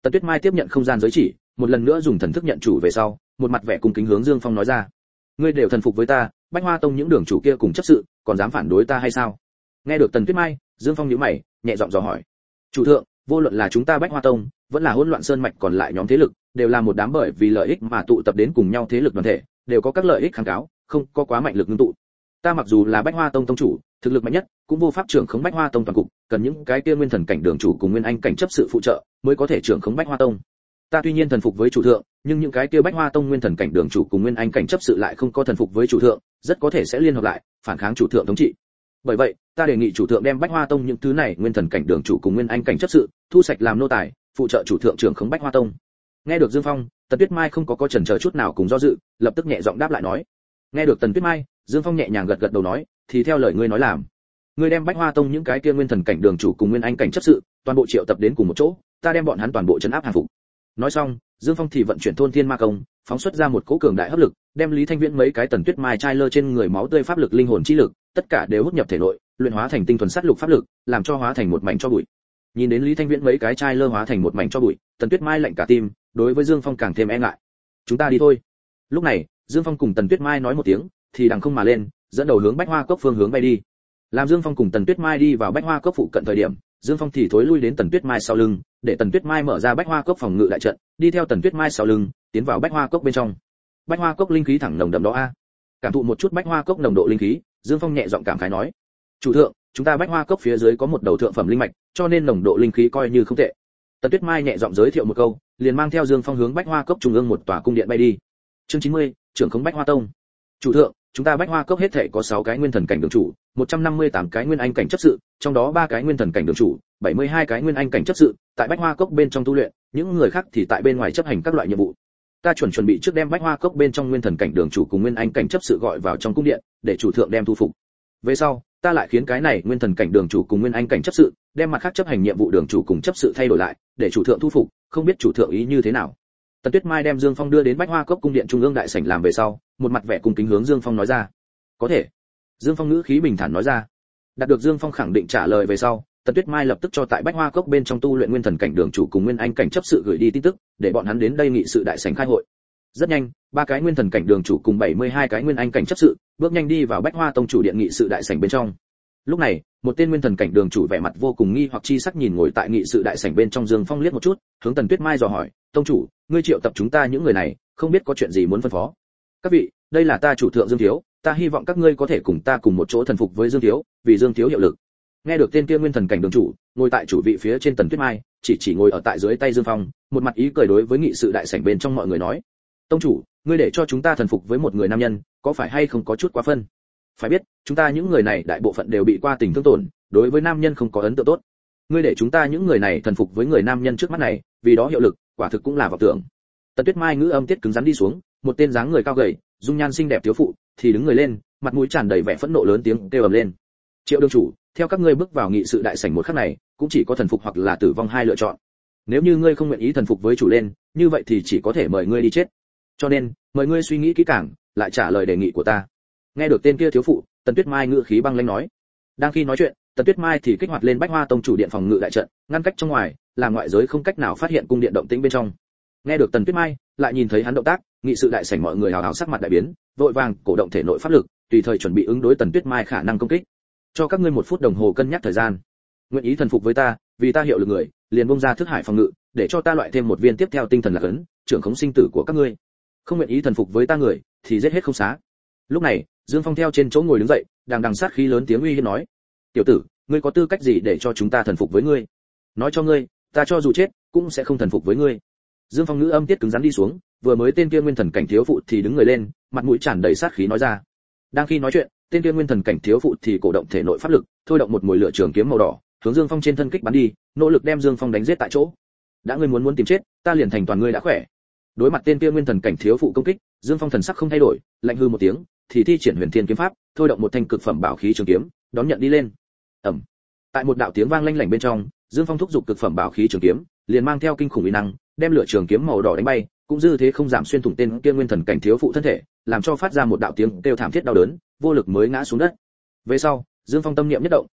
S1: Tần Tuyết Mai tiếp nhận không gian giới chỉ, một lần nữa dùng thần thức nhận chủ về sau, một mặt vẻ cung kính hướng Dương Phong nói ra: "Ngươi đều thần phục với ta, Bách Hoa Tông những đường chủ kia cùng chấp sự, còn dám phản đối ta hay sao?" Nghe được Tần Tuyết Mai, Dương Phong nhíu mày, nhẹ giọng dò hỏi: "Chủ thượng, vô luận là chúng ta Bách Hoa Tông, vẫn là Hỗn Loạn Sơn mạch còn lại nhóm thế lực, đều là một đám bởi vì lợi ích mà tụ tập đến cùng nhau thế lực đoàn thể, đều có các lợi ích kháng cáo, không có quá mạnh lực ngưng tụ. Ta mặc dù là Bách Hoa Tông tông chủ, thực lực mạnh nhất, cũng vô pháp trưởng khống Bách Hoa Tông toàn cục, cần những cái kia nguyên thần cảnh đường chủ cùng nguyên anh cảnh chấp sự phụ trợ, mới có thể trưởng khống Bách Hoa Tông. Ta tuy nhiên thần phục với chủ thượng, nhưng những cái kia Bách Hoa Tông nguyên thần cảnh đường chủ cùng nguyên anh cảnh chấp sự lại không có thần phục với chủ thượng, rất có thể sẽ liên hợp lại, phản kháng chủ thượng thống trị. Bởi vậy, ta đề nghị chủ thượng đem Bách Hoa Tông những thứ này nguyên thần cảnh đường chủ cùng nguyên anh cảnh chấp sự, thu sạch làm nô tài, phụ trợ chủ thượng trưởng khống Bách Hoa Tông." Nghe được Dương Phong, Tần Tuyết Mai không có có chần chờ chút nào cùng do dự, lập tức nhẹ giọng đáp lại nói. Nghe được Tần Tuyết Mai, Dương Phong nhẹ nhàng gật gật đầu nói, thì theo lời ngươi nói làm. Ngươi đem Bách Hoa Tông những cái kia nguyên thần cảnh đường chủ cùng nguyên anh cảnh chấp sự, toàn bộ triệu tập đến cùng một chỗ, ta đem bọn hắn toàn bộ trấn áp hàng phục. Nói xong, Dương Phong thì vận chuyển Thôn Thiên Ma Công, phóng xuất ra một cỗ cường đại hấp lực, đem Lý Thanh Viễn mấy cái Tần Tuyết Mai trai lơ trên người máu tươi pháp lực linh hồn chi lực, tất cả đều hút nhập thể nội, luyện hóa thành tinh thuần sát lục pháp lực, làm cho hóa thành một mảnh cho bụi. Nhìn đến Lý Thanh Viễn mấy cái trai lơ hóa thành một mảnh cho bụi, Tần Tuyết Mai lạnh cả tim, đối với Dương Phong càng thêm e ngại. "Chúng ta đi thôi." Lúc này, Dương Phong cùng Tần Tuyết Mai nói một tiếng, thì đằng không mà lên, dẫn đầu hướng Bách Hoa Cốc phương hướng bay đi. Làm Dương Phong cùng Tần Tuyết Mai đi vào Bách Hoa Cốc phụ cận thời điểm, Dương Phong thì thối lui đến Tần Tuyết Mai sau lưng, để Tần Tuyết Mai mở ra Bách Hoa Cốc phòng ngự đại trận, đi theo Tần Tuyết Mai sau lưng, tiến vào Bách Hoa Cốc bên trong. Bách Hoa Cốc linh khí thẳng nồng đậm đó a. Cảm thụ một chút Bách Hoa Cốc nồng độ linh khí, Dương Phong nhẹ giọng cảm khái nói: "Chủ thượng, chúng ta Bách Hoa Cốc phía dưới có một đầu thượng phẩm linh mạch, cho nên nồng độ linh khí coi như không tệ." Tần Tuyết Mai nhẹ giọng giới thiệu một câu, liền mang theo Dương Phong hướng Bách Hoa Cốc trung ương một tòa cung điện bay đi. Chương chín mươi, trưởng khống Bách Hoa Tông. "Chủ thượng, chúng ta Bách Hoa Cốc hết thảy có sáu cái nguyên thần cảnh đường chủ, một trăm năm mươi tám cái nguyên anh cảnh chấp sự, trong đó ba cái nguyên thần cảnh đường chủ, bảy mươi hai cái nguyên anh cảnh chấp sự, tại Bách Hoa Cốc bên trong tu luyện, những người khác thì tại bên ngoài chấp hành các loại nhiệm vụ. Ta chuẩn chuẩn bị trước đem Bách Hoa Cốc bên trong nguyên thần cảnh đường chủ cùng nguyên anh cảnh chấp sự gọi vào trong cung điện, để chủ thượng đem thu phục. Về sau, ta lại khiến cái này nguyên thần cảnh đường chủ cùng nguyên anh cảnh chấp sự, đem mặt khác chấp hành nhiệm vụ đường chủ cùng chấp sự thay đổi lại, để chủ thượng thu phục, không biết chủ thượng ý như thế nào." Tần Tuyết Mai đem Dương Phong đưa đến Bách Hoa Cốc cung điện trung ương đại sảnh làm về sau, một mặt vẻ cung kính hướng Dương Phong nói ra: "Có thể." Dương Phong ngữ khí bình thản nói ra. Đạt được Dương Phong khẳng định trả lời về sau, Tần Tuyết Mai lập tức cho tại Bách Hoa Cốc bên trong tu luyện nguyên thần cảnh đường chủ cùng nguyên anh cảnh chấp sự gửi đi tin tức, để bọn hắn đến đây nghị sự đại sảnh khai hội. Rất nhanh, ba cái nguyên thần cảnh đường chủ cùng bảy mươi hai cái nguyên anh cảnh chấp sự, bước nhanh đi vào Bách Hoa Tông chủ điện nghị sự đại sảnh bên trong. Lúc này, một tên nguyên thần cảnh đường chủ vẻ mặt vô cùng nghi hoặc chi sắc nhìn ngồi tại nghị sự đại sảnh bên trong Dương Phong liếc một chút, hướng Tần Tuyết Mai dò hỏi: "Tông chủ, ngươi triệu tập chúng ta những người này, không biết có chuyện gì muốn phân phó?" "Các vị, đây là ta chủ thượng Dương Thiếu, ta hy vọng các ngươi có thể cùng ta cùng một chỗ thần phục với Dương Thiếu, vì Dương Thiếu hiệu lực." Nghe được tên kia nguyên thần cảnh đường chủ, ngồi tại chủ vị phía trên Tần Tuyết Mai, chỉ chỉ ngồi ở tại dưới tay Dương Phong, một mặt ý cười đối với nghị sự đại sảnh bên trong mọi người nói: "Tông chủ, ngươi để cho chúng ta thần phục với một người nam nhân, có phải hay không có chút quá phân? Phải biết, chúng ta những người này đại bộ phận đều bị qua tình thương tổn, đối với nam nhân không có ấn tượng tốt. Ngươi để chúng ta những người này thần phục với người nam nhân trước mắt này, vì đó hiệu lực, quả thực cũng là vọng tưởng." Tần Tuyết Mai ngữ âm tiết cứng rắn đi xuống, một tên dáng người cao gầy, dung nhan xinh đẹp thiếu phụ, thì đứng người lên, mặt mũi tràn đầy vẻ phẫn nộ lớn tiếng kêu ầm lên: "Triệu đương chủ, theo các ngươi bước vào nghị sự đại sảnh một khắc này, cũng chỉ có thần phục hoặc là tử vong hai lựa chọn. Nếu như ngươi không nguyện ý thần phục với chủ lên, như vậy thì chỉ có thể mời ngươi đi chết. Cho nên, mời ngươi suy nghĩ kỹ càng, lại trả lời đề nghị của ta." Nghe được tên kia thiếu phụ, Tần Tuyết Mai ngữ khí băng lãnh nói. Đang khi nói chuyện, Tần Tuyết Mai thì kích hoạt lên Bách Hoa Tông chủ điện phòng ngự đại trận, ngăn cách trong ngoài, làm ngoại giới không cách nào phát hiện cung điện động tĩnh bên trong. Nghe được Tần Tuyết Mai, lại nhìn thấy hắn động tác, nghị sự đại sảnh mọi người hào hào sắc mặt đại biến, vội vàng cổ động thể nội pháp lực, tùy thời chuẩn bị ứng đối Tần Tuyết Mai khả năng công kích. "Cho các ngươi một phút đồng hồ cân nhắc thời gian. Nguyện ý thần phục với ta, vì ta hiệu lực người, liền bung ra thức hải phòng ngự, để cho ta loại thêm một viên tiếp theo tinh thần lạc ấn, trưởng khống sinh tử của các ngươi. Không nguyện ý thần phục với ta người, thì giết hết không xá." Lúc này, Dương Phong theo trên chỗ ngồi đứng dậy, đằng đằng sát khí lớn tiếng uy hiếp nói: "Tiểu tử, ngươi có tư cách gì để cho chúng ta thần phục với ngươi? Nói cho ngươi, ta cho dù chết, cũng sẽ không thần phục với ngươi." Dương Phong ngữ âm tiết cứng rắn đi xuống, vừa mới tên kia nguyên thần cảnh thiếu phụ thì đứng người lên, mặt mũi tràn đầy sát khí nói ra. Đang khi nói chuyện, tên kia nguyên thần cảnh thiếu phụ thì cổ động thể nội pháp lực, thôi động một mùi lửa trường kiếm màu đỏ, hướng Dương Phong trên thân kích bắn đi, nỗ lực đem Dương Phong đánh giết tại chỗ. "Đã ngươi muốn muốn tìm chết, ta liền thành toàn ngươi đã khỏe." Đối mặt tên kia nguyên thần cảnh thiếu phụ công kích, Dương Phong thần sắc không thay đổi, lạnh hư một tiếng, thì thi triển Huyền Thiên kiếm pháp, thôi động một thanh cực phẩm bảo khí trường kiếm, đón nhận đi lên. Ầm. Tại một đạo tiếng vang lanh lảnh bên trong, Dương Phong thúc giục cực phẩm bảo khí trường kiếm, liền mang theo kinh khủng uy năng, đem lửa trường kiếm màu đỏ đánh bay, cũng dư thế không giảm xuyên thủng tên kia nguyên thần cảnh thiếu phụ thân thể, làm cho phát ra một đạo tiếng kêu thảm thiết đau đớn, vô lực mới ngã xuống đất. Về sau, Dương Phong tâm niệm nhất động,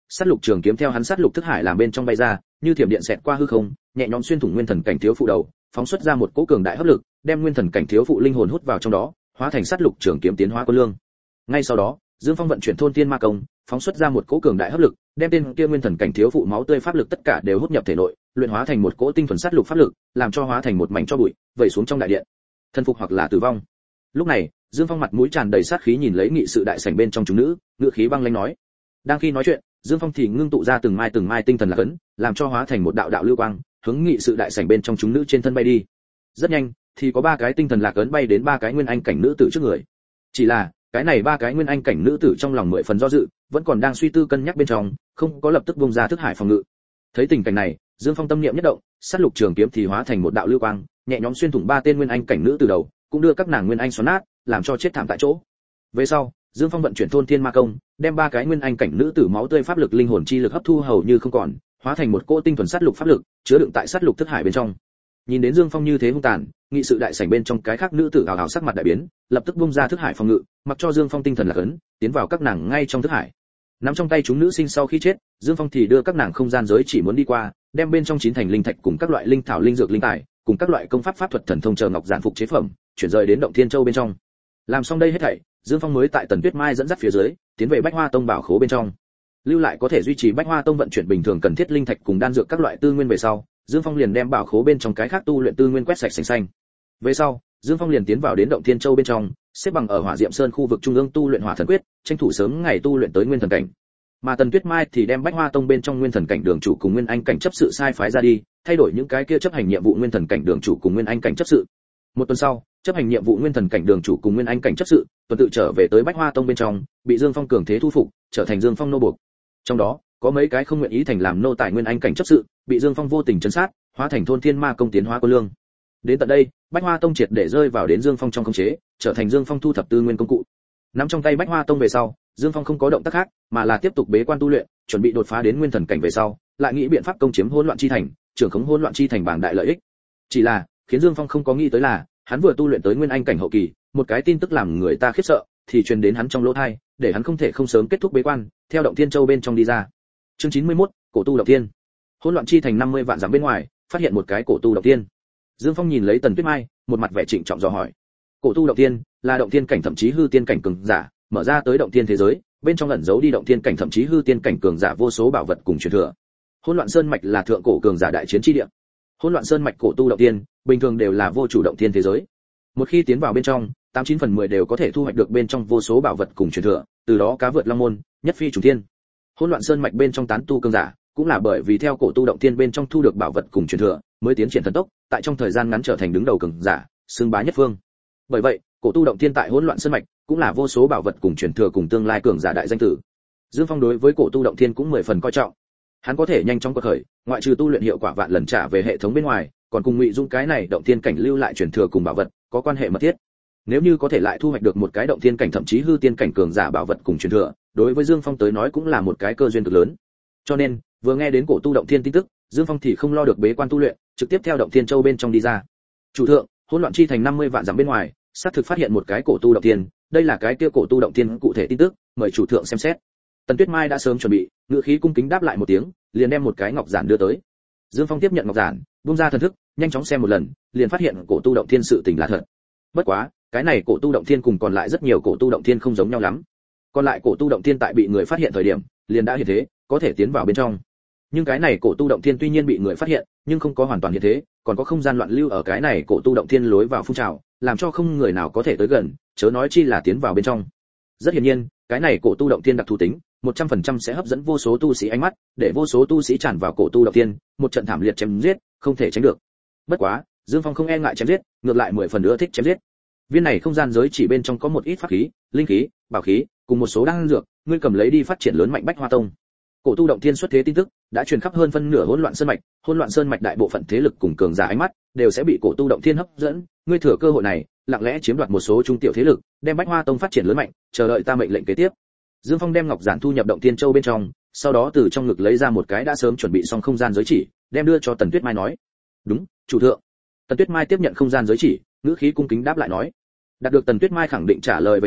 S1: sát lục trường kiếm theo hắn sát lục thức hải làm bên trong bay ra, như thiểm điện xẹt qua hư không, nhẹ nhõm xuyên thủng nguyên thần cảnh thiếu phụ đầu, phóng xuất ra một cỗ cường đại hấp lực, đem nguyên thần cảnh thiếu phụ linh hồn hút vào trong đó, hóa thành sát lục trường kiếm tiến hóa quân lương. Ngay sau đó, Dương Phong vận chuyển thôn tiên ma công, phóng xuất ra một cỗ cường đại hấp lực, đem tên kia nguyên thần cảnh thiếu phụ máu tươi pháp lực tất cả đều hút nhập thể nội, luyện hóa thành một cỗ tinh thuần sát lục pháp lực, làm cho hóa thành một mảnh cho bụi, vẩy xuống trong đại điện. Thân phục hoặc là tử vong. Lúc này, Dương Phong mặt mũi tràn đầy sát khí nhìn lấy nghị sự đại sảnh bên trong chúng nữ, ngựa khí băng lãnh nói. Đang khi nói chuyện, Dương Phong thì ngưng tụ ra từng mai từng mai tinh thần lạc ấn, làm cho hóa thành một đạo đạo lưu quang, hướng nghị sự đại sảnh bên trong chúng nữ trên thân bay đi. Rất nhanh, thì có ba cái tinh thần lạc ấn bay đến ba cái nguyên anh cảnh nữ tử trước người. Chỉ là, cái này ba cái nguyên anh cảnh nữ tử trong lòng mười phần do dự, vẫn còn đang suy tư cân nhắc bên trong, không có lập tức bung ra thức hải phòng ngự. Thấy tình cảnh này, Dương Phong tâm niệm nhất động, sát lục trường kiếm thì hóa thành một đạo lưu quang, nhẹ nhõm xuyên thủng ba tên nguyên anh cảnh nữ tử đầu, cũng đưa các nàng nguyên anh xoắn nát, làm cho chết thảm tại chỗ. Về sau, Dương Phong vận chuyển thôn thiên ma công, đem ba cái nguyên anh cảnh nữ tử máu tươi pháp lực linh hồn chi lực hấp thu hầu như không còn, hóa thành một cỗ tinh thuần sát lục pháp lực, chứa đựng tại sát lục thức hải bên trong. Nhìn đến Dương Phong như thế hung tàn, nghị sự đại sảnh bên trong cái khác nữ tử ảo ảo sắc mặt đại biến, lập tức bung ra thức hải phòng ngự, mặc cho Dương Phong tinh thần lạc ấn, tiến vào các nàng ngay trong thức hải. Nắm trong tay chúng nữ sinh sau khi chết, Dương Phong thì đưa các nàng không gian giới chỉ muốn đi qua, đem bên trong chín thành linh thạch cùng các loại linh thảo linh dược linh tài, cùng các loại công pháp pháp thuật thần thông chờ ngọc giản phục chế phẩm, chuyển rời đến động Thiên Châu bên trong. Làm xong đây hết thảy, Dương Phong mới tại Tần Tuyết Mai dẫn dắt phía dưới, tiến về Bách Hoa Tông bảo khố bên trong. Lưu lại có thể duy trì Bách Hoa Tông vận chuyển bình thường cần thiết linh thạch cùng đan dược các loại tư nguyên về sau, Dương Phong liền đem bảo khố bên trong cái khác tu luyện tư nguyên quét sạch sành xanh. Về sau, Dương Phong liền tiến vào đến động Thiên Châu bên trong, xếp bằng ở Hỏa Diệm Sơn khu vực trung ương tu luyện Hỏa Thần Quyết, tranh thủ sớm ngày tu luyện tới nguyên thần cảnh. Mà Tần Tuyết Mai thì đem Bách Hoa Tông bên trong nguyên thần cảnh đường chủ cùng nguyên anh cảnh chấp sự sai phái ra đi, thay đổi những cái kia chấp hành nhiệm vụ nguyên thần cảnh đường chủ cùng nguyên anh cảnh chấp sự. Một tuần sau, chấp hành nhiệm vụ nguyên thần cảnh đường chủ cùng nguyên anh cảnh chấp sự, tuần tự trở về tới Bách Hoa Tông bên trong, bị Dương Phong cường thế thu phục, trở thành Dương Phong nô buộc. Trong đó, có mấy cái không nguyện ý thành làm nô tài nguyên anh cảnh chấp sự, bị Dương Phong vô tình trấn sát, hóa thành thôn thiên ma công tiến hóa quân lương. Đến tận đây, Bách Hoa Tông triệt để rơi vào đến Dương Phong trong khống chế, trở thành Dương Phong thu thập tư nguyên công cụ. Nắm trong tay Bách Hoa Tông về sau, Dương Phong không có động tác khác, mà là tiếp tục bế quan tu luyện, chuẩn bị đột phá đến nguyên thần cảnh về sau, lại nghĩ biện pháp công chiếm hỗn loạn chi thành, trưởng khống hỗn loạn chi thành bảng đại lợi ích. Chỉ là, khiến Dương Phong không có nghĩ tới là, hắn vừa tu luyện tới nguyên anh cảnh hậu kỳ, một cái tin tức làm người ta khiếp sợ, thì truyền đến hắn trong lỗ tai, để hắn không thể không sớm kết thúc bế quan, theo động Thiên Châu bên trong đi ra. Chương chín mươi mốt, cổ tu động thiên. Hỗn loạn chi thành năm mươi vạn dặm bên ngoài, phát hiện một cái cổ tu động thiên. Dương Phong nhìn lấy Tần Tuyết Mai, một mặt vẻ trịnh trọng dò hỏi. Cổ tu động thiên là động thiên cảnh thậm chí hư tiên cảnh cường giả, mở ra tới động thiên thế giới, bên trong ẩn giấu đi động thiên cảnh thậm chí hư tiên cảnh cường giả vô số bảo vật cùng truyền thừa. Hỗn loạn sơn mạch là thượng cổ cường giả đại chiến chi địa. Hỗn loạn sơn mạch cổ tu động thiên, bình thường đều là vô chủ động thiên thế giới. Một khi tiến vào bên trong, tám chín phần mười đều có thể thu hoạch được bên trong vô số bảo vật cùng truyền thừa, từ đó cá vượt long môn, nhất phi trùng thiên. Hỗn loạn sơn mạch bên trong tán tu cường giả, cũng là bởi vì theo cổ tu động thiên bên trong thu được bảo vật cùng truyền thừa, mới tiến triển thần tốc, tại trong thời gian ngắn trở thành đứng đầu cường giả, xưng bá nhất phương. Bởi vậy, cổ tu động thiên tại hỗn loạn sơn mạch, cũng là vô số bảo vật cùng truyền thừa cùng tương lai cường giả đại danh tử. Dương Phong đối với cổ tu động thiên cũng mười phần coi trọng. Hắn có thể nhanh chóng quật khởi, ngoại trừ tu luyện hiệu quả vạn lần trả về hệ thống bên ngoài, còn cùng Ngụy Dung cái này động thiên cảnh lưu lại truyền thừa cùng bảo vật, có quan hệ mật thiết. Nếu như có thể lại thu hoạch được một cái động thiên cảnh thậm chí hư tiên cảnh cường giả bảo vật cùng truyền thừa, đối với Dương Phong tới nói cũng là một cái cơ duyên cực lớn. Cho nên, vừa nghe đến cổ tu động thiên tin tức, Dương Phong thì không lo được bế quan tu luyện, trực tiếp theo động Thiên Châu bên trong đi ra. Chủ thượng, hỗn loạn chi thành năm mươi vạn dặm bên ngoài, xác thực phát hiện một cái cổ tu động thiên, đây là cái kia cổ tu động thiên cụ thể tin tức, mời chủ thượng xem xét. Tần Tuyết Mai đã sớm chuẩn bị, ngữ khí cung kính đáp lại một tiếng, liền đem một cái ngọc giản đưa tới. Dương Phong tiếp nhận ngọc giản, buông ra thần thức, nhanh chóng xem một lần, liền phát hiện cổ tu động thiên sự tình là thật. Bất quá, cái này cổ tu động thiên cùng còn lại rất nhiều cổ tu động thiên không giống nhau lắm. Còn lại cổ tu động thiên tại bị người phát hiện thời điểm, liền đã hiện thế, có thể tiến vào bên trong. Nhưng cái này cổ tu động thiên tuy nhiên bị người phát hiện, nhưng không có hoàn toàn hiện thế, còn có không gian loạn lưu ở cái này cổ tu động thiên lối vào phun trào, làm cho không người nào có thể tới gần, chớ nói chi là tiến vào bên trong. Rất hiển nhiên, cái này cổ tu động thiên đặc thù tính, một trăm phần trăm sẽ hấp dẫn vô số tu sĩ ánh mắt, để vô số tu sĩ tràn vào cổ tu động thiên, một trận thảm liệt chém giết, không thể tránh được. Bất quá, Dương Phong không e ngại chém giết, ngược lại mười phần nữa thích chém giết. Viên này không gian giới chỉ bên trong có một ít pháp khí, linh khí, bảo khí, cùng một số đan dược, ngươi cầm lấy đi phát triển lớn mạnh Bách Hoa Tông. Cổ tu động thiên xuất thế tin tức đã truyền khắp hơn phân nửa hỗn loạn sơn mạch, hỗn loạn sơn mạch đại bộ phận thế lực cùng cường giả ánh mắt đều sẽ bị cổ tu động thiên hấp dẫn, ngươi thừa cơ hội này, lặng lẽ chiếm đoạt một số trung tiểu thế lực, đem Bách Hoa Tông phát triển lớn mạnh, chờ đợi ta mệnh lệnh kế tiếp. Dương Phong đem ngọc giản thu nhập động Thiên Châu bên trong, sau đó từ trong ngực lấy ra một cái đã sớm chuẩn bị xong không gian giới chỉ, đem đưa cho Tần Tuyết Mai nói: "Đúng, chủ thượng." Tần Tuyết Mai tiếp nhận không gian giới chỉ, ngữ khí cung kính đáp lại nói. Đạt được Tần Tuyết Mai khẳng định trả lời về sau,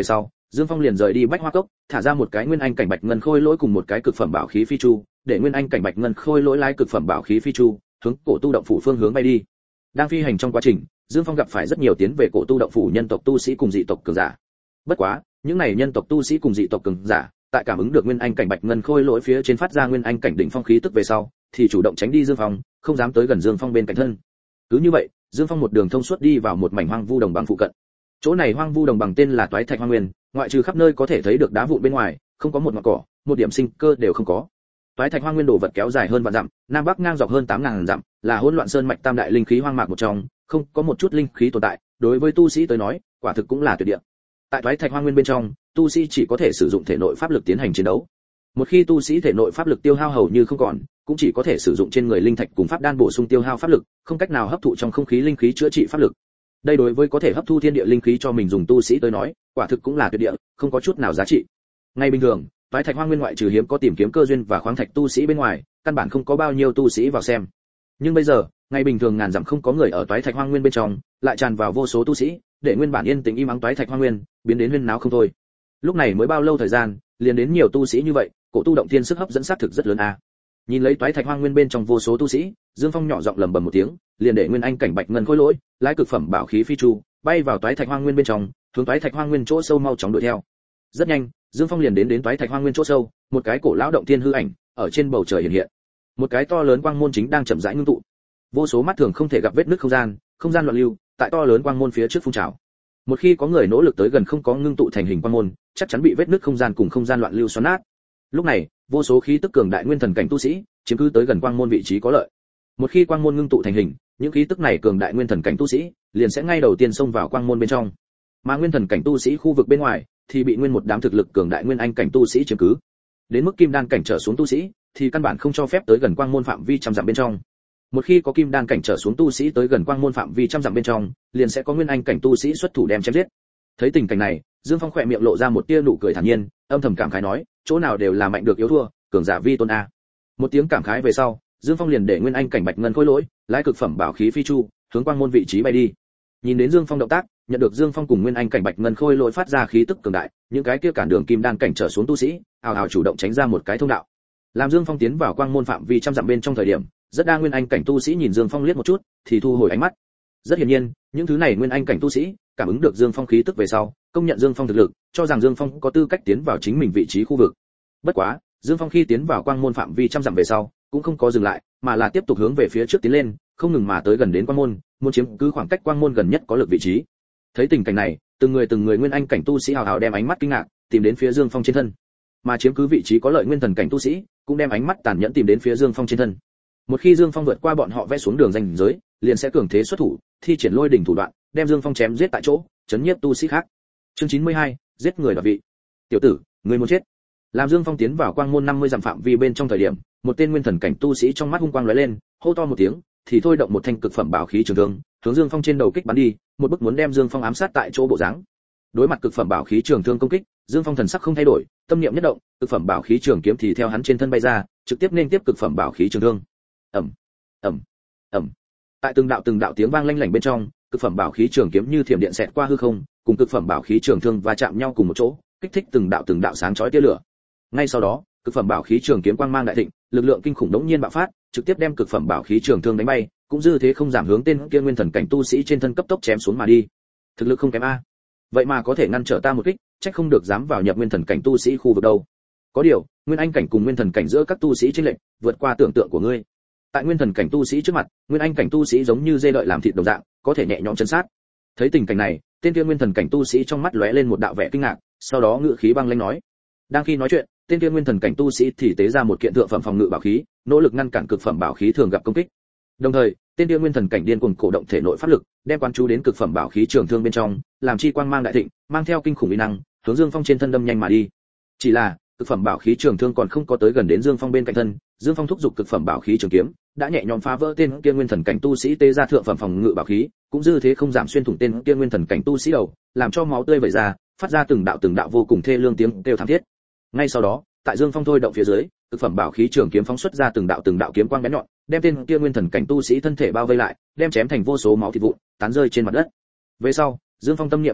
S1: Dương Phong liền rời đi Bách Hoa Cốc, thả ra một cái nguyên anh cảnh bạch ngân khôi lỗi cùng một cái cực phẩm bảo khí phi chu, để nguyên anh cảnh bạch ngân khôi lỗi lái cực phẩm bảo khí phi chu, hướng cổ tu động phủ phương hướng bay đi. Đang phi hành trong quá trình, Dương Phong gặp phải rất nhiều tiến về cổ tu động phủ nhân tộc tu sĩ cùng dị tộc cường giả. Bất quá, những này nhân tộc tu sĩ cùng dị tộc cường giả, tại cảm ứng được nguyên anh cảnh bạch ngân khôi lỗi phía trên phát ra nguyên anh cảnh đỉnh phong khí tức về sau, thì chủ động tránh đi Dương Phong, không dám tới gần Dương Phong bên cạnh thân. Cứ như vậy, Dương Phong một đường thông suốt đi vào một mảnh hoang vu đồng bằng phụ cận. Chỗ này hoang vu đồng bằng tên là Toái Thạch Hoang Nguyên, ngoại trừ khắp nơi có thể thấy được đá vụn bên ngoài, không có một ngọn cỏ, một điểm sinh cơ đều không có. Toái Thạch Hoang Nguyên đồ vật kéo dài hơn vạn dặm, nam bắc ngang dọc hơn tám ngàn dặm, là hỗn loạn sơn mạch tam đại linh khí hoang mạc một trong, không có một chút linh khí tồn tại, đối với tu sĩ tới nói, quả thực cũng là tuyệt địa. Tại Toái Thạch Hoang Nguyên bên trong, tu sĩ chỉ có thể sử dụng thể nội pháp lực tiến hành chiến đấu. Một khi tu sĩ thể nội pháp lực tiêu hao hầu như không còn, cũng chỉ có thể sử dụng trên người linh thạch cùng pháp đan bổ sung tiêu hao pháp lực, không cách nào hấp thụ trong không khí linh khí chữa trị pháp lực. Đây đối với có thể hấp thu thiên địa linh khí cho mình dùng tu sĩ tới nói, quả thực cũng là tuyệt địa, không có chút nào giá trị. Ngay bình thường, Toái Thạch Hoang Nguyên ngoại trừ hiếm có tìm kiếm cơ duyên và khoáng thạch tu sĩ bên ngoài, căn bản không có bao nhiêu tu sĩ vào xem. Nhưng bây giờ, ngày bình thường ngàn dặm không có người ở Toái Thạch Hoang Nguyên bên trong, lại tràn vào vô số tu sĩ, để nguyên bản yên tĩnh im ắng Toái Thạch Hoang Nguyên biến đến huyên náo không thôi. Lúc này mới bao lâu thời gian, liền đến nhiều tu sĩ như vậy, cổ tu động thiên sức hấp dẫn sát thực rất lớn a. Nhìn lấy Toái Thạch Hoang Nguyên bên trong vô số tu sĩ, Dương Phong nhỏ giọng lẩm bẩm một tiếng, liền để nguyên anh cảnh bạch ngân khôi lỗi, lái cực phẩm bảo khí phi chu, bay vào Toái Thạch Hoang Nguyên bên trong, hướng Toái Thạch Hoang Nguyên chỗ sâu mau chóng đuổi theo. Rất nhanh, Dương Phong liền đến đến Toái Thạch Hoang Nguyên chỗ sâu, một cái cổ lão động thiên hư ảnh ở trên bầu trời hiện hiện. Một cái to lớn quang môn chính đang chậm rãi ngưng tụ. Vô số mắt thường không thể gặp vết nứt không gian, không gian loạn lưu, tại to lớn quang môn phía trước phun trào. Một khi có người nỗ lực tới gần không có ngưng tụ thành hình quang môn, chắc chắn bị vết nứt không gian cùng không gian loạn lưu xoắn nát. Lúc này, vô số khí tức cường đại nguyên thần cảnh tu sĩ chiếm cứ tới gần quang môn vị trí có lợi. Một khi quang môn ngưng tụ thành hình, những khí tức này cường đại nguyên thần cảnh tu sĩ liền sẽ ngay đầu tiên xông vào quang môn bên trong. Mà nguyên thần cảnh tu sĩ khu vực bên ngoài thì bị nguyên một đám thực lực cường đại nguyên anh cảnh tu sĩ chiếm cứ. Đến mức kim đan cảnh trở xuống tu sĩ thì căn bản không cho phép tới gần quang môn phạm vi trăm dặm bên trong. Một khi có kim đan cảnh trở xuống tu sĩ tới gần quang môn phạm vi trăm dặm bên trong, liền sẽ có nguyên anh cảnh tu sĩ xuất thủ đem chém giết. Thấy tình cảnh này, Dương Phong khỏe miệng lộ ra một tia nụ cười thản nhiên, âm thầm cảm khái nói, chỗ nào đều là mạnh được yếu thua, cường giả vi tôn a. Một tiếng cảm khái về sau, Dương Phong liền để nguyên anh cảnh bạch ngân khôi lỗi, lái cực phẩm bảo khí phi chu, hướng quang môn vị trí bay đi. Nhìn đến Dương Phong động tác, nhận được Dương Phong cùng nguyên anh cảnh bạch ngân khôi lỗi phát ra khí tức cường đại, những cái kia cản đường kim đan cảnh trở xuống tu sĩ, ào ào chủ động tránh ra một cái thông đạo. Làm Dương Phong tiến vào quang môn phạm vi trăm dặm bên trong thời điểm, rất đa nguyên anh cảnh tu sĩ nhìn Dương Phong liếc một chút, thì thu hồi ánh mắt. Rất hiển nhiên, những thứ này nguyên anh cảnh tu sĩ cảm ứng được Dương Phong khí tức về sau, công nhận Dương Phong thực lực, cho rằng Dương Phong có tư cách tiến vào chính mình vị trí khu vực. Bất quá, Dương Phong khi tiến vào quang môn phạm vi trăm dặm về sau, cũng không có dừng lại, mà là tiếp tục hướng về phía trước tiến lên, không ngừng mà tới gần đến quang môn, muốn chiếm cứ khoảng cách quang môn gần nhất có lực vị trí. Thấy tình cảnh này, từng người từng người nguyên anh cảnh tu sĩ hào hào đem ánh mắt kinh ngạc tìm đến phía Dương Phong trên thân, mà chiếm cứ vị trí có lợi nguyên thần cảnh tu sĩ cũng đem ánh mắt tàn nhẫn tìm đến phía Dương Phong trên thân. Một khi Dương Phong vượt qua bọn họ vẽ xuống đường ranh giới, liền sẽ cường thế xuất thủ, thi triển lôi đỉnh thủ đoạn, đem Dương Phong chém giết tại chỗ, chấn nhiếp tu sĩ khác. Chương chín mươi hai, giết người đoạt vị. Tiểu tử, ngươi muốn chết. Làm Dương Phong tiến vào quang môn năm mươi dặm phạm vi bên trong thời điểm, một tên nguyên thần cảnh tu sĩ trong mắt hung quang lóe lên, hô to một tiếng, thì thôi động một thanh cực phẩm bảo khí trường thương, hướng Dương Phong trên đầu kích bắn đi, một bức muốn đem Dương Phong ám sát tại chỗ bộ dáng. Đối mặt cực phẩm bảo khí trường thương công kích, Dương Phong thần sắc không thay đổi, tâm niệm nhất động, cực phẩm bảo khí trường kiếm thì theo hắn trên thân bay ra, trực tiếp nên tiếp cực phẩm bảo khí trường thương. Ầm, ầm, ầm. Tại từng đạo từng đạo tiếng vang lanh lảnh bên trong, cực phẩm bảo khí trường kiếm như thiểm điện xẹt qua hư không, cùng cực phẩm bảo khí trường thương va chạm nhau cùng một chỗ, kích thích từng đạo từng đạo sáng chói tia lửa. Ngay sau đó, cực phẩm bảo khí trường kiếm quang mang đại thịnh, lực lượng kinh khủng đống nhiên bạo phát, trực tiếp đem cực phẩm bảo khí trường thương đánh bay, cũng dư thế không giảm hướng tên kia nguyên thần cảnh tu sĩ trên thân cấp tốc chém xuống mà đi. Thực lực không kém a. Vậy mà có thể ngăn trở ta một kích, trách không được dám vào nhập nguyên thần cảnh tu sĩ khu vực đâu. Có điều, nguyên anh cảnh cùng nguyên thần cảnh giữa các tu sĩ chênh lệch vượt qua tưởng tượng của ngươi. Tại nguyên thần cảnh tu sĩ trước mặt, nguyên anh cảnh tu sĩ giống như dê đợi làm thịt đồng dạng, có thể nhẹ nhõm chấn sát. Thấy tình cảnh này, tên kia nguyên thần cảnh tu sĩ trong mắt lóe lên một đạo vẻ kinh ngạc, sau đó ngữ khí băng lãnh nói. Đang khi nói chuyện, tên kia nguyên thần cảnh tu sĩ thì tế ra một kiện thượng phẩm phòng ngự bảo khí, nỗ lực ngăn cản cực phẩm bảo khí thường gặp công kích. Đồng thời, tên kia nguyên thần cảnh điên cuồng cổ động thể nội pháp lực, đem quán chú đến cực phẩm bảo khí trường thương bên trong, làm chi quang mang đại thịnh, mang theo kinh khủng uy năng, hướng Dương Phong trên thân đâm nhanh mà đi. Chỉ là, cực phẩm bảo khí trường thương còn không có tới gần đến Dương Phong bên cạnh thân, Dương Phong thúc giục cực phẩm bảo khí trường kiếm, đã nhẹ nhõm phá vỡ tên kia nguyên thần cảnh tu sĩ tế ra thượng phẩm phòng ngự bảo khí, cũng dư thế không giảm xuyên thủng tên kia nguyên thần cảnh tu sĩ đầu, làm cho máu tươi vẩy ra, phát ra từng đạo từng đạo vô cùng thê lương tiếng kêu thảm thiết. Ngay sau đó, tại Dương Phong thôi động phía dưới, cực phẩm bảo khí trường kiếm phóng xuất ra từng đạo từng đạo kiếm quang bén nhọn, đem tên kia nguyên thần cảnh tu sĩ thân thể bao vây lại, đem chém thành vô số máu thịt vụn, tán rơi trên mặt đất. Về sau, Dương Phong tâm niệm nhất động,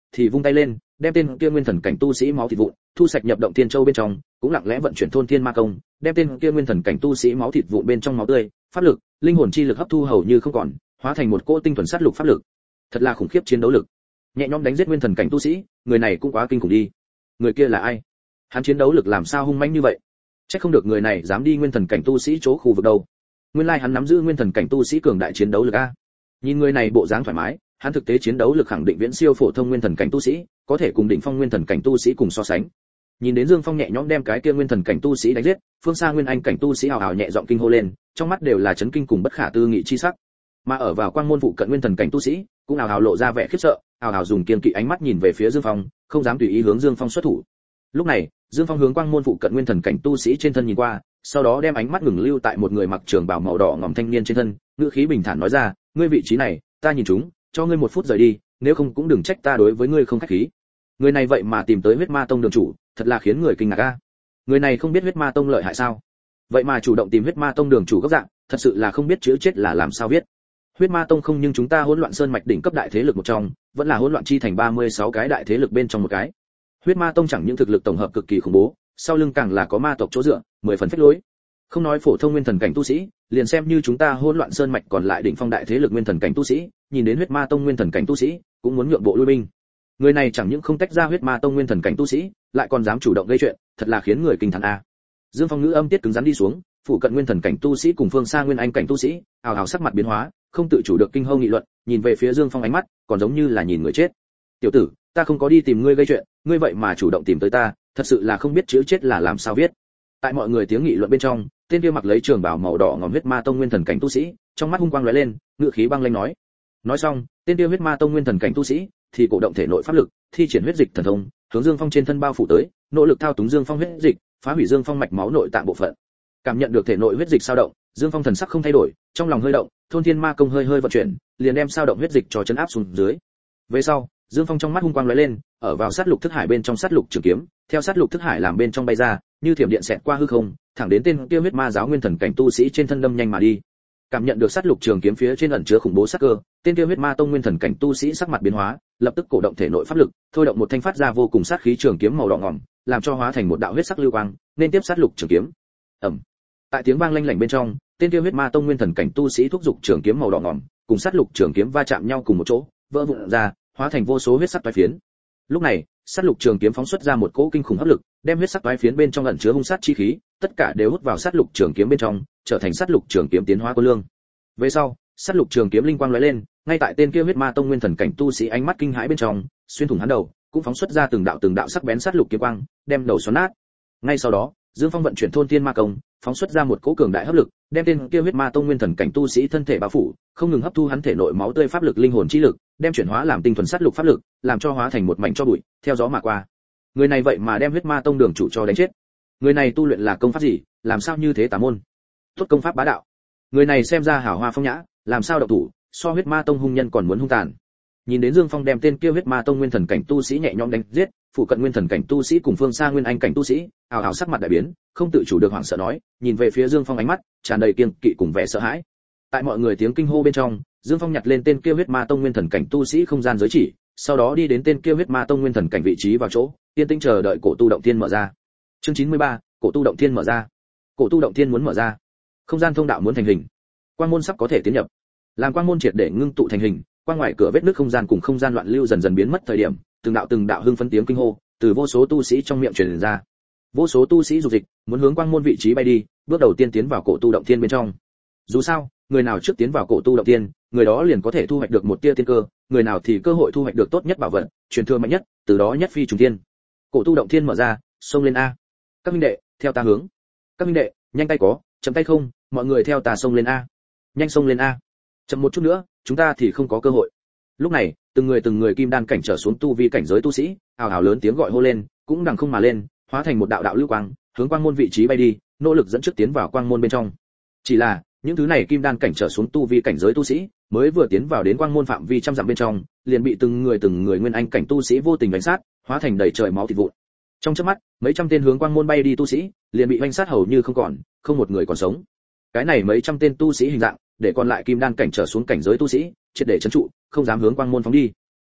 S1: thì vung tay lên, đem tên kia nguyên thần cảnh tu sĩ máu thịt vụn thu sạch nhập động thiên châu bên trong, cũng lặng lẽ vận chuyển thôn thiên ma công, đem tên kia nguyên thần cảnh tu sĩ máu thịt vụn bên trong máu tươi, pháp lực, linh hồn chi lực hấp thu hầu như không còn, hóa thành một cỗ tinh thuần sát lục pháp lực. Thật là khủng khiếp chiến đấu lực. Nhẹ nhõm đánh giết nguyên thần cảnh tu sĩ, người này cũng quá kinh khủng đi. Người kia là ai? Hắn chiến đấu lực làm sao hung mãnh như vậy? Chắc không được người này dám đi nguyên thần cảnh tu sĩ chỗ khu vực đâu. Nguyên lai hắn nắm giữ nguyên thần cảnh tu sĩ cường đại chiến đấu lực a. Nhìn người này bộ dáng thoải mái, hắn thực tế chiến đấu lực khẳng định viễn siêu phổ thông nguyên thần cảnh tu sĩ, có thể cùng đỉnh phong nguyên thần cảnh tu sĩ cùng so sánh. Nhìn đến Dương Phong nhẹ nhõm đem cái kia nguyên thần cảnh tu sĩ đánh giết, phương xa nguyên anh cảnh tu sĩ hào hào nhẹ giọng kinh hô lên, trong mắt đều là chấn kinh cùng bất khả tư nghị chi sắc. Mà ở vào quang môn phụ cận nguyên thần cảnh tu sĩ, cũng hào hào lộ ra vẻ khiếp sợ, hào hào dùng kiên kỵ ánh mắt nhìn về phía Dương Phong, không dám tùy ý hướng Dương Phong xuất thủ. Lúc này, Dương Phong hướng quang môn phụ cận nguyên thần cảnh tu sĩ trên thân nhìn qua, sau đó đem ánh mắt ngừng lưu tại một người mặc trường bào màu đỏ ngòm thanh niên trên thân, ngữ khí bình thản nói ra, ngươi vị trí này, ta nhìn chúng, cho ngươi một phút rời đi, nếu không cũng đừng trách ta đối với ngươi không khách khí. Người này vậy mà tìm tới huyết ma tông đường chủ, thật là khiến người kinh ngạc a. Người này không biết huyết ma tông lợi hại sao? Vậy mà chủ động tìm huyết ma tông đường chủ gốc dạng, thật sự là không biết chữ chết là làm sao viết. Huyết ma tông không nhưng chúng ta hỗn loạn sơn mạch đỉnh cấp đại thế lực một trong, vẫn là hỗn loạn chi thành ba mươi sáu cái đại thế lực bên trong một cái. Huyết ma tông chẳng những thực lực tổng hợp cực kỳ khủng bố, sau lưng càng là có ma tộc chỗ dựa, mười phần phách lối. Không nói phổ thông nguyên thần cảnh tu sĩ, liền xem như chúng ta hỗn loạn sơn mạch còn lại đỉnh phong đại thế lực nguyên thần cảnh tu sĩ, nhìn đến huyết ma tông nguyên thần cảnh tu sĩ, cũng muốn nhượng bộ lui binh. Người này chẳng những không tách ra huyết ma tông nguyên thần cảnh tu sĩ, lại còn dám chủ động gây chuyện, thật là khiến người kinh thán a. Dương Phong ngữ âm tiết cứng rắn đi xuống, phụ cận nguyên thần cảnh tu sĩ cùng phương xa nguyên anh cảnh tu sĩ, ào ào sắc mặt biến hóa, không tự chủ được kinh hô nghị luận, nhìn về phía Dương Phong ánh mắt, còn giống như là nhìn người chết. Tiểu tử, ta không có đi tìm ngươi gây chuyện, ngươi vậy mà chủ động tìm tới ta, thật sự là không biết chữ chết là làm sao viết. Tại mọi người tiếng nghị luận bên trong, tên kia mặc lấy trường bào màu đỏ ngòm huyết ma tông nguyên thần cảnh tu sĩ, trong mắt hung quang lóe lên, ngữ khí băng lãnh nói. Nói xong, tên kia huyết ma tông nguyên thần cảnh tu sĩ thì cổ động thể nội pháp lực, thi triển huyết dịch thần thông, hướng Dương Phong trên thân bao phủ tới, nỗ lực thao túng Dương Phong huyết dịch, phá hủy Dương Phong mạch máu nội tạng bộ phận. Cảm nhận được thể nội huyết dịch dao động, Dương Phong thần sắc không thay đổi, trong lòng hơi động, thôn thiên ma công hơi hơi vận chuyển, liền đem dao động huyết dịch cho chấn áp xuống dưới. Về sau, Dương Phong trong mắt hung quang lóe lên, ở vào sát lục thức hải bên trong sát lục trường kiếm, theo sát lục thức hải làm bên trong bay ra, như thiểm điện xẹt qua hư không, thẳng đến tên kia huyết ma giáo nguyên thần cảnh tu sĩ trên thân đâm nhanh mà đi. Cảm nhận được sát lục trường kiếm phía trên ẩn chứa khủng bố sát cơ, tên kia huyết ma tông nguyên thần cảnh tu sĩ sắc mặt biến hóa, lập tức cổ động thể nội pháp lực, thôi động một thanh phát ra vô cùng sát khí trường kiếm màu đỏ ngòm, làm cho hóa thành một đạo huyết sắc lưu quang, nên tiếp sát lục trường kiếm. Ầm. Tại tiếng vang lanh lảnh bên trong, tên kia huyết ma tông nguyên thần cảnh tu sĩ thúc giục trường kiếm màu đỏ ngòm, cùng sát lục trường kiếm va chạm nhau cùng một chỗ, vỡ vụn ra, hóa thành vô số huyết sắc toái phiến. Lúc này, sát lục trường kiếm phóng xuất ra một cỗ kinh khủng hấp lực, đem huyết sắc toái phiến bên trong ẩn chứa hung sát chi khí, tất cả đều hút vào sát lục trường kiếm bên trong, trở thành sát lục trường kiếm tiến hóa của lương. Về sau, sát lục trường kiếm linh quang lóe lên, ngay tại tên kia huyết ma tông nguyên thần cảnh tu sĩ ánh mắt kinh hãi bên trong, xuyên thủng hắn đầu, cũng phóng xuất ra từng đạo từng đạo sắc bén sát lục kiếm quang, đem đầu xoắn nát. Ngay sau đó, Dương Phong vận chuyển thôn thiên ma công, phóng xuất ra một cỗ cường đại hấp lực, đem tên kia huyết ma tông nguyên thần cảnh tu sĩ thân thể bao phủ, không ngừng hấp thu hắn thể nội máu tươi pháp lực linh hồn chi lực, đem chuyển hóa làm tinh thuần sát lục pháp lực, làm cho hóa thành một mảnh cho bụi, theo gió mà qua. Người này vậy mà đem huyết ma tông đường chủ cho đánh chết. Người này tu luyện là công pháp gì, làm sao như thế tà môn? Tốt công pháp bá đạo. Người này xem ra hào hoa phong nhã, làm sao động thủ, so huyết ma tông hung nhân còn muốn hung tàn. Nhìn đến Dương Phong đem tên kia huyết ma tông nguyên thần cảnh tu sĩ nhẹ nhõm đánh giết, phụ cận nguyên thần cảnh tu sĩ cùng phương xa nguyên anh cảnh tu sĩ, ào ào sắc mặt đại biến, không tự chủ được hoảng sợ nói, nhìn về phía Dương Phong ánh mắt tràn đầy kiêng kỵ cùng vẻ sợ hãi. Tại mọi người tiếng kinh hô bên trong, Dương Phong nhặt lên tên kia huyết ma tông nguyên thần cảnh tu sĩ không gian giới chỉ, sau đó đi đến tên kia huyết ma tông nguyên thần cảnh vị trí vào chỗ, yên tĩnh chờ đợi cổ tu động thiên mở ra. Chương chín mươi ba, cổ tu động thiên mở ra. Cổ tu động thiên muốn mở ra, không gian thông đạo muốn thành hình, quang môn sắp có thể tiến nhập. Làm quang môn triệt để ngưng tụ thành hình, qua ngoài cửa vết nứt không gian cùng không gian loạn lưu dần dần biến mất thời điểm, từng đạo từng đạo hưng phấn tiếng kinh hô từ vô số tu sĩ trong miệng truyền ra. Vô số tu sĩ dục dịch, muốn hướng quang môn vị trí bay đi, bước đầu tiên tiến vào cổ tu động thiên bên trong. Dù sao, người nào trước tiến vào cổ tu động thiên, người đó liền có thể thu hoạch được một tia tiên cơ, người nào thì cơ hội thu hoạch được tốt nhất bảo vật, truyền thừa mạnh nhất, từ đó nhất phi trùng thiên. Cổ tu động thiên mở ra, xông lên a. Các minh đệ, theo ta hướng. Các minh đệ, nhanh tay có, chậm tay không, mọi người theo ta xông lên a. Nhanh xông lên a. Chậm một chút nữa, chúng ta thì không có cơ hội. Lúc này, từng người từng người kim đan cảnh trở xuống tu vi cảnh giới tu sĩ, ào ào lớn tiếng gọi hô lên, cũng đằng không mà lên, hóa thành một đạo đạo lưu quang, hướng quang môn vị trí bay đi, nỗ lực dẫn trước tiến vào quang môn bên trong. Chỉ là, những thứ này kim đan cảnh trở xuống tu vi cảnh giới tu sĩ, mới vừa tiến vào đến quang môn phạm vi trăm dặm bên trong, liền bị từng người từng người nguyên anh cảnh tu sĩ vô tình đánh sát, hóa thành đầy trời máu thịt vụn. Trong chớp mắt, mấy trăm tên hướng quang môn bay đi tu sĩ, liền bị hoành sát hầu như không còn, không một người còn sống. Cái này mấy trăm tên tu sĩ hình dạng, để còn lại kim đan cảnh trở xuống cảnh giới tu sĩ, triệt để trấn trụ, không dám hướng quang môn phóng đi.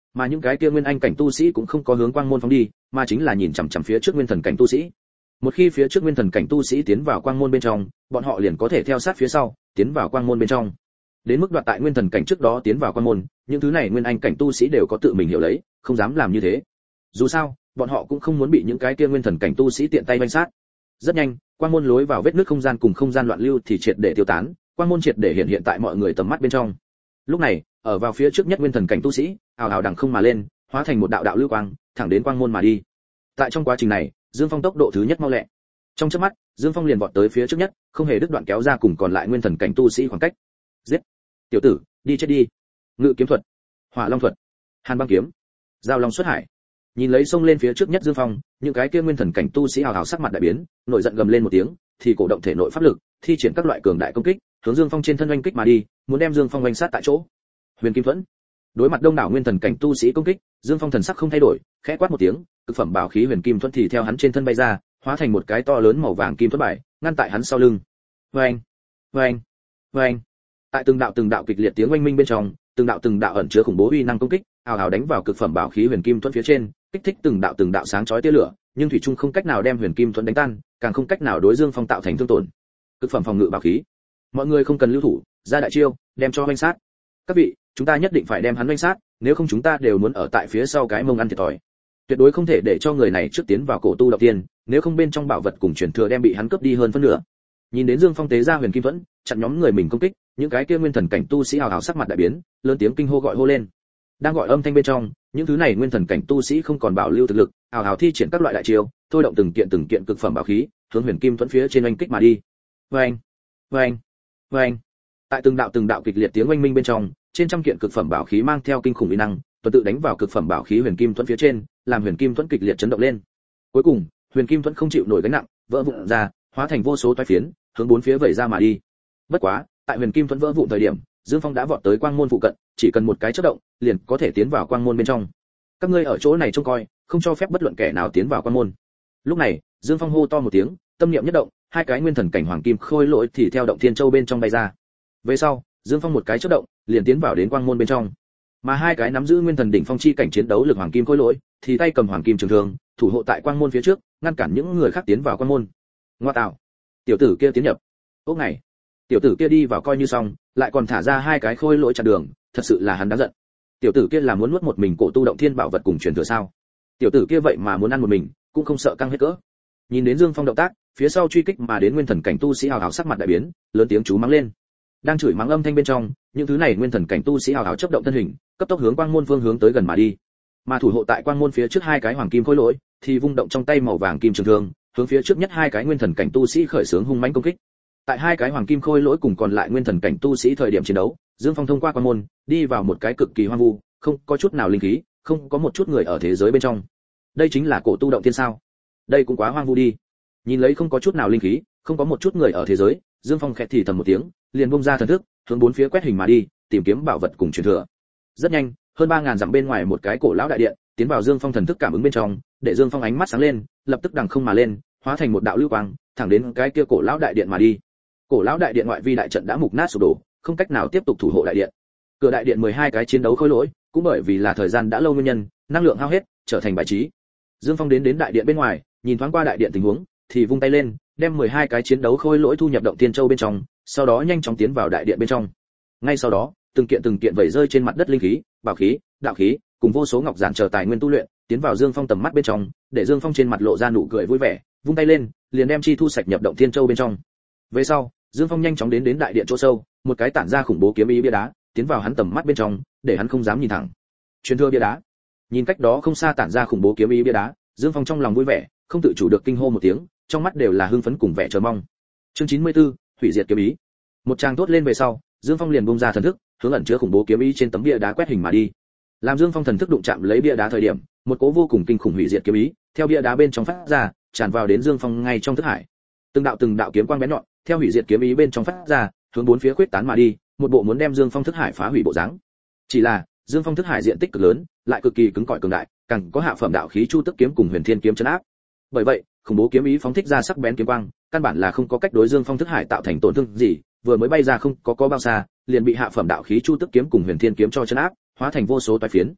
S1: Mà những cái kia nguyên anh cảnh tu sĩ cũng không có hướng quang môn phóng đi, mà chính là nhìn chằm chằm phía trước nguyên thần cảnh tu sĩ. Một khi phía trước nguyên thần cảnh tu sĩ tiến vào quang môn bên trong, bọn họ liền có thể theo sát phía sau, tiến vào quang môn bên trong. Đến mức đoạt tại nguyên thần cảnh trước đó tiến vào quang môn, những thứ này nguyên anh cảnh tu sĩ đều có tự mình hiểu lấy, không dám làm như thế. Dù sao, bọn họ cũng không muốn bị những cái kia nguyên thần cảnh tu sĩ tiện tay vây sát. Rất nhanh, quang môn lối vào vết nứt không gian cùng không gian loạn lưu thì triệt để tiêu tán, quang môn triệt để hiện hiện tại mọi người tầm mắt bên trong. Lúc này, ở vào phía trước nhất nguyên thần cảnh tu sĩ, ào ào đằng không mà lên, hóa thành một đạo đạo lưu quang, thẳng đến quang môn mà đi. Tại trong quá trình này, Dương Phong tốc độ thứ nhất mau lẹ. Trong chớp mắt, Dương Phong liền vọt tới phía trước nhất, không hề đứt đoạn kéo ra cùng còn lại nguyên thần cảnh tu sĩ khoảng cách. Giết! Tiểu tử, đi chết đi! Ngự kiếm thuật, Hỏa Long thuật, Hàn Băng kiếm, Giao Long xuất hải. Nhìn lấy xông lên phía trước nhất Dương Phong, những cái kia nguyên thần cảnh tu sĩ hào hào sắc mặt đại biến, nổi giận gầm lên một tiếng, thì cổ động thể nội pháp lực, thi triển các loại cường đại công kích, hướng Dương Phong trên thân oanh kích mà đi, muốn đem Dương Phong oanh sát tại chỗ. Huyền Kim Thuẫn. Đối mặt đông đảo nguyên thần cảnh tu sĩ công kích, Dương Phong thần sắc không thay đổi, khẽ quát một tiếng, cực phẩm bảo khí Huyền Kim Thuẫn thì theo hắn trên thân bay ra, hóa thành một cái to lớn màu vàng kim thuẫn bài, ngăn tại hắn sau lưng. Oanh, oanh, oanh. Tại từng đạo từng đạo kịch liệt tiếng oanh minh bên trong, từng đạo từng đạo ẩn chứa khủng bố uy năng công kích, ào ào đánh vào cực phẩm bảo khí Huyền Kim Thuẫn phía trên, kích thích từng đạo từng đạo sáng chói tia lửa, nhưng thủy chung không cách nào đem Huyền Kim Thuẫn đánh tan, càng không cách nào đối Dương Phong tạo thành thương tổn. Cực phẩm phòng ngự bảo khí. Mọi người không cần lưu thủ, ra đại chiêu, đem cho oanh sát. Các vị, chúng ta nhất định phải đem hắn oanh sát, nếu không chúng ta đều muốn ở tại phía sau cái mông ăn thiệt thòi. Tuyệt đối không thể để cho người này trước tiến vào cổ tu động tiên, nếu không bên trong bảo vật cùng truyền thừa đem bị hắn cướp đi hơn phân nửa. Nhìn đến Dương Phong tế ra Huyền Kim Thuẫn, chặn nhóm người mình công kích, những cái kia nguyên thần cảnh tu sĩ hào hào sắc mặt đại biến, lớn tiếng kinh hô gọi hô lên. Đang gọi âm thanh bên trong, những thứ này nguyên thần cảnh tu sĩ không còn bảo lưu thực lực, hào hào thi triển các loại đại chiêu, thôi động từng kiện từng kiện cực phẩm bảo khí, hướng Huyền Kim Thuẫn phía trên oanh kích mà đi. Oanh, oanh, oanh. Tại từng đạo từng đạo kịch liệt tiếng oanh minh bên trong, trên trăm kiện cực phẩm bảo khí mang theo kinh khủng uy năng, tuần tự đánh vào cực phẩm bảo khí Huyền Kim Thuẫn phía trên, làm Huyền Kim Thuẫn kịch liệt chấn động lên. Cuối cùng, Huyền Kim Thuẫn không chịu nổi gánh nặng, vỡ vụn ra, hóa thành vô số toái phiến, hướng bốn phía vẩy ra mà đi. Bất quá, tại Huyền Kim Thuẫn vỡ vụn thời điểm, Dương Phong đã vọt tới quang môn phụ cận, chỉ cần một cái chớp động, liền có thể tiến vào quang môn bên trong. Các ngươi ở chỗ này trông coi, không cho phép bất luận kẻ nào tiến vào quang môn. Lúc này, Dương Phong hô to một tiếng, tâm niệm nhất động, hai cái nguyên thần cảnh hoàng kim khôi lỗi thì theo động thiên châu bên trong bay ra. Về sau, Dương Phong một cái chớp động, liền tiến vào đến quang môn bên trong. Mà hai cái nắm giữ nguyên thần đỉnh phong chi cảnh chiến đấu lực hoàng kim khôi lỗi, thì tay cầm hoàng kim trường thương, thủ hộ tại quang môn phía trước, ngăn cản những người khác tiến vào quang môn. Ngoa tạo, tiểu tử kia tiến nhập. Ốc này, tiểu tử kia đi vào coi như xong, lại còn thả ra hai cái khôi lỗi chặn đường, thật sự là hắn đáng giận. Tiểu tử kia là muốn nuốt một mình cổ tu động thiên bảo vật cùng truyền thừa sao? Tiểu tử kia vậy mà muốn ăn một mình, cũng không sợ căng hết cỡ. Nhìn đến Dương Phong động tác, phía sau truy kích mà đến nguyên thần cảnh tu sĩ hào hào sắc mặt đại biến, lớn tiếng chú mắng lên. Đang chửi mắng âm thanh bên trong, những thứ này nguyên thần cảnh tu sĩ hào hào chớp động thân hình, cấp tốc hướng quang môn phương hướng tới gần mà đi. Mà thủ hộ tại quang môn phía trước hai cái hoàng kim khôi lỗi, thì vung động trong tay màu vàng kim trường thương, hướng phía trước nhất hai cái nguyên thần cảnh tu sĩ khởi xướng hung mãnh công kích. Tại hai cái hoàng kim khôi lỗi cùng còn lại nguyên thần cảnh tu sĩ thời điểm chiến đấu, Dương Phong thông qua quang môn, đi vào một cái cực kỳ hoang vu, không có chút nào linh khí, không có một chút người ở thế giới bên trong. Đây chính là cổ tu động thiên sao? Đây cũng quá hoang vu đi. Nhìn lấy không có chút nào linh khí, không có một chút người ở thế giới, Dương Phong khẽ thì thầm một tiếng, liền bung ra thần thức, hướng bốn phía quét hình mà đi, tìm kiếm bảo vật cùng truyền thừa. Rất nhanh, hơn ba ngàn dặm bên ngoài một cái cổ lão đại điện, tiến vào Dương Phong thần thức cảm ứng bên trong, để Dương Phong ánh mắt sáng lên, lập tức đằng không mà lên, hóa thành một đạo lưu quang, thẳng đến cái kia cổ lão đại điện mà đi. Cổ lão đại điện ngoại vi đại trận đã mục nát sụp đổ, không cách nào tiếp tục thủ hộ đại điện. Cửa đại điện mười hai cái chiến đấu khôi lỗi, cũng bởi vì là thời gian đã lâu nguyên nhân, năng lượng hao hết, trở thành bài trí. Dương Phong đến đến đại điện bên ngoài, nhìn thoáng qua đại điện tình huống, thì vung tay lên, đem mười hai cái chiến đấu khôi lỗi thu nhập động tiên châu bên trong, sau đó nhanh chóng tiến vào đại điện bên trong. Ngay sau đó, từng kiện từng kiện vẩy rơi trên mặt đất linh khí, bảo khí, đạo khí, cùng vô số ngọc giản chờ tài nguyên tu luyện, tiến vào Dương Phong tầm mắt bên trong, để Dương Phong trên mặt lộ ra nụ cười vui vẻ, vung tay lên, liền đem chi thu sạch nhập động tiên châu bên trong. Về sau, Dương Phong nhanh chóng đến đến đại điện chỗ sâu, một cái tản ra khủng bố kiếm ý bia đá, tiến vào hắn tầm mắt bên trong, để hắn không dám nhìn thẳng. Truyền thừa bia đá. Nhìn cách đó không xa tản ra khủng bố kiếm ý bia đá, Dương Phong trong lòng vui vẻ, không tự chủ được kinh hô một tiếng, trong mắt đều là hưng phấn cùng vẻ chờ mong. Chương chín mươi tư, hủy diệt kiếm ý. Một tràng tốt lên về sau, Dương Phong liền bung ra thần thức, hướng ẩn chứa khủng bố kiếm ý trên tấm bia đá quét hình mà đi. Làm Dương Phong thần thức đụng chạm lấy bia đá thời điểm, một cỗ vô cùng kinh khủng hủy diệt kiếm ý, theo bia đá bên trong phát ra, tràn vào đến Dương Phong ngay trong thức hải. Từng đạo từng đạo kiếm quang bén nhọn, theo hủy diệt kiếm ý bên trong phát ra, hướng bốn phía khuếch tán mà đi, một bộ muốn đem Dương Phong thức hải phá hủy bộ dáng. Chỉ là, Dương Phong thức hải diện tích cực lớn, lại cực kỳ cứng cỏi cường đại, càng có hạ phẩm đạo khí Chu Tức kiếm cùng Huyền Thiên kiếm trấn áp. Bởi vậy, khủng bố kiếm ý phóng thích ra sắc bén kiếm quang, căn bản là không có cách đối Dương Phong thức hải tạo thành tổn thương gì, vừa mới bay ra không có có bao xa, liền bị hạ phẩm đạo khí Chu Tức kiếm cùng Huyền Thiên kiếm cho trấn áp, hóa thành vô số toái phiến.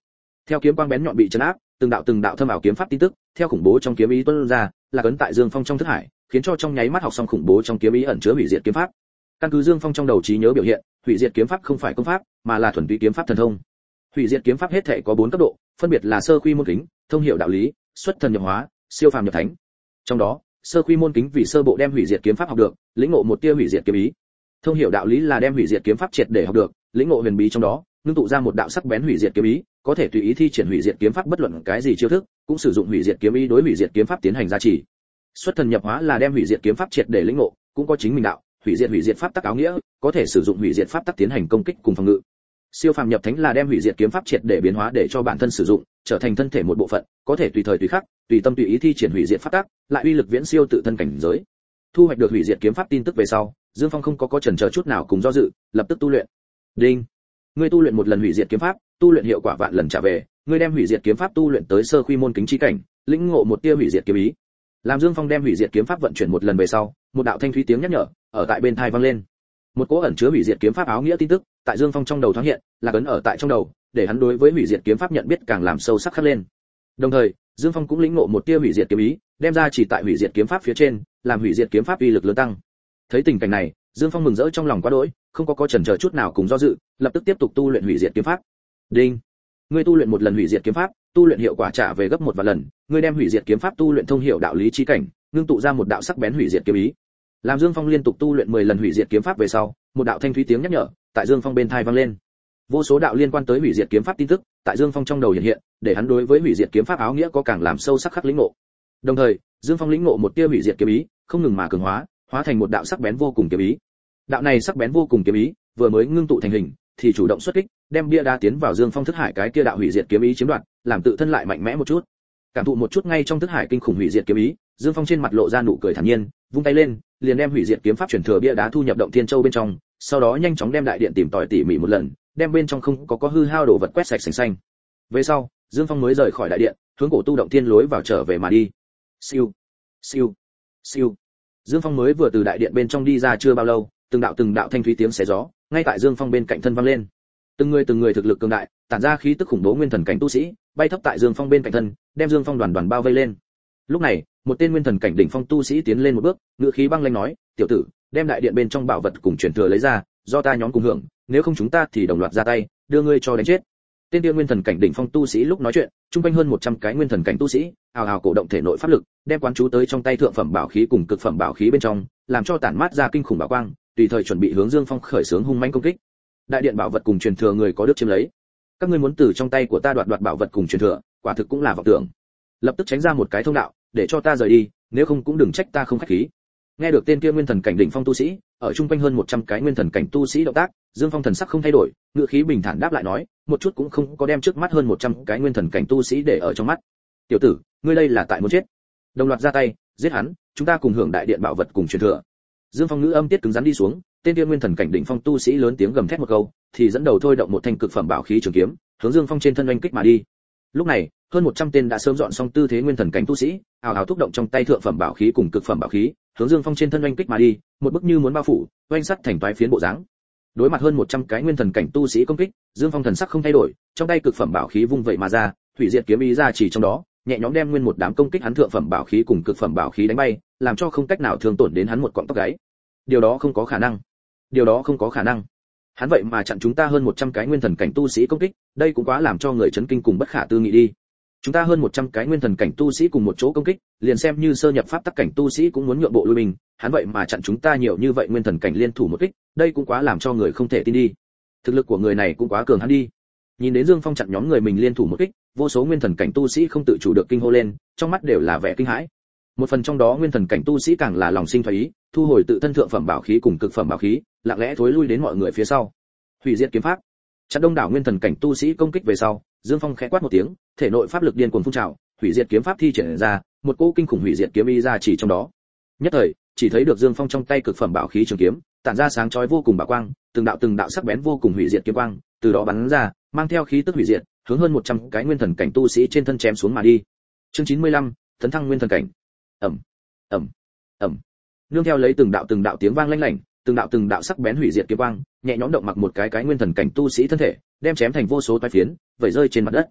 S1: Theo kiếm quang bén nhọn bị chấn áp, từng đạo từng đạo thâm ảo kiếm pháp tin tức, theo khủng bố trong kiếm ý tuôn ra, là cấn tại Dương Phong trong thức hải, khiến cho trong nháy mắt học xong khủng bố trong kiếm ý ẩn chứa hủy diệt kiếm pháp. Căn cứ Dương Phong trong đầu trí nhớ biểu hiện, hủy diệt kiếm pháp không phải công pháp, mà là thuần túy kiếm pháp thần thông. Hủy diệt kiếm pháp hết thảy có bốn cấp độ, phân biệt là sơ quy môn kính, thông hiểu đạo lý, xuất thần nhập hóa, siêu phàm nhập thánh. Trong đó, sơ quy môn kính vì sơ bộ đem hủy diệt kiếm pháp học được, lĩnh ngộ một tia hủy diệt kiếm ý. Thông hiểu đạo lý là đem hủy diệt kiếm pháp triệt để học được, lĩnh ngộ huyền bí trong đó, ngưng tụ ra một đạo sắc bén hủy diệt kiếm ý, có thể tùy ý thi triển hủy diệt kiếm pháp bất luận cái gì chiêu thức, cũng sử dụng hủy diệt kiếm ý đối hủy diệt kiếm pháp tiến hành gia trì. Xuất thần nhập hóa là đem hủy diệt kiếm pháp triệt để lĩnh ngộ, cũng có chính mình đạo, hủy diệt hủy diệt pháp tắc áo nghĩa, có thể sử dụng hủy diệt pháp tắc tiến hành công kích cùng phòng ngự. Siêu phàm nhập thánh là đem hủy diệt kiếm pháp triệt để biến hóa để cho bản thân sử dụng, trở thành thân thể một bộ phận, có thể tùy thời tùy khắc, tùy tâm tùy ý thi triển hủy diệt pháp tắc, lại uy lực viễn siêu tự thân cảnh giới. Thu hoạch được hủy diệt kiếm pháp tin tức về sau, Dương Phong không có có chần chờ chút nào cùng do dự, lập tức tu luyện. Đinh. Ngươi tu luyện một lần hủy diệt kiếm pháp, tu luyện hiệu quả vạn lần trả về, ngươi đem hủy diệt kiếm pháp tu luyện tới sơ quy môn kính chi cảnh, lĩnh ngộ một tia hủy diệt kiếm ý. Làm Dương Phong đem hủy diệt kiếm pháp vận chuyển một lần về sau, một đạo thanh thúy tiếng nhắc nhở ở tại bên tai vang lên. Một cỗ ẩn chứa hủy diệt kiếm pháp áo nghĩa tin tức, tại Dương Phong trong đầu thoáng hiện, là ấn ở tại trong đầu, để hắn đối với hủy diệt kiếm pháp nhận biết càng làm sâu sắc khắc lên. Đồng thời, Dương Phong cũng lĩnh ngộ một tia hủy diệt kiếm ý, đem ra chỉ tại hủy diệt kiếm pháp phía trên, làm hủy diệt kiếm pháp uy lực lớn tăng. Thấy tình cảnh này, Dương Phong mừng rỡ trong lòng quá đỗi, không có có chần chờ chút nào cùng do dự, lập tức tiếp tục tu luyện hủy diệt kiếm pháp. Đinh. Ngươi tu luyện một lần hủy diệt kiếm pháp, tu luyện hiệu quả trả về gấp một vạn lần, ngươi đem hủy diệt kiếm pháp tu luyện thông hiểu đạo lý chi cảnh, ngưng tụ ra một đạo sắc bén hủy diệt kiếm ý. Làm Dương Phong liên tục tu luyện mười lần hủy diệt kiếm pháp về sau, một đạo thanh thúy tiếng nhắc nhở tại Dương Phong bên tai vang lên. Vô số đạo liên quan tới hủy diệt kiếm pháp tin tức, tại Dương Phong trong đầu hiện hiện, để hắn đối với hủy diệt kiếm pháp áo nghĩa có càng làm sâu sắc khắc lĩnh ngộ. Đồng thời, Dương Phong lĩnh ngộ một tia hủy diệt kiếm ý, không ngừng mà cường hóa, hóa thành một đạo sắc bén vô cùng kiếm ý. Đạo này sắc bén vô cùng kiếm ý, vừa mới ngưng tụ thành hình, thì chủ động xuất kích, đem bia đá tiến vào Dương Phong thức hải cái kia đạo hủy diệt kiếm ý chiếm đoạt, làm tự thân lại mạnh mẽ một chút. Cảm thụ một chút ngay trong thức hải kinh khủng hủy diệt kiếm ý, Dương Phong trên mặt lộ ra nụ cười thản nhiên, vung tay lên, liền đem hủy diệt kiếm pháp chuyển thừa bia đá thu nhập động thiên châu bên trong, sau đó nhanh chóng đem đại điện tìm tòi tỉ mỉ một lần, đem bên trong không có có hư hao đồ vật quét sạch sành xanh. Về sau, Dương Phong mới rời khỏi đại điện, hướng cổ tu động thiên lối vào trở về mà đi. Siêu, siêu, siêu. Dương Phong mới vừa từ đại điện bên trong đi ra chưa bao lâu, từng đạo từng đạo thanh thúy tiếng xé gió, ngay tại Dương Phong bên cạnh thân vang lên. Từng người từng người thực lực cường đại, tản ra khí tức khủng bố nguyên thần cảnh tu sĩ, bay thấp tại Dương Phong bên cạnh thân, đem Dương Phong đoàn đoàn bao vây lên. Lúc này, một tên nguyên thần cảnh đỉnh phong tu sĩ tiến lên một bước, ngữ khí băng lãnh nói, "Tiểu tử, đem đại điện bên trong bảo vật cùng truyền thừa lấy ra, do ta nhóm cùng hưởng, nếu không chúng ta thì đồng loạt ra tay, đưa ngươi cho đánh chết." Tên kia nguyên thần cảnh đỉnh phong tu sĩ lúc nói chuyện, trung quanh hơn một trăm cái nguyên thần cảnh tu sĩ, ào ào cổ động thể nội pháp lực, đem quán chú tới trong tay thượng phẩm bảo khí cùng cực phẩm bảo khí bên trong, làm cho tản mát ra kinh khủng bảo quang, tùy thời chuẩn bị hướng Dương Phong khởi xướng hung mãnh công kích. Đại điện bảo vật cùng truyền thừa người có được chiếm lấy. Các ngươi muốn từ trong tay của ta đoạt đoạt bảo vật cùng truyền thừa, quả thực cũng là vọng tưởng. Lập tức tránh ra một cái thông đạo, để cho ta rời đi, nếu không cũng đừng trách ta không khách khí. Nghe được tên kia nguyên thần cảnh đỉnh phong tu sĩ, ở trung quanh hơn một trăm cái nguyên thần cảnh tu sĩ động tác, Dương Phong thần sắc không thay đổi, ngữ khí bình thản đáp lại nói, một chút cũng không có đem trước mắt hơn một trăm cái nguyên thần cảnh tu sĩ để ở trong mắt. "Tiểu tử, ngươi đây là tại muốn chết. Đồng loạt ra tay, giết hắn, chúng ta cùng hưởng đại điện bảo vật cùng truyền thừa." Dương Phong ngữ âm tiết cứng rắn đi xuống, tên kia nguyên thần cảnh đỉnh phong tu sĩ lớn tiếng gầm thét một câu, thì dẫn đầu thôi động một thanh cực phẩm bảo khí trường kiếm, hướng Dương Phong trên thân oanh kích mà đi. Lúc này, hơn một trăm tên đã sớm dọn xong tư thế nguyên thần cảnh tu sĩ, ào ào thúc động trong tay thượng phẩm bảo khí cùng cực phẩm bảo khí, hướng Dương Phong trên thân oanh kích mà đi, một bức như muốn bao phủ, oanh sắt thành toái phiến bộ dáng. Đối mặt hơn một trăm cái nguyên thần cảnh tu sĩ công kích, Dương Phong thần sắc không thay đổi, trong tay cực phẩm bảo khí vung vậy mà ra, hủy diệt kiếm ý ra chỉ trong đó, nhẹ nhõm đem nguyên một đám công kích hắn thượng phẩm bảo khí cùng cực phẩm bảo khí đánh bay, làm cho không cách nào thương tổn đến hắn một cọng tóc gáy. Điều đó không có khả năng. Điều đó không có khả năng. Hắn vậy mà chặn chúng ta hơn một trăm cái nguyên thần cảnh tu sĩ công kích, đây cũng quá làm cho người chấn kinh cùng bất khả tư nghị đi. Chúng ta hơn một trăm cái nguyên thần cảnh tu sĩ cùng một chỗ công kích, liền xem như sơ nhập pháp tắc cảnh tu sĩ cũng muốn nhượng bộ lui mình, hắn vậy mà chặn chúng ta nhiều như vậy nguyên thần cảnh liên thủ một kích, đây cũng quá làm cho người không thể tin đi. Thực lực của người này cũng quá cường hắn đi. Nhìn đến Dương Phong chặn nhóm người mình liên thủ một kích, vô số nguyên thần cảnh tu sĩ không tự chủ được kinh hô lên, trong mắt đều là vẻ kinh hãi. Một phần trong đó nguyên thần cảnh tu sĩ càng là lòng sinh thoái ý, thu hồi tự thân thượng phẩm bảo khí cùng cực phẩm bảo khí, lặng lẽ thối lui đến mọi người phía sau. Hủy diệt kiếm pháp. Chặn đông đảo nguyên thần cảnh tu sĩ công kích về sau, Dương Phong khẽ quát một tiếng, thể nội pháp lực điên cuồng phun trào, hủy diệt kiếm pháp thi triển ra, một cỗ kinh khủng hủy diệt kiếm ý ra chỉ trong đó. Nhất thời, chỉ thấy được Dương Phong trong tay cực phẩm bảo khí trường kiếm, tản ra sáng chói vô cùng bảo quang, từng đạo từng đạo sắc bén vô cùng hủy diệt kiếm quang, từ đó bắn ra, mang theo khí tức hủy diệt, hướng hơn một trăm cái nguyên thần cảnh tu sĩ trên thân chém xuống mà đi. Chương chín mươi lăm, tấn thăng nguyên thần cảnh. Ầm, ầm, ầm. Nương theo lấy từng đạo từng đạo tiếng vang lanh lảnh, từng đạo từng đạo sắc bén hủy diệt kiếm quang, nhẹ nhõm động mặc một cái cái nguyên thần cảnh tu sĩ thân thể, đem chém thành vô số toái phiến, vẩy rơi trên mặt đất.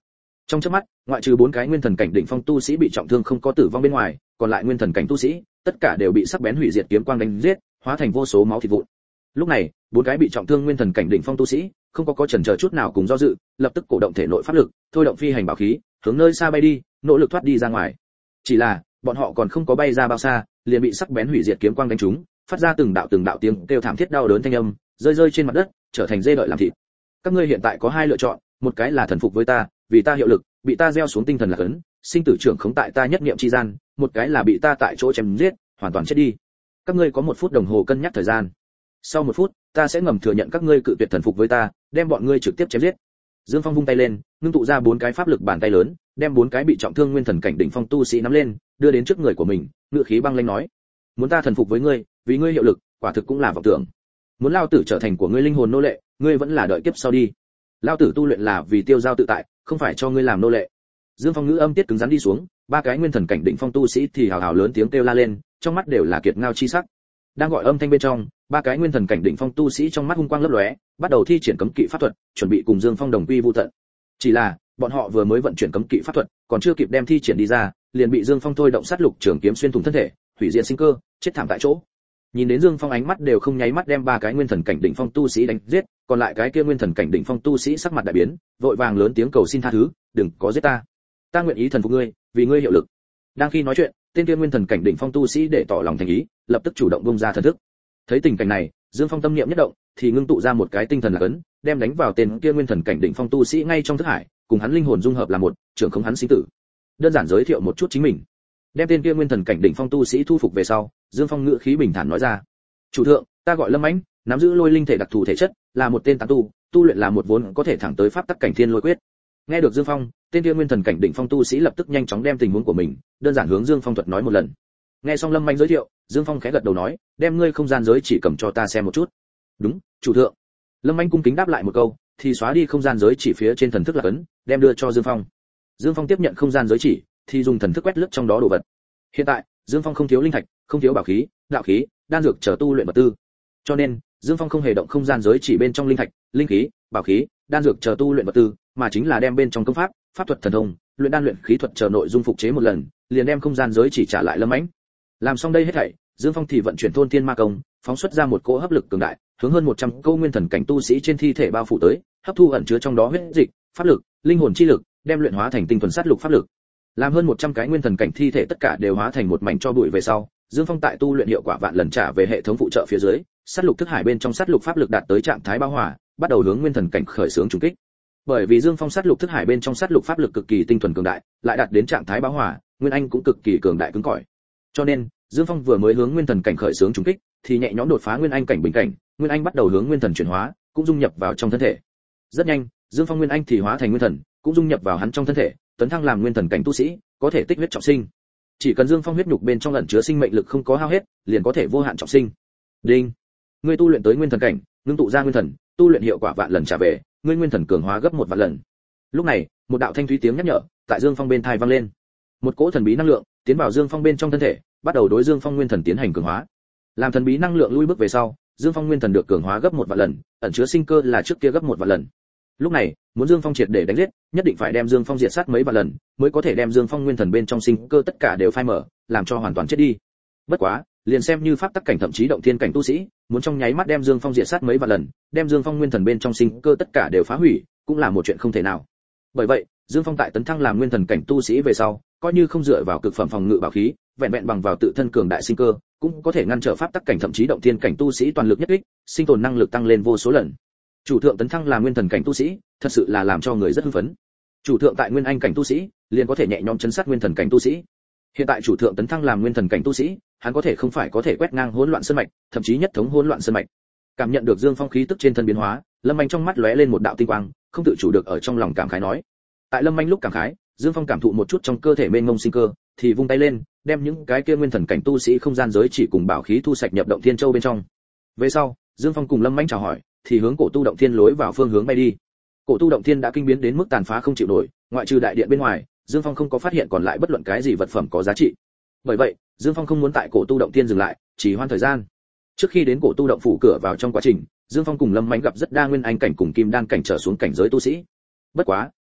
S1: Trong chớp mắt, ngoại trừ bốn cái nguyên thần cảnh đỉnh phong tu sĩ bị trọng thương không có tử vong bên ngoài, còn lại nguyên thần cảnh tu sĩ, tất cả đều bị sắc bén hủy diệt kiếm quang đánh giết, hóa thành vô số máu thịt vụn. Lúc này, bốn cái bị trọng thương nguyên thần cảnh đỉnh phong tu sĩ, không có có chần chờ chút nào cùng do dự, lập tức cổ động thể nội pháp lực, thôi động phi hành bảo khí, hướng nơi xa bay đi, nỗ lực thoát đi ra ngoài. Chỉ là, bọn họ còn không có bay ra bao xa, liền bị sắc bén hủy diệt kiếm quang đánh trúng, phát ra từng đạo từng đạo tiếng kêu thảm thiết đau đớn thanh âm, rơi rơi trên mặt đất, trở thành dê đợi làm thịt. Các ngươi hiện tại có hai lựa chọn, một cái là thần phục với ta, vì ta hiệu lực, bị ta gieo xuống tinh thần là cấn, sinh tử trưởng khống tại ta nhất niệm chi gian, một cái là bị ta tại chỗ chém giết, hoàn toàn chết đi. Các ngươi có một phút đồng hồ cân nhắc thời gian. Sau một phút, ta sẽ ngầm thừa nhận các ngươi cự tuyệt thần phục với ta, đem bọn ngươi trực tiếp chém giết. Dương Phong vung tay lên, ngưng tụ ra bốn cái pháp lực bàn tay lớn, đem bốn cái bị trọng thương nguyên thần cảnh đỉnh phong tu sĩ nắm lên, đưa đến trước người của mình, ngựa khí băng lãnh nói: "Muốn ta thần phục với ngươi, vì ngươi hiệu lực, quả thực cũng là vọng tưởng. Muốn lao tử trở thành của ngươi linh hồn nô lệ, ngươi vẫn là đợi kiếp sau đi. Lao tử tu luyện là vì tiêu giao tự tại, không phải cho ngươi làm nô lệ." Dương Phong ngữ âm tiết cứng rắn đi xuống, ba cái nguyên thần cảnh đỉnh phong tu sĩ thì hào hào lớn tiếng kêu la lên, trong mắt đều là kiệt ngao chi sắc. Đang gọi âm thanh bên trong, ba cái nguyên thần cảnh đỉnh phong tu sĩ trong mắt hung quang lấp lóe, bắt đầu thi triển cấm kỵ pháp thuật, chuẩn bị cùng Dương Phong đồng quy vu tận. Chỉ là, bọn họ vừa mới vận chuyển cấm kỵ pháp thuật, còn chưa kịp đem thi triển đi ra, liền bị Dương Phong thôi động sát lục trường kiếm xuyên thủng thân thể, hủy diệt sinh cơ, chết thảm tại chỗ. Nhìn đến Dương Phong ánh mắt đều không nháy mắt đem ba cái nguyên thần cảnh đỉnh phong tu sĩ đánh giết, còn lại cái kia nguyên thần cảnh đỉnh phong tu sĩ sắc mặt đại biến, vội vàng lớn tiếng cầu xin tha thứ, "Đừng có giết ta. Ta nguyện ý thần phục ngươi, vì ngươi hiệu lực." Đang khi nói chuyện, tên kia nguyên thần cảnh đỉnh phong tu sĩ để tỏ lòng thành ý, lập tức chủ động bung ra thần thức. Thấy tình cảnh này, Dương Phong tâm niệm nhất động, thì ngưng tụ ra một cái tinh thần lạc ấn, đem đánh vào tên kia nguyên thần cảnh đỉnh phong tu sĩ ngay trong thức hải, cùng hắn linh hồn dung hợp là một, trưởng không hắn sinh tử. Đơn giản giới thiệu một chút chính mình. Đem tên kia nguyên thần cảnh đỉnh phong tu sĩ thu phục về sau, Dương Phong ngữ khí bình thản nói ra: "Chủ thượng, ta gọi Lâm Ánh, nắm giữ lôi linh thể đặc thù thể chất, là một tên tán tu, tu luyện là một vốn có thể thẳng tới pháp tắc cảnh thiên lôi quyết." Nghe được Dương Phong, tên kia nguyên thần cảnh đỉnh phong tu sĩ lập tức nhanh chóng đem tình huống của mình đơn giản hướng Dương Phong thuật nói một lần. Nghe xong Lâm Ánh giới thiệu, Dương Phong khẽ gật đầu nói: "Đem ngươi không gian giới chỉ cầm cho ta xem một chút." "Đúng, chủ thượng." Lâm Ánh cung kính đáp lại một câu, thì xóa đi không gian giới chỉ phía trên thần thức lạc ấn, đem đưa cho Dương Phong. Dương Phong tiếp nhận không gian giới chỉ, thì dùng thần thức quét lướt trong đó đồ vật. Hiện tại, Dương Phong không thiếu linh thạch, không thiếu bảo khí, đạo khí, đan dược chờ tu luyện vật tư. Cho nên, Dương Phong không hề động không gian giới chỉ bên trong linh thạch, linh khí, bảo khí, đan dược chờ tu luyện vật tư, mà chính là đem bên trong công pháp, pháp thuật thần thông, luyện đan luyện khí thuật chờ nội dung phục chế một lần, liền đem không gian giới chỉ trả lại Lâm Ánh. Làm xong đây hết thảy, Dương Phong thì vận chuyển thôn thiên ma công, phóng xuất ra một cỗ hấp lực cường đại, hướng hơn một trăm câu nguyên thần cảnh tu sĩ trên thi thể bao phủ tới, hấp thu ẩn chứa trong đó huyết dịch, pháp lực, linh hồn chi lực, đem luyện hóa thành tinh thuần sát lục pháp lực. Làm hơn một trăm cái nguyên thần cảnh thi thể tất cả đều hóa thành một mảnh cho bụi về sau, Dương Phong tại tu luyện hiệu quả vạn lần trả về hệ thống phụ trợ phía dưới, sát lục thức hải bên trong sát lục pháp lực đạt tới trạng thái bão hòa, bắt đầu hướng nguyên thần cảnh khởi xướng trùng kích. Bởi vì Dương Phong sát lục thức hải bên trong sát lục pháp lực cực kỳ tinh thuần cường đại, lại đạt đến trạng thái bão hòa, nguyên anh cũng cực kỳ cường đại cứng cỏi. Cho nên, Dương Phong vừa mới hướng nguyên thần cảnh khởi xướng trùng kích, thì nhẹ nhõm đột phá nguyên anh cảnh bình cảnh, nguyên anh bắt đầu hướng nguyên thần chuyển hóa, cũng dung nhập vào trong thân thể. Rất nhanh, Dương Phong nguyên anh thì hóa thành nguyên thần, cũng dung nhập vào hắn trong thân thể, tấn thăng làm nguyên thần cảnh tu sĩ, có thể tích huyết trọng sinh. Chỉ cần Dương Phong huyết nhục bên trong ẩn chứa sinh mệnh lực không có hao hết, liền có thể vô hạn trọng sinh. Đinh. Ngươi tu luyện tới nguyên thần cảnh, ngưng tụ ra nguyên thần, tu luyện hiệu quả vạn lần trả về, ngươi nguyên thần cường hóa gấp một vạn lần. Lúc này, một đạo thanh thúy tiếng nhắc nhở tại Dương Phong bên tai vang lên. Một cỗ thần bí năng lượng tiến vào Dương Phong bên trong thân thể, bắt đầu đối Dương Phong nguyên thần tiến hành cường hóa. Làm thần bí năng lượng lui bước về sau, Dương Phong nguyên thần được cường hóa gấp một vạn lần, ẩn chứa sinh cơ là trước kia gấp một vạn lần. Lúc này, muốn Dương Phong triệt để đánh giết, nhất định phải đem Dương Phong diệt sát mấy vạn lần, mới có thể đem Dương Phong nguyên thần bên trong sinh cơ tất cả đều phai mở, làm cho hoàn toàn chết đi. Bất quá, liền xem như pháp tắc cảnh thậm chí động thiên cảnh tu sĩ, muốn trong nháy mắt đem Dương Phong diệt sát mấy vạn lần, đem Dương Phong nguyên thần bên trong sinh cơ tất cả đều phá hủy, cũng là một chuyện không thể nào. Bởi vậy, Dương Phong tại tấn thăng làm nguyên thần cảnh tu sĩ về sau, coi như không dựa vào cực phẩm phòng ngự bảo khí, vẹn vẹn bằng vào tự thân cường đại sinh cơ, cũng có thể ngăn trở pháp tắc cảnh thậm chí động thiên cảnh tu sĩ toàn lực nhất kích, sinh tồn năng lực tăng lên vô số lần. Chủ thượng tấn thăng làm nguyên thần cảnh tu sĩ, thật sự là làm cho người rất hưng phấn. Chủ thượng tại nguyên anh cảnh tu sĩ, liền có thể nhẹ nhõm chấn sát nguyên thần cảnh tu sĩ. Hiện tại chủ thượng tấn thăng làm nguyên thần cảnh tu sĩ, hắn có thể không phải có thể quét ngang hỗn loạn sơn mạch, thậm chí nhất thống hỗn loạn sơn mạch. Cảm nhận được Dương Phong khí tức trên thân biến hóa, Lâm Anh trong mắt lóe lên một đạo tinh quang, không tự chủ được ở trong lòng cảm khái nói. Tại Lâm Anh lúc cảm khái, Dương Phong cảm thụ một chút trong cơ thể mênh mông sinh cơ, thì vung tay lên, đem những cái kia nguyên thần cảnh tu sĩ không gian giới chỉ cùng bảo khí thu sạch nhập động thiên châu bên trong. Về sau, Dương Phong cùng Lâm Anh chào hỏi, thì hướng cổ tu động thiên lối vào phương hướng bay đi. Cổ tu động thiên đã kinh biến đến mức tàn phá không chịu nổi, ngoại trừ đại điện bên ngoài, Dương Phong không có phát hiện còn lại bất luận cái gì vật phẩm có giá trị. Bởi vậy, Dương Phong không muốn tại cổ tu động thiên dừng lại, chỉ hoãn thời gian. Trước khi đến cổ tu động phủ cửa vào trong quá trình, Dương Phong cùng Lâm Mạnh gặp rất đa nguyên anh cảnh cùng kim đan cảnh trở xuống cảnh giới tu sĩ. Bất quá,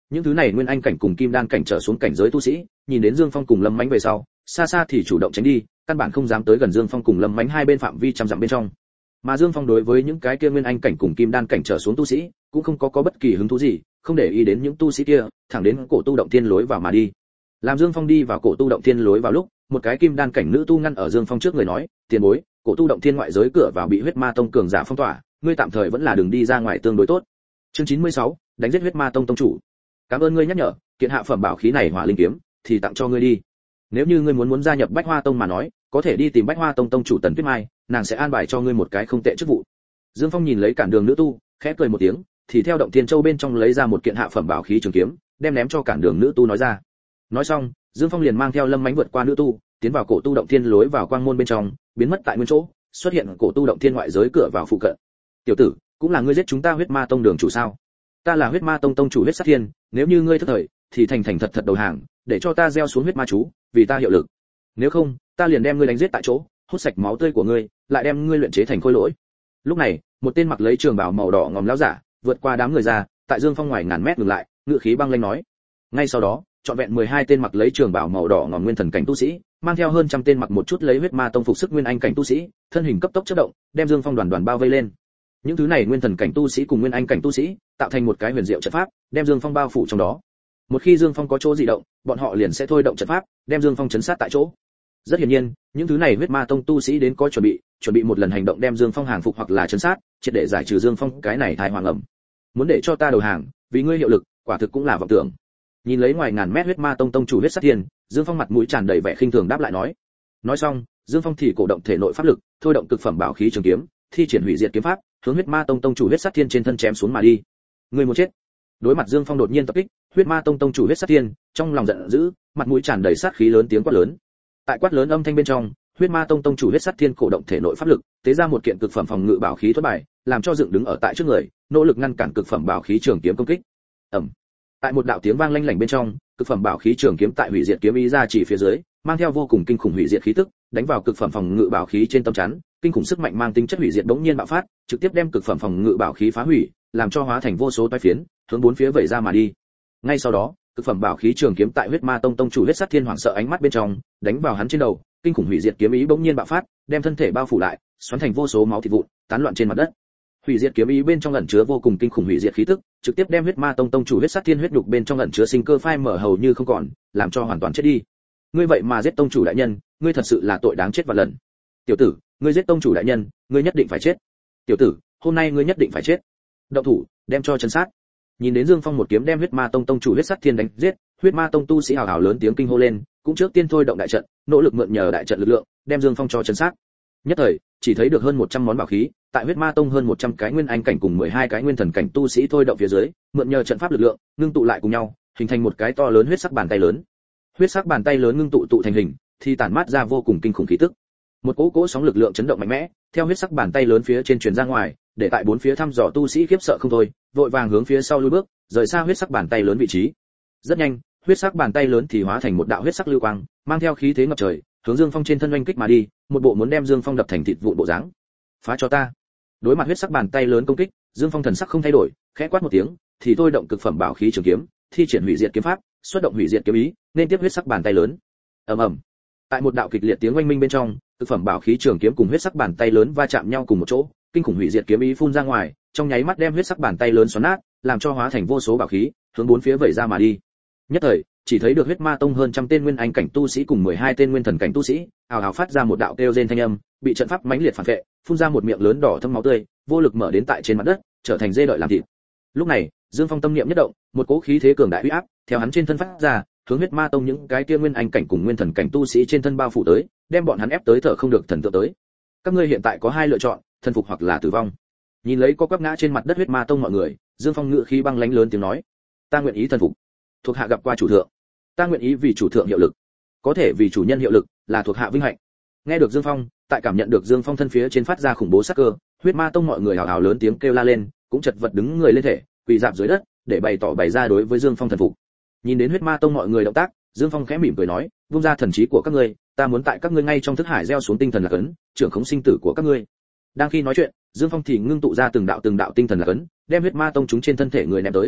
S1: những thứ này nguyên anh cảnh cùng kim đan cảnh trở xuống cảnh giới tu sĩ, nhìn đến Dương Phong cùng Lâm Mánh về sau, xa xa thì chủ động tránh đi, căn bản không dám tới gần Dương Phong cùng Lâm Mánh hai bên phạm vi trăm dặm bên trong. Mà Dương Phong đối với những cái kia nguyên anh cảnh cùng kim đan cảnh trở xuống tu sĩ, cũng không có có bất kỳ hứng thú gì, không để ý đến những tu sĩ kia, thẳng đến cổ tu động thiên lối vào mà đi. Làm Dương Phong đi vào cổ tu động thiên lối vào lúc, một cái kim đan cảnh nữ tu ngăn ở Dương Phong trước người nói, "Tiền bối, cổ tu động thiên ngoại giới cửa vào bị huyết ma tông cường giả phong tỏa, ngươi tạm thời vẫn là đừng đi ra ngoài tương đối tốt." Chương chín mươi sáu, đánh giết huyết ma tông tông chủ. "Cảm ơn ngươi nhắc nhở, kiện hạ phẩm bảo khí này Hỏa Linh kiếm thì tặng cho ngươi đi. Nếu như ngươi muốn muốn gia nhập Bách Hoa tông mà nói, có thể đi tìm Bách Hoa tông tông chủ Tần Tuyết Mai, nàng sẽ an bài cho ngươi một cái không tệ chức vụ." Dương Phong nhìn lấy cản đường nữ tu, khẽ cười một tiếng, thì theo động thiên châu bên trong lấy ra một kiện hạ phẩm bảo khí trường kiếm, đem ném cho cản đường nữ tu nói ra. Nói xong, Dương Phong liền mang theo Lâm Mánh vượt qua nữ tu, tiến vào cổ tu động thiên lối vào quang môn bên trong, biến mất tại nguyên chỗ, xuất hiện cổ tu động thiên ngoại giới cửa vào phụ cận. "Tiểu tử, cũng là ngươi giết chúng ta huyết ma tông đường chủ sao? Ta là huyết ma tông tông chủ huyết sát thiên, nếu như ngươi thất thời thì thành thành thật thật đầu hàng, để cho ta gieo xuống huyết ma chú, vì ta hiệu lực. Nếu không, ta liền đem ngươi đánh giết tại chỗ, hút sạch máu tươi của ngươi, lại đem ngươi luyện chế thành khôi lỗi." Lúc này, một tên mặc lấy trường bào màu đỏ ngòm lão giả vượt qua đám người ra, tại Dương Phong ngoài ngàn mét ngừng lại, ngự khí băng lãnh nói. Ngay sau đó, trọn vẹn mười hai tên mặc lấy trường bào màu đỏ ngòm nguyên thần cảnh tu sĩ, mang theo hơn trăm tên mặc một chút lấy huyết ma tông phục sức nguyên anh cảnh tu sĩ, thân hình cấp tốc chớp động, đem Dương Phong đoàn đoàn bao vây lên. Những thứ này nguyên thần cảnh tu sĩ cùng nguyên anh cảnh tu sĩ, tạo thành một cái huyền diệu trận pháp, đem Dương Phong bao phủ trong đó. Một khi Dương Phong có chỗ dị động, bọn họ liền sẽ thôi động trận pháp, đem Dương Phong chấn sát tại chỗ. Rất hiển nhiên, những thứ này huyết ma tông tu sĩ đến có chuẩn bị, chuẩn bị một lần hành động đem Dương Phong hàng phục hoặc là chấn sát, triệt để giải trừ Dương Phong cái này thai hoàng ẩm. Muốn để cho ta đầu hàng, vì ngươi hiệu lực, quả thực cũng là vọng tưởng. Nhìn lấy ngoài ngàn mét huyết ma tông tông chủ huyết sát thiên, Dương Phong mặt mũi tràn đầy vẻ khinh thường đáp lại nói. Nói xong, Dương Phong thì cổ động thể nội pháp lực, thôi động cực phẩm bảo khí trường kiếm, thi triển hủy diệt kiếm pháp, hướng huyết ma tông tông chủ huyết sát thiên trên thân chém xuống mà đi. Người muốn chết. Đối mặt Dương Phong đột nhiên tập kích, huyết ma tông tông chủ huyết sát thiên, trong lòng giận dữ, mặt mũi tràn đầy sát khí lớn tiếng quát lớn. Tại quát lớn âm thanh bên trong, huyết ma tông tông chủ huyết sát thiên cổ động thể nội pháp lực, tế ra một kiện cực phẩm phòng ngự bảo khí thoát bài, làm cho dựng đứng ở tại trước người, nỗ lực ngăn cản cực phẩm bảo khí trường kiếm công kích. Ầm. Tại một đạo tiếng vang lanh lảnh bên trong, cực phẩm bảo khí trường kiếm tại hủy diệt kiếm ý ra chỉ phía dưới, mang theo vô cùng kinh khủng hủy diệt khí tức, đánh vào cực phẩm phòng ngự bảo khí trên tâm chắn, kinh khủng sức mạnh mang tính chất hủy diệt bỗng nhiên bạo phát, trực tiếp đem cực phẩm phòng ngự bảo khí phá hủy, làm cho hóa thành vô số toái phiến, hướng bốn phía vẩy ra mà đi. Ngay sau đó, cực phẩm bảo khí trường kiếm tại huyết ma tông tông chủ huyết sát thiên hoảng sợ ánh mắt bên trong, đánh vào hắn trên đầu, kinh khủng hủy diệt kiếm ý bỗng nhiên bạo phát, đem thân thể bao phủ lại, xoắn thành vô số máu thịt vụn, tán loạn trên mặt đất. Hủy diệt kiếm ý bên trong ẩn chứa vô cùng kinh khủng hủy diệt khí tức, trực tiếp đem huyết ma tông tông chủ huyết sát thiên huyết nhục bên trong ẩn chứa sinh cơ phai mở hầu như không còn, làm cho hoàn toàn chết đi. Ngươi vậy mà giết tông chủ đại nhân, ngươi thật sự là tội đáng chết vạn lần. Tiểu tử, ngươi giết tông chủ đại nhân, ngươi nhất định phải chết. Tiểu tử, hôm nay ngươi nhất định phải chết. Động thủ, đem cho chấn sát. Nhìn đến Dương Phong một kiếm đem huyết ma tông tông chủ huyết sát thiên đánh giết, huyết ma tông tu sĩ hào hào lớn tiếng kinh hô lên, cũng trước tiên thôi động đại trận, nỗ lực mượn nhờ đại trận lực lượng, đem Dương Phong cho chấn sát. Nhất thời, chỉ thấy được hơn một trăm món bảo khí, tại huyết ma tông hơn một trăm cái nguyên anh cảnh cùng mười hai cái nguyên thần cảnh tu sĩ thôi động phía dưới, mượn nhờ trận pháp lực lượng, ngưng tụ lại cùng nhau, hình thành một cái to lớn huyết sắc bàn tay lớn. Huyết sắc bàn tay lớn ngưng tụ tụ thành hình, thì tản mát ra vô cùng kinh khủng khí tức. Một cỗ cỗ sóng lực lượng chấn động mạnh mẽ, theo huyết sắc bàn tay lớn phía trên truyền ra ngoài, để tại bốn phía thăm dò tu sĩ khiếp sợ không thôi, vội vàng hướng phía sau lùi bước, rời xa huyết sắc bàn tay lớn vị trí. Rất nhanh, huyết sắc bàn tay lớn thì hóa thành một đạo huyết sắc lưu quang, mang theo khí thế ngập trời, hướng Dương Phong trên thân oanh kích mà đi, một bộ muốn đem Dương Phong đập thành thịt vụn bộ dáng. Phá cho ta! Đối mặt huyết sắc bàn tay lớn công kích, Dương Phong thần sắc không thay đổi, khẽ quát một tiếng, thì thôi động cực phẩm bảo khí trường kiếm, thi triển hủy diệt kiếm pháp, xuất động hủy diệt kiếm ý, nên tiếp huyết sắc bàn tay lớn. Ầm ầm. Tại một đạo kịch liệt tiếng oanh minh bên trong, cực phẩm bảo khí trường kiếm cùng huyết sắc bàn tay lớn va chạm nhau cùng một chỗ, kinh khủng hủy diệt kiếm ý phun ra ngoài, trong nháy mắt đem huyết sắc bàn tay lớn xoắn nát, làm cho hóa thành vô số bảo khí, hướng bốn phía vẩy ra mà đi. Nhất thời, chỉ thấy được huyết ma tông hơn trăm tên nguyên anh cảnh tu sĩ cùng mười hai tên nguyên thần cảnh tu sĩ, ào ào phát ra một đạo kêu rên thanh âm, bị trận pháp mãnh liệt phản vệ, phun ra một miệng lớn đỏ thâm máu tươi, vô lực mở đến tại trên mặt đất, trở thành dê đợi làm thịt. Lúc này, Dương Phong tâm niệm nhất động, một cỗ khí thế cường đại uy áp, theo hắn trên thân phát ra, hướng huyết ma tông những cái kia nguyên anh cảnh cùng nguyên thần cảnh tu sĩ trên thân bao phủ tới, đem bọn hắn ép tới thở không được thần tượng tới. Các ngươi hiện tại có hai lựa chọn, thần phục hoặc là tử vong. Nhìn lấy có quắp ngã trên mặt đất huyết ma tông mọi người, Dương Phong ngựa khí băng lãnh lớn tiếng nói: Ta nguyện ý thần phục. Thuộc hạ gặp qua chủ thượng. Ta nguyện ý vì chủ thượng hiệu lực. Có thể vì chủ nhân hiệu lực, là thuộc hạ vinh hạnh. Nghe được Dương Phong, tại cảm nhận được Dương Phong thân phía trên phát ra khủng bố sát cơ, huyết ma tông mọi người hào hào lớn tiếng kêu la lên, cũng chật vật đứng người lên thể, quỳ rạp dưới đất, để bày tỏ bày ra đối với Dương Phong thần phục. Nhìn đến huyết ma tông mọi người động tác, Dương Phong khẽ mỉm cười nói: vung ra thần trí của các ngươi, ta muốn tại các ngươi ngay trong thức hải gieo xuống tinh thần lạc ấn, trưởng khống sinh tử của các ngươi. Đang khi nói chuyện, Dương Phong thì ngưng tụ ra từng đạo từng đạo tinh thần lạc ấn, đem huyết ma tông chúng trên thân thể người ném tới.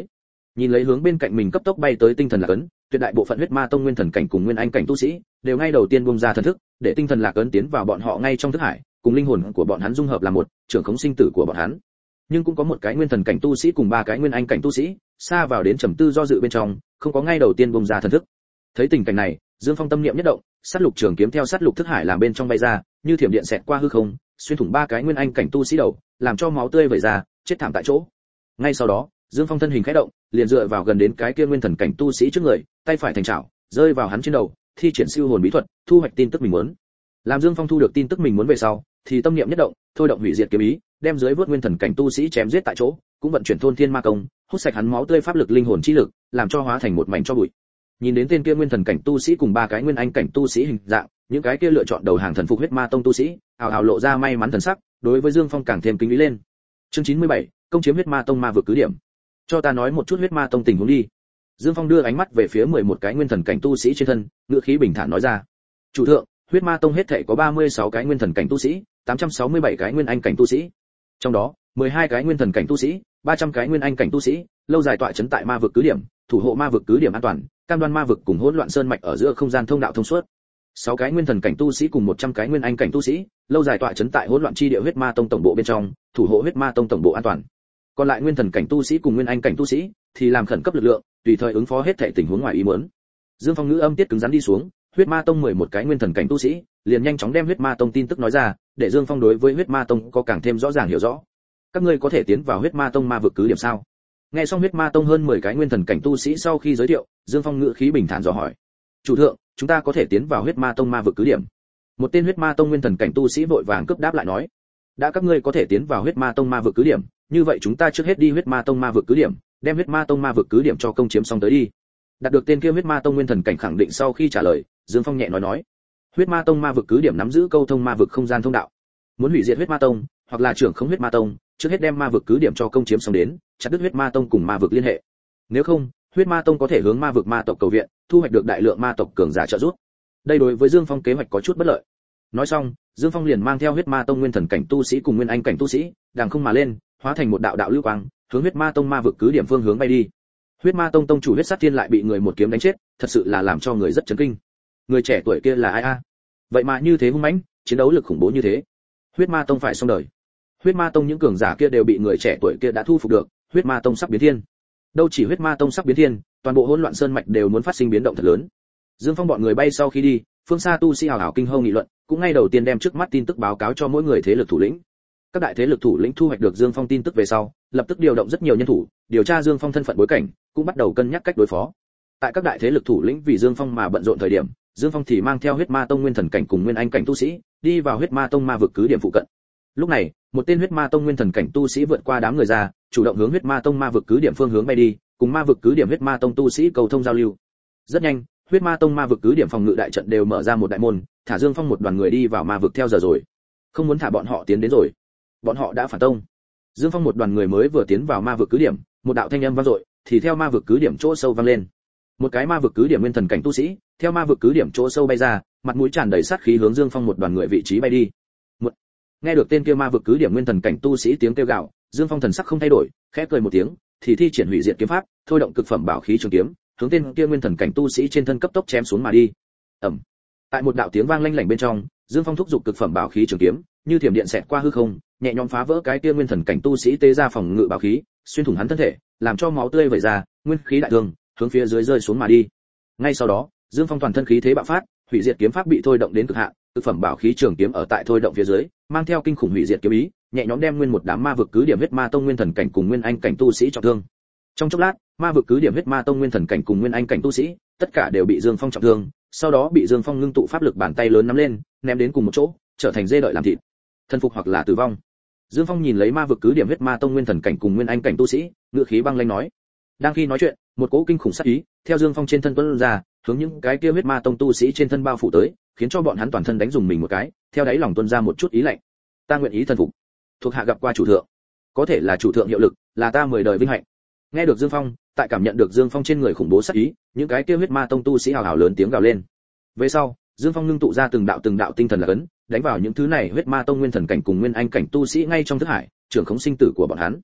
S1: Nhìn lấy hướng bên cạnh mình cấp tốc bay tới tinh thần lạc ấn, tuyệt đại bộ phận huyết ma tông nguyên thần cảnh cùng nguyên anh cảnh tu sĩ đều ngay đầu tiên bung ra thần thức, để tinh thần lạc ấn tiến vào bọn họ ngay trong thức hải, cùng linh hồn của bọn hắn dung hợp làm một, trưởng khống sinh tử của bọn hắn. Nhưng cũng có một cái nguyên thần cảnh tu sĩ cùng ba cái nguyên anh cảnh tu sĩ, xa vào đến trầm tư do dự bên trong, không có ngay đầu tiên bung ra thần thức. Thấy tình cảnh này, Dương Phong tâm niệm nhất động, sát lục trường kiếm theo sát lục thức hải làm bên trong bay ra, như thiểm điện xẹt qua hư không, xuyên thủng ba cái nguyên anh cảnh tu sĩ đầu, làm cho máu tươi vẩy ra, chết thảm tại chỗ. Ngay sau đó, Dương Phong thân hình khẽ động, liền dựa vào gần đến cái kia nguyên thần cảnh tu sĩ trước người, tay phải thành chảo, rơi vào hắn trên đầu, thi triển siêu hồn bí thuật, thu hoạch tin tức mình muốn. Làm Dương Phong thu được tin tức mình muốn về sau, thì tâm niệm nhất động, thôi động hủy diệt kiếm ý, đem dưới vớt nguyên thần cảnh tu sĩ chém giết tại chỗ, cũng vận chuyển thôn thiên ma công, hút sạch hắn máu tươi pháp lực linh hồn chi lực, làm cho hóa thành một mảnh cho bụi. Nhìn đến tên kia nguyên thần cảnh tu sĩ cùng ba cái nguyên anh cảnh tu sĩ hình dạng, những cái kia lựa chọn đầu hàng thần phục huyết ma tông tu sĩ, ào ào lộ ra may mắn thần sắc, đối với Dương Phong càng thêm kính ý lên. Chương chín mươi bảy, công chiếm huyết ma tông ma vực cứ điểm. Cho ta nói một chút huyết ma tông tình huống đi. Dương Phong đưa ánh mắt về phía mười một cái nguyên thần cảnh tu sĩ trên thân, ngữ khí bình thản nói ra. Chủ thượng, huyết ma tông hết thảy có ba mươi sáu cái nguyên thần cảnh tu sĩ, tám trăm sáu mươi bảy cái nguyên anh cảnh tu sĩ. Trong đó, mười hai cái nguyên thần cảnh tu sĩ, ba trăm cái nguyên anh cảnh tu sĩ, lâu dài tọa trấn tại ma vực cứ điểm, thủ hộ ma vực cứ điểm an toàn, cam đoan ma vực cùng hỗn loạn sơn mạch ở giữa không gian thông đạo thông suốt. sáu cái nguyên thần cảnh tu sĩ cùng một trăm cái nguyên anh cảnh tu sĩ, lâu dài tọa trấn tại hỗn loạn chi địa huyết ma tông tổng bộ bên trong, thủ hộ huyết ma tông tổng bộ an toàn. Còn lại nguyên thần cảnh tu sĩ cùng nguyên anh cảnh tu sĩ thì làm khẩn cấp lực lượng, tùy thời ứng phó hết thảy tình huống ngoài ý muốn. Dương Phong ngữ âm tiết cứng rắn đi xuống, huyết ma tông mười một cái nguyên thần cảnh tu sĩ, liền nhanh chóng đem huyết ma tông tin tức nói ra, để Dương Phong đối với huyết ma tông có càng thêm rõ ràng hiểu rõ. Các ngươi có thể tiến vào huyết ma tông ma vực cứ điểm sao? Nghe xong huyết ma tông hơn mười cái nguyên thần cảnh tu sĩ sau khi giới thiệu, Dương Phong ngữ khí bình thản dò hỏi. Chủ thượng, chúng ta có thể tiến vào huyết ma tông ma vực cứ điểm. Một tên huyết ma tông nguyên thần cảnh tu sĩ vội vàng cướp đáp lại nói. Đã các ngươi có thể tiến vào huyết ma tông ma vực cứ điểm, như vậy chúng ta trước hết đi huyết ma tông ma vực cứ điểm, đem huyết ma tông ma vực cứ điểm cho công chiếm xong tới đi. Đạt được tên kia huyết ma tông nguyên thần cảnh khẳng định sau khi trả lời, Dương Phong nhẹ nói nói. Huyết ma tông ma vực cứ điểm nắm giữ câu thông ma vực không gian thông đạo. Muốn hủy diệt huyết ma tông, hoặc là trưởng không huyết ma tông, trước hết đem ma vực cứ điểm cho công chiếm xong đến, chặt đứt huyết ma tông cùng ma vực liên hệ. Nếu không, huyết ma tông có thể hướng ma vực ma tộc cầu viện, thu hoạch được đại lượng ma tộc cường giả trợ giúp. Đây đối với Dương Phong kế hoạch có chút bất lợi. Nói xong, Dương Phong liền mang theo huyết ma tông nguyên thần cảnh tu sĩ cùng nguyên anh cảnh tu sĩ, đằng không mà lên, hóa thành một đạo đạo lưu quang, hướng huyết ma tông ma vực cứ điểm phương hướng bay đi. Huyết ma tông tông chủ huyết sát thiên lại bị người một kiếm đánh chết, thật sự là làm cho người rất chấn kinh. Người trẻ tuổi kia là ai a? Vậy mà như thế hung mãnh, chiến đấu lực khủng bố như thế. Huyết ma tông phải xong đời. Huyết ma tông những cường giả kia đều bị người trẻ tuổi kia đã thu phục được, huyết ma tông sắp biến thiên. Đâu chỉ huyết ma tông sắp biến thiên, toàn bộ hỗn loạn sơn mạch đều muốn phát sinh biến động thật lớn. Dương Phong bọn người bay sau khi đi, phương xa tu sĩ hào hào kinh hô nghị luận, cũng ngay đầu tiên đem trước mắt tin tức báo cáo cho mỗi người thế lực thủ lĩnh. Các đại thế lực thủ lĩnh thu hoạch được Dương Phong tin tức về sau, lập tức điều động rất nhiều nhân thủ, điều tra Dương Phong thân phận bối cảnh, cũng bắt đầu cân nhắc cách đối phó. Tại các đại thế lực thủ lĩnh vì Dương Phong mà bận rộn thời điểm, Dương Phong thì mang theo huyết ma tông nguyên thần cảnh cùng nguyên anh cảnh tu sĩ, đi vào huyết ma tông ma vực cứ điểm phụ cận. Lúc này, một tên huyết ma tông nguyên thần cảnh tu sĩ vượt qua đám người ra, chủ động hướng huyết ma tông ma vực cứ điểm phương hướng bay đi, cùng ma vực cứ điểm huyết ma tông tu sĩ cầu thông giao lưu. Rất nhanh, huyết ma tông ma vực cứ điểm phòng ngự đại trận đều mở ra một đại môn, thả Dương Phong một đoàn người đi vào ma vực theo giờ rồi. Không muốn thả bọn họ tiến đến rồi. Bọn họ đã phản tông. Dương Phong một đoàn người mới vừa tiến vào ma vực cứ điểm, một đạo thanh âm vang dội, thì theo ma vực cứ điểm chỗ sâu vang lên. Một cái ma vực cứ điểm nguyên thần cảnh tu sĩ, theo ma vực cứ điểm chỗ sâu bay ra, mặt mũi tràn đầy sát khí hướng Dương Phong một đoàn người vị trí bay đi. Một... Nghe được tên kia ma vực cứ điểm nguyên thần cảnh tu sĩ tiếng kêu gào, Dương Phong thần sắc không thay đổi, khẽ cười một tiếng, thì thi triển hủy diệt kiếm pháp, thôi động cực phẩm bảo khí trường kiếm, hướng tên kia nguyên thần cảnh tu sĩ trên thân cấp tốc chém xuống mà đi. Ầm. Tại một đạo tiếng vang lanh lảnh bên trong, Dương Phong thúc giục cực phẩm bảo khí trường kiếm, như thiểm điện xẹt qua hư không, nhẹ nhõm phá vỡ cái kia nguyên thần cảnh tu sĩ tế ra phòng ngự bảo khí, xuyên thủng hắn thân thể, làm cho máu tươi vẩy ra, nguyên khí đại thương, hướng phía dưới rơi xuống mà đi. Ngay sau đó, Dương Phong toàn thân khí thế bạo phát, hủy diệt kiếm pháp bị thôi động đến cực hạn, cực phẩm bảo khí trường kiếm ở tại thôi động phía dưới, mang theo kinh khủng hủy diệt kiếm ý, nhẹ nhõm đem nguyên một đám ma vực cứ điểm huyết ma tông nguyên thần cảnh cùng nguyên anh cảnh tu sĩ trọng thương. Trong chốc lát, ma vực cứ điểm huyết ma tông nguyên thần cảnh cùng nguyên anh cảnh tu sĩ, tất cả đều bị Dương Phong trọng thương, sau đó bị Dương Phong ngưng tụ pháp lực bàn tay lớn nắm lên, ném đến cùng một chỗ, trở thành dê đợi làm thịt. Thân phục hoặc là tử vong. Dương Phong nhìn lấy ma vực cứ điểm huyết ma tông nguyên thần cảnh cùng nguyên anh cảnh tu sĩ, ngựa khí băng lãnh nói. Đang khi nói chuyện, một cỗ kinh khủng sát ý theo Dương Phong trên thân tuôn ra, hướng những cái kia huyết ma tông tu sĩ trên thân bao phủ tới, khiến cho bọn hắn toàn thân đánh dùng mình một cái, theo đáy lòng tuôn ra một chút ý lạnh. Ta nguyện ý thần phục. Thuộc hạ gặp qua chủ thượng. Có thể là chủ thượng hiệu lực, là ta mười đời vinh hạnh. Nghe được Dương Phong, tại cảm nhận được Dương Phong trên người khủng bố sát ý, những cái kia huyết ma tông tu sĩ hào hào lớn tiếng gào lên. Về sau, Dương Phong ngưng tụ ra từng đạo từng đạo tinh thần là ấn, đánh vào những thứ này huyết ma tông nguyên thần cảnh cùng nguyên anh cảnh tu sĩ ngay trong thức hải, trưởng khống sinh tử của bọn hắn.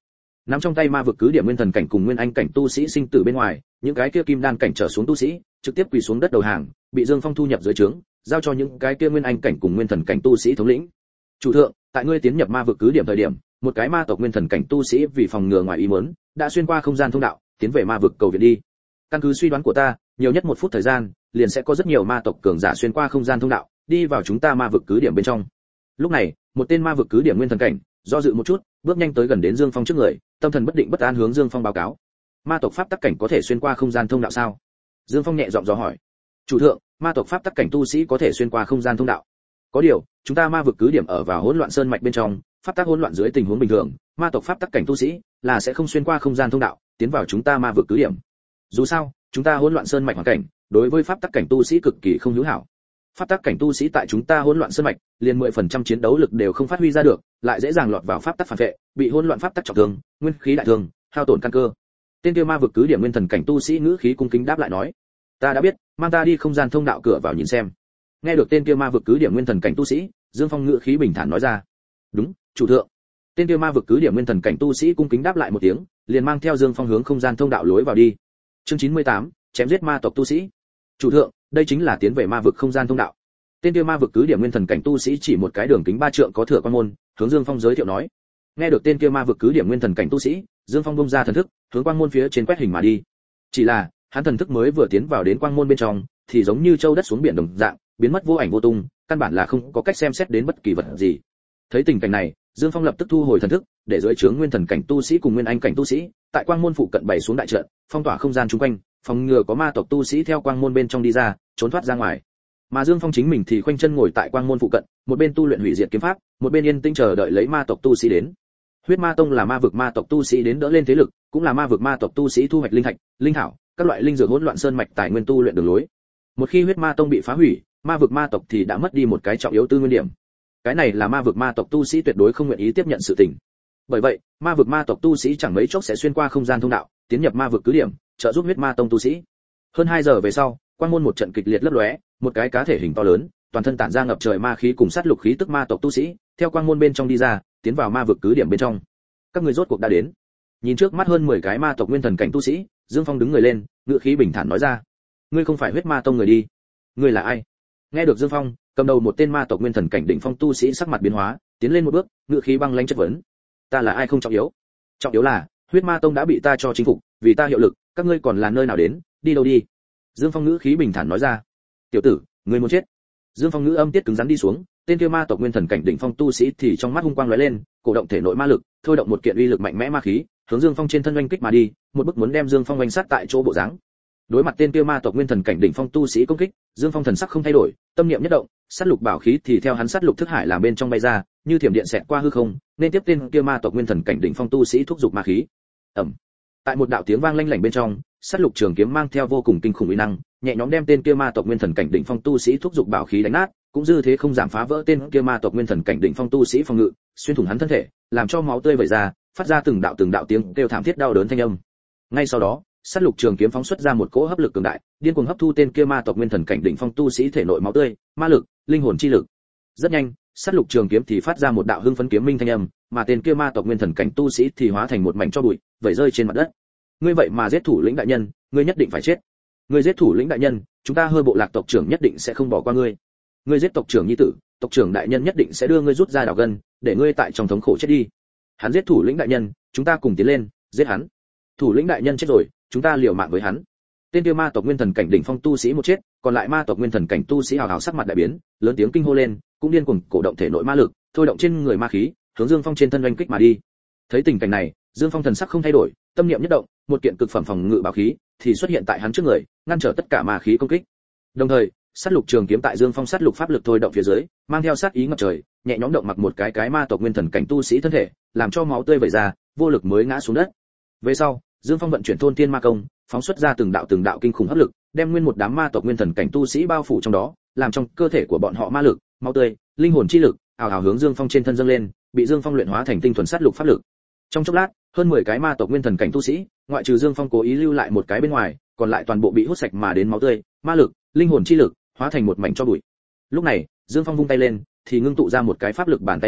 S1: nắm trong tay ma vực cứ điểm nguyên thần cảnh cùng nguyên anh cảnh tu sĩ sinh tử bên ngoài, những cái kia kim đan cảnh trở xuống tu sĩ trực tiếp quỳ xuống đất đầu hàng, bị Dương Phong thu nhập dưới trướng, giao cho những cái kia nguyên anh cảnh cùng nguyên thần cảnh tu sĩ thống lĩnh. Chủ thượng, tại ngươi tiến nhập ma vực cứ điểm thời điểm, một cái ma tộc nguyên thần cảnh tu sĩ vì phòng ngừa ngoài ý muốn, đã xuyên qua không gian thông đạo, tiến về ma vực cầu viện đi. Căn cứ suy đoán của ta, nhiều nhất một phút thời gian, liền sẽ có rất nhiều ma tộc cường giả xuyên qua không gian thông đạo, đi vào chúng ta ma vực cứ điểm bên trong. Lúc này, một tên ma vực cứ điểm nguyên thần cảnh, do dự một chút, bước nhanh tới gần đến Dương Phong trước người, tâm thần bất định bất an hướng Dương Phong báo cáo. Ma tộc pháp tắc cảnh có thể xuyên qua không gian thông đạo sao? Dương Phong nhẹ giọng dò hỏi. Chủ thượng, ma tộc pháp tắc cảnh tu sĩ có thể xuyên qua không gian thông đạo. Có điều, chúng ta ma vực cứ điểm ở vào hỗn loạn sơn mạch bên trong, pháp tắc hỗn loạn dưới tình huống bình thường, ma tộc pháp tắc cảnh tu sĩ là sẽ không xuyên qua không gian thông đạo, tiến vào chúng ta ma vực cứ điểm. Dù sao, chúng ta hỗn loạn sơn mạch hoàn cảnh, đối với pháp tắc cảnh tu sĩ cực kỳ không hữu hảo. Pháp tắc cảnh tu sĩ tại chúng ta hỗn loạn sơn mạch, liền mười phần trăm chiến đấu lực đều không phát huy ra được, lại dễ dàng lọt vào pháp tắc phản vệ, bị hỗn loạn pháp tắc trọng thương, nguyên khí đại thương, hao tổn căn cơ. Tên kia ma vực cứ điểm nguyên thần cảnh tu sĩ ngữ khí cung kính đáp lại nói: "Ta đã biết, mang ta đi không gian thông đạo cửa vào nhìn xem." Nghe được tên kia ma vực cứ điểm nguyên thần cảnh tu sĩ, Dương Phong ngữ khí bình thản nói ra: "Đúng, chủ thượng." Tên kia ma vực cứ điểm nguyên thần cảnh tu sĩ cung kính đáp lại một tiếng, liền mang theo Dương Phong hướng không gian thông đạo lối vào đi. Chương chín mươi tám, chém giết ma tộc tu sĩ. "Chủ thượng, đây chính là tiến về ma vực không gian thông đạo." Tên kia ma vực cứ điểm nguyên thần cảnh tu sĩ chỉ một cái đường kính ba trượng có thừa quan môn, hướng Dương Phong giới thiệu nói. Nghe được tên kia ma vực cứ điểm nguyên thần cảnh tu sĩ, Dương Phong bung ra thần thức, hướng quang môn phía trên quét hình mà đi. Chỉ là, hắn thần thức mới vừa tiến vào đến quang môn bên trong, thì giống như châu đất xuống biển đồng dạng, biến mất vô ảnh vô tung, căn bản là không có cách xem xét đến bất kỳ vật gì. Thấy tình cảnh này, Dương Phong lập tức thu hồi thần thức, để dưới trướng nguyên thần cảnh tu sĩ cùng nguyên anh cảnh tu sĩ, tại quang môn phụ cận bày xuống đại trận, phong tỏa không gian xung quanh, phòng ngừa có ma tộc tu sĩ theo quang môn bên trong đi ra, trốn thoát ra ngoài. Mà Dương Phong chính mình thì khoanh chân ngồi tại quang môn phụ cận, một bên tu luyện hủy diệt kiếm pháp, một bên yên tĩnh chờ đợi lấy ma tộc tu sĩ đến. Huyết Ma Tông là ma vực ma tộc tu sĩ đến đỡ lên thế lực, cũng là ma vực ma tộc tu sĩ thu hoạch linh thạch, linh thảo, các loại linh dược hỗn loạn sơn mạch tài nguyên tu luyện đường lối. Một khi Huyết Ma Tông bị phá hủy, ma vực ma tộc thì đã mất đi một cái trọng yếu tư nguyên điểm. Cái này là ma vực ma tộc tu sĩ tuyệt đối không nguyện ý tiếp nhận sự tình. Bởi vậy, ma vực ma tộc tu sĩ chẳng mấy chốc sẽ xuyên qua không gian thông đạo, tiến nhập ma vực cứ điểm, trợ giúp Huyết Ma Tông tu sĩ. Hơn hai giờ về sau, quang môn một trận kịch liệt lấp lóe, một cái cá thể hình to lớn, toàn thân tản ra ngập trời ma khí cùng sát lục khí tức ma tộc tu sĩ, theo quang môn bên trong đi ra, tiến vào ma vực cứ điểm bên trong. Các người rốt cuộc đã đến. Nhìn trước mắt hơn mười cái ma tộc nguyên thần cảnh tu sĩ, Dương Phong đứng người lên, ngữ khí bình thản nói ra: "Ngươi không phải Huyết Ma Tông người đi. Ngươi là ai?" Nghe được Dương Phong, cầm đầu một tên ma tộc nguyên thần cảnh đỉnh phong tu sĩ sắc mặt biến hóa, tiến lên một bước, ngữ khí băng lãnh chất vấn: "Ta là ai không trọng yếu, trọng yếu là Huyết Ma Tông đã bị ta cho chính phục, vì ta hiệu lực, các ngươi còn là nơi nào đến, đi đâu đi?" Dương Phong ngữ khí bình thản nói ra: "Tiểu tử, ngươi muốn chết." Dương Phong ngữ âm tiết cứng rắn đi xuống, tên kia ma tộc nguyên thần cảnh đỉnh phong tu sĩ thì trong mắt hung quang lóe lên, cổ động thể nội ma lực, thôi động một kiện uy lực mạnh mẽ ma khí, hướng Dương Phong trên thân oanh kích mà đi, một bức muốn đem Dương Phong oanh sát tại chỗ bộ dáng. Đối mặt tên kia ma tộc nguyên thần cảnh đỉnh phong tu sĩ công kích, Dương Phong thần sắc không thay đổi, tâm niệm nhất động, sát lục bảo khí thì theo hắn sát lục thức hải làm bên trong bay ra, như thiểm điện xẹt qua hư không, nên tiếp tên kia ma tộc nguyên thần cảnh đỉnh phong tu sĩ thúc giục ma khí. Ầm. Tại một đạo tiếng vang lanh lảnh bên trong, sát lục trường kiếm mang theo vô cùng kinh khủng uy năng, nhẹ nhõm đem tên kia ma tộc nguyên thần cảnh đỉnh phong tu sĩ thúc giục bảo khí đánh nát, cũng dư thế không giảm phá vỡ tên kia ma tộc nguyên thần cảnh đỉnh phong tu sĩ phòng ngự, xuyên thủng hắn thân thể, làm cho máu tươi vẩy ra, phát ra từng đạo từng đạo tiếng kêu thảm thiết đau đớn thanh âm. Ngay sau đó, sát lục trường kiếm phóng xuất ra một cỗ hấp lực cường đại, điên cuồng hấp thu tên kia ma tộc nguyên thần cảnh đỉnh phong tu sĩ thể nội máu tươi, ma lực, linh hồn chi lực. Rất nhanh, sát lục trường kiếm thì phát ra một đạo hưng phấn kiếm minh thanh âm, mà tên kia ma tộc nguyên thần cảnh tu sĩ thì hóa thành một mảnh tro bụi, vẩy rơi trên mặt đất. Ngươi vậy mà giết thủ lĩnh đại nhân, ngươi nhất định phải chết. Ngươi giết thủ lĩnh đại nhân, chúng ta Hơi Bộ Lạc tộc trưởng nhất định sẽ không bỏ qua ngươi. Ngươi giết tộc trưởng nhi tử, tộc trưởng đại nhân nhất định sẽ đưa ngươi rút ra đào gân, để ngươi tại trong thống khổ chết đi. Hắn giết thủ lĩnh đại nhân, chúng ta cùng tiến lên, giết hắn. Thủ lĩnh đại nhân chết rồi, chúng ta liều mạng với hắn. Tên kia ma tộc nguyên thần cảnh đỉnh phong tu sĩ một chết, còn lại ma tộc nguyên thần cảnh tu sĩ hào hào sắc mặt đại biến, lớn tiếng kinh hô lên, cũng điên cuồng cổ động thể nội ma lực, thôi động trên người ma khí, hướng Dương Phong trên thân oanh kích mà đi. Thấy tình cảnh này, Dương Phong thần sắc không thay đổi, tâm niệm nhất động, một kiện cực phẩm phòng ngự bảo khí thì xuất hiện tại hắn trước người, ngăn trở tất cả ma khí công kích. Đồng thời, sát lục trường kiếm tại Dương Phong sát lục pháp lực thôi động phía dưới, mang theo sát ý ngập trời, nhẹ nhõm động mặc một cái cái ma tộc nguyên thần cảnh tu sĩ thân thể, làm cho máu tươi vẩy ra, vô lực mới ngã xuống đất. Về sau, Dương Phong vận chuyển thôn thiên ma công, phóng xuất ra từng đạo từng đạo kinh khủng hấp lực, đem nguyên một đám ma tộc nguyên thần cảnh tu sĩ bao phủ trong đó, làm trong cơ thể của bọn họ ma lực, máu tươi, linh hồn chi lực, ào ào hướng Dương Phong trên thân dâng lên, bị Dương Phong luyện hóa thành tinh thuần sát lục pháp lực. Trong chốc lát, hơn mười cái ma tộc nguyên thần cảnh tu sĩ, ngoại trừ Dương Phong cố ý lưu lại một cái bên ngoài, còn lại toàn bộ bị hút sạch mà đến máu tươi, ma lực, linh hồn chi lực, hóa thành một mảnh cho bụi. Lúc này, Dương Phong vung tay lên, thì ngưng tụ ra một cái pháp lực bàn tay lớn,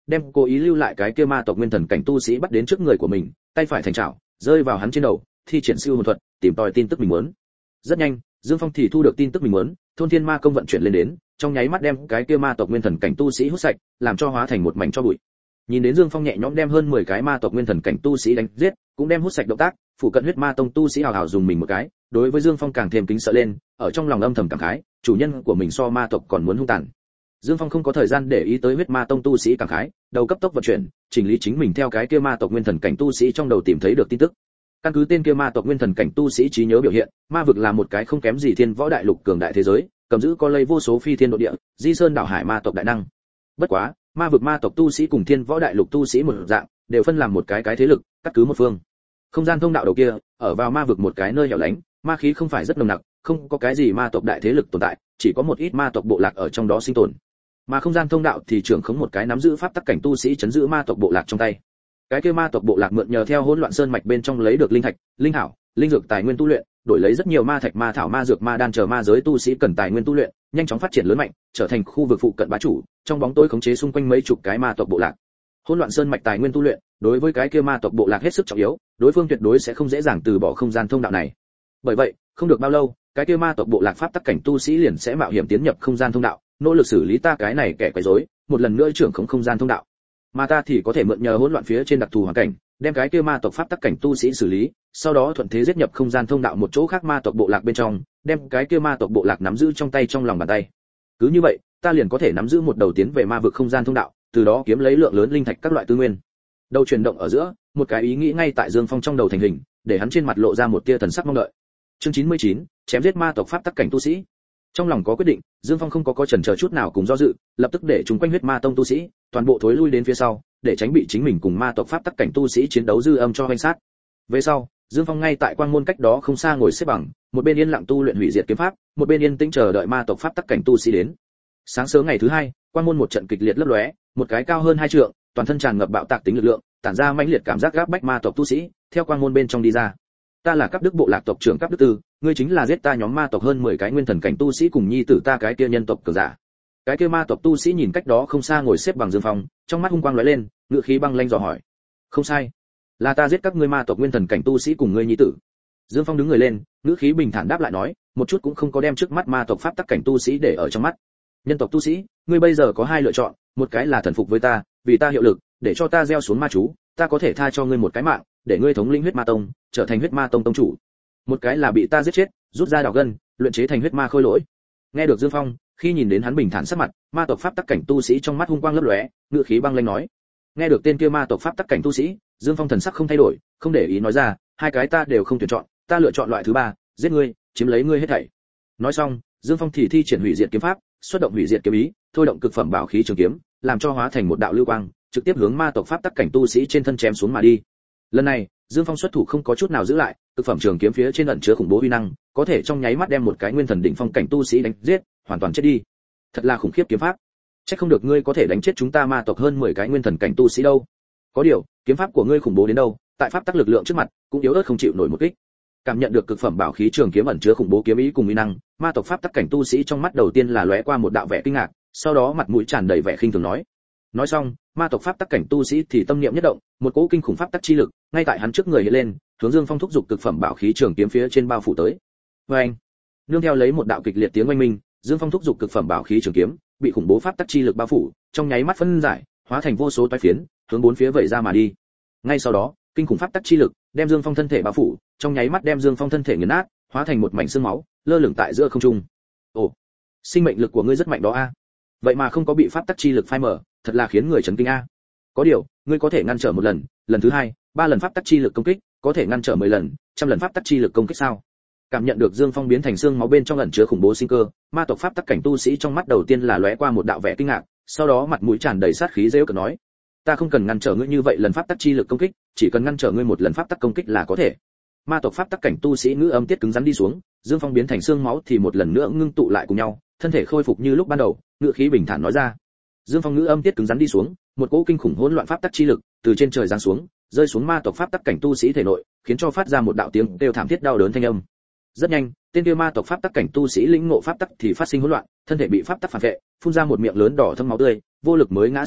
S1: đem cố ý lưu lại cái kia ma tộc nguyên thần cảnh tu sĩ bắt đến trước người của mình, tay phải thành chảo, rơi vào hắn trên đầu, thi triển siêu hồn thuật, tìm tòi tin tức mình muốn. Rất nhanh, Dương Phong thì thu được tin tức mình muốn, thôn thiên ma công vận chuyển lên đến, trong nháy mắt đem cái kia ma tộc nguyên thần cảnh tu sĩ hút sạch, làm cho hóa thành một mảnh tro bụi. Nhìn đến Dương Phong nhẹ nhõm đem hơn mười cái ma tộc nguyên thần cảnh tu sĩ đánh giết, cũng đem hút sạch động tác, phụ cận huyết ma tông tu sĩ hào hào dùng mình một cái, đối với Dương Phong càng thêm kính sợ lên, ở trong lòng âm thầm cảm khái, chủ nhân của mình so ma tộc còn muốn hung tàn. Dương Phong không có thời gian để ý tới huyết ma tông tu sĩ cảm khái, đầu cấp tốc vận chuyển, chỉnh lý chính mình theo cái kia ma tộc nguyên thần cảnh tu sĩ trong đầu tìm thấy được tin tức. Căn cứ tên kia ma tộc nguyên thần cảnh tu sĩ trí nhớ biểu hiện, ma vực là một cái không kém gì thiên võ đại lục cường đại thế giới, cầm giữ có lây vô số phi thiên độ địa, di sơn đảo hải ma tộc đại năng. Bất quá, ma vực ma tộc tu sĩ cùng thiên võ đại lục tu sĩ một dạng, đều phân làm một cái cái thế lực, cắt cứ một phương. Không gian thông đạo đầu kia, ở vào ma vực một cái nơi hẻo lánh, ma khí không phải rất nồng nặc, không có cái gì ma tộc đại thế lực tồn tại, chỉ có một ít ma tộc bộ lạc ở trong đó sinh tồn. Mà không gian thông đạo thì trưởng khống một cái nắm giữ pháp tắc cảnh tu sĩ chấn giữ ma tộc bộ lạc trong tay. Cái kia ma tộc bộ lạc mượn nhờ theo hỗn loạn sơn mạch bên trong lấy được linh thạch, linh thảo, linh dược tài nguyên tu luyện, đổi lấy rất nhiều ma thạch, ma thảo, ma dược, ma đan chờ ma giới tu sĩ cần tài nguyên tu luyện, nhanh chóng phát triển lớn mạnh, trở thành khu vực phụ cận bá chủ, trong bóng tối khống chế xung quanh mấy chục cái ma tộc bộ lạc. Hỗn loạn sơn mạch tài nguyên tu luyện, đối với cái kia ma tộc bộ lạc hết sức trọng yếu, đối phương tuyệt đối sẽ không dễ dàng từ bỏ không gian thông đạo này. Bởi vậy, không được bao lâu, cái kia ma tộc bộ lạc pháp tắc cảnh tu sĩ liền sẽ mạo hiểm tiến nhập không gian thông đạo, nỗ lực xử lý ta cái này kẻ quấy rối, một lần nữa trưởng khống không gian thông đạo. Mà ta thì có thể mượn nhờ hỗn loạn phía trên đặc thù hoàn cảnh, đem cái kia ma tộc pháp tắc cảnh tu sĩ xử lý, sau đó thuận thế giết nhập không gian thông đạo một chỗ khác ma tộc bộ lạc bên trong, đem cái kia ma tộc bộ lạc nắm giữ trong tay trong lòng bàn tay. Cứ như vậy, ta liền có thể nắm giữ một đầu tiến về ma vực không gian thông đạo, từ đó kiếm lấy lượng lớn linh thạch các loại tư nguyên. Đầu chuyển động ở giữa, một cái ý nghĩ ngay tại Dương Phong trong đầu thành hình, để hắn trên mặt lộ ra một tia thần sắc mong đợi. Chương chín mươi chín, chém giết ma tộc pháp tắc cảnh tu sĩ. Trong lòng có quyết định, Dương Phong không có có chần chờ chút nào cùng do dự, lập tức để chúng quanh huyết ma tông tu sĩ, toàn bộ thối lui đến phía sau, để tránh bị chính mình cùng ma tộc pháp tắc cảnh tu sĩ chiến đấu dư âm cho hoành sát. Về sau, Dương Phong ngay tại quang môn cách đó không xa ngồi xếp bằng, một bên yên lặng tu luyện hủy diệt kiếm pháp, một bên yên tĩnh chờ đợi ma tộc pháp tắc cảnh tu sĩ đến. Sáng sớm ngày thứ hai, quang môn một trận kịch liệt lấp lóe, một cái cao hơn hai trượng, toàn thân tràn ngập bạo tạc tính lực lượng, tản ra mãnh liệt cảm giác gáp bách ma tộc tu sĩ, theo quang môn bên trong đi ra. Ta là Cấp Đức bộ lạc tộc trưởng Cấp Đức Tư, ngươi chính là giết ta nhóm ma tộc hơn mười cái nguyên thần cảnh tu sĩ cùng nhi tử ta cái kia nhân tộc cường giả. Cái kia ma tộc tu sĩ nhìn cách đó không xa ngồi xếp bằng Dương Phong, trong mắt hung quang lóe lên, ngựa khí băng lãnh dò hỏi. Không sai, là ta giết các ngươi ma tộc nguyên thần cảnh tu sĩ cùng ngươi nhi tử. Dương Phong đứng người lên, ngữ khí bình thản đáp lại nói, một chút cũng không có đem trước mắt ma tộc pháp tắc cảnh tu sĩ để ở trong mắt. Nhân tộc tu sĩ, ngươi bây giờ có hai lựa chọn, một cái là thần phục với ta, vì ta hiệu lực, để cho ta gieo xuống ma chú, ta có thể tha cho ngươi một cái mạng, để ngươi thống lĩnh huyết ma tông, trở thành huyết ma tông tông chủ. Một cái là bị ta giết chết, rút ra đạo gân, luyện chế thành huyết ma khôi lỗi. Nghe được Dương Phong, khi nhìn đến hắn bình thản sắc mặt, ma tộc pháp tắc cảnh tu sĩ trong mắt hung quang lấp lóe, ngựa khí băng lãnh nói. Nghe được tên kia ma tộc pháp tắc cảnh tu sĩ, Dương Phong thần sắc không thay đổi, không để ý nói ra, hai cái ta đều không tuyển chọn, ta lựa chọn loại thứ ba, giết ngươi, chiếm lấy ngươi hết thảy. Nói xong, Dương Phong thì thi triển hủy diệt kiếm pháp, xuất động hủy diệt kiếm ý, thôi động cực phẩm bảo khí trường kiếm, làm cho hóa thành một đạo lưu quang, trực tiếp hướng ma tộc pháp tắc cảnh tu sĩ trên thân chém xuống mà đi. Lần này, Dương Phong xuất thủ không có chút nào giữ lại, cực phẩm trường kiếm phía trên ẩn chứa khủng bố uy năng, có thể trong nháy mắt đem một cái nguyên thần đỉnh phong cảnh tu sĩ đánh giết, hoàn toàn chết đi. Thật là khủng khiếp kiếm pháp. Chắc không được ngươi có thể đánh chết chúng ta ma tộc hơn mười cái nguyên thần cảnh tu sĩ đâu. Có điều, kiếm pháp của ngươi khủng bố đến đâu, tại pháp tắc lực lượng trước mặt, cũng yếu ớt không chịu nổi một kích. Cảm nhận được cực phẩm bảo khí trường kiếm ẩn chứa khủng bố kiếm ý cùng uy năng, ma tộc pháp tắc cảnh tu sĩ trong mắt đầu tiên là lóe qua một đạo vẻ kinh ngạc, sau đó mặt mũi tràn đầy vẻ khinh thường nói. Nói xong, ma tộc pháp tắc cảnh tu sĩ thì tâm niệm nhất động, một cỗ kinh khủng pháp tắc chi lực ngay tại hắn trước người hiện lên, hướng Dương Phong thúc giục cực phẩm bảo khí trường kiếm phía trên bao phủ tới. Oeng! Nương theo lấy một đạo kịch liệt tiếng oanh minh, Dương Phong thúc giục cực phẩm bảo khí trường kiếm, bị khủng bố pháp tắc chi lực bao phủ, trong nháy mắt phân giải, hóa thành vô số toái phiến, hướng bốn phía vẩy ra mà đi. Ngay sau đó, kinh khủng pháp tắc chi lực đem Dương Phong thân thể bao phủ, trong nháy mắt đem Dương Phong thân thể nghiền nát, hóa thành một mảnh xương máu, lơ lửng tại giữa không trung. Ồ, sinh mệnh lực của ngươi rất mạnh đó a. Vậy mà không có bị pháp tắc chi lực phai mở, thật là khiến người chấn kinh a. Có điều, ngươi có thể ngăn trở một lần, lần thứ hai, ba lần pháp tắc chi lực công kích, có thể ngăn trở mười lần, trăm lần pháp tắc chi lực công kích sao? Cảm nhận được Dương Phong biến thành xương máu bên trong ẩn chứa khủng bố sinh cơ, ma tộc pháp tắc cảnh tu sĩ trong mắt đầu tiên là lóe qua một đạo vẻ kinh ngạc, sau đó mặt mũi tràn đầy sát khí giễu cợt nói: "Ta không cần ngăn trở ngươi như vậy lần pháp tắc chi lực công kích, chỉ cần ngăn trở ngươi một lần pháp tắc công kích là có thể." Ma tộc pháp tắc cảnh tu sĩ ngữ âm tiết cứng rắn đi xuống, Dương Phong biến thành xương máu thì một lần nữa ngưng tụ lại cùng nhau, thân thể khôi phục như lúc ban đầu, ngữ khí bình thản nói ra. Dương Phong ngữ âm tiết cứng rắn đi xuống, một cỗ kinh khủng hỗn loạn pháp tắc chi lực từ trên trời giáng xuống, rơi xuống ma tộc pháp tắc cảnh tu sĩ thể nội, khiến cho phát ra một đạo tiếng kêu thảm thiết đau đớn thanh âm. Rất nhanh, tên kia ma tộc pháp tắc cảnh tu sĩ lĩnh ngộ pháp tắc thì phát sinh hỗn loạn, thân thể bị pháp tắc phản vệ, phun ra một miệng lớn đỏ thâm máu tươi, vô lực mới ngã xuống đất,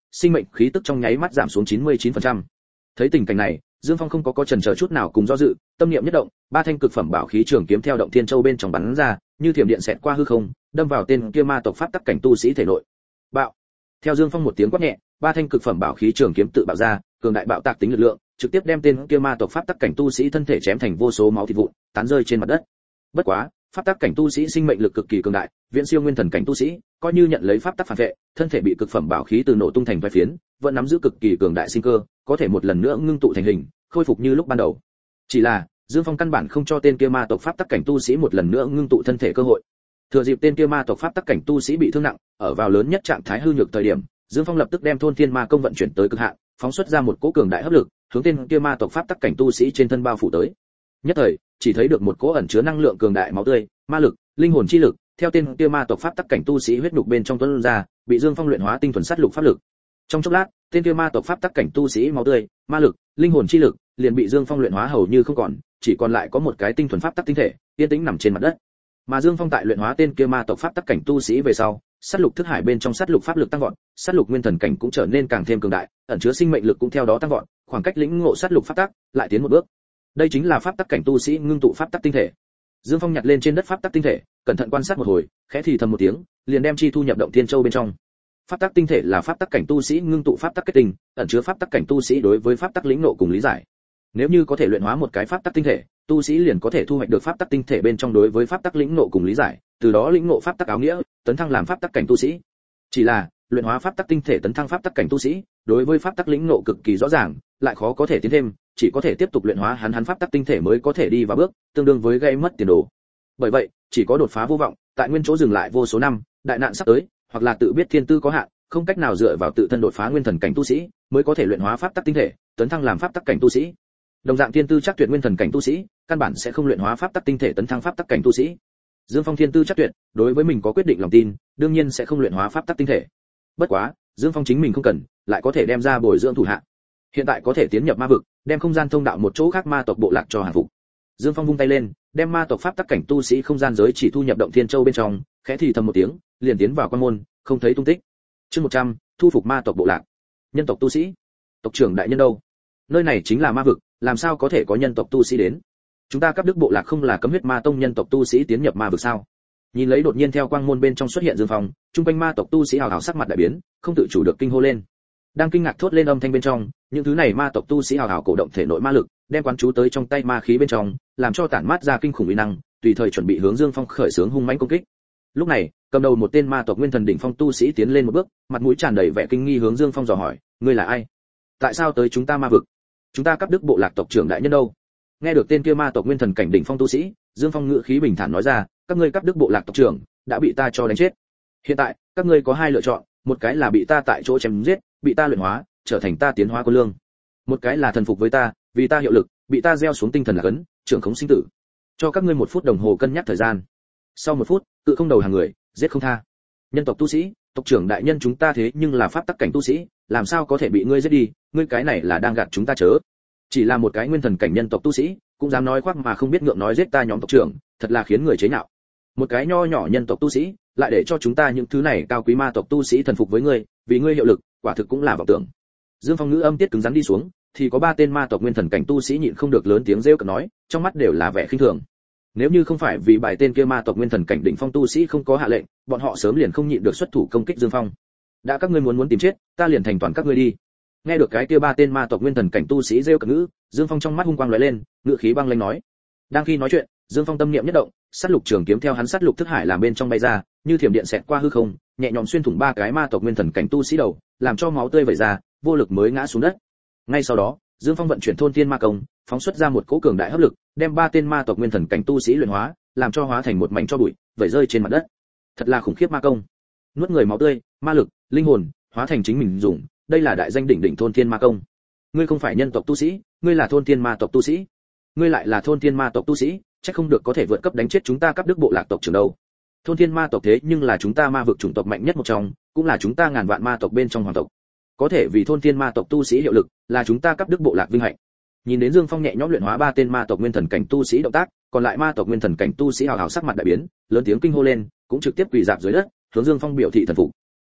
S1: sinh mệnh khí tức trong nháy mắt giảm xuống chín mươi chín phần trăm. Thấy tình cảnh này, Dương Phong không có có chần chờ chút nào cùng do dự, tâm niệm nhất động, ba thanh cực phẩm bảo khí trường kiếm theo động thiên châu bên trong bắn ra, như thiểm điện xẹt qua hư không, đâm vào tên kia ma tộc pháp tắc cảnh tu sĩ thể nội. Bạo. Theo Dương Phong một tiếng quát nhẹ, ba thanh cực phẩm bảo khí trường kiếm tự bạo ra, cường đại bạo tạc tính lực lượng, trực tiếp đem tên kia ma tộc pháp tắc cảnh tu sĩ thân thể chém thành vô số máu thịt vụn, tán rơi trên mặt đất. Bất quá, pháp tắc cảnh tu sĩ sinh mệnh lực cực kỳ cường đại, viễn siêu nguyên thần cảnh tu sĩ, coi như nhận lấy pháp tắc phản vệ, thân thể bị cực phẩm bảo khí từ nổ tung thành vài phiến, vẫn nắm giữ cực kỳ cường đại sinh cơ, có thể một lần nữa ngưng tụ thành hình, khôi phục như lúc ban đầu. Chỉ là, Dương Phong căn bản không cho tên kia ma tộc pháp tắc cảnh tu sĩ một lần nữa ngưng tụ thân thể cơ hội. Thừa dịp tên kia ma tộc pháp tắc cảnh tu sĩ bị thương nặng, ở vào lớn nhất trạng thái hư nhược thời điểm, Dương Phong lập tức đem thôn thiên ma công vận chuyển tới cực hạn, phóng xuất ra một cỗ cường đại hấp lực, hướng tên kia ma tộc pháp tắc cảnh tu sĩ trên thân bao phủ tới. Nhất thời, chỉ thấy được một cỗ ẩn chứa năng lượng cường đại máu tươi, ma lực, linh hồn chi lực, theo tên kia ma tộc pháp tắc cảnh tu sĩ huyết nhục bên trong tuôn ra, bị Dương Phong luyện hóa tinh thuần sát lục pháp lực. Trong chốc lát, tên kia ma tộc pháp tắc cảnh tu sĩ máu tươi, ma lực, linh hồn chi lực liền bị Dương Phong luyện hóa hầu như không còn, chỉ còn lại có một cái tinh thuần pháp tắc tinh thể, yên tĩnh nằm trên mặt đất. Mà Dương Phong tại luyện hóa tên kia ma tộc pháp tắc cảnh tu sĩ về sau, sát lục thức hải bên trong sát lục pháp lực tăng vọt, sát lục nguyên thần cảnh cũng trở nên càng thêm cường đại, ẩn chứa sinh mệnh lực cũng theo đó tăng vọt, khoảng cách lĩnh ngộ sát lục pháp tắc lại tiến một bước. Đây chính là pháp tắc cảnh tu sĩ ngưng tụ pháp tắc tinh thể. Dương Phong nhặt lên trên đất pháp tắc tinh thể, cẩn thận quan sát một hồi, khẽ thì thầm một tiếng, liền đem chi thu nhập động thiên châu bên trong. Pháp tắc tinh thể là pháp tắc cảnh tu sĩ ngưng tụ pháp tắc kết tinh, ẩn chứa pháp tắc cảnh tu sĩ đối với pháp tắc lĩnh ngộ cùng lý giải. Nếu như có thể luyện hóa một cái pháp tắc tinh thể, tu sĩ liền có thể thu hoạch được pháp tắc tinh thể bên trong đối với pháp tắc lĩnh ngộ cùng lý giải, từ đó lĩnh ngộ pháp tắc áo nghĩa, tấn thăng làm pháp tắc cảnh tu sĩ. Chỉ là, luyện hóa pháp tắc tinh thể tấn thăng pháp tắc cảnh tu sĩ, đối với pháp tắc lĩnh ngộ cực kỳ rõ ràng, lại khó có thể tiến thêm, chỉ có thể tiếp tục luyện hóa hắn hắn pháp tắc tinh thể mới có thể đi vào bước, tương đương với gây mất tiền đồ. Bởi vậy, chỉ có đột phá vô vọng, tại nguyên chỗ dừng lại vô số năm, đại nạn sắp tới, hoặc là tự biết thiên tư có hạn, không cách nào dựa vào tự thân đột phá nguyên thần cảnh tu sĩ, mới có thể luyện hóa pháp tắc tinh thể, tấn thăng làm pháp tắc cảnh tu sĩ. Đồng dạng thiên tư chắc tuyệt nguyên thần cảnh tu sĩ, căn bản sẽ không luyện hóa pháp tắc tinh thể tấn thăng pháp tắc cảnh tu sĩ. Dương Phong thiên tư chắc tuyệt, đối với mình có quyết định lòng tin, đương nhiên sẽ không luyện hóa pháp tắc tinh thể. Bất quá, Dương Phong chính mình không cần, lại có thể đem ra bồi dưỡng thủ hạ. Hiện tại có thể tiến nhập ma vực, đem không gian thông đạo một chỗ khác ma tộc bộ lạc cho hàng phục. Dương Phong vung tay lên, đem ma tộc pháp tắc cảnh tu sĩ không gian giới chỉ thu nhập động thiên châu bên trong, khẽ thì thầm một tiếng, liền tiến vào quan môn, không thấy tung tích. Chương một trăm, thu phục ma tộc bộ lạc. Nhân tộc tu sĩ, tộc trưởng đại nhân đâu? Nơi này chính là ma vực, làm sao có thể có nhân tộc tu sĩ đến? Chúng ta cấp đức bộ lạc không là cấm huyết ma tông nhân tộc tu sĩ tiến nhập ma vực sao? Nhìn lấy đột nhiên theo quang môn bên trong xuất hiện Dương Phong, trung quanh ma tộc tu sĩ hào hào sắc mặt đại biến, không tự chủ được kinh hô lên. Đang kinh ngạc thốt lên âm thanh bên trong, những thứ này ma tộc tu sĩ hào hào cổ động thể nội ma lực, đem quán chú tới trong tay ma khí bên trong, làm cho tản mát ra kinh khủng uy năng, tùy thời chuẩn bị hướng Dương Phong khởi xướng hung mãnh công kích. Lúc này, cầm đầu một tên ma tộc nguyên thần đỉnh phong tu sĩ tiến lên một bước, mặt mũi tràn đầy vẻ kinh nghi hướng Dương Phong dò hỏi, ngươi là ai? Tại sao tới chúng ta ma vực? Chúng ta cấp đức bộ lạc tộc trưởng đại nhân đâu? Nghe được tên kia ma tộc nguyên thần cảnh đỉnh phong tu sĩ, Dương Phong ngữ khí bình thản nói ra, các ngươi cấp đức bộ lạc tộc trưởng đã bị ta cho đánh chết. Hiện tại, các ngươi có hai lựa chọn, một cái là bị ta tại chỗ chém giết, bị ta luyện hóa, trở thành ta tiến hóa quân lương. Một cái là thần phục với ta, vì ta hiệu lực, bị ta gieo xuống tinh thần là cấn, trưởng khống sinh tử. Cho các ngươi một phút đồng hồ cân nhắc thời gian. Sau một phút, tự không đầu hàng người, giết không tha. Nhân tộc tu sĩ, tộc trưởng đại nhân chúng ta thế nhưng là pháp tắc cảnh tu sĩ, làm sao có thể bị ngươi giết đi, ngươi cái này là đang gạt chúng ta chớ. Chỉ là một cái nguyên thần cảnh nhân tộc tu sĩ, cũng dám nói khoác mà không biết ngượng nói giết ta nhóm tộc trưởng, thật là khiến người chế nhạo. Một cái nho nhỏ nhân tộc tu sĩ, lại để cho chúng ta những thứ này cao quý ma tộc tu sĩ thần phục với ngươi, vì ngươi hiệu lực, quả thực cũng là vọng tưởng. Dương Phong ngữ âm tiết cứng rắn đi xuống, thì có ba tên ma tộc nguyên thần cảnh tu sĩ nhịn không được lớn tiếng rêu cợt nói, trong mắt đều là vẻ khinh thường. Nếu như không phải vì bài tên kia ma tộc nguyên thần cảnh đỉnh phong tu sĩ không có hạ lệnh, bọn họ sớm liền không nhịn được xuất thủ công kích Dương Phong. Đã các ngươi muốn muốn tìm chết, ta liền thành toàn các ngươi đi. Nghe được cái kia ba tên ma tộc nguyên thần cảnh tu sĩ rêu cợt ngữ, Dương Phong trong mắt hung quang lóe lên, ngữ khí băng lãnh nói. Đang khi nói chuyện, Dương Phong tâm niệm nhất động, sát lục trường kiếm theo hắn sát lục thức hải làm bên trong bay ra, như thiểm điện xẹt qua hư không, nhẹ nhõm xuyên thủng ba cái ma tộc nguyên thần cảnh tu sĩ đầu, làm cho máu tươi vẩy ra, vô lực mới ngã xuống đất. Ngay sau đó, Dương Phong vận chuyển thôn thiên ma công, phóng xuất ra một cỗ cường đại hấp lực, đem ba tên ma tộc nguyên thần cảnh tu sĩ luyện hóa, làm cho hóa thành một mảnh tro bụi, vẩy rơi trên mặt đất. Thật là khủng khiếp ma công. Nuốt người máu tươi, ma lực, linh hồn, hóa thành chính mình dùng, đây là đại danh đỉnh đỉnh thôn thiên ma công. Ngươi không phải nhân tộc tu sĩ, ngươi là thôn thiên ma tộc tu sĩ. Ngươi lại là thôn thiên ma tộc tu sĩ, chắc không được có thể vượt cấp đánh chết chúng ta cấp đức bộ lạc tộc trưởng đâu. Thôn thiên ma tộc thế nhưng là chúng ta ma vực chủng tộc mạnh nhất một trong, cũng là chúng ta ngàn vạn ma tộc bên trong hoàng tộc. Có thể vì thôn thiên ma tộc tu sĩ hiệu lực, là chúng ta cấp đức bộ lạc vinh hạnh. Nhìn đến Dương Phong nhẹ nhõm luyện hóa ba tên ma tộc nguyên thần cảnh tu sĩ động tác, còn lại ma tộc nguyên thần cảnh tu sĩ hào hào sắc mặt đại biến, lớn tiếng kinh hô lên, cũng trực tiếp quỳ rạp dưới đất, hướng Dương Phong biểu thị thần phục.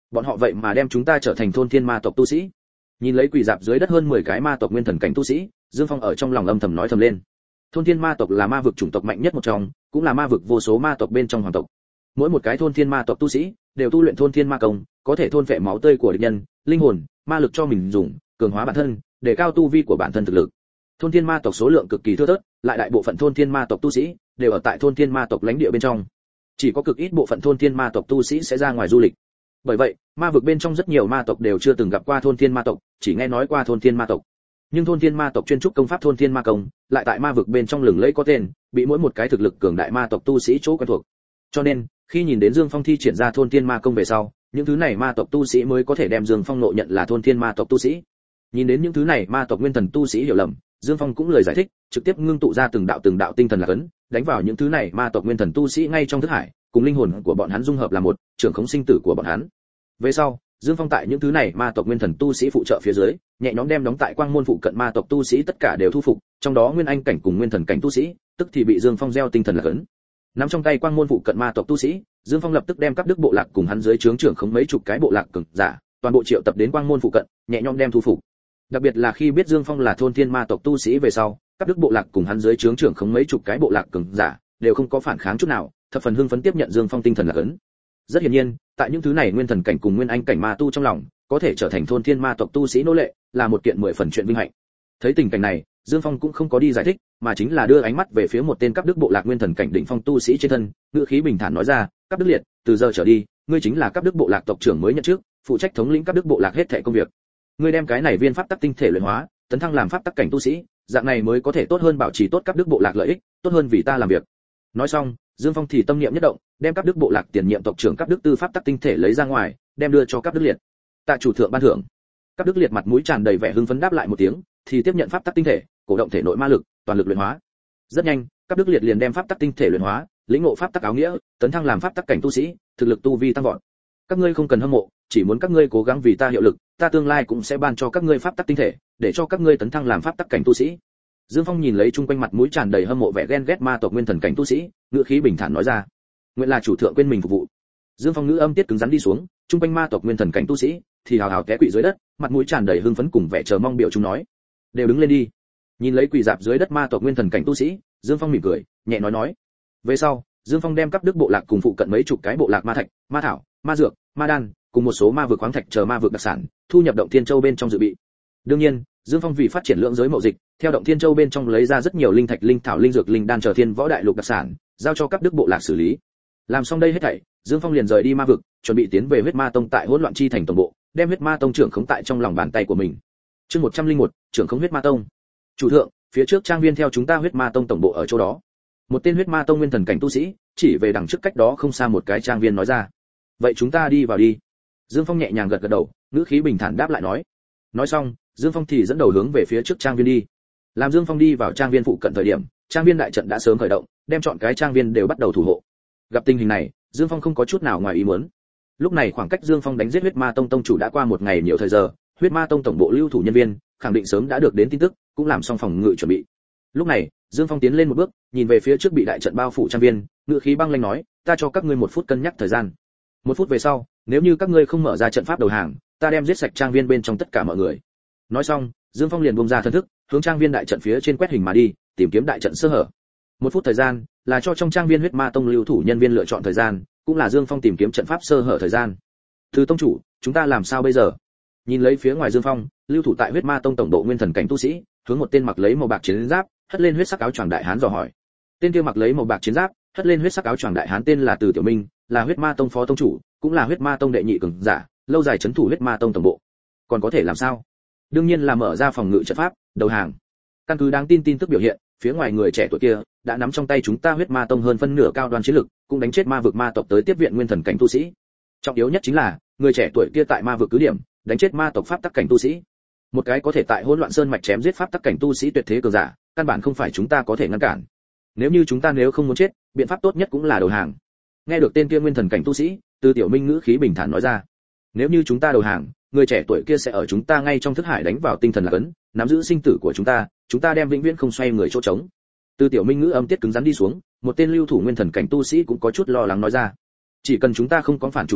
S1: bọn họ vậy mà đem chúng ta trở thành thôn thiên ma tộc tu sĩ. Nhìn lấy quỳ dạp dưới đất hơn mười cái ma tộc nguyên thần cảnh tu sĩ, Dương Phong ở trong lòng âm thầm nói thầm lên. Thôn thiên ma tộc là ma vực chủng tộc mạnh nhất một trong, cũng là ma vực vô số ma tộc bên trong hoàng tộc. Mỗi một cái thôn thiên ma tộc tu sĩ đều tu luyện thôn thiên ma công, có thể thôn phệ máu tươi của địch nhân, linh hồn, ma lực cho mình dùng, cường hóa bản thân, để cao tu vi của bản thân thực lực. Thôn thiên ma tộc số lượng cực kỳ thưa thớt, lại đại bộ phận thôn thiên ma tộc tu sĩ đều ở tại thôn thiên ma tộc lãnh địa bên trong. Chỉ có cực ít bộ phận thôn thiên ma tộc tu sĩ sẽ ra ngoài du lịch. Bởi vậy, ma vực bên trong rất nhiều ma tộc đều chưa từng gặp qua thôn thiên ma tộc, chỉ nghe nói qua thôn thiên ma tộc. Nhưng thôn thiên ma tộc chuyên trúc công pháp thôn thiên ma công, lại tại ma vực bên trong lừng lẫy có tên, bị mỗi một cái thực lực cường đại ma tộc tu sĩ chỗ quen thuộc. Cho nên, khi nhìn đến Dương Phong thi triển ra thôn thiên ma công về sau, những thứ này ma tộc tu sĩ mới có thể đem Dương Phong nộ nhận là thôn thiên ma tộc tu sĩ. Nhìn đến những thứ này ma tộc nguyên thần tu sĩ hiểu lầm, Dương Phong cũng lời giải thích, trực tiếp ngưng tụ ra từng đạo từng đạo tinh thần lạc ấn, đánh vào những thứ này ma tộc nguyên thần tu sĩ ngay trong thức hải, cùng linh hồn của bọn hắn dung hợp là một, trưởng khống sinh tử của bọn hắn. Về sau, Dương Phong tại những thứ này ma tộc nguyên thần tu sĩ phụ trợ phía dưới, nhẹ nhõm đem đóng tại quang môn phụ cận ma tộc tu sĩ tất cả đều thu phục, trong đó nguyên anh cảnh cùng nguyên thần cảnh tu sĩ, tức thì bị Dương Phong gieo tinh thần lạc ấn. Nắm trong tay quang môn phụ cận ma tộc tu sĩ, Dương Phong lập tức đem các đức bộ lạc cùng hắn dưới trướng trưởng khống mấy chục cái bộ lạc cường giả, toàn bộ triệu tập đến quang môn phụ cận, nhẹ nhõm đem thu phục. Đặc biệt là khi biết Dương Phong là thôn thiên ma tộc tu sĩ về sau, các đức bộ lạc cùng hắn dưới trướng trưởng khống mấy chục cái bộ lạc cường giả, đều không có phản kháng chút nào, thập phần hưng phấn tiếp nhận Dương Phong tinh thần lạc ấn. Rất hiển nhiên, tại những thứ này nguyên thần cảnh cùng nguyên anh cảnh ma tu trong lòng, có thể trở thành thôn thiên ma tộc tu sĩ nô lệ, là một kiện mười phần chuyện vinh hạnh. Thấy tình cảnh này, Dương Phong cũng không có đi giải thích, mà chính là đưa ánh mắt về phía một tên cấp đức bộ lạc nguyên thần cảnh đỉnh phong tu sĩ trên thân, ngữ khí bình thản nói ra, "Cấp đức liệt, từ giờ trở đi, ngươi chính là cấp đức bộ lạc tộc trưởng mới nhận trước, phụ trách thống lĩnh cấp đức bộ lạc hết thảy công việc. Ngươi đem cái này viên pháp tắc tinh thể luyện hóa, tấn thăng làm pháp tắc cảnh tu sĩ, dạng này mới có thể tốt hơn bảo trì tốt cấp đức bộ lạc lợi ích, tốt hơn vì ta làm việc." Nói xong, Dương Phong thì tâm niệm nhất động, đem cấp đức bộ lạc tiền nhiệm tộc trưởng cấp đức tư pháp tắc tinh thể lấy ra ngoài, đem đưa cho cấp đức liệt. Tạ chủ thượng ban thưởng. Cấp đức liệt mặt mũi tràn đầy vẻ hưng phấn đáp lại một tiếng, thì tiếp nhận pháp tắc tinh thể, cổ động thể nội ma lực, toàn lực luyện hóa. Rất nhanh, cấp đức liệt liền đem pháp tắc tinh thể luyện hóa, lĩnh ngộ pháp tắc áo nghĩa, tấn thăng làm pháp tắc cảnh tu sĩ, thực lực tu vi tăng vọt. Các ngươi không cần hâm mộ, chỉ muốn các ngươi cố gắng vì ta hiệu lực, ta tương lai cũng sẽ ban cho các ngươi pháp tắc tinh thể, để cho các ngươi tấn thăng làm pháp tắc cảnh tu sĩ. Dương Phong nhìn lấy chung quanh mặt mũi tràn đầy hâm mộ vẻ ghen ghét ma tộc nguyên thần cảnh tu sĩ, ngữ khí bình thản nói ra: "Nguyện là chủ thượng quên mình phục vụ." Dương Phong ngữ âm tiết cứng rắn đi xuống, chung quanh ma tộc nguyên thần cảnh tu sĩ thì hào hào té quỵ dưới đất, mặt mũi tràn đầy hưng phấn cùng vẻ chờ mong biểu chúng nói: "Đều đứng lên đi." Nhìn lấy quỳ dạp dưới đất ma tộc nguyên thần cảnh tu sĩ, Dương Phong mỉm cười, nhẹ nói nói. Về sau, Dương Phong đem cấp đức bộ lạc cùng phụ cận mấy chục cái bộ lạc ma thạch, ma thảo, ma dược, ma đan, cùng một số ma vực khoáng thạch chờ ma vực đặc sản, thu nhập động thiên châu bên trong dự bị. Đương nhiên, Dương Phong vì phát triển lượng giới mậu dịch, theo động thiên châu bên trong lấy ra rất nhiều linh thạch, linh thảo, linh dược, linh đan chờ thiên võ đại lục đặc sản, giao cho cấp đức bộ lạc xử lý. Làm xong đây hết thảy, Dương Phong liền rời đi ma vực, chuẩn bị tiến về huyết ma tông tại hỗn loạn chi thành tổng bộ, đem huyết ma tông trưởng khống tại trong lòng bàn tay của mình. Chương một trăm lẻ một, trưởng khống huyết ma tông. Chủ thượng, phía trước trang viên theo chúng ta huyết ma tông tổng bộ ở chỗ đó. Một tên huyết ma tông nguyên thần cảnh tu sĩ chỉ về đằng trước cách đó không xa một cái trang viên nói ra. Vậy chúng ta đi vào đi. Dương Phong nhẹ nhàng gật gật đầu, ngữ khí bình thản đáp lại nói. Nói xong, Dương Phong thì dẫn đầu hướng về phía trước trang viên đi. Làm Dương Phong đi vào trang viên phụ cận thời điểm, trang viên đại trận đã sớm khởi động, đem chọn cái trang viên đều bắt đầu thủ hộ. Gặp tình hình này, Dương Phong không có chút nào ngoài ý muốn. Lúc này khoảng cách Dương Phong đánh giết huyết ma tông tông chủ đã qua một ngày nhiều thời giờ, huyết ma tông tổng bộ lưu thủ nhân viên khẳng định sớm đã được đến tin tức, cũng làm xong phòng ngự chuẩn bị. Lúc này, Dương Phong tiến lên một bước, nhìn về phía trước bị đại trận bao phủ trang viên, ngữ khí băng lãnh nói, ta cho các ngươi một phút cân nhắc thời gian. Một phút về sau, nếu như các ngươi không mở ra trận pháp đầu hàng, ta đem giết sạch trang viên bên trong tất cả mọi người. Nói xong, Dương Phong liền buông ra thân thức, hướng trang viên đại trận phía trên quét hình mà đi, tìm kiếm đại trận sơ hở. Một phút thời gian, là cho trong trang viên huyết ma tông lưu thủ nhân viên lựa chọn thời gian, cũng là Dương Phong tìm kiếm trận pháp sơ hở thời gian. Từ tông chủ, chúng ta làm sao bây giờ? Nhìn lấy phía ngoài Dương Phong, lưu thủ tại huyết ma tông tổng bộ nguyên thần cảnh tu sĩ, hướng một tên mặc lấy màu bạc chiến giáp, hất lên huyết sắc áo choàng đại hán dò hỏi. Tên kia mặc lấy màu bạc chiến giáp, hất lên huyết sắc áo choàng đại hán tên là Từ Tiểu Minh, là huyết ma tông phó tông chủ, cũng là huyết ma tông đệ nhị cường giả, lâu dài trấn thủ huyết ma tông tổng bộ. Còn có thể làm sao? Đương nhiên là mở ra phòng ngự trận pháp, đầu hàng. Căn cứ đáng tin tin tức biểu hiện, phía ngoài người trẻ tuổi kia đã nắm trong tay chúng ta huyết ma tông hơn phân nửa cao đoan chiến lực, cũng đánh chết ma vực ma tộc tới tiếp viện nguyên thần cảnh tu sĩ. Trọng yếu nhất chính là, người trẻ tuổi kia tại ma vực cứ điểm, đánh chết ma tộc pháp tắc cảnh tu sĩ. Một cái có thể tại hỗn loạn sơn mạch chém giết pháp tắc cảnh tu sĩ tuyệt thế cường giả, căn bản không phải chúng ta có thể ngăn cản. Nếu như chúng ta nếu không muốn chết, biện pháp tốt nhất cũng là đầu hàng. Nghe được tên kia nguyên thần cảnh tu sĩ, Từ Tiểu Minh ngữ khí bình thản nói ra. Nếu như chúng ta đầu hàng, người trẻ tuổi kia sẽ ở chúng ta ngay trong thức hải đánh vào tinh thần lạc ấn, nắm giữ sinh tử của chúng ta, chúng ta đem vĩnh viễn không xoay người chỗ trống. Từ Tiểu Minh ngữ âm tiết cứng rắn đi xuống, một tên lưu thủ nguyên thần cảnh tu sĩ cũng có chút lo lắng nói ra. Chỉ cần chúng ta không có phản chủ thượng,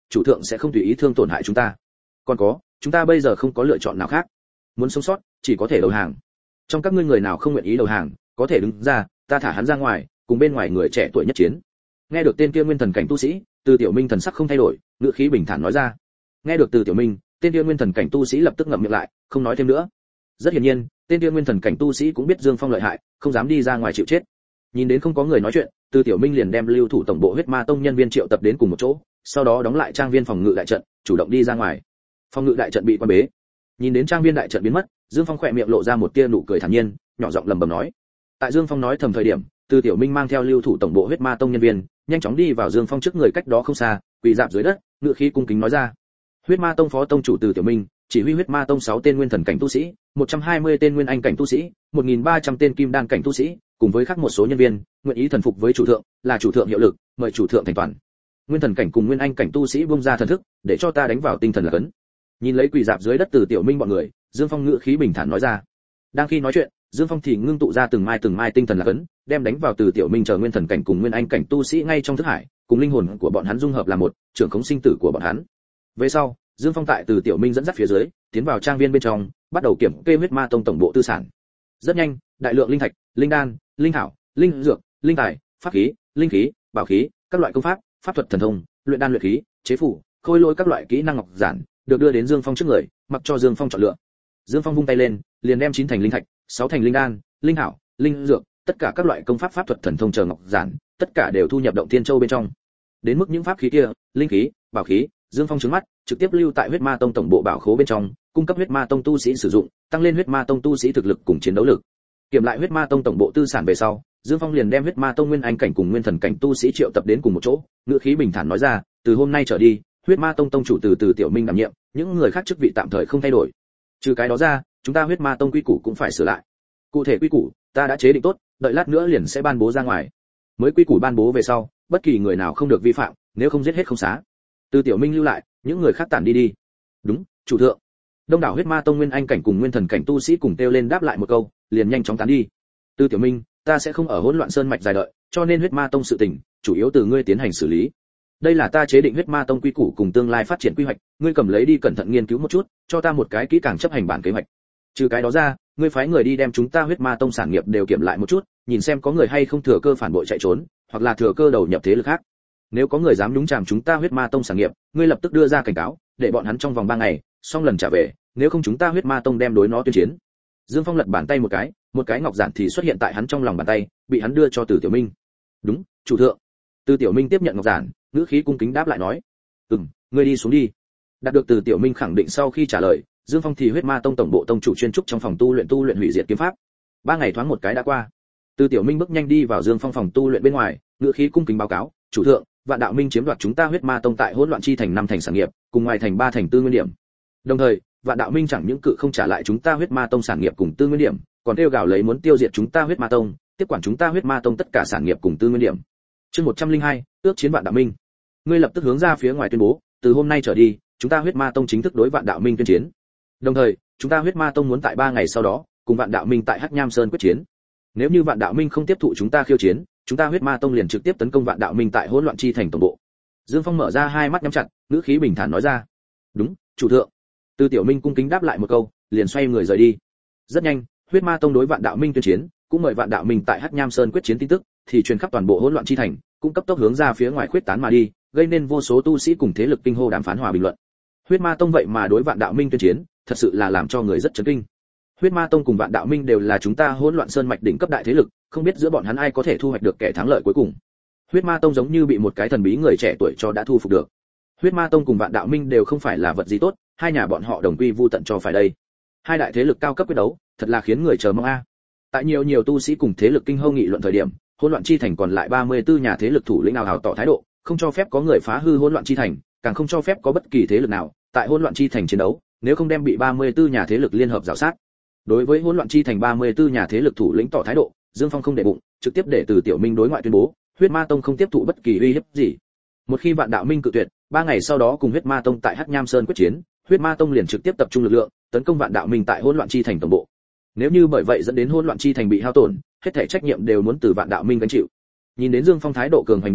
S1: chủ thượng sẽ không tùy ý thương tổn hại chúng ta. Còn có, chúng ta bây giờ không có lựa chọn nào khác, muốn sống sót chỉ có thể đầu hàng. Trong các ngươi người nào không nguyện ý đầu hàng, có thể đứng ra, ta thả hắn ra ngoài, cùng bên ngoài người trẻ tuổi nhất chiến. Nghe được tên kia nguyên thần cảnh tu sĩ, Từ Tiểu Minh thần sắc không thay đổi, ngữ khí bình thản nói ra. Nghe được Từ Tiểu Minh, tên kia nguyên thần cảnh tu sĩ lập tức ngậm miệng lại, không nói thêm nữa. Rất hiển nhiên, tên kia nguyên thần cảnh tu sĩ cũng biết Dương Phong lợi hại, không dám đi ra ngoài chịu chết. Nhìn đến không có người nói chuyện, Từ Tiểu Minh liền đem lưu thủ tổng bộ huyết ma tông nhân viên triệu tập đến cùng một chỗ, sau đó đóng lại trang viên phòng ngự đại trận, chủ động đi ra ngoài. Phòng ngự đại trận bị quan bế. Nhìn đến trang viên đại trận biến mất, Dương Phong khỏe miệng lộ ra một tia nụ cười thản nhiên, nhỏ giọng lẩm bẩm nói. Tại Dương Phong nói thầm thời điểm, Từ Tiểu Minh mang theo lưu thủ tổng bộ huyết ma tông nhân viên, nhanh chóng đi vào Dương Phong trước người cách đó không xa, quỳ rạp dưới đất, ngựa khí cung kính nói ra. Huyết ma tông phó tông chủ Từ Tiểu Minh, chỉ huy huyết ma tông sáu tên nguyên thần cảnh tu sĩ, một trăm hai mươi tên nguyên anh cảnh tu sĩ, một nghìn ba trăm tên kim đan cảnh tu sĩ, cùng với khác một số nhân viên, nguyện ý thần phục với chủ thượng, là chủ thượng hiệu lực, mời chủ thượng thành toàn. Nguyên thần cảnh cùng nguyên anh cảnh tu sĩ buông ra thần thức, để cho ta đánh vào tinh thần là cấn. Nhìn lấy quỳ rạp dưới đất Từ Tiểu Minh bọn người, Dương Phong ngữ khí bình thản nói ra. Đang khi nói chuyện, Dương Phong thì ngưng tụ ra từng mai từng mai tinh thần là cấn, đem đánh vào Từ Tiểu Minh chờ nguyên thần cảnh cùng nguyên anh cảnh tu sĩ ngay trong thức hải, cùng linh hồn của bọn hắn dung hợp làm một, trưởng khống sinh tử của bọn hắn. Về sau, Dương Phong tại Từ Tiểu Minh dẫn dắt phía dưới, tiến vào trang viên bên trong, bắt đầu kiểm kê huyết ma tông tổng bộ tư sản. Rất nhanh, đại lượng linh thạch, linh đan, linh thảo, linh dược, linh tài, pháp khí, linh khí, bảo khí, các loại công pháp, pháp thuật thần thông, luyện đan luyện khí, chế phủ, khôi lỗi các loại kỹ năng ngọc giản, được đưa đến Dương Phong trước người, mặc cho Dương Phong chọn lựa. Dương Phong vung tay lên, liền đem chín thành linh thạch, sáu thành linh đan, linh thảo, linh dược, tất cả các loại công pháp pháp thuật thần thông chờ ngọc giản, tất cả đều thu nhập động thiên châu bên trong. Đến mức những pháp khí kia, linh khí, bảo khí, Dương Phong trừng mắt, trực tiếp lưu tại huyết ma tông tổng bộ bảo khố bên trong, cung cấp huyết ma tông tu sĩ sử dụng, tăng lên huyết ma tông tu sĩ thực lực cùng chiến đấu lực. Kiểm lại huyết ma tông tổng bộ tư sản về sau, Dương Phong liền đem huyết ma tông nguyên anh cảnh cùng nguyên thần cảnh tu sĩ triệu tập đến cùng một chỗ, ngữ khí bình thản nói ra, từ hôm nay trở đi, huyết ma tông tông chủ từ từ Tiểu Minh đảm nhiệm, những người khác chức vị tạm thời không thay đổi. Trừ cái đó ra, chúng ta huyết ma tông quy củ cũng phải sửa lại. Cụ thể quy củ, ta đã chế định tốt, đợi lát nữa liền sẽ ban bố ra ngoài. Mới quy củ ban bố về sau, bất kỳ người nào không được vi phạm, nếu không giết hết không xá. Từ Tiểu Minh lưu lại, những người khác tản đi đi. Đúng, chủ thượng. Đông đảo huyết ma tông nguyên anh cảnh cùng nguyên thần cảnh tu sĩ cùng kêu lên đáp lại một câu, liền nhanh chóng tán đi. Từ Tiểu Minh, ta sẽ không ở hỗn loạn sơn mạch dài đợi, cho nên huyết ma tông sự tình, chủ yếu từ ngươi tiến hành xử lý. Đây là ta chế định huyết ma tông quy củ cùng tương lai phát triển quy hoạch, ngươi cầm lấy đi cẩn thận nghiên cứu một chút, cho ta một cái kỹ càng chấp hành bản kế hoạch. Trừ cái đó ra, ngươi phái người đi đem chúng ta huyết ma tông sản nghiệp đều kiểm lại một chút, nhìn xem có người hay không thừa cơ phản bội chạy trốn, hoặc là thừa cơ đầu nhập thế lực khác. Nếu có người dám nhúng chàm chúng ta huyết ma tông sản nghiệp, ngươi lập tức đưa ra cảnh cáo, để bọn hắn trong vòng ba ngày, xong lần trả về, nếu không chúng ta huyết ma tông đem đối nó tuyên chiến. Dương Phong lật bàn tay một cái, một cái ngọc giản thì xuất hiện tại hắn trong lòng bàn tay, bị hắn đưa cho Từ Tiểu Minh. Đúng, chủ thượng. Từ Tiểu Minh tiếp nhận ngọc giản, ngữ khí cung kính đáp lại nói, ừm, ngươi đi xuống đi. Đạt được Từ Tiểu Minh khẳng định sau khi trả lời, Dương Phong thì huyết ma tông tổng bộ tông chủ chuyên trúc trong phòng tu luyện tu luyện hủy diệt kiếm pháp. Ba ngày thoáng một cái đã qua. Từ Tiểu Minh bước nhanh đi vào Dương Phong phòng tu luyện bên ngoài, ngữ khí cung kính báo cáo, chủ thượng, Vạn Đạo Minh chiếm đoạt chúng ta huyết ma tông tại hỗn loạn chi thành năm thành sản nghiệp, cùng ngoài thành ba thành tư nguyên điểm. Đồng thời, Vạn Đạo Minh chẳng những cự không trả lại chúng ta huyết ma tông sản nghiệp cùng tư nguyên điểm, còn kêu gào lấy muốn tiêu diệt chúng ta huyết ma tông, tiếp quản chúng ta huyết ma tông tất cả sản nghiệp cùng tư nguyên điểm. Chương một trăm lẻ hai, ước chiến Vạn Đạo Minh. Ngươi lập tức hướng ra phía ngoài tuyên bố, từ hôm nay trở đi, chúng ta huyết ma tông chính thức đối Vạn Đạo Minh tuyên chiến. Đồng thời, chúng ta huyết ma tông muốn tại ba ngày sau đó, cùng Vạn Đạo Minh tại Hắc Nham Sơn quyết chiến. Nếu như Vạn Đạo Minh không tiếp thụ chúng ta khiêu chiến, chúng ta huyết ma tông liền trực tiếp tấn công Vạn Đạo Minh tại hỗn loạn chi thành tổng bộ. Dương Phong mở ra hai mắt nhắm chặt, ngữ khí bình thản nói ra. Đúng, chủ thượng. Từ Tiểu Minh cung kính đáp lại một câu, liền xoay người rời đi. Rất nhanh, huyết ma tông đối Vạn Đạo Minh tuyên chiến, cũng mời Vạn Đạo Minh tại Hắc Nham Sơn quyết chiến tin tức, thì truyền khắp toàn bộ hỗn loạn chi thành, cũng cấp tốc hướng ra phía ngoài khuyết tán mà đi, gây nên vô số tu sĩ cùng thế lực kinh hô đàm phán hòa bình luận. Huyết ma tông vậy mà đối Vạn Đạo Minh tuyên chiến, thật sự là làm cho người rất chấn kinh. Huyết ma tông cùng Vạn Đạo Minh đều là chúng ta hỗn loạn sơn mạch đỉnh cấp đại thế lực, không biết giữa bọn hắn ai có thể thu hoạch được kẻ thắng lợi cuối cùng. Huyết ma tông giống như bị một cái thần bí người trẻ tuổi cho đã thu phục được. Huyết ma tông cùng Vạn Đạo Minh đều không phải là vật gì tốt, hai nhà bọn họ đồng quy vu tận cho phải đây. Hai đại thế lực cao cấp quyết đấu, thật là khiến người chờ mong a. Tại nhiều nhiều tu sĩ cùng thế lực kinh hô nghị luận thời điểm, hỗn loạn chi thành còn lại ba mươi tư nhà thế lực thủ lĩnh nào hào tỏ thái độ, không cho phép có người phá hư hỗn loạn chi thành, càng không cho phép có bất kỳ thế lực nào tại hỗn loạn chi thành chiến đấu, nếu không đem bị ba mươi tư nhà thế lực liên hợp rào sát. Đối với hỗn loạn chi thành ba mươi tư nhà thế lực thủ lĩnh tỏ thái độ, Dương Phong không để bụng, trực tiếp để Từ Tiểu Minh đối ngoại tuyên bố, huyết ma tông không tiếp thụ bất kỳ uy hiếp gì. Một khi Vạn Đạo Minh cự tuyệt, ba ngày sau đó cùng huyết ma tông tại Hắc Nham Sơn quyết chiến, huyết ma tông liền trực tiếp tập trung lực lượng, tấn công Vạn Đạo Minh tại hỗn loạn chi thành tổng bộ. Nếu như bởi vậy dẫn đến hỗn loạn chi thành bị hao tổn, hết thảy trách nhiệm đều muốn từ Vạn Đạo Minh gánh chịu. Nhìn đến Dương Phong thái độ cường hành như vậy,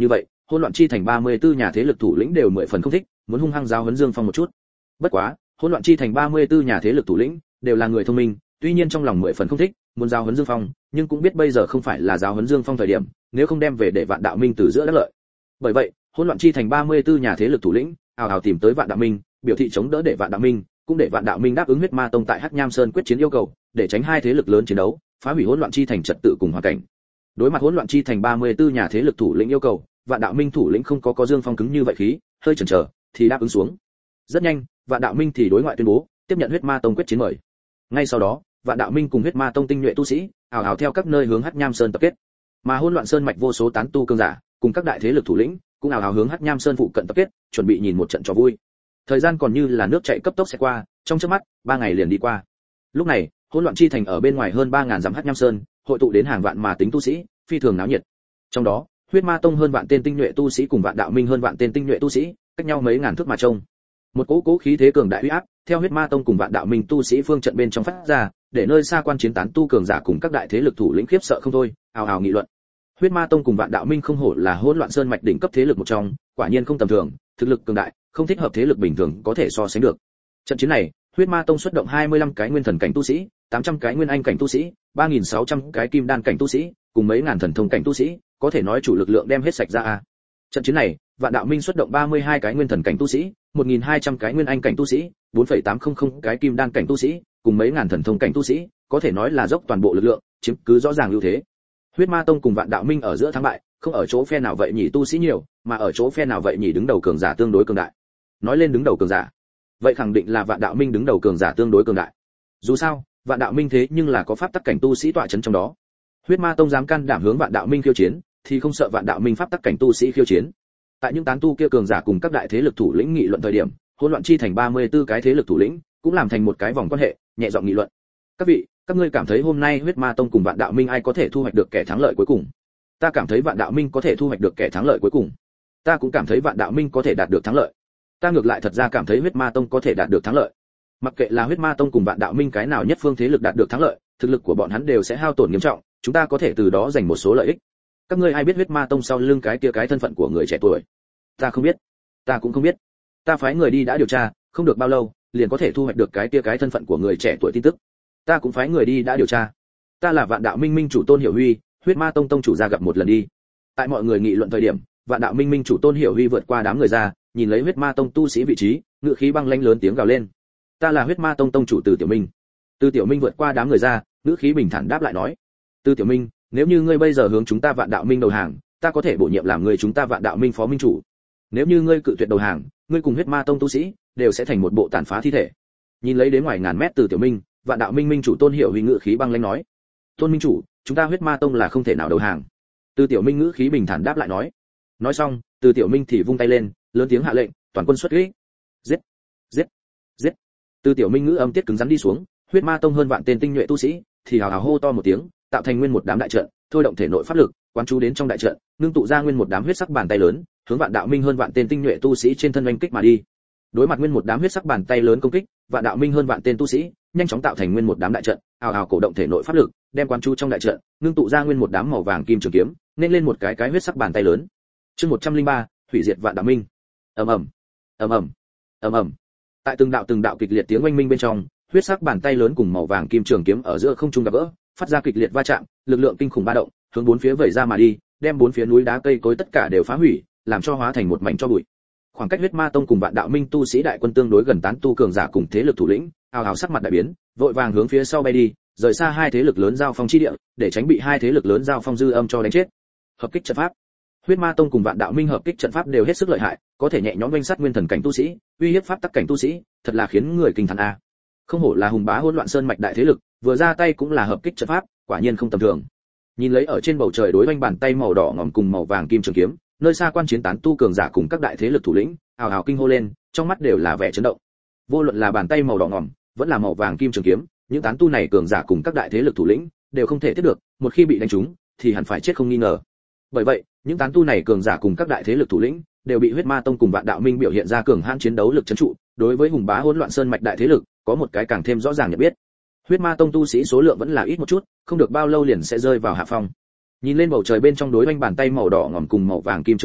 S1: hỗn loạn chi thành ba mươi tư nhà thế lực thủ lĩnh đều mười phần không thích, muốn hung hăng giáo huấn Dương Phong một chút. Bất quá, hỗn loạn chi thành ba mươi tư nhà thế lực thủ lĩnh đều là người thông minh, tuy nhiên trong lòng mười phần không thích, muốn giáo huấn Dương Phong, nhưng cũng biết bây giờ không phải là giáo huấn Dương Phong thời điểm, nếu không đem về để Vạn Đạo Minh từ giữa đắc lợi. Bởi vậy, hỗn loạn chi thành ba mươi tư nhà thế lực thủ lĩnh ào ào tìm tới Vạn Đạo Minh, biểu thị chống đỡ để Vạn Đạo Minh, cũng để Vạn Đạo Minh đáp ứng Huyết Ma Tông tại Hắc Nham Sơn quyết chiến yêu cầu, để tránh hai thế lực lớn chiến đấu, phá hủy hỗn loạn chi thành trật tự cùng hoàn cảnh. Đối mặt hỗn loạn chi thành ba mươi tư nhà thế lực thủ lĩnh yêu cầu, Vạn Đạo Minh thủ lĩnh không có có Dương Phong cứng như vậy khí, hơi chần chờ, thì đáp ứng xuống. Rất nhanh, Vạn Đạo Minh thì đối ngoại tuyên bố, tiếp nhận Huyết Ma Tông quyết chiến mời. Ngay sau đó, Vạn Đạo Minh cùng Huyết Ma Tông tinh nhuệ tu sĩ, ào ào theo các nơi hướng Hắc Nham Sơn tập kết. Mà hỗn loạn sơn mạch vô số tán tu cường giả, cùng các đại thế lực thủ lĩnh, cũng ào ào hướng Hắc Nham Sơn phụ cận tập kết, chuẩn bị nhìn một trận trò vui. Thời gian còn như là nước chảy cấp tốc sẽ qua, trong chớp mắt, ba ngày liền đi qua. Lúc này, hỗn loạn chi thành ở bên ngoài hơn ba ngàn dặm Hắc Nham Sơn, hội tụ đến hàng vạn mà tính tu sĩ, phi thường náo nhiệt. Trong đó, Huyết Ma Tông hơn vạn tên tinh nhuệ tu sĩ cùng Vạn Đạo Minh hơn vạn tên tinh nhuệ tu sĩ, cách nhau mấy ngàn thước mà trông. Một cỗ cỗ khí thế cường đại uy áp, theo Huyết Ma Tông cùng Vạn Đạo Minh tu sĩ phương trận bên trong phát ra, để nơi xa quan chiến tán tu cường giả cùng các đại thế lực thủ lĩnh khiếp sợ không thôi, ào ào nghị luận. Huyết Ma Tông cùng Vạn Đạo Minh không hổ là hỗn loạn sơn mạch đỉnh cấp thế lực một trong, quả nhiên không tầm thường, thực lực cường đại, không thích hợp thế lực bình thường có thể so sánh được. Trận chiến này, Huyết Ma Tông xuất động hai mươi lăm cái nguyên thần cảnh tu sĩ, tám trăm cái nguyên anh cảnh tu sĩ, ba nghìn sáu trăm cái kim đan cảnh tu sĩ, cùng mấy ngàn thần thông cảnh tu sĩ, có thể nói chủ lực lượng đem hết sạch ra a. Trận chiến này, Vạn Đạo Minh xuất động ba mươi hai cái nguyên thần cảnh tu sĩ, một nghìn hai trăm cái nguyên anh cảnh tu sĩ, bốn phẩy tám không không cái kim đan cảnh tu sĩ, cùng mấy ngàn thần thông cảnh tu sĩ, có thể nói là dốc toàn bộ lực lượng, chiếm cứ rõ ràng ưu thế. Huyết Ma Tông cùng Vạn Đạo Minh ở giữa thắng bại, không ở chỗ phe nào vậy nhỉ tu sĩ nhiều, mà ở chỗ phe nào vậy nhỉ đứng đầu cường giả tương đối cường đại. Nói lên đứng đầu cường giả, vậy khẳng định là Vạn Đạo Minh đứng đầu cường giả tương đối cường đại. Dù sao, Vạn Đạo Minh thế nhưng là có pháp tắc cảnh tu sĩ tọa chấn trong đó. Huyết Ma Tông dám can đảm hướng Vạn Đạo Minh khiêu chiến, thì không sợ Vạn Đạo Minh pháp tắc cảnh tu sĩ khiêu chiến. Tại những tán tu kia cường giả cùng các đại thế lực thủ lĩnh nghị luận thời điểm, hỗn loạn chi thành ba mươi tư cái thế lực thủ lĩnh cũng làm thành một cái vòng quan hệ, nhẹ giọng nghị luận. Các vị, các ngươi cảm thấy hôm nay Huyết Ma Tông cùng Vạn Đạo Minh ai có thể thu hoạch được kẻ thắng lợi cuối cùng? Ta cảm thấy Vạn Đạo Minh có thể thu hoạch được kẻ thắng lợi cuối cùng. Ta cũng cảm thấy Vạn Đạo Minh có thể đạt được thắng lợi. Ta ngược lại thật ra cảm thấy Huyết Ma Tông có thể đạt được thắng lợi. Mặc kệ là Huyết Ma Tông cùng Vạn Đạo Minh cái nào nhất phương thế lực đạt được thắng lợi, thực lực của bọn hắn đều sẽ hao tổn nghiêm trọng, chúng ta có thể từ đó giành một số lợi ích. Các ngươi ai biết Huyết Ma Tông sau lưng cái kia cái thân phận của người trẻ tuổi? Ta không biết. Ta cũng không biết. Ta phái người đi đã điều tra, không được bao lâu, liền có thể thu hoạch được cái kia cái thân phận của người trẻ tuổi tin tức. Ta cũng phái người đi đã điều tra. Ta là Vạn Đạo Minh Minh chủ Tôn Hiểu Huy, Huyết Ma Tông tông chủ ra gặp một lần đi. Tại mọi người nghị luận thời điểm, Vạn Đạo Minh Minh chủ Tôn Hiểu Huy vượt qua đám người ra, nhìn lấy Huyết Ma Tông tu sĩ vị trí, ngự khí băng lãnh lớn tiếng gào lên. Ta là Huyết Ma Tông tông chủ Từ Tiểu Minh. Từ Tiểu Minh vượt qua đám người ra, ngữ khí bình thản đáp lại nói: Từ Tiểu Minh, nếu như ngươi bây giờ hướng chúng ta Vạn Đạo Minh đầu hàng, ta có thể bổ nhiệm làm người chúng ta Vạn Đạo Minh phó minh chủ. Nếu như ngươi cự tuyệt đầu hàng, ngươi cùng Huyết Ma Tông tu sĩ đều sẽ thành một bộ tàn phá thi thể. Nhìn lấy đến ngoài ngàn mét Từ Tiểu Minh, Vạn Đạo Minh Minh chủ Tôn Hiểu Huy ngữ khí băng lãnh nói: Tôn minh chủ, chúng ta Huyết Ma Tông là không thể nào đầu hàng. Từ Tiểu Minh ngữ khí bình thản đáp lại nói. Nói xong, Từ Tiểu Minh thì vung tay lên, lớn tiếng hạ lệnh, toàn quân xuất kích. Giết, giết, giết. Từ Tiểu Minh ngữ âm tiết cứng rắn đi xuống, Huyết Ma Tông hơn vạn tên tinh nhuệ tu sĩ thì hào hào hô to một tiếng, tạo thành nguyên một đám đại trận, thôi động thể nội pháp lực, quán chú đến trong đại trận, ngưng tụ ra nguyên một đám huyết sắc bàn tay lớn, hướng Vạn Đạo Minh hơn vạn tên tinh nhuệ tu sĩ trên thân oanh kích mà đi. Đối mặt nguyên một đám huyết sắc bàn tay lớn công kích, Vạn Đạo Minh hơn vạn tên tu sĩ nhanh chóng tạo thành nguyên một đám đại trận, hào hào cổ động thể nội pháp lực, đem quán chú trong đại trận, ngưng tụ ra nguyên một đám màu vàng kim trường kiếm, nên lên một cái cái huyết sắc bàn tay lớn. Chương một trăm lẻ ba, hủy diệt Vạn Đạo Minh. Ầm ầm, ầm ầm, ầm ầm. Tại từng đạo từng đạo kịch liệt tiếng oanh minh bên trong, huyết sắc bàn tay lớn cùng màu vàng kim trường kiếm ở giữa không trung gặp gỡ, phát ra kịch liệt va chạm, lực lượng kinh khủng ba động, hướng bốn phía vẩy ra mà đi, đem bốn phía núi đá cây cối tất cả đều phá hủy, làm cho hóa thành một mảnh tro bụi. Khoảng cách Huyết Ma Tông cùng Vạn Đạo Minh tu sĩ đại quân tương đối gần tán tu cường giả cùng thế lực thủ lĩnh, ào ào sắc mặt đại biến, vội vàng hướng phía sau bay đi, rời xa hai thế lực lớn giao phong chi địa, để tránh bị hai thế lực lớn giao phong dư âm cho đánh chết. Hợp kích trận pháp. Huyết Ma Tông cùng Vạn Đạo Minh hợp kích trận pháp đều hết sức lợi hại, có thể nhẹ nhõm vây sát nguyên thần cảnh tu sĩ, uy hiếp pháp tắc cảnh tu sĩ, thật là khiến người kinh thán a. Không hổ là hùng bá hỗn loạn sơn mạch đại thế lực, vừa ra tay cũng là hợp kích trận pháp, quả nhiên không tầm thường. Nhìn lấy ở trên bầu trời đối oanh bàn tay màu đỏ ngòm cùng màu vàng kim trường kiếm, nơi xa quan chiến tán tu cường giả cùng các đại thế lực thủ lĩnh, ào ào kinh hô lên, trong mắt đều là vẻ chấn động. Vô luận là bàn tay màu đỏ ngòm, vẫn là màu vàng kim trường kiếm, những tán tu này cường giả cùng các đại thế lực thủ lĩnh đều không thể tiếp được, một khi bị đánh trúng thì hẳn phải chết không nghi ngờ. Bởi vậy, những tán tu này cường giả cùng các đại thế lực thủ lĩnh đều bị Huyết Ma Tông cùng Vạn Đạo Minh biểu hiện ra cường hãn chiến đấu lực trấn trụ, đối với hùng bá hỗn loạn sơn mạch đại thế lực có một cái càng thêm rõ ràng nhận biết. Huyết Ma Tông tu sĩ số lượng vẫn là ít một chút, không được bao lâu liền sẽ rơi vào hạ phong. Nhìn lên bầu trời bên trong đối oanh bàn tay màu đỏ ngòm cùng màu vàng kim trường kiếm,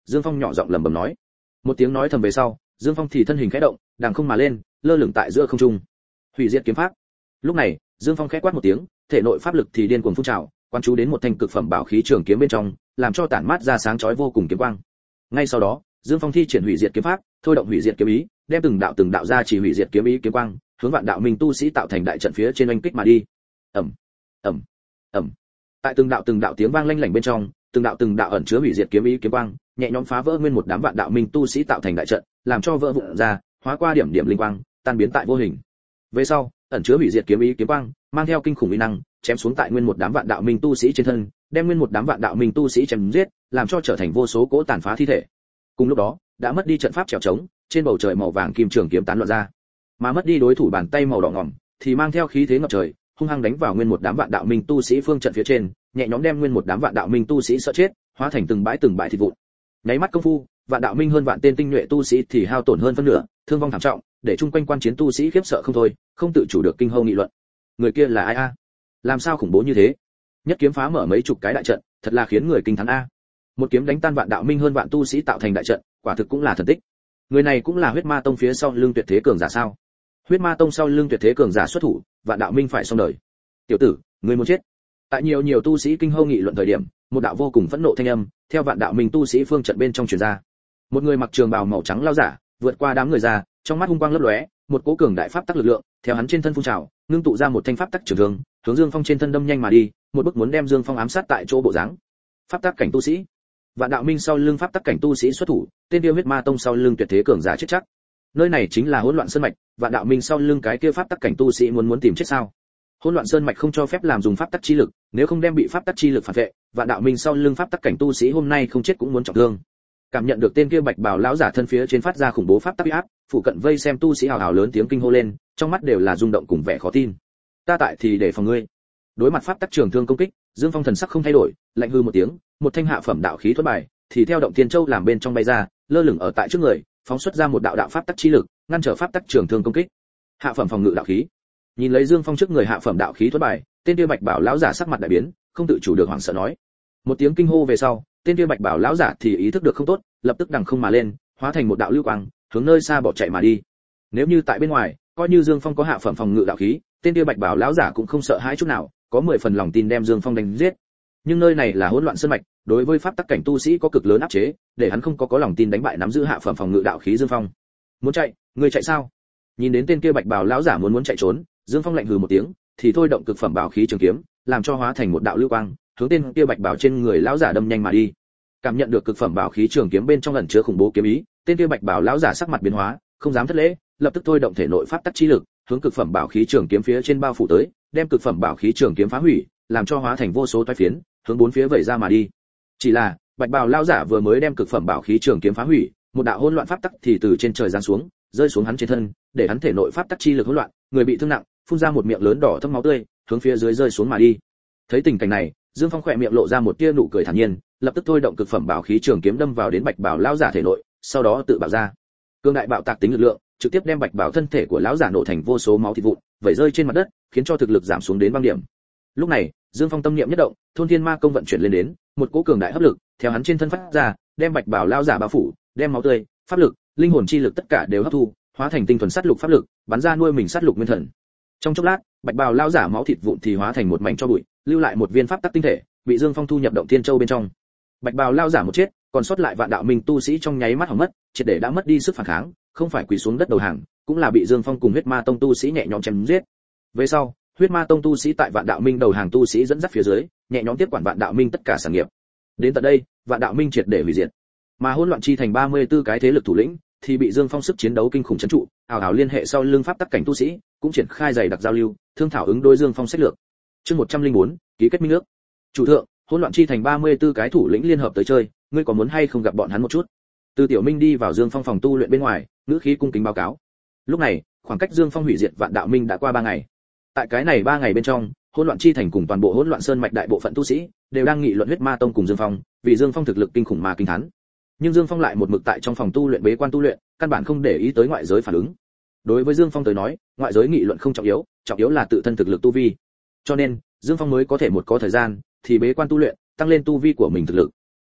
S1: Dương Phong nhỏ giọng lẩm bẩm nói. Một tiếng nói thầm về sau, Dương Phong thì thân hình khẽ động, đằng không mà lên, lơ lửng tại giữa không trung. Hủy diệt kiếm pháp. Lúc này, Dương Phong khẽ quát một tiếng, thể nội pháp lực thì điên cuồng phun trào, quan chú đến một thanh cực phẩm bảo khí trường kiếm bên trong, làm cho tản mát ra sáng chói vô cùng kiếm quang. Ngay sau đó, Dương Phong thi triển hủy diệt kiếm pháp, thôi động hủy diệt kiếm ý, đem từng đạo từng đạo ra chỉ hủy diệt kiếm ý kiếm quang, hướng vạn đạo minh tu sĩ tạo thành đại trận phía trên oanh kích mà đi. Ầm, ầm, ầm. Tại từng đạo từng đạo tiếng vang lanh lảnh bên trong, từng đạo từng đạo ẩn chứa hủy diệt kiếm ý kiếm quang, nhẹ nhõm phá vỡ nguyên một đám vạn đạo minh tu sĩ tạo thành đại trận, làm cho vỡ vụn ra, hóa qua điểm điểm linh quang, tan biến tại vô hình. Về sau, ẩn chứa hủy diệt kiếm ý kiếm quang, mang theo kinh khủng uy năng, chém xuống tại nguyên một đám vạn đạo minh tu sĩ trên thân, đem nguyên một đám vạn đạo minh tu sĩ chém giết, làm cho trở thành vô số cỗ tàn phá thi thể. Cùng lúc đó, đã mất đi trận pháp trèo trống, trên bầu trời màu vàng kim trường kiếm tán loạn ra, mà mất đi đối thủ bàn tay màu đỏ ngòm, thì mang theo khí thế ngập trời, hung hăng đánh vào nguyên một đám vạn đạo minh tu sĩ phương trận phía trên, nhẹ nhõm đem nguyên một đám vạn đạo minh tu sĩ sợ chết, hóa thành từng bãi từng bãi thịt vụn. Nháy mắt công phu, vạn đạo minh hơn vạn tên tinh nhuệ tu sĩ thì hao tổn hơn phân nửa, thương vong thảm trọng, để chung quanh quan chiến tu sĩ khiếp sợ không thôi, không tự chủ được kinh hô nghị luận. Người kia là ai a? Làm sao khủng bố như thế? Nhất kiếm phá mở mấy chục cái đại trận, thật là khiến người kinh thán a. Một kiếm đánh tan vạn đạo minh hơn vạn tu sĩ tạo thành đại trận, quả thực cũng là thần tích. Người này cũng là huyết ma tông phía sau lưng tuyệt thế cường giả sao? Huyết ma tông sau lưng tuyệt thế cường giả xuất thủ, vạn đạo minh phải xong đời. Tiểu tử, ngươi muốn chết? Tại nhiều nhiều tu sĩ kinh hô nghị luận thời điểm, một đạo vô cùng phẫn nộ thanh âm theo vạn đạo minh tu sĩ phương trận bên trong truyền ra. Một người mặc trường bào màu trắng lao giả vượt qua đám người ra, trong mắt hung quang lấp lóe, một cỗ cường đại pháp tắc lực lượng theo hắn trên thân phun trào, ngưng tụ ra một thanh pháp tắc trường thương, hướng Dương Phong trên thân đâm nhanh mà đi, một bước muốn đem Dương Phong ám sát tại chỗ bộ dáng. Pháp tắc cảnh tu sĩ. Vạn đạo minh sau lưng pháp tắc cảnh tu sĩ xuất thủ, tên tiêu huyết ma tông sau lưng tuyệt thế cường giả chết chắc. Nơi này chính là hỗn loạn sơn mạch, vạn đạo minh sau lưng cái kia pháp tắc cảnh tu sĩ muốn muốn tìm chết sao? Hỗn loạn sơn mạch không cho phép làm dùng pháp tắc chi lực, nếu không đem bị pháp tắc chi lực phản vệ, vạn đạo minh sau lưng pháp tắc cảnh tu sĩ hôm nay không chết cũng muốn trọng thương. Cảm nhận được tên kia bạch bào lão giả thân phía trên phát ra khủng bố pháp tắc uy áp, phụ cận vây xem tu sĩ hào hào lớn tiếng kinh hô lên, trong mắt đều là rung động cùng vẻ khó tin. Ta tại thì để phòng ngươi. Đối mặt pháp tắc trường thương công kích, Dương Phong thần sắc không thay đổi, lạnh hư một tiếng, một thanh hạ phẩm đạo khí thoát bài, thì theo động tiên châu làm bên trong bay ra, lơ lửng ở tại trước người, phóng xuất ra một đạo đạo pháp tắc chi lực, ngăn trở pháp tắc trường thương công kích. Hạ phẩm phòng ngự đạo khí. Nhìn lấy Dương Phong trước người hạ phẩm đạo khí thoát bài, tên kia bạch bảo lão giả sắc mặt đại biến, không tự chủ được hoảng sợ nói. Một tiếng kinh hô về sau, tên kia bạch bảo lão giả thì ý thức được không tốt, lập tức đằng không mà lên, hóa thành một đạo lưu quang, hướng nơi xa bỏ chạy mà đi. Nếu như tại bên ngoài, coi như Dương Phong có hạ phẩm phòng ngự đạo khí, tên kia bạch bảo lão giả cũng không sợ hãi chút nào, có mười phần lòng tin đem Dương Phong đánh giết. Nhưng nơi này là hỗn loạn sơn mạch, đối với pháp tắc cảnh tu sĩ có cực lớn áp chế, để hắn không có có lòng tin đánh bại nắm giữ hạ phẩm phòng ngự đạo khí Dương Phong. Muốn chạy, ngươi chạy sao? Nhìn đến tên kia bạch bảo lão giả muốn muốn chạy trốn, Dương Phong lạnh hừ một tiếng, thì thôi động cực phẩm bảo khí trường kiếm, làm cho hóa thành một đạo lưu quang, hướng tên kia bạch bảo trên người lão giả đâm nhanh mà đi. Cảm nhận được cực phẩm bảo khí trường kiếm bên trong ẩn chứa khủng bố kiếm ý, tên kia bạch bảo lão giả sắc mặt biến hóa, không dám thất lễ, lập tức thôi động thể nội pháp tắc chi lực, hướng cực phẩm bảo khí trường kiếm phía trên bao phủ tới, đem cực phẩm bảo khí trường kiếm phá hủy, làm cho hóa thành vô số toái phiến, hướng bốn phía vẩy ra mà đi. Chỉ là, bạch bảo lão giả vừa mới đem cực phẩm bảo khí trường kiếm phá hủy, một đạo hỗn loạn pháp tắc thì từ trên trời giáng xuống, rơi xuống hắn trên thân, để hắn thể nội pháp tắc chi lực hỗn loạn, người bị thương nặng, phun ra một miệng lớn đỏ thấm máu tươi, hướng phía dưới rơi xuống mà đi. Thấy tình cảnh này, Dương Phong khỏe miệng lộ ra một tia nụ cười thản nhiên, lập tức thôi động cực phẩm bảo khí trường kiếm đâm vào đến bạch bảo lão giả thể nội, sau đó tự bạo ra. Cương đại bạo tạc tính lực lượng, trực tiếp đem bạch bảo thân thể của lão giả nổ thành vô số máu thịt vụn, vẩy rơi trên mặt đất, khiến cho thực lực giảm xuống đến băng điểm. Lúc này, Dương Phong tâm niệm nhất động, thôn thiên ma công vận chuyển lên đến, một cỗ cường đại hấp lực theo hắn trên thân phát ra, đem bạch bảo lão giả bao phủ, đem máu tươi, pháp lực, linh hồn chi lực tất cả đều hấp thu, hóa thành tinh thuần sát lục pháp lực, bắn ra nuôi mình sát lục nguyên thần. Trong chốc lát, bạch bào lão giả máu thịt vụn thì hóa thành một mảnh cho bụi, lưu lại một viên pháp tắc tinh thể, bị Dương Phong thu nhập động thiên châu bên trong. Bạch bào lão giả một chết, còn sót lại vạn đạo minh tu sĩ trong nháy mắt hỏng mất, triệt để đã mất đi sức phản kháng, không phải quỳ xuống đất đầu hàng, cũng là bị Dương Phong cùng huyết ma tông tu sĩ nhẹ nhõm chém giết. Về sau, huyết ma tông tu sĩ tại vạn đạo minh đầu hàng tu sĩ dẫn dắt phía dưới, nhẹ nhõm tiếp quản vạn đạo minh tất cả sản nghiệp. Đến tận đây, vạn đạo minh triệt để hủy diệt. Mà hỗn loạn chi thành ba mươi tư cái thế lực thủ lĩnh thì bị Dương Phong sức chiến đấu kinh khủng trấn trụ, ảo ảo liên hệ sau lưng pháp tắc cảnh tu sĩ, cũng triển khai dày đặc giao lưu, thương thảo ứng đối Dương Phong sách lược. Chương một trăm linh bốn, ký kết minh ước. Chủ thượng, hỗn loạn chi thành ba mươi tư cái thủ lĩnh liên hợp tới chơi, ngươi có muốn hay không gặp bọn hắn một chút? Từ Tiểu Minh đi vào Dương Phong phòng tu luyện bên ngoài, ngữ khí cung kính báo cáo. Lúc này, khoảng cách Dương Phong hủy diệt vạn đạo minh đã qua ba ngày. Tại cái này ba ngày bên trong, hỗn loạn chi thành cùng toàn bộ hỗn loạn sơn mạch đại bộ phận tu sĩ đều đang nghị luận huyết ma tông cùng Dương Phong, vì Dương Phong thực lực kinh khủng mà kinh thán. Nhưng Dương Phong lại một mực tại trong phòng tu luyện bế quan tu luyện, căn bản không để ý tới ngoại giới phản ứng. Đối với Dương Phong tới nói, ngoại giới nghị luận không trọng yếu, trọng yếu là tự thân thực lực tu vi. Cho nên, Dương Phong mới có thể một có thời gian thì bế quan tu luyện, tăng lên tu vi của mình thực lực.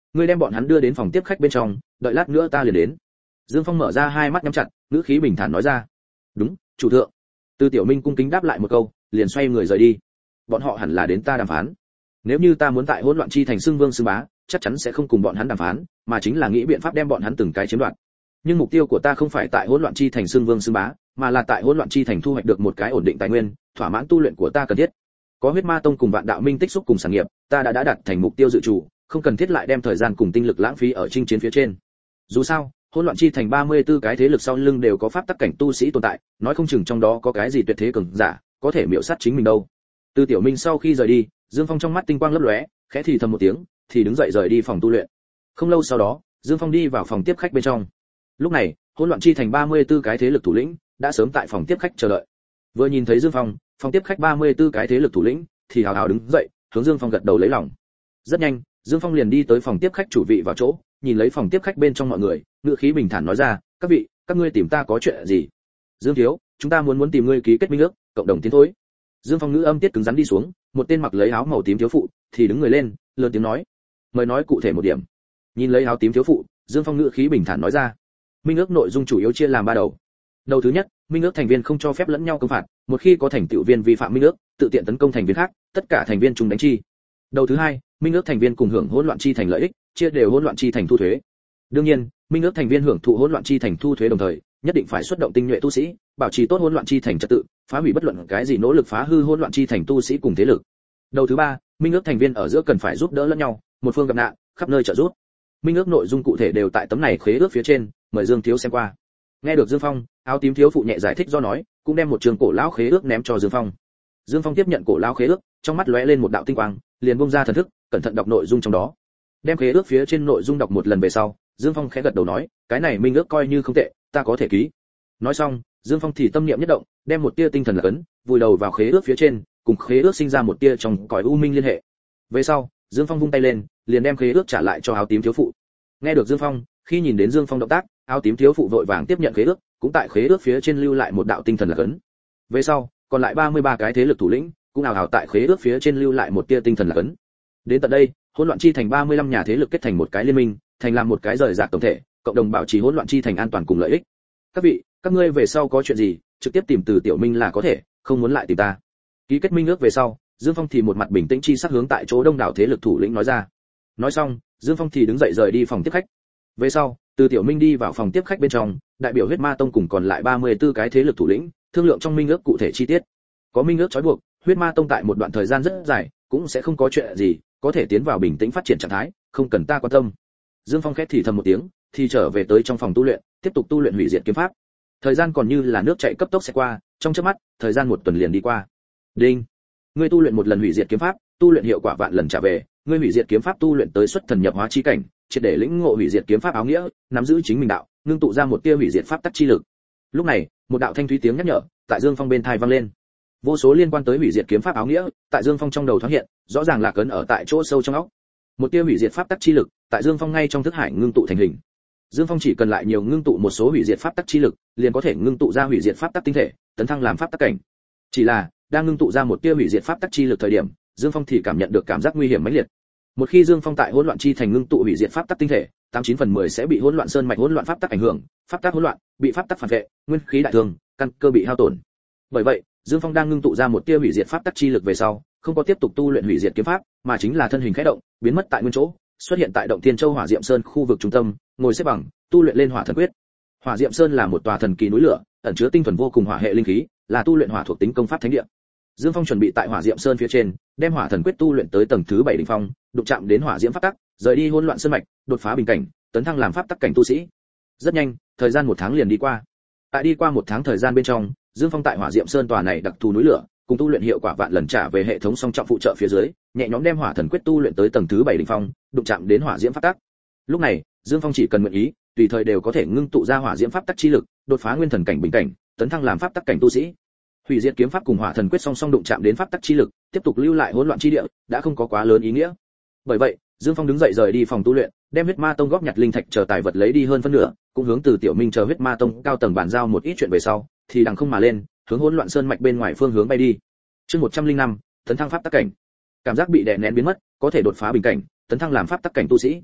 S1: ngươi đem bọn hắn đưa đến phòng tiếp khách bên trong, đợi lát nữa ta liền đến. Dương Phong mở ra hai mắt nhắm chặt, ngữ khí bình thản nói ra. Đúng, chủ thượng. Từ Tiểu Minh cung kính đáp lại một câu, liền xoay người rời đi. Bọn họ hẳn là đến ta đàm phán. Nếu như ta muốn tại hỗn loạn chi thành xưng vương xưng bá, chắc chắn sẽ không cùng bọn hắn đàm phán, mà chính là nghĩ biện pháp đem bọn hắn từng cái chiếm đoạt. Nhưng mục tiêu của ta không phải tại hỗn loạn chi thành xưng vương xưng bá, mà là tại hỗn loạn chi thành thu hoạch được một cái ổn định tài nguyên, thỏa mãn tu luyện của ta cần thiết. Có huyết ma tông cùng vạn đạo minh tích xúc cùng sản nghiệp, ta đã đã đạt thành mục tiêu dự chủ, không cần thiết lại đem thời gian cùng tinh lực lãng phí ở chinh chiến phía trên. Dù sao, hỗn loạn chi thành ba mươi tư cái thế lực sau lưng đều có pháp tắc cảnh tu sĩ tồn tại, nói không chừng trong đó có cái gì tuyệt thế cường giả, có thể miểu sát chính mình đâu. Từ Tiểu Minh sau khi rời đi, Dương Phong trong mắt tinh quang lấp lóe, khẽ thì thầm một tiếng, thì đứng dậy rời đi phòng tu luyện. Không lâu sau đó, Dương Phong đi vào phòng tiếp khách bên trong. Lúc này, hỗn loạn chi thành ba mươi tư cái thế lực thủ lĩnh đã sớm tại phòng tiếp khách chờ đợi. Vừa nhìn thấy Dương Phong, phòng tiếp khách ba mươi tư cái thế lực thủ lĩnh thì hào hào đứng dậy, hướng Dương Phong gật đầu lấy lòng. Rất nhanh, Dương Phong liền đi tới phòng tiếp khách chủ vị vào chỗ, nhìn lấy phòng tiếp khách bên trong mọi người, ngữ khí bình thản nói ra, các vị, các ngươi tìm ta có chuyện gì? Dương thiếu, chúng ta muốn muốn tìm ngươi ký kết minh ước, cộng đồng tiến thối. Dương Phong ngữ âm tiết cứng rắn đi xuống, một tên mặc lấy áo màu tím thiếu phụ thì đứng người lên, lớn tiếng nói, mời nói cụ thể một điểm. Nhìn lấy áo tím thiếu phụ, Dương Phong ngữ khí bình thản nói ra, minh ước nội dung chủ yếu chia làm ba đầu. Đầu thứ nhất, minh ước thành viên không cho phép lẫn nhau công phạt, một khi có thành tựu viên vi phạm minh ước, tự tiện tấn công thành viên khác, tất cả thành viên chung đánh chi. Đầu thứ hai, minh ước thành viên cùng hưởng hỗn loạn chi thành lợi ích, chia đều hỗn loạn chi thành thu thuế. Đương nhiên, minh ước thành viên hưởng thụ hỗn loạn chi thành thu thuế đồng thời, nhất định phải xuất động tinh nhuệ tu sĩ, bảo trì tốt hỗn loạn chi thành trật tự, phá hủy bất luận cái gì nỗ lực phá hư hỗn loạn chi thành tu sĩ cùng thế lực. Đầu thứ ba, minh ước thành viên ở giữa cần phải giúp đỡ lẫn nhau, một phương gặp nạn, khắp nơi trợ giúp. Minh ước nội dung cụ thể đều tại tấm này khế ước phía trên, mời Dương thiếu xem qua. Nghe được Dương Phong, áo tím thiếu phụ nhẹ giải thích do nói, cũng đem một trường cổ lão khế ước ném cho Dương Phong. Dương Phong tiếp nhận cổ lão khế ước, trong mắt lóe lên một đạo tinh quang, liền bung ra thần thức, cẩn thận đọc nội dung trong đó. Đem khế ước phía trên nội dung đọc một lần về sau, Dương Phong khẽ gật đầu nói, cái này minh ước coi như không tệ, ta có thể ký. Nói xong, Dương Phong thì tâm niệm nhất động, đem một tia tinh thần lạc ấn, vùi đầu vào khế ước phía trên, cùng khế ước sinh ra một tia trong cõi u minh liên hệ. Về sau, Dương Phong vung tay lên, liền đem khế ước trả lại cho áo tím thiếu phụ. Nghe được Dương Phong, khi nhìn đến Dương Phong động tác, áo tím thiếu phụ vội vàng tiếp nhận khế ước, cũng tại khế ước phía trên lưu lại một đạo tinh thần lạc ấn. Về sau, còn lại ba mươi ba cái thế lực thủ lĩnh, cũng ào ào tại khế ước phía trên lưu lại một tia tinh thần lạc ấn. Đến tận đây, hỗn loạn chi thành ba mươi lăm nhà thế lực kết thành một cái liên minh, thành làm một cái rời rạc tổng thể, cộng đồng bảo trì hỗn loạn chi thành an toàn cùng lợi ích. Các vị, các ngươi về sau có chuyện gì, trực tiếp tìm Từ Tiểu Minh là có thể, không muốn lại tìm ta. Ký kết minh ước về sau, Dương Phong thì một mặt bình tĩnh chi sắc hướng tại chỗ đông đảo thế lực thủ lĩnh nói ra. Nói xong, Dương Phong thì đứng dậy rời đi phòng tiếp khách. Về sau, Từ Tiểu Minh đi vào phòng tiếp khách bên trong, đại biểu huyết ma tông cùng còn lại ba mươi tư cái thế lực thủ lĩnh, thương lượng trong minh ước cụ thể chi tiết. Có minh ước trói buộc, huyết ma tông tại một đoạn thời gian rất dài, cũng sẽ không có chuyện gì, có thể tiến vào bình tĩnh phát triển trạng thái, không cần ta quan tâm. Dương Phong khét thì thầm một tiếng, thì trở về tới trong phòng tu luyện, tiếp tục tu luyện hủy diệt kiếm pháp. Thời gian còn như là nước chảy cấp tốc sẽ qua, trong chớp mắt, thời gian một tuần liền đi qua. Đinh, ngươi tu luyện một lần hủy diệt kiếm pháp, tu luyện hiệu quả vạn lần trả về, ngươi hủy diệt kiếm pháp tu luyện tới xuất thần nhập hóa chi cảnh, triệt để lĩnh ngộ hủy diệt kiếm pháp áo nghĩa, nắm giữ chính mình đạo, ngưng tụ ra một tia hủy diệt pháp tắc chi lực. Lúc này, một đạo thanh thúy tiếng nhắc nhở tại Dương Phong bên tai vang lên. Vô số liên quan tới hủy diệt kiếm pháp áo nghĩa, tại Dương Phong trong đầu thoáng hiện, rõ ràng là cấn ở tại chỗ sâu trong óc. Một tia hủy diệt pháp tắc chi lực, tại Dương Phong ngay trong thức hải ngưng tụ thành hình. Dương Phong chỉ cần lại nhiều ngưng tụ một số hủy diệt pháp tắc chi lực, liền có thể ngưng tụ ra hủy diệt pháp tắc tinh thể, tấn thăng làm pháp tắc cảnh. Chỉ là, đang ngưng tụ ra một tia hủy diệt pháp tắc chi lực thời điểm, Dương Phong thì cảm nhận được cảm giác nguy hiểm mãnh liệt. Một khi Dương Phong tại hỗn loạn chi thành ngưng tụ hủy diệt pháp tắc tinh thể, tám chín phần mười sẽ bị hỗn loạn sơn mạch hỗn loạn pháp tắc ảnh hưởng, pháp tắc hỗn loạn, bị pháp tắc phản vệ, nguyên khí đại thương, căn cơ bị hao tổn. Bởi vậy, Dương Phong đang ngưng tụ ra một tia hủy diệt pháp tắc chi lực về sau, không có tiếp tục tu luyện hủy diệt kiếm pháp, mà chính là thân hình khẽ động, biến mất tại nguyên chỗ, xuất hiện tại động Thiên Châu Hỏa Diệm Sơn khu vực trung tâm, ngồi xếp bằng, tu luyện lên Hỏa Thần Quyết. Hỏa Diệm Sơn là một tòa thần kỳ núi lửa, ẩn chứa tinh thuần vô cùng hỏa hệ linh khí, là tu luyện hỏa thuộc tính công pháp thánh địa. Dương Phong chuẩn bị tại Hỏa Diệm Sơn phía trên, đem Hỏa Thần Quyết tu luyện tới tầng thứ bảy đỉnh phong, đụng chạm đến hỏa diễm pháp tắc, rời đi hỗn loạn sơn mạch, đột phá bình cảnh, tấn thăng làm pháp tắc cảnh tu sĩ. Rất nhanh, thời gian một tháng liền đi qua. Tại đi qua một tháng thời gian bên trong, Dương Phong tại Hỏa Diệm Sơn tòa này đặc thù núi lửa, cùng tu luyện hiệu quả vạn lần trả về hệ thống song trọng phụ trợ phía dưới, nhẹ nhõm đem Hỏa Thần Quyết tu luyện tới tầng thứ bảy đỉnh phong, đụng chạm đến hỏa diễm pháp tắc. Lúc này, Dương Phong chỉ cần nguyện ý, tùy thời đều có thể ngưng tụ ra hỏa diễm pháp tắc chi lực, đột phá nguyên thần cảnh bình cảnh, tấn thăng làm pháp tắc cảnh tu sĩ. Hủy diệt kiếm pháp cùng Hỏa Thần Quyết song song đụng chạm đến pháp tắc chi lực, tiếp tục lưu lại hỗn loạn chi địa, đã không có quá lớn ý nghĩa. Bởi vậy, Dương Phong đứng dậy rời đi phòng tu luyện, đem huyết ma tông góp nhặt linh thạch chờ tài vật lấy đi hơn phân nửa, cũng hướng Từ Tiểu Minh chờ huyết ma tông cao tầng bàn giao một ít chuyện về sau, thì đằng không mà lên, hướng hỗn loạn sơn mạch bên ngoài phương hướng bay đi. Chương một trăm linh năm, tấn thăng pháp tắc cảnh. Cảm giác bị đè nén biến mất, có thể đột phá bình cảnh, tấn thăng làm pháp tắc cảnh tu sĩ.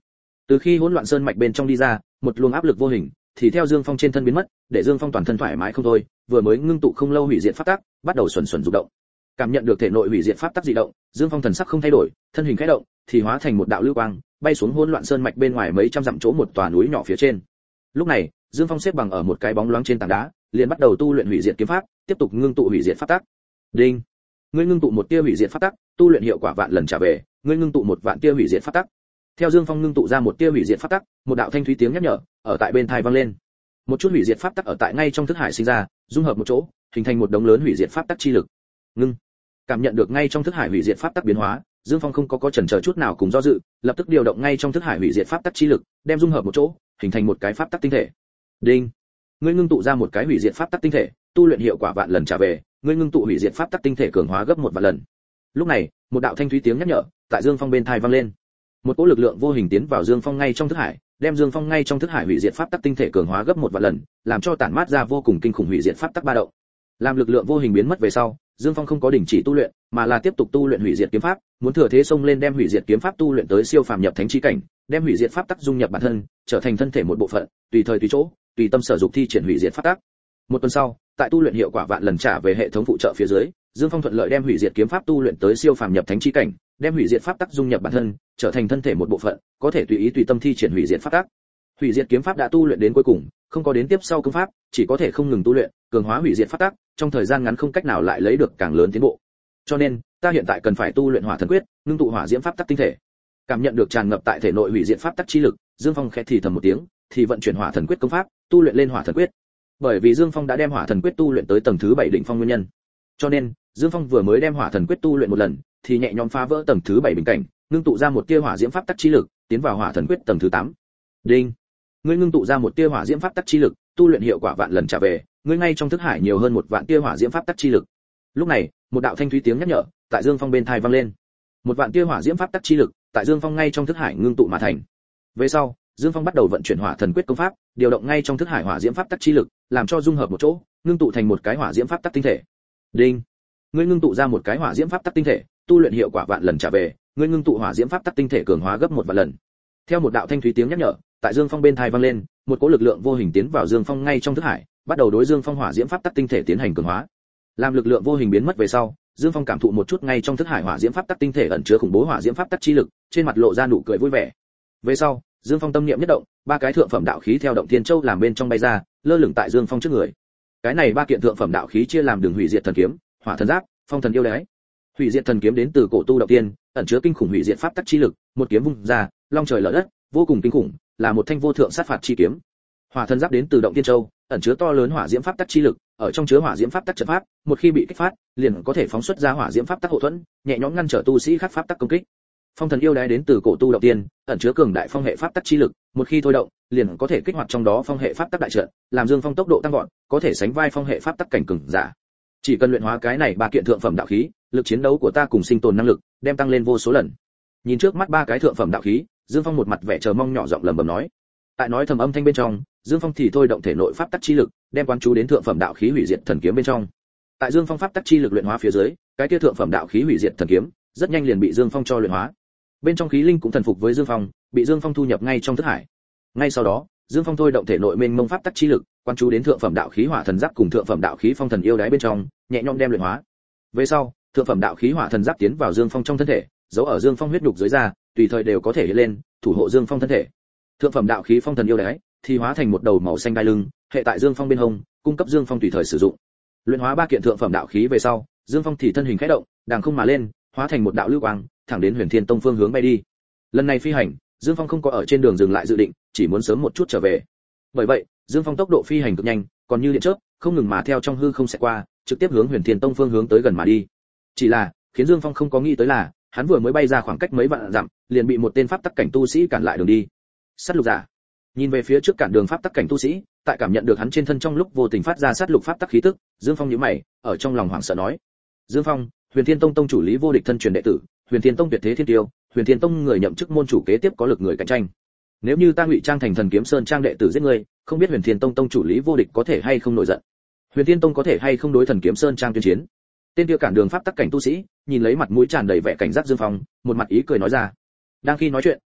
S1: Từ khi hỗn loạn sơn mạch bên trong đi ra, một luồng áp lực vô hình thì theo Dương Phong trên thân biến mất, để Dương Phong toàn thân thoải mái không thôi, vừa mới ngưng tụ không lâu hủy diệt pháp tắc, bắt đầu xuẩn xuẩn rụng động. Cảm nhận được thể nội hủy diệt pháp tắc dị động, Dương Phong thần sắc không thay đổi, thân hình khẽ động, thì hóa thành một đạo lưu quang, bay xuống hỗn loạn sơn mạch bên ngoài mấy trăm dặm chỗ một tòa núi nhỏ phía trên. Lúc này, Dương Phong xếp bằng ở một cái bóng loáng trên tảng đá, liền bắt đầu tu luyện hủy diệt kiếm pháp, tiếp tục ngưng tụ hủy diệt pháp tắc. Đinh. Ngươi ngưng tụ một tia hủy diệt pháp tắc, tu luyện hiệu quả vạn lần trả về, ngươi ngưng tụ một vạn tia hủy diệt pháp tắc. Theo Dương Phong ngưng tụ ra một tia hủy diệt pháp tắc, một đạo thanh thúy tiếng nhắc nhở ở tại bên tai vang lên. Một chút hủy diệt pháp tắc ở tại ngay trong thức hải sinh ra, dung hợp một chỗ, hình thành một đống lớn hủy diệt pháp tắc chi lực. Ngưng. Cảm nhận được ngay trong thức hải hủy diệt pháp tắc biến hóa, Dương Phong không có có chần chờ chút nào cùng do dự, lập tức điều động ngay trong thức hải hủy diệt pháp tắc chi lực, đem dung hợp một chỗ, hình thành một cái pháp tắc tinh thể. Đinh. Ngươi ngưng tụ ra một cái hủy diệt pháp tắc tinh thể, tu luyện hiệu quả vạn lần trả về, ngươi ngưng tụ hủy diệt pháp tắc tinh thể cường hóa gấp một vạn lần. Lúc này, một đạo thanh thúy tiếng nhắc nhở tại Dương Phong bên tai vang lên. Một cỗ lực lượng vô hình tiến vào Dương Phong ngay trong thức hải, đem Dương Phong ngay trong thức hải hủy diệt pháp tắc tinh thể cường hóa gấp một vạn lần, làm cho tản mát ra vô cùng kinh khủng hủy diệt pháp tắc ba động. Làm lực lượng vô hình biến mất về sau, Dương Phong không có đình chỉ tu luyện, mà là tiếp tục tu luyện hủy diệt kiếm pháp, muốn thừa thế xông lên đem hủy diệt kiếm pháp tu luyện tới siêu phàm nhập thánh chi cảnh, đem hủy diệt pháp tắc dung nhập bản thân, trở thành thân thể một bộ phận, tùy thời tùy chỗ, tùy tâm sở dục thi triển hủy diệt pháp tắc. Một tuần sau, tại tu luyện hiệu quả vạn lần trả về hệ thống phụ trợ phía dưới, Dương Phong thuận lợi đem hủy diệt kiếm pháp tu luyện tới siêu phàm nhập thánh chi cảnh, đem hủy diệt pháp tắc dung nhập bản thân, trở thành thân thể một bộ phận, có thể tùy ý tùy tâm thi triển hủy diệt pháp tắc. Hủy diệt kiếm pháp đã tu luyện đến cuối cùng, không có đến tiếp sau công pháp, chỉ có thể không ngừng tu luyện, cường hóa hủy diệt pháp tắc, trong thời gian ngắn không cách nào lại lấy được càng lớn tiến bộ. Cho nên, ta hiện tại cần phải tu luyện Hỏa Thần Quyết, ngưng tụ hỏa diễm pháp tắc tinh thể. Cảm nhận được tràn ngập tại thể nội hủy diệt pháp tắc chi lực, Dương Phong khẽ thì thầm một tiếng, thì vận chuyển Hỏa Thần Quyết công pháp, tu luyện lên Hỏa Thần Quyết. Bởi vì Dương Phong đã đem Hỏa Thần Quyết tu luyện tới tầng thứ bảy đỉnh phong nguyên nhân, cho nên Dương Phong vừa mới đem Hỏa Thần Quyết tu luyện một lần, thì nhẹ nhõm phá vỡ tầng thứ bảy bình cảnh, ngưng tụ ra một tia hỏa diễm pháp tắc chi lực, tiến vào Hỏa Thần Quyết tầng thứ tám. Đinh. Ngươi ngưng tụ ra một tia hỏa diễm pháp tắc chi lực, tu luyện hiệu quả vạn lần trả về, ngươi ngay trong thức hải nhiều hơn một vạn tia hỏa diễm pháp tắc chi lực. Lúc này, một đạo thanh thúy tiếng nhắc nhở tại Dương Phong bên tai vang lên. Một vạn tia hỏa diễm pháp tắc chi lực, tại Dương Phong ngay trong thức hải ngưng tụ mà thành. Về sau, Dương Phong bắt đầu vận chuyển Hỏa Thần Quyết công pháp, điều động ngay trong thức hải hỏa diễm pháp tắc chi lực, làm cho dung hợp một chỗ, ngưng tụ thành một cái hỏa diễm pháp tắc tinh thể. Đinh. Ngươi ngưng tụ ra một cái hỏa diễm pháp tắc tinh thể, tu luyện hiệu quả vạn lần trả về, ngươi ngưng tụ hỏa diễm pháp tắc tinh thể cường hóa gấp một vạn lần. Theo một đạo thanh thúy tiếng nhắc nhở, tại Dương Phong bên tai vang lên, một cỗ lực lượng vô hình tiến vào Dương Phong ngay trong thức hải, bắt đầu đối Dương Phong hỏa diễm pháp tắc tinh thể tiến hành cường hóa. Làm lực lượng vô hình biến mất về sau, Dương Phong cảm thụ một chút ngay trong thức hải hỏa diễm pháp tắc tinh thể ẩn chứa khủng bố hỏa diễm pháp tắc chi lực, trên mặt lộ ra nụ cười vui vẻ. Về sau, Dương Phong tâm niệm nhất động, ba cái thượng phẩm đạo khí theo động thiên châu làm bên trong bay ra, lơ lửng tại Dương Phong trước người. Cái này ba kiện thượng phẩm đạo khí chia làm đường hủy diệt thần kiếm, hỏa thần giáp, phong thần yêu đái. Hủy diệt thần kiếm đến từ cổ tu động tiên, ẩn chứa kinh khủng hủy diệt pháp tắc chi lực, một kiếm vung ra, long trời lở đất, vô cùng kinh khủng, là một thanh vô thượng sát phạt chi kiếm. Hỏa thần giáp đến từ động tiên châu, ẩn chứa to lớn hỏa diễm pháp tắc chi lực, ở trong chứa hỏa diễm pháp tắc trận pháp, một khi bị kích phát, liền có thể phóng xuất ra hỏa diễm pháp tắc hộ thuẫn, nhẹ nhõm ngăn trở tu sĩ khác pháp tắc công kích. Phong thần yêu đái đến từ cổ tu động tiên, ẩn chứa cường đại phong hệ pháp tắc chi lực, một khi thôi động, liền có thể kích hoạt trong đó phong hệ pháp tắc đại trận, làm Dương Phong tốc độ tăng vọt, có thể sánh vai phong hệ pháp tắc cảnh cường giả. Chỉ cần luyện hóa cái này ba kiện thượng phẩm đạo khí, lực chiến đấu của ta cùng sinh tồn năng lực đem tăng lên vô số lần. Nhìn trước mắt ba cái thượng phẩm đạo khí, Dương Phong một mặt vẻ chờ mong nhỏ giọng lẩm bẩm nói. Tại nói thầm âm thanh bên trong, Dương Phong thì thôi động thể nội pháp tắc chi lực, đem quán chú đến thượng phẩm đạo khí hủy diệt thần kiếm bên trong. Tại Dương Phong pháp tắc chi lực luyện hóa phía dưới, cái kia thượng phẩm đạo khí hủy diệt thần kiếm, rất nhanh liền bị Dương Phong cho luyện hóa. Bên trong khí linh cũng thần phục với Dương Phong, bị Dương Phong thu nhập ngay trong thức hải. Ngay sau đó, Dương Phong thôi động thể nội mênh mông pháp tắc chi lực, quán chú đến thượng phẩm đạo khí hỏa thần giáp cùng thượng phẩm đạo khí phong thần yêu đái bên trong, nhẹ nhõm đem luyện hóa. Về sau, thượng phẩm đạo khí hỏa thần giáp tiến vào Dương Phong trong thân thể, giấu ở Dương Phong huyết nhục dưới da, tùy thời đều có thể hiện lên, thủ hộ Dương Phong thân thể. Thượng phẩm đạo khí phong thần yêu đái thì hóa thành một đầu màu xanh đai lưng, hệ tại Dương Phong bên hông, cung cấp Dương Phong tùy thời sử dụng. Luyện hóa ba kiện thượng phẩm đạo khí về sau, Dương Phong thì thân hình khẽ động, đàng không mà lên, hóa thành một đạo lưu quang, thẳng đến Huyền Thiên Tông phương hướng bay đi. Lần này phi hành, Dương Phong không có ở trên đường dừng lại dự định, chỉ muốn sớm một chút trở về. Bởi vậy, Dương Phong tốc độ phi hành cực nhanh, còn như điện chớp, không ngừng mà theo trong hư không sẽ qua, trực tiếp hướng Huyền Thiên Tông phương hướng tới gần mà đi. Chỉ là, khiến Dương Phong không có nghĩ tới là, hắn vừa mới bay ra khoảng cách mấy vạn dặm, liền bị một tên pháp tắc cảnh tu sĩ cản lại đường đi. Sát lục giả. Nhìn về phía trước cản đường pháp tắc cảnh tu sĩ, tại cảm nhận được hắn trên thân trong lúc vô tình phát ra sát lục pháp tắc khí tức, Dương Phong nhíu mày, ở trong lòng hoảng sợ nói: "Dương Phong, Huyền Thiên Tông tông chủ Lý Vô Địch thân truyền đệ tử, Huyền Thiên Tông tuyệt thế thiên tiêu, Huyền Thiên Tông người nhậm chức môn chủ kế tiếp có lực người cạnh tranh. Nếu như ta ngụy trang thành Thần Kiếm Sơn trang đệ tử giết ngươi, không biết Huyền Thiên Tông tông chủ Lý Vô Địch có thể hay không nổi giận? Huyền Thiên Tông có thể hay không đối Thần Kiếm Sơn trang tuyên chiến?" Tên kia cản đường pháp tắc cảnh tu sĩ, nhìn lấy mặt mũi tràn đầy vẻ cảnh giác Dương Phong, một mặt ý cười nói ra. Đang khi nói chuyện,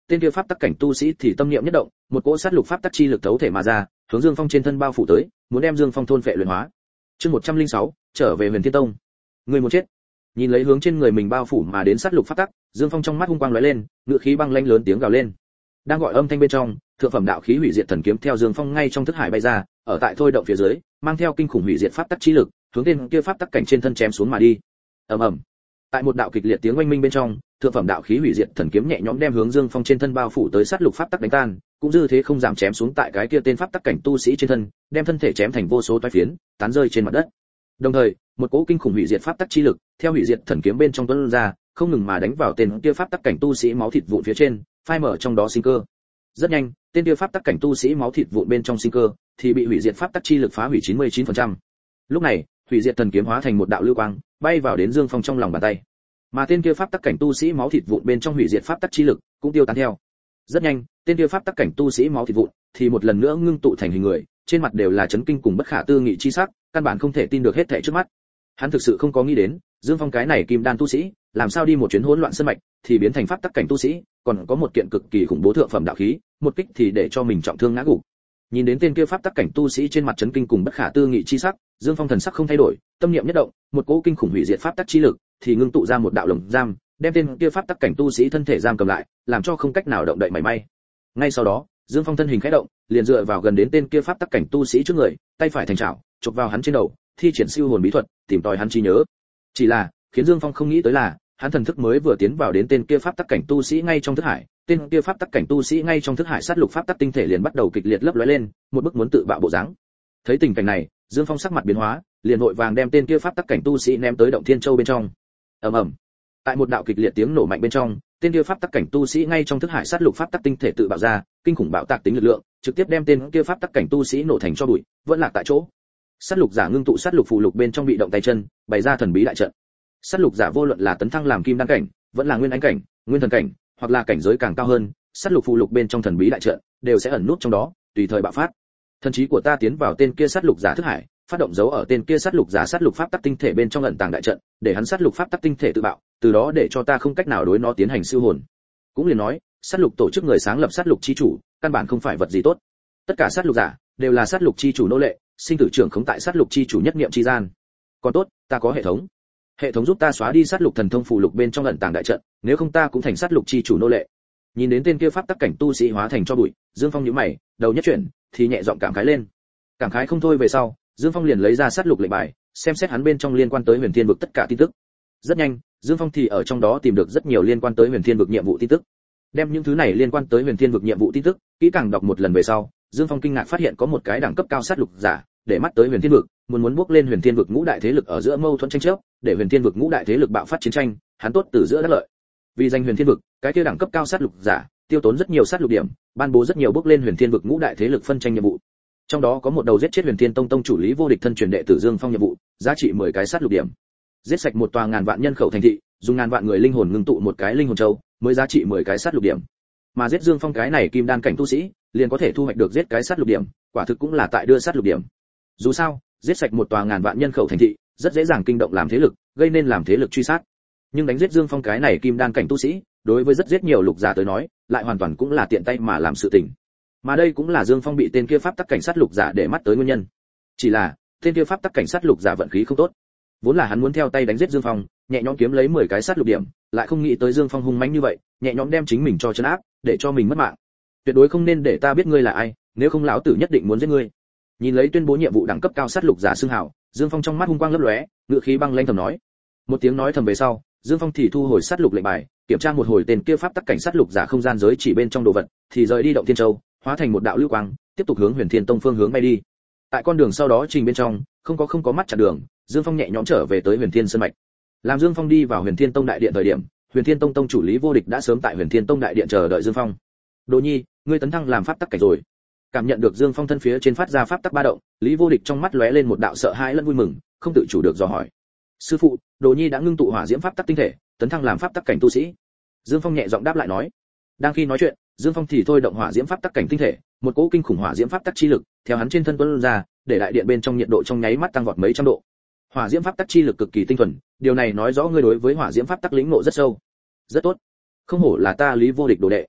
S1: tên kia pháp tắc cảnh tu sĩ thì tâm niệm nhất động, một cỗ sát lục pháp tắc chi lực thấu thể mà ra, hướng Dương Phong trên thân bao phủ tới, muốn đem Dương Phong thôn phệ luyện hóa. Chương một trăm lẻ sáu, trở về Huyền Thiên Tông. Người muốn chết. Nhìn lấy hướng trên người mình bao phủ mà đến sát lục pháp tắc, Dương Phong trong mắt hung quang lóe lên, ngựa khí băng lãnh lớn tiếng gào lên. Đang gọi âm thanh bên trong, thượng phẩm đạo khí hủy diệt thần kiếm theo Dương Phong ngay trong thức hải bay ra, ở tại thôi động phía dưới, mang theo kinh khủng hủy diệt pháp tắc chi lực, hướng tên kia pháp tắc cảnh trên thân chém xuống mà đi. Ầm ầm. Tại một đạo kịch liệt tiếng oanh minh bên trong, thượng phẩm đạo khí hủy diệt thần kiếm nhẹ nhõm đem hướng Dương Phong trên thân bao phủ tới sát lục pháp tắc đánh tan, cũng dư thế không giảm chém xuống tại cái kia tên pháp tắc cảnh tu sĩ trên thân, đem thân thể chém thành vô số toái phiến, tán rơi trên mặt đất. Đồng thời, một cỗ kinh khủng hủy diệt pháp tắc chi lực, theo hủy diệt thần kiếm bên trong tuôn ra, không ngừng mà đánh vào tên kia pháp tắc cảnh tu sĩ máu thịt vụn phía trên, phai mở trong đó sinh cơ. Rất nhanh, tên kia pháp tắc cảnh tu sĩ máu thịt vụn bên trong sinh cơ thì bị hủy diệt pháp tắc chi lực phá hủy chín mươi chín phần trăm. Lúc này, hủy diệt thần kiếm hóa thành một đạo lưu quang, bay vào đến Dương Phong trong lòng bàn tay. Mà tên kia pháp tắc cảnh tu sĩ máu thịt vụn bên trong hủy diệt pháp tắc chi lực cũng tiêu tán theo. Rất nhanh, tên kia pháp tắc cảnh tu sĩ máu thịt vụn thì một lần nữa ngưng tụ thành hình người, trên mặt đều là chấn kinh cùng bất khả tư nghị chi sắc, căn bản không thể tin được hết thảy trước mắt. Hắn thực sự không có nghĩ đến, Dương Phong cái này kim đan tu sĩ, làm sao đi một chuyến hỗn loạn sơn mạch, thì biến thành pháp tắc cảnh tu sĩ, còn có một kiện cực kỳ khủng bố thượng phẩm đạo khí, một kích thì để cho mình trọng thương ngã gục. Nhìn đến tên kia pháp tắc cảnh tu sĩ trên mặt chấn kinh cùng bất khả tư nghị chi sắc, Dương Phong thần sắc không thay đổi, tâm niệm nhất động, một cỗ kinh khủng hủy diệt pháp tắc chi lực thì ngưng tụ ra một đạo lồng giam, đem tên kia pháp tắc cảnh tu sĩ thân thể giam cầm lại, làm cho không cách nào động đậy mảy may. Ngay sau đó, Dương Phong thân hình khẽ động, liền dựa vào gần đến tên kia pháp tắc cảnh tu sĩ trước người, tay phải thành chảo, chụp vào hắn trên đầu, thi triển siêu hồn bí thuật, tìm tòi hắn trí nhớ. Chỉ là, khiến Dương Phong không nghĩ tới là, hắn thần thức mới vừa tiến vào đến tên kia pháp tắc cảnh tu sĩ ngay trong thức hải, tên kia pháp tắc cảnh tu sĩ ngay trong thức hải sát lục pháp tắc tinh thể liền bắt đầu kịch liệt lấp lóe lên, một bức muốn tự bạo bộ dáng. Thấy tình cảnh này, Dương Phong sắc mặt biến hóa, liền vội vàng đem tên kia pháp tắc cảnh tu sĩ ném tới động thiên châu bên trong. Ầm ầm. Tại một đạo kịch liệt tiếng nổ mạnh bên trong, tên kia pháp tắc cảnh tu sĩ ngay trong thức hải sát lục pháp tắc tinh thể tự bạo ra, kinh khủng bạo tạc tính lực lượng, trực tiếp đem tên kia pháp tắc cảnh tu sĩ nổ thành tro bụi, vẫn lạc tại chỗ. Sát lục giả ngưng tụ sát lục phù lục bên trong bị động tay chân, bày ra thần bí đại trận. Sát lục giả vô luận là tấn thăng làm kim đan cảnh, vẫn là nguyên ánh cảnh, nguyên thần cảnh, hoặc là cảnh giới càng cao hơn, sát lục phù lục bên trong thần bí đại trận đều sẽ ẩn nút trong đó, tùy thời bạo phát. Thần trí của ta tiến vào tên kia sát lục giả thức hải, phát động dấu ở tên kia sát lục giả sát lục pháp tắc tinh thể bên trong ẩn tàng đại trận, để hắn sát lục pháp tắc tinh thể tự bạo, từ đó để cho ta không cách nào đối nó tiến hành siêu hồn. Cũng liền nói, sát lục tổ chức người sáng lập sát lục chi chủ, căn bản không phải vật gì tốt. Tất cả sát lục giả đều là sát lục chi chủ nô lệ, sinh tử trưởng khống tại sát lục chi chủ nhất niệm chi gian. Còn tốt, ta có hệ thống. Hệ thống giúp ta xóa đi sát lục thần thông phù lục bên trong ẩn tàng đại trận, nếu không ta cũng thành sát lục chi chủ nô lệ. Nhìn đến tên kia pháp tắc cảnh tu sĩ hóa thành cho bụi, Dương Phong nhíu mày, đầu nhất chuyển, thì nhẹ giọng cảm khái lên. Cảm khái không thôi về sau, Dương Phong liền lấy ra sát lục lệnh bài, xem xét hắn bên trong liên quan tới Huyền Thiên vực tất cả tin tức. Rất nhanh, Dương Phong thì ở trong đó tìm được rất nhiều liên quan tới Huyền Thiên vực nhiệm vụ tin tức. Đem những thứ này liên quan tới Huyền Thiên vực nhiệm vụ tin tức kỹ càng đọc một lần về sau, Dương Phong kinh ngạc phát hiện có một cái đẳng cấp cao sát lục giả, để mắt tới Huyền Thiên vực, muốn muốn bước lên Huyền Thiên vực ngũ đại thế lực ở giữa mâu thuẫn tranh chấp, để Huyền Thiên vực ngũ đại thế lực bạo phát chiến tranh, hắn tốt từ giữa đắc lợi. Vì danh Huyền Thiên vực, cái kia đẳng cấp cao sát lục giả, tiêu tốn rất nhiều sát lục điểm, ban bố rất nhiều bước lên Huyền Thiên vực ngũ đại thế lực phân tranh nhiệm vụ. Trong đó có một đầu giết chết Huyền Thiên Tông tông chủ Lý Vô Địch thân truyền đệ tử Dương Phong nhiệm vụ, giá trị mười cái sát lục điểm. Giết sạch một tòa ngàn vạn nhân khẩu thành thị, dùng ngàn vạn người linh hồn ngưng tụ một cái linh hồn châu, mới giá trị mười cái sát lục điểm. Mà giết Dương Phong cái này kim đan cảnh tu sĩ, liền có thể thu hoạch được giết cái sát lục điểm, quả thực cũng là tại đưa sát lục điểm. Dù sao, giết sạch một tòa ngàn vạn nhân khẩu thành thị, rất dễ dàng kinh động làm thế lực, gây nên làm thế lực truy sát. Nhưng đánh giết Dương Phong cái này kim đan cảnh tu sĩ, đối với rất giết nhiều lục giả tới nói, lại hoàn toàn cũng là tiện tay mà làm sự tình. Mà đây cũng là Dương Phong bị tên kia pháp tắc cảnh sát lục giả để mắt tới nguyên nhân. Chỉ là, tên kia pháp tắc cảnh sát lục giả vận khí không tốt. Vốn là hắn muốn theo tay đánh giết Dương Phong, nhẹ nhõm kiếm lấy mười cái sát lục điểm, lại không nghĩ tới Dương Phong hung mãnh như vậy, nhẹ nhõm đem chính mình cho trấn áp, để cho mình mất mạng. Tuyệt đối không nên để ta biết ngươi là ai, nếu không lão tử nhất định muốn giết ngươi. Nhìn lấy tuyên bố nhiệm vụ đẳng cấp cao sát lục giả xưng hào, Dương Phong trong mắt hung quang lấp lóe, ngựa khí băng lãnh thầm nói. Một tiếng nói thầm về sau, Dương Phong thì thu hồi sát lục lệnh bài, kiểm tra một hồi tên kia pháp tắc cảnh sát lục giả không gian giới chỉ bên trong đồ vật, thì rời đi động thiên châu, hóa thành một đạo lưu quang, tiếp tục hướng Huyền Thiên Tông phương hướng bay đi. Tại con đường sau đó trình bên trong, không có không có mắt chặn đường, Dương Phong nhẹ nhõm trở về tới Huyền Thiên Sơn mạch. Làm Dương Phong đi vào Huyền Thiên Tông đại điện thời điểm, Huyền Thiên Tông tông chủ Lý Vô Địch đã sớm tại Huyền Thiên Tông đại điện chờ đợi Dương Phong. "Đồ Nhi, ngươi tấn thăng làm pháp tắc cảnh rồi." Cảm nhận được Dương Phong thân phía trên phát ra pháp tắc ba động, Lý Vô Địch trong mắt lóe lên một đạo sợ hãi lẫn vui mừng, không tự chủ được dò hỏi. "Sư phụ, Đồ Nhi đã ngưng tụ hỏa diễm pháp tắc tinh thể, tấn thăng làm pháp tắc cảnh tu sĩ." Dương Phong nhẹ giọng đáp lại nói. Đang khi nói chuyện, Dương Phong thì thôi động hỏa diễm pháp tắc cảnh tinh thể, một cỗ kinh khủng hỏa diễm pháp tắc chi lực theo hắn trên thân tuôn ra, để đại điện bên trong nhiệt độ trong nháy mắt tăng vọt mấy trăm độ. Hỏa diễm pháp tắc chi lực cực kỳ tinh thuần, điều này nói rõ ngươi đối với hỏa diễm pháp tắc lĩnh ngộ rất sâu. Rất tốt. Không hổ là ta Lý Vô Địch đồ đệ.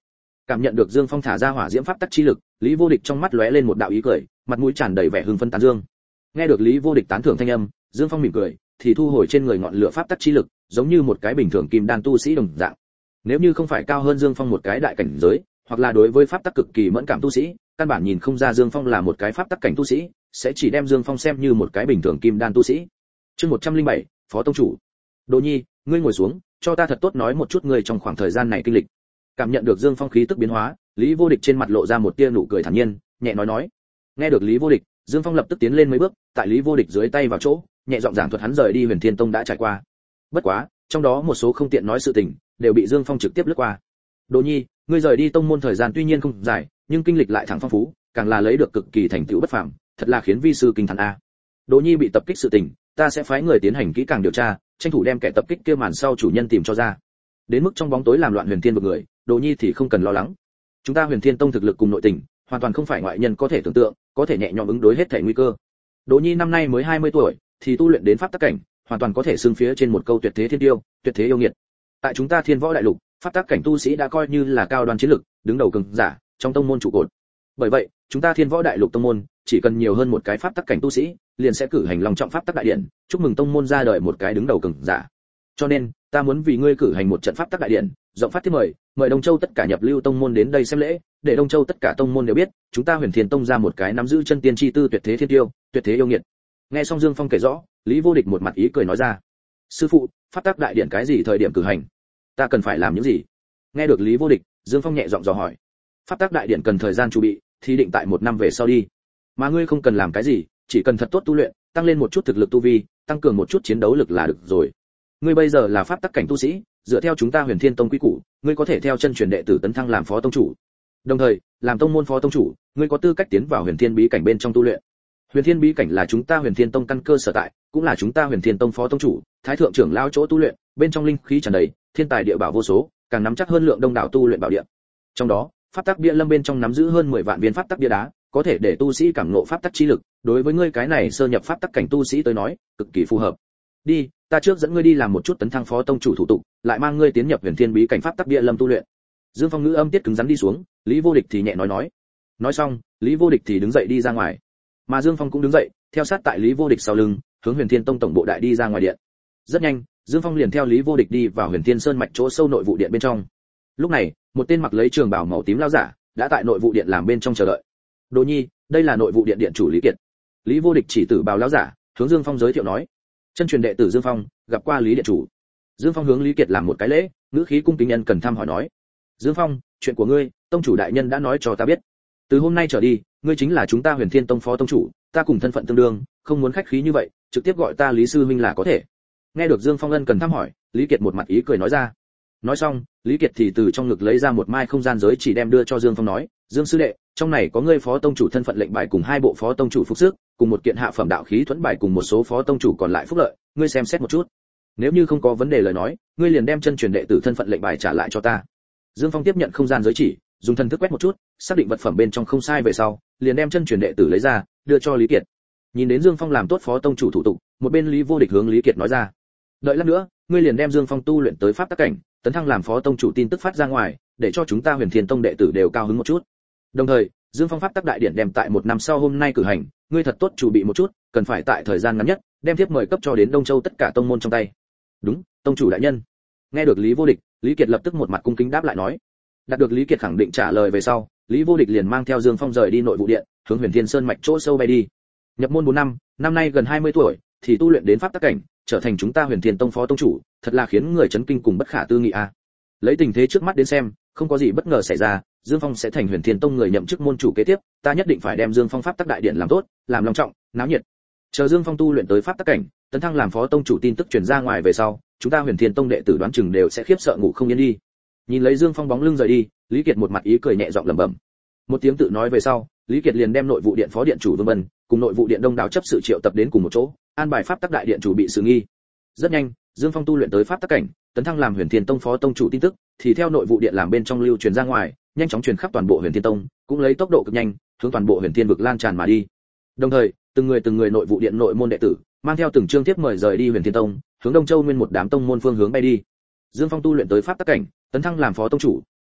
S1: Cảm nhận được Dương Phong thả ra hỏa diễm pháp tắc chi lực, Lý Vô Địch trong mắt lóe lên một đạo ý cười, mặt mũi tràn đầy vẻ hưng phấn tán dương. Nghe được Lý Vô Địch tán thưởng thanh âm, Dương Phong mỉm cười, thì thu hồi trên người ngọn lửa pháp tắc chi lực, giống như một cái bình thường kim đan tu sĩ đồng dạng. Nếu như không phải cao hơn Dương Phong một cái đại cảnh giới, hoặc là đối với pháp tắc cực kỳ mẫn cảm tu sĩ, căn bản nhìn không ra Dương Phong là một cái pháp tắc cảnh tu sĩ, sẽ chỉ đem Dương Phong xem như một cái bình thường kim đan tu sĩ. Chương một trăm linh bảy, Phó tông chủ. Đỗ Nhi, ngươi ngồi xuống, cho ta thật tốt nói một chút ngươi trong khoảng thời gian này kinh lịch. Cảm nhận được Dương Phong khí tức biến hóa, Lý Vô Địch trên mặt lộ ra một tia nụ cười thản nhiên, nhẹ nói nói. Nghe được Lý Vô Địch, Dương Phong lập tức tiến lên mấy bước, tại Lý Vô Địch dưới tay vào chỗ, nhẹ giọng giảng thuật hắn rời đi Huyền Thiên Tông đã trải qua. Bất quá, trong đó một số không tiện nói sự tình, đều bị Dương Phong trực tiếp lướt qua. Đỗ Nhi, ngươi rời đi tông môn thời gian tuy nhiên không dài, nhưng kinh lịch lại thẳng phong phú, càng là lấy được cực kỳ thành tựu bất phàm, thật là khiến vi sư kinh thán a. Đỗ Nhi bị tập kích sự tình, ta sẽ phái người tiến hành kỹ càng điều tra, tranh thủ đem kẻ tập kích kia màn sau chủ nhân tìm cho ra. Đến mức trong bóng tối làm loạn Huyền Thiên vực người, Đỗ Nhi thì không cần lo lắng. Chúng ta Huyền Thiên Tông thực lực cùng nội tình, hoàn toàn không phải ngoại nhân có thể tưởng tượng, có thể nhẹ nhõm ứng đối hết thảy nguy cơ. Đỗ Nhi năm nay mới hai mươi tuổi, thì tu luyện đến pháp tắc cảnh, hoàn toàn có thể xưng phía trên một câu tuyệt thế thiên tiêu, tuyệt thế yêu nghiệt. Tại chúng ta Thiên Võ đại lục, pháp tắc cảnh tu sĩ đã coi như là cao đoan chiến lực, đứng đầu cường giả trong tông môn trụ cột. Bởi vậy, chúng ta Thiên Võ đại lục tông môn, chỉ cần nhiều hơn một cái pháp tắc cảnh tu sĩ, liền sẽ cử hành long trọng pháp tắc đại điện, chúc mừng tông môn ra đời một cái đứng đầu cường giả. Cho nên, ta muốn vì ngươi cử hành một trận pháp tắc đại điện, rộng phát thiết mời, mời Đông Châu tất cả nhập lưu tông môn đến đây xem lễ, để Đông Châu tất cả tông môn đều biết, chúng ta Huyền Thiên Tông ra một cái nắm giữ chân tiên chi tư tuyệt thế thiên tiêu, tuyệt thế yêu nghiệt. Nghe xong Dương Phong kể rõ, Lý Vô Địch một mặt ý cười nói ra: "Sư phụ, pháp tắc đại điện cái gì thời điểm cử hành? Ta cần phải làm những gì?" Nghe được Lý Vô Địch, Dương Phong nhẹ giọng dò hỏi: "Pháp tắc đại điện cần thời gian chuẩn bị, thì định tại một năm về sau đi. Mà ngươi không cần làm cái gì, chỉ cần thật tốt tu luyện, tăng lên một chút thực lực tu vi, tăng cường một chút chiến đấu lực là được rồi. Ngươi bây giờ là pháp tắc cảnh tu sĩ, dựa theo chúng ta Huyền Thiên Tông quy củ, ngươi có thể theo chân truyền đệ tử tấn thăng làm phó tông chủ. Đồng thời, làm tông môn phó tông chủ, ngươi có tư cách tiến vào Huyền Thiên bí cảnh bên trong tu luyện. Huyền Thiên bí cảnh là chúng ta Huyền Thiên Tông căn cơ sở tại, cũng là chúng ta Huyền Thiên Tông phó tông chủ, thái thượng trưởng lão chỗ tu luyện, bên trong linh khí tràn đầy, thiên tài địa bảo vô số, càng nắm chắc hơn lượng đông đảo tu luyện bảo địa. Trong đó, pháp tắc bia lâm bên trong nắm giữ hơn mười vạn viên pháp tắc bia đá, có thể để tu sĩ cảm ngộ pháp tắc chi lực, đối với ngươi cái này sơ nhập pháp tắc cảnh tu sĩ tới nói, cực kỳ phù hợp. Đi, ta trước dẫn ngươi đi làm một chút tấn thăng phó tông chủ thủ tục, lại mang ngươi tiến nhập Huyền Thiên bí cảnh pháp tắc bia lâm tu luyện." Dương Phong ngữ âm tiết cứng rắn đi xuống, Lý Vô Địch thì nhẹ nói nói. Nói xong, Lý Vô Địch thì đứng dậy đi ra ngoài. Mà Dương Phong cũng đứng dậy, theo sát tại Lý Vô Địch sau lưng, hướng Huyền Thiên Tông tổng bộ đại đi ra ngoài điện. Rất nhanh, Dương Phong liền theo Lý Vô Địch đi vào Huyền Thiên Sơn mạch chỗ sâu nội vụ điện bên trong. Lúc này, một tên mặc lấy trường bào màu tím lão giả đã tại nội vụ điện làm bên trong chờ đợi. "Đỗ Nhi, đây là nội vụ điện điện chủ Lý Kiệt." Lý Vô Địch chỉ tử bào lão giả, hướng Dương Phong giới thiệu nói: "Chân truyền đệ tử Dương Phong, gặp qua Lý điện chủ." Dương Phong hướng Lý Kiệt làm một cái lễ, ngữ khí cung kính nhân cần thăm hỏi nói: "Dương Phong, chuyện của ngươi, tông chủ đại nhân đã nói cho ta biết. Từ hôm nay trở đi, ngươi chính là chúng ta Huyền Thiên Tông phó tông chủ, ta cùng thân phận tương đương, không muốn khách khí như vậy, trực tiếp gọi ta Lý sư huynh là có thể." Nghe được Dương Phong ân cần thăm hỏi, Lý Kiệt một mặt ý cười nói ra. Nói xong, Lý Kiệt thì từ trong ngực lấy ra một mai không gian giới chỉ đem đưa cho Dương Phong nói: "Dương sư đệ, trong này có ngươi phó tông chủ thân phận lệnh bài cùng hai bộ phó tông chủ phục sức, cùng một kiện hạ phẩm đạo khí thuẫn bài cùng một số phó tông chủ còn lại phúc lợi, ngươi xem xét một chút. Nếu như không có vấn đề lời nói, ngươi liền đem chân truyền đệ tử thân phận lệnh bài trả lại cho ta." Dương Phong tiếp nhận không gian giới chỉ, dùng thần thức quét một chút, xác định vật phẩm bên trong không sai về sau, liền đem chân truyền đệ tử lấy ra, đưa cho Lý Kiệt. Nhìn đến Dương Phong làm tốt phó tông chủ thủ tục, một bên Lý Vô Địch hướng Lý Kiệt nói ra: "Đợi lát nữa, ngươi liền đem Dương Phong tu luyện tới pháp tắc cảnh, tấn thăng làm phó tông chủ tin tức phát ra ngoài, để cho chúng ta Huyền Thiên Tông đệ tử đều cao hứng một chút. Đồng thời, Dương Phong pháp tắc đại điển đem tại một năm sau hôm nay cử hành, ngươi thật tốt chuẩn bị một chút, cần phải tại thời gian ngắn nhất, đem thiếp mời cấp cho đến Đông Châu tất cả tông môn trong tay." "Đúng, tông chủ đại nhân." Nghe được Lý Vô Địch, Lý Kiệt lập tức một mặt cung kính đáp lại nói. Đạt được Lý Kiệt khẳng định trả lời về sau, Lý Vô Địch liền mang theo Dương Phong rời đi nội vụ điện, hướng Huyền Thiên Sơn mạch chỗ sâu bay đi. Nhập môn bốn năm, năm nay gần hai mươi tuổi, thì tu luyện đến pháp tắc cảnh, trở thành chúng ta Huyền Thiên Tông phó tông chủ, thật là khiến người chấn kinh cùng bất khả tư nghị a. Lấy tình thế trước mắt đến xem, không có gì bất ngờ xảy ra, Dương Phong sẽ thành Huyền Thiên Tông người nhậm chức môn chủ kế tiếp, ta nhất định phải đem Dương Phong pháp tắc đại điện làm tốt, làm long trọng, náo nhiệt. Chờ Dương Phong tu luyện tới pháp tắc cảnh, tấn thăng làm phó tông chủ tin tức truyền ra ngoài về sau, chúng ta Huyền Thiên Tông đệ tử đoán chừng đều sẽ khiếp sợ ngủ không yên đi. Nhìn lấy Dương Phong bóng lưng rời đi, Lý Kiệt một mặt ý cười nhẹ giọng lẩm bẩm. Một tiếng tự nói về sau, Lý Kiệt liền đem nội vụ điện phó điện chủ Vương Bân cùng nội vụ điện đông đảo chấp sự triệu tập đến cùng một chỗ, an bài pháp tắc đại điện chủ bị sự nghi. Rất nhanh, Dương Phong tu luyện tới pháp tắc cảnh, tấn thăng làm Huyền Thiên Tông phó tông chủ tin tức, thì theo nội vụ điện làm bên trong lưu truyền ra ngoài, nhanh chóng truyền khắp toàn bộ Huyền Thiên Tông, cũng lấy tốc độ cực nhanh, hướng toàn bộ Huyền Thiên vực lan tràn mà đi. Đồng thời, từng người từng người nội vụ điện nội môn đệ tử, mang theo từng chương tiếp mời rời đi Huyền Thiên Tông, hướng Đông Châu nguyên một đám tông môn phương hướng bay đi. Dương Phong tu luyện tới pháp tắc cảnh, tấn thăng làm phó tông chủ,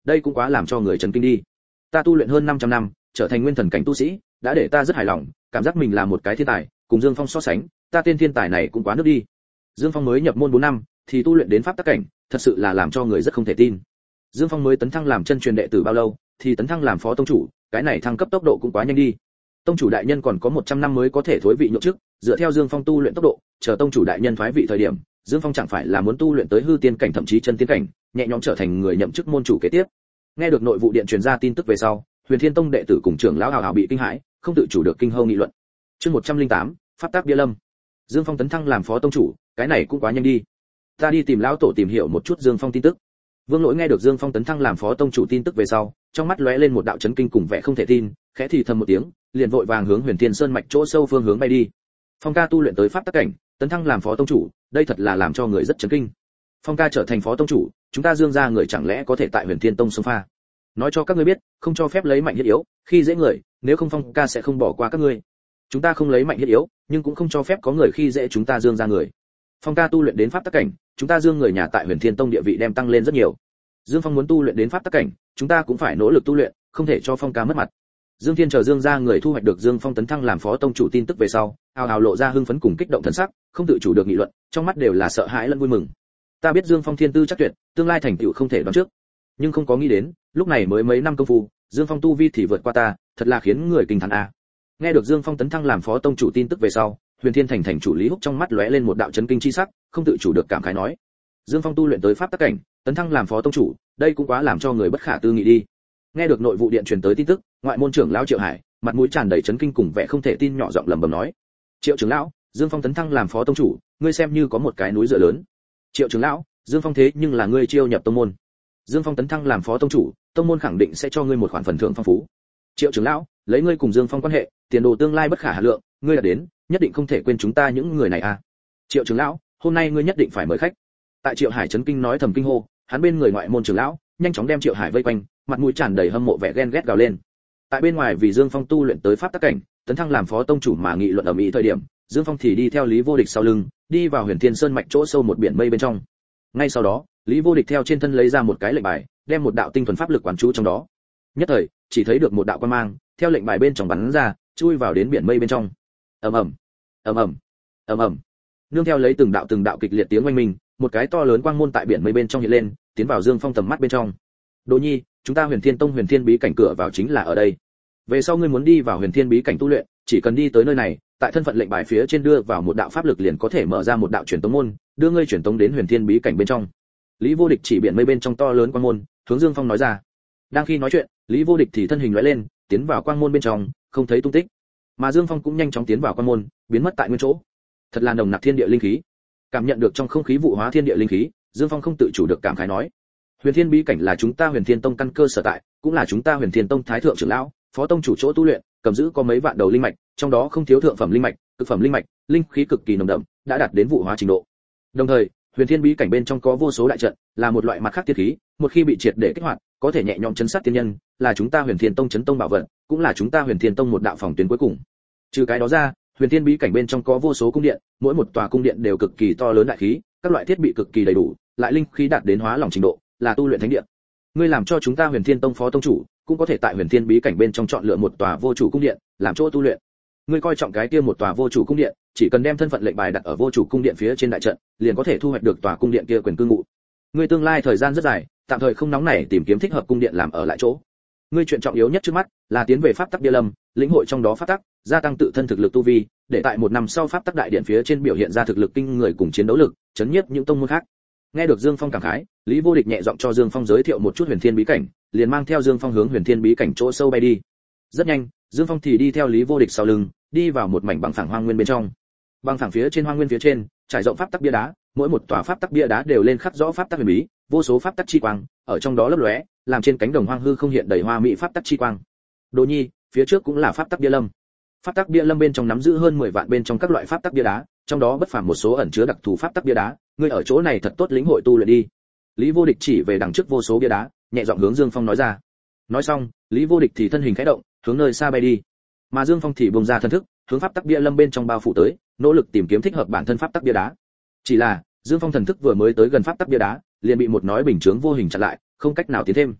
S1: đây cũng quá làm cho người chấn kinh đi. Ta tu luyện hơn năm trăm năm, trở thành nguyên thần cảnh tu sĩ, đã để ta rất hài lòng, cảm giác mình là một cái thiên tài, cùng Dương Phong so sánh, ta tên thiên tài này cũng quá nước đi. Dương Phong mới nhập môn bốn năm, thì tu luyện đến pháp tắc cảnh, thật sự là làm cho người rất không thể tin. Dương Phong mới tấn thăng làm chân truyền đệ tử bao lâu, thì tấn thăng làm phó tông chủ, cái này thăng cấp tốc độ cũng quá nhanh đi. Tông chủ đại nhân còn có một trăm năm mới có thể thối vị nhượng chức, dựa theo Dương Phong tu luyện tốc độ, chờ tông chủ đại nhân thoái vị thời điểm, Dương Phong chẳng phải là muốn tu luyện tới hư tiên cảnh thậm chí chân tiên cảnh, nhẹ nhõm trở thành người nhậm chức môn chủ kế tiếp. Nghe được nội vụ điện truyền ra tin tức về sau, Huyền Thiên Tông đệ tử cùng trưởng lão hào hào bị kinh hãi, không tự chủ được kinh hô nghị luận. Chương một trăm lẻ tám, pháp tác bia lâm. Dương Phong tấn thăng làm phó tông chủ, cái này cũng quá nhanh đi. Ta đi tìm lão tổ tìm hiểu một chút Dương Phong tin tức. Vương Lỗi nghe được Dương Phong tấn thăng làm phó tông chủ tin tức về sau, trong mắt lóe lên một đạo chấn kinh cùng vẻ không thể tin, khẽ thì thầm một tiếng, liền vội vàng hướng Huyền Thiên Sơn mạch chỗ sâu phương hướng bay đi. Phong ca tu luyện tới pháp tắc cảnh, tấn thăng làm phó tông chủ, đây thật là làm cho người rất chấn kinh. Phong ca trở thành phó tông chủ, chúng ta Dương gia người chẳng lẽ có thể tại Huyền Thiên Tông xông pha? Nói cho các ngươi biết, không cho phép lấy mạnh hiếp yếu, khi dễ người, nếu không Phong ca sẽ không bỏ qua các ngươi. Chúng ta không lấy mạnh hiếp yếu, nhưng cũng không cho phép có người khi dễ chúng ta Dương gia người. Phong ca tu luyện đến pháp tắc cảnh, chúng ta Dương người nhà tại Huyền Thiên Tông địa vị đem tăng lên rất nhiều. Dương Phong muốn tu luyện đến pháp tắc cảnh, chúng ta cũng phải nỗ lực tu luyện, không thể cho Phong ca mất mặt. Dương Thiên chờ Dương gia người thu hoạch được Dương Phong tấn thăng làm phó tông chủ tin tức về sau, hào hào lộ ra hưng phấn cùng kích động thần sắc, không tự chủ được nghị luận, trong mắt đều là sợ hãi lẫn vui mừng. Ta biết Dương Phong thiên tư chắc tuyệt, tương lai thành tựu không thể đoán trước, nhưng không có nghĩ đến, lúc này mới mấy năm công phu, Dương Phong tu vi thì vượt qua ta, thật là khiến người kinh thán a. Nghe được Dương Phong tấn thăng làm phó tông chủ tin tức về sau, Huyền Thiên thành thành chủ Lý Húc trong mắt lóe lên một đạo chấn kinh chi sắc, không tự chủ được cảm khái nói: Dương Phong tu luyện tới pháp tắc cảnh, tấn thăng làm phó tông chủ, đây cũng quá làm cho người bất khả tư nghị đi. Nghe được nội vụ điện truyền tới tin tức, ngoại môn trưởng lão Triệu Hải, mặt mũi tràn đầy chấn kinh cùng vẻ không thể tin nhỏ giọng lẩm bẩm nói: Triệu trưởng lão, Dương Phong tấn thăng làm phó tông chủ, ngươi xem như có một cái núi dựa lớn. Triệu trưởng lão, Dương Phong thế nhưng là ngươi chiêu nhập tông môn. Dương Phong tấn thăng làm phó tông chủ, tông môn khẳng định sẽ cho ngươi một khoản phần thưởng phong phú. Triệu trưởng lão, lấy ngươi cùng Dương Phong quan hệ, tiền đồ tương lai bất khả hà lượng, ngươi đã đến, nhất định không thể quên chúng ta những người này a. Triệu trưởng lão, hôm nay ngươi nhất định phải mời khách. Tại Triệu Hải chấn kinh nói thầm kinh hô, hắn bên người ngoại môn trưởng lão nhanh chóng đem Triệu Hải vây quanh, mặt mũi tràn đầy hâm mộ vẻ ghen ghét gào lên. Tại bên ngoài vì Dương Phong tu luyện tới pháp tắc cảnh, tấn thăng làm phó tông chủ mà nghị luận ầm ĩ thời điểm, Dương Phong thì đi theo Lý Vô Địch sau lưng, đi vào Huyền Thiên Sơn mạch chỗ sâu một biển mây bên trong. Ngay sau đó, Lý Vô Địch theo trên thân lấy ra một cái lệnh bài, đem một đạo tinh thuần pháp lực quán trú trong đó. Nhất thời, chỉ thấy được một đạo quang mang, theo lệnh bài bên trong bắn ra, chui vào đến biển mây bên trong. Ầm ầm, ầm ầm, ầm ầm. Nương theo lấy từng đạo từng đạo kịch liệt tiếng oanh minh, một cái to lớn quang môn tại biển mây bên trong hiện lên, tiến vào Dương Phong tầm mắt bên trong. Đỗ Nhi, chúng ta Huyền Thiên Tông Huyền Thiên bí cảnh cửa vào chính là ở đây. Về sau ngươi muốn đi vào Huyền Thiên bí cảnh tu luyện, chỉ cần đi tới nơi này, tại thân phận lệnh bài phía trên đưa vào một đạo pháp lực liền có thể mở ra một đạo truyền tống môn, đưa ngươi truyền tống đến Huyền Thiên bí cảnh bên trong. Lý Vô Địch chỉ biển mây bên trong to lớn quang môn, hướng Dương Phong nói ra. Đang khi nói chuyện, Lý Vô Địch thì thân hình lóe lên, tiến vào quang môn bên trong, không thấy tung tích. Mà Dương Phong cũng nhanh chóng tiến vào quang môn, biến mất tại nguyên chỗ. Thật là nồng nặc thiên địa linh khí. Cảm nhận được trong không khí vụ hóa thiên địa linh khí, Dương Phong không tự chủ được cảm khái nói: Huyền Thiên bí cảnh là chúng ta Huyền Thiên Tông căn cơ sở tại, cũng là chúng ta Huyền Thiên Tông thái thượng trưởng lão, phó tông chủ chỗ tu luyện, cầm giữ có mấy vạn đầu linh mạch, trong đó không thiếu thượng phẩm linh mạch, cực phẩm linh mạch, linh khí cực kỳ nồng đậm, đã đạt đến vụ hóa trình độ. Đồng thời, Huyền Thiên bí cảnh bên trong có vô số đại trận, là một loại mặt khác tiên khí, một khi bị triệt để kích hoạt, có thể nhẹ nhõm chấn sát tiên nhân, là chúng ta Huyền Thiên Tông chấn tông bảo vật, cũng là chúng ta Huyền Thiên Tông một đạo phòng tuyến cuối cùng. Trừ cái đó ra, Huyền Thiên bí cảnh bên trong có vô số cung điện, mỗi một tòa cung điện đều cực kỳ to lớn đại khí, các loại thiết bị cực kỳ đầy đủ, lại linh khí đạt đến hóa lỏng trình độ, là tu luyện thánh địa. Ngươi làm cho chúng ta Huyền Thiên Tông phó tông chủ, cũng có thể tại Huyền Thiên bí cảnh bên trong chọn lựa một tòa vô chủ cung điện, làm chỗ tu luyện. Ngươi coi trọng cái kia một tòa vô chủ cung điện, chỉ cần đem thân phận lệnh bài đặt ở vô chủ cung điện phía trên đại trận, liền có thể thu hoạch được tòa cung điện kia quyền cư ngụ. Ngươi tương lai thời gian rất dài, tạm thời không nóng nảy tìm kiếm thích hợp cung điện làm ở lại chỗ. Ngươi chuyện trọng yếu nhất trước mắt là tiến về pháp tắc bia lâm, lĩnh hội trong đó pháp tắc, gia tăng tự thân thực lực tu vi, để tại một năm sau pháp tắc đại điện phía trên biểu hiện ra thực lực kinh người cùng chiến đấu lực, chấn nhiếp những tông môn khác. Nghe được Dương Phong cảm khái, Lý Vô Địch nhẹ giọng cho Dương Phong giới thiệu một chút Huyền Thiên bí cảnh, liền mang theo Dương Phong hướng Huyền Thiên bí cảnh chỗ sâu bay đi. Rất nhanh, Dương Phong thì đi theo Lý Vô Địch sau lưng, đi vào một mảnh bằng phẳng hoang nguyên bên trong. Bằng phẳng phía trên hoang nguyên phía trên, trải rộng pháp tắc bia đá, mỗi một tòa pháp tắc bia đá đều lên khắc rõ pháp tắc huyền bí, vô số pháp tắc chi quang, ở trong đó lấp lóe, làm trên cánh đồng hoang hư không hiện đầy hoa mỹ pháp tắc chi quang. Đỗ Nhi, phía trước cũng là pháp tắc bia lâm. Pháp tắc bia lâm bên trong nắm giữ hơn mười vạn bên trong các loại pháp tắc bia đá, trong đó bất phàm một số ẩn chứa đặc thù pháp tắc bia đá, ngươi ở chỗ này thật tốt lĩnh hội tu luyện đi. Lý Vô Địch chỉ về đằng trước vô số bia đá, nhẹ giọng hướng Dương Phong nói ra. Nói xong, Lý Vô Địch thì thân hình khẽ động, hướng nơi xa bay đi. Mà Dương Phong thì bùng ra thân thức, hướng pháp tắc bia lâm bên trong bao phủ tới, nỗ lực tìm kiếm thích hợp bản thân pháp tắc bia đá. Chỉ là, Dương Phong thần thức vừa mới tới gần pháp tắc bia đá, liền bị một nói bình chướng vô hình chặn lại, không cách nào tiến thêm.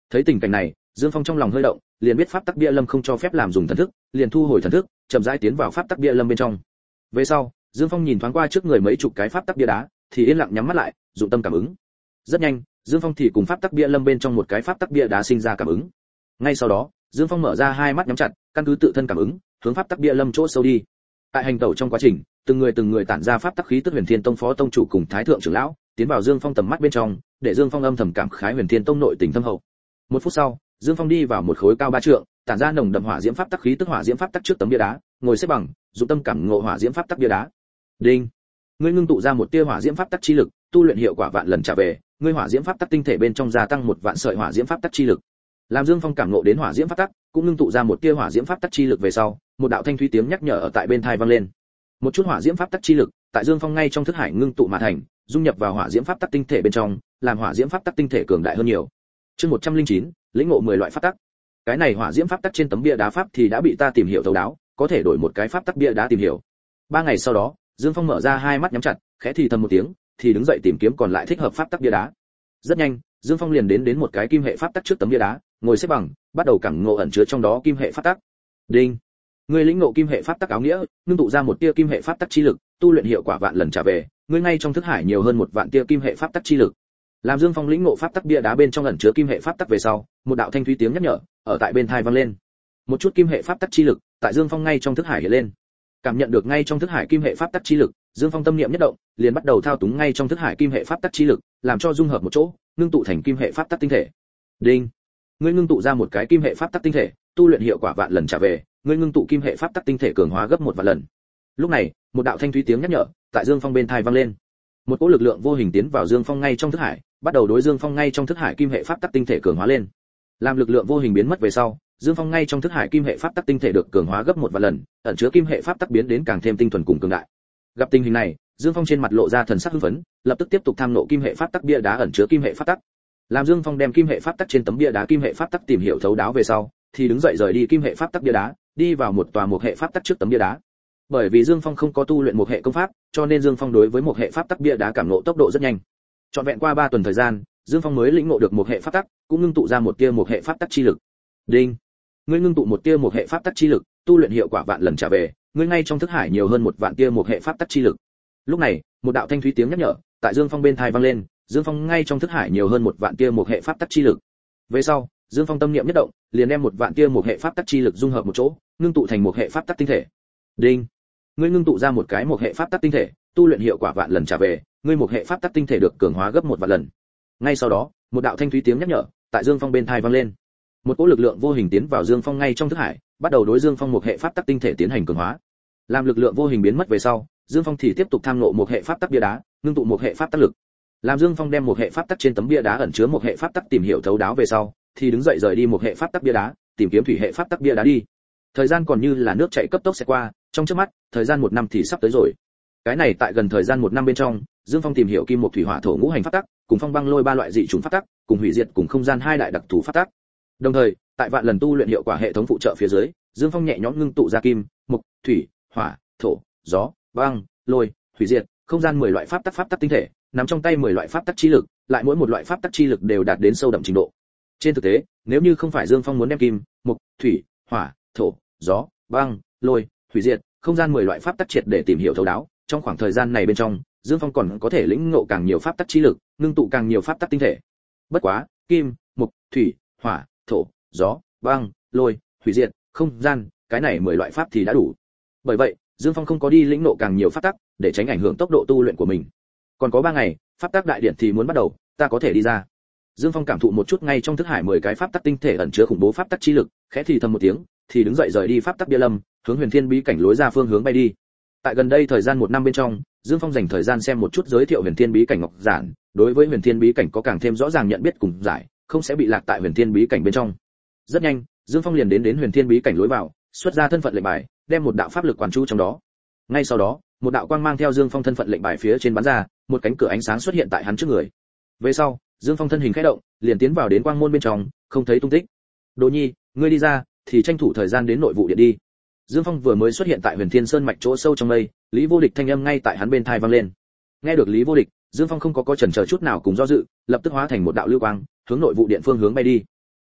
S1: Thấy tình cảnh này, Dương Phong trong lòng hơi động, liền biết pháp tắc bia lâm không cho phép làm dùng thần thức, liền thu hồi thần thức, chậm rãi tiến vào pháp tắc bia lâm bên trong. Về sau, Dương Phong nhìn thoáng qua trước người mấy chục cái pháp tắc bia đá, thì yên lặng nhắm mắt lại, dụng tâm cảm ứng. Rất nhanh, Dương Phong thì cùng pháp tắc bia lâm bên trong một cái pháp tắc bia đá sinh ra cảm ứng. Ngay sau đó, Dương Phong mở ra hai mắt nhắm chặt, căn cứ tự thân cảm ứng, hướng pháp tắc bia lâm chỗ sâu đi. Tại hành tẩu trong quá trình, từng người từng người tản ra pháp tắc khí tức Huyền Thiên Tông phó tông chủ cùng Thái thượng trưởng lão, tiến vào Dương Phong tầm mắt bên trong, để Dương Phong âm thầm cảm khái Huyền Thiên Tông nội tình thâm hậu. Một phút sau, Dương Phong đi vào một khối cao ba trượng, tản ra nồng đậm hỏa diễm pháp tắc khí tức hỏa diễm pháp tắc trước tấm bia đá, ngồi xếp bằng, dụng tâm cảm ngộ hỏa diễm pháp tắc bia đá. Đinh. Ngươi ngưng tụ ra một tia hỏa diễm pháp tắc chi lực, tu luyện hiệu quả vạn lần trả về, ngươi hỏa diễm pháp tắc tinh thể bên trong gia tăng một vạn sợi hỏa diễm pháp tắc chi lực. Làm Dương Phong cảm ngộ đến hỏa diễm pháp tắc, cũng ngưng tụ ra một tia hỏa diễm pháp tắc chi lực về sau, một đạo thanh thúy tiếng nhắc nhở ở tại bên tai vang lên. Một chút hỏa diễm pháp tắc chi lực, tại Dương Phong ngay trong thức hải ngưng tụ mà thành, dung nhập vào hỏa diễm pháp tắc tinh thể bên trong, làm hỏa diễm pháp tắc tinh thể cường đại hơn nhiều. Chương một trăm lẻ chín, lĩnh ngộ mười loại pháp tắc. Cái này hỏa diễm pháp tắc trên tấm bia đá pháp thì đã bị ta tìm hiểu thấu đáo, có thể đổi một cái pháp tắc bia đá tìm hiểu. Ba ngày sau đó, Dương Phong mở ra hai mắt nhắm chặt, khẽ thì thầm một tiếng, thì đứng dậy tìm kiếm còn lại thích hợp pháp tắc bia đá. Rất nhanh, Dương Phong liền đến đến một cái kim hệ pháp tắc trước tấm bia đá, ngồi xếp bằng, bắt đầu cảm ngộ ẩn chứa trong đó kim hệ pháp tắc. Đinh. Ngươi lĩnh ngộ kim hệ pháp tắc áo nghĩa, ngưng tụ ra một tia kim hệ pháp tắc chi lực, tu luyện hiệu quả vạn lần trả về, ngươi ngay trong thức hải nhiều hơn một vạn tia kim hệ pháp tắc chi lực. Làm Dương Phong lĩnh ngộ pháp tắc bia đá bên trong ẩn chứa kim hệ pháp tắc về sau, một đạo thanh thúy tiếng nhắc nhở ở tại bên tai vang lên. Một chút kim hệ pháp tắc chi lực, tại Dương Phong ngay trong thức hải hiện lên. Cảm nhận được ngay trong thức hải kim hệ pháp tắc chi lực, Dương Phong tâm niệm nhất động, liền bắt đầu thao túng ngay trong thức hải kim hệ pháp tắc chi lực, làm cho dung hợp một chỗ, ngưng tụ thành kim hệ pháp tắc tinh thể. Đinh. Ngươi ngưng tụ ra một cái kim hệ pháp tắc tinh thể, tu luyện hiệu quả vạn lần trả về, ngươi ngưng tụ kim hệ pháp tắc tinh thể cường hóa gấp một vạn lần. Lúc này, một đạo thanh thúy tiếng nhắc nhở tại Dương Phong bên tai vang lên. Một cỗ lực lượng vô hình tiến vào Dương Phong ngay trong thức hải, bắt đầu đối Dương Phong ngay trong thức hải kim hệ pháp tắc tinh thể cường hóa lên. Làm lực lượng vô hình biến mất về sau, Dương Phong ngay trong thức hải kim hệ pháp tắc tinh thể được cường hóa gấp một vạn lần, ẩn chứa kim hệ pháp tắc biến đến càng thêm tinh thuần cùng cường đại. Gặp tình hình này, Dương Phong trên mặt lộ ra thần sắc hưng phấn, lập tức tiếp tục tham nộ kim hệ pháp tắc bia đá ẩn chứa kim hệ pháp tắc. Làm Dương Phong đem kim hệ pháp tắc trên tấm bia đá kim hệ pháp tắc tìm hiểu thấu đáo về sau, thì đứng dậy rời đi kim hệ pháp tắc bia đá, đi vào một tòa một hệ pháp tắc trước tấm bia đá. Bởi vì Dương Phong không có tu luyện một hệ công pháp, cho nên Dương Phong đối với một hệ pháp tắc bia đá cảm ngộ tốc độ rất nhanh. Trọn vẹn qua ba tuần thời gian, Dương Phong mới lĩnh ngộ được một hệ pháp tắc, cũng ngưng tụ ra một tia một hệ pháp tắc chi lực. Đinh. Ngươi ngưng tụ một tia một hệ pháp tắc chi lực, tu luyện hiệu quả vạn lần trả về, ngươi ngay trong thức hải nhiều hơn một vạn tia một hệ pháp tắc chi lực. Lúc này, một đạo thanh thúy tiếng nhắc nhở tại Dương Phong bên tai vang lên, Dương Phong ngay trong thức hải nhiều hơn một vạn tia một hệ pháp tắc chi lực. Về sau, Dương Phong tâm niệm nhất động, liền đem một vạn tia một hệ pháp tắc chi lực dung hợp một chỗ, ngưng tụ thành một hệ pháp tắc tinh thể. Đinh. Ngươi ngưng tụ ra một cái một hệ pháp tắc tinh thể, tu luyện hiệu quả vạn lần trả về, ngươi một hệ pháp tắc tinh thể được cường hóa gấp một vạn lần. Ngay sau đó, một đạo thanh thúy tiếng nhắc nhở tại Dương Phong bên tai vang lên. Một cỗ lực lượng vô hình tiến vào Dương Phong ngay trong thức hải, bắt đầu đối Dương Phong một hệ pháp tắc tinh thể tiến hành cường hóa. Làm lực lượng vô hình biến mất về sau, Dương Phong thì tiếp tục tham ngộ một hệ pháp tắc bia đá, ngưng tụ một hệ pháp tắc lực. Làm Dương Phong đem một hệ pháp tắc trên tấm bia đá ẩn chứa một hệ pháp tắc tìm hiểu thấu đáo về sau, thì đứng dậy rời đi một hệ pháp tắc bia đá, tìm kiếm thủy hệ pháp tắc bia đá đi. Thời gian còn như là nước chảy cấp tốc sẽ qua, trong chớp mắt, thời gian một năm thì sắp tới rồi. Cái này tại gần thời gian một năm bên trong, Dương Phong tìm hiểu kim một thủy hỏa thổ ngũ hành pháp tắc, cùng phong băng lôi ba loại dị chủng pháp tắc, cùng hủy diệt cùng không gian hai đại đặc thù pháp tắc. Đồng thời, tại vạn lần tu luyện hiệu quả hệ thống phụ trợ phía dưới, Dương Phong nhẹ nhõm ngưng tụ ra kim, mộc, thủy, hỏa, thổ, gió, băng, lôi, hủy diệt, không gian mười loại pháp tắc pháp tắc tinh thể, nắm trong tay mười loại pháp tắc chi lực, lại mỗi một loại pháp tắc chi lực đều đạt đến sâu đậm trình độ. Trên thực tế, nếu như không phải Dương Phong muốn đem kim, mộc, thủy, hỏa, thổ, gió, băng, lôi, hủy diệt, không gian mười loại pháp tắc triệt để tìm hiểu thấu đáo, trong khoảng thời gian này bên trong, Dương Phong còn có thể lĩnh ngộ càng nhiều pháp tắc chi lực, ngưng tụ càng nhiều pháp tắc tinh thể. Bất quá, kim, mộc, thủy, hỏa, thổ, gió, băng, lôi, hủy diệt, không gian, cái này mười loại pháp thì đã đủ. Bởi vậy, Dương Phong không có đi lĩnh ngộ càng nhiều pháp tắc, để tránh ảnh hưởng tốc độ tu luyện của mình. Còn có ba ngày, pháp tắc đại điện thì muốn bắt đầu, ta có thể đi ra. Dương Phong cảm thụ một chút ngay trong thức hải mười cái pháp tắc tinh thể ẩn chứa khủng bố pháp tắc chi lực, khẽ thì thầm một tiếng, thì đứng dậy rời đi pháp tắc bia lâm, hướng Huyền Thiên bí cảnh lối ra phương hướng bay đi. Tại gần đây thời gian một năm bên trong, Dương Phong dành thời gian xem một chút giới thiệu Huyền Thiên bí cảnh ngọc giản, đối với Huyền Thiên bí cảnh có càng thêm rõ ràng nhận biết cùng giải, không sẽ bị lạc tại Huyền Thiên bí cảnh bên trong. Rất nhanh, Dương Phong liền đến đến Huyền Thiên bí cảnh lối vào, xuất ra thân phận lệnh bài, đem một đạo pháp lực quán chú trong đó. Ngay sau đó, một đạo quang mang theo Dương Phong thân phận lệnh bài phía trên bắn ra, một cánh cửa ánh sáng xuất hiện tại hắn trước người. Về sau, Dương Phong thân hình khẽ động, liền tiến vào đến quang môn bên trong, không thấy tung tích. Đỗ Nhi, ngươi đi ra, thì tranh thủ thời gian đến nội vụ điện đi. Dương Phong vừa mới xuất hiện tại Huyền Thiên Sơn mạch chỗ sâu trong mây, Lý Vô Địch thanh âm ngay tại hắn bên tai vang lên. Nghe được Lý Vô Địch, Dương Phong không có có chần chờ chút nào cùng do dự, lập tức hóa thành một đạo lưu quang, hướng nội vụ điện phương hướng bay đi.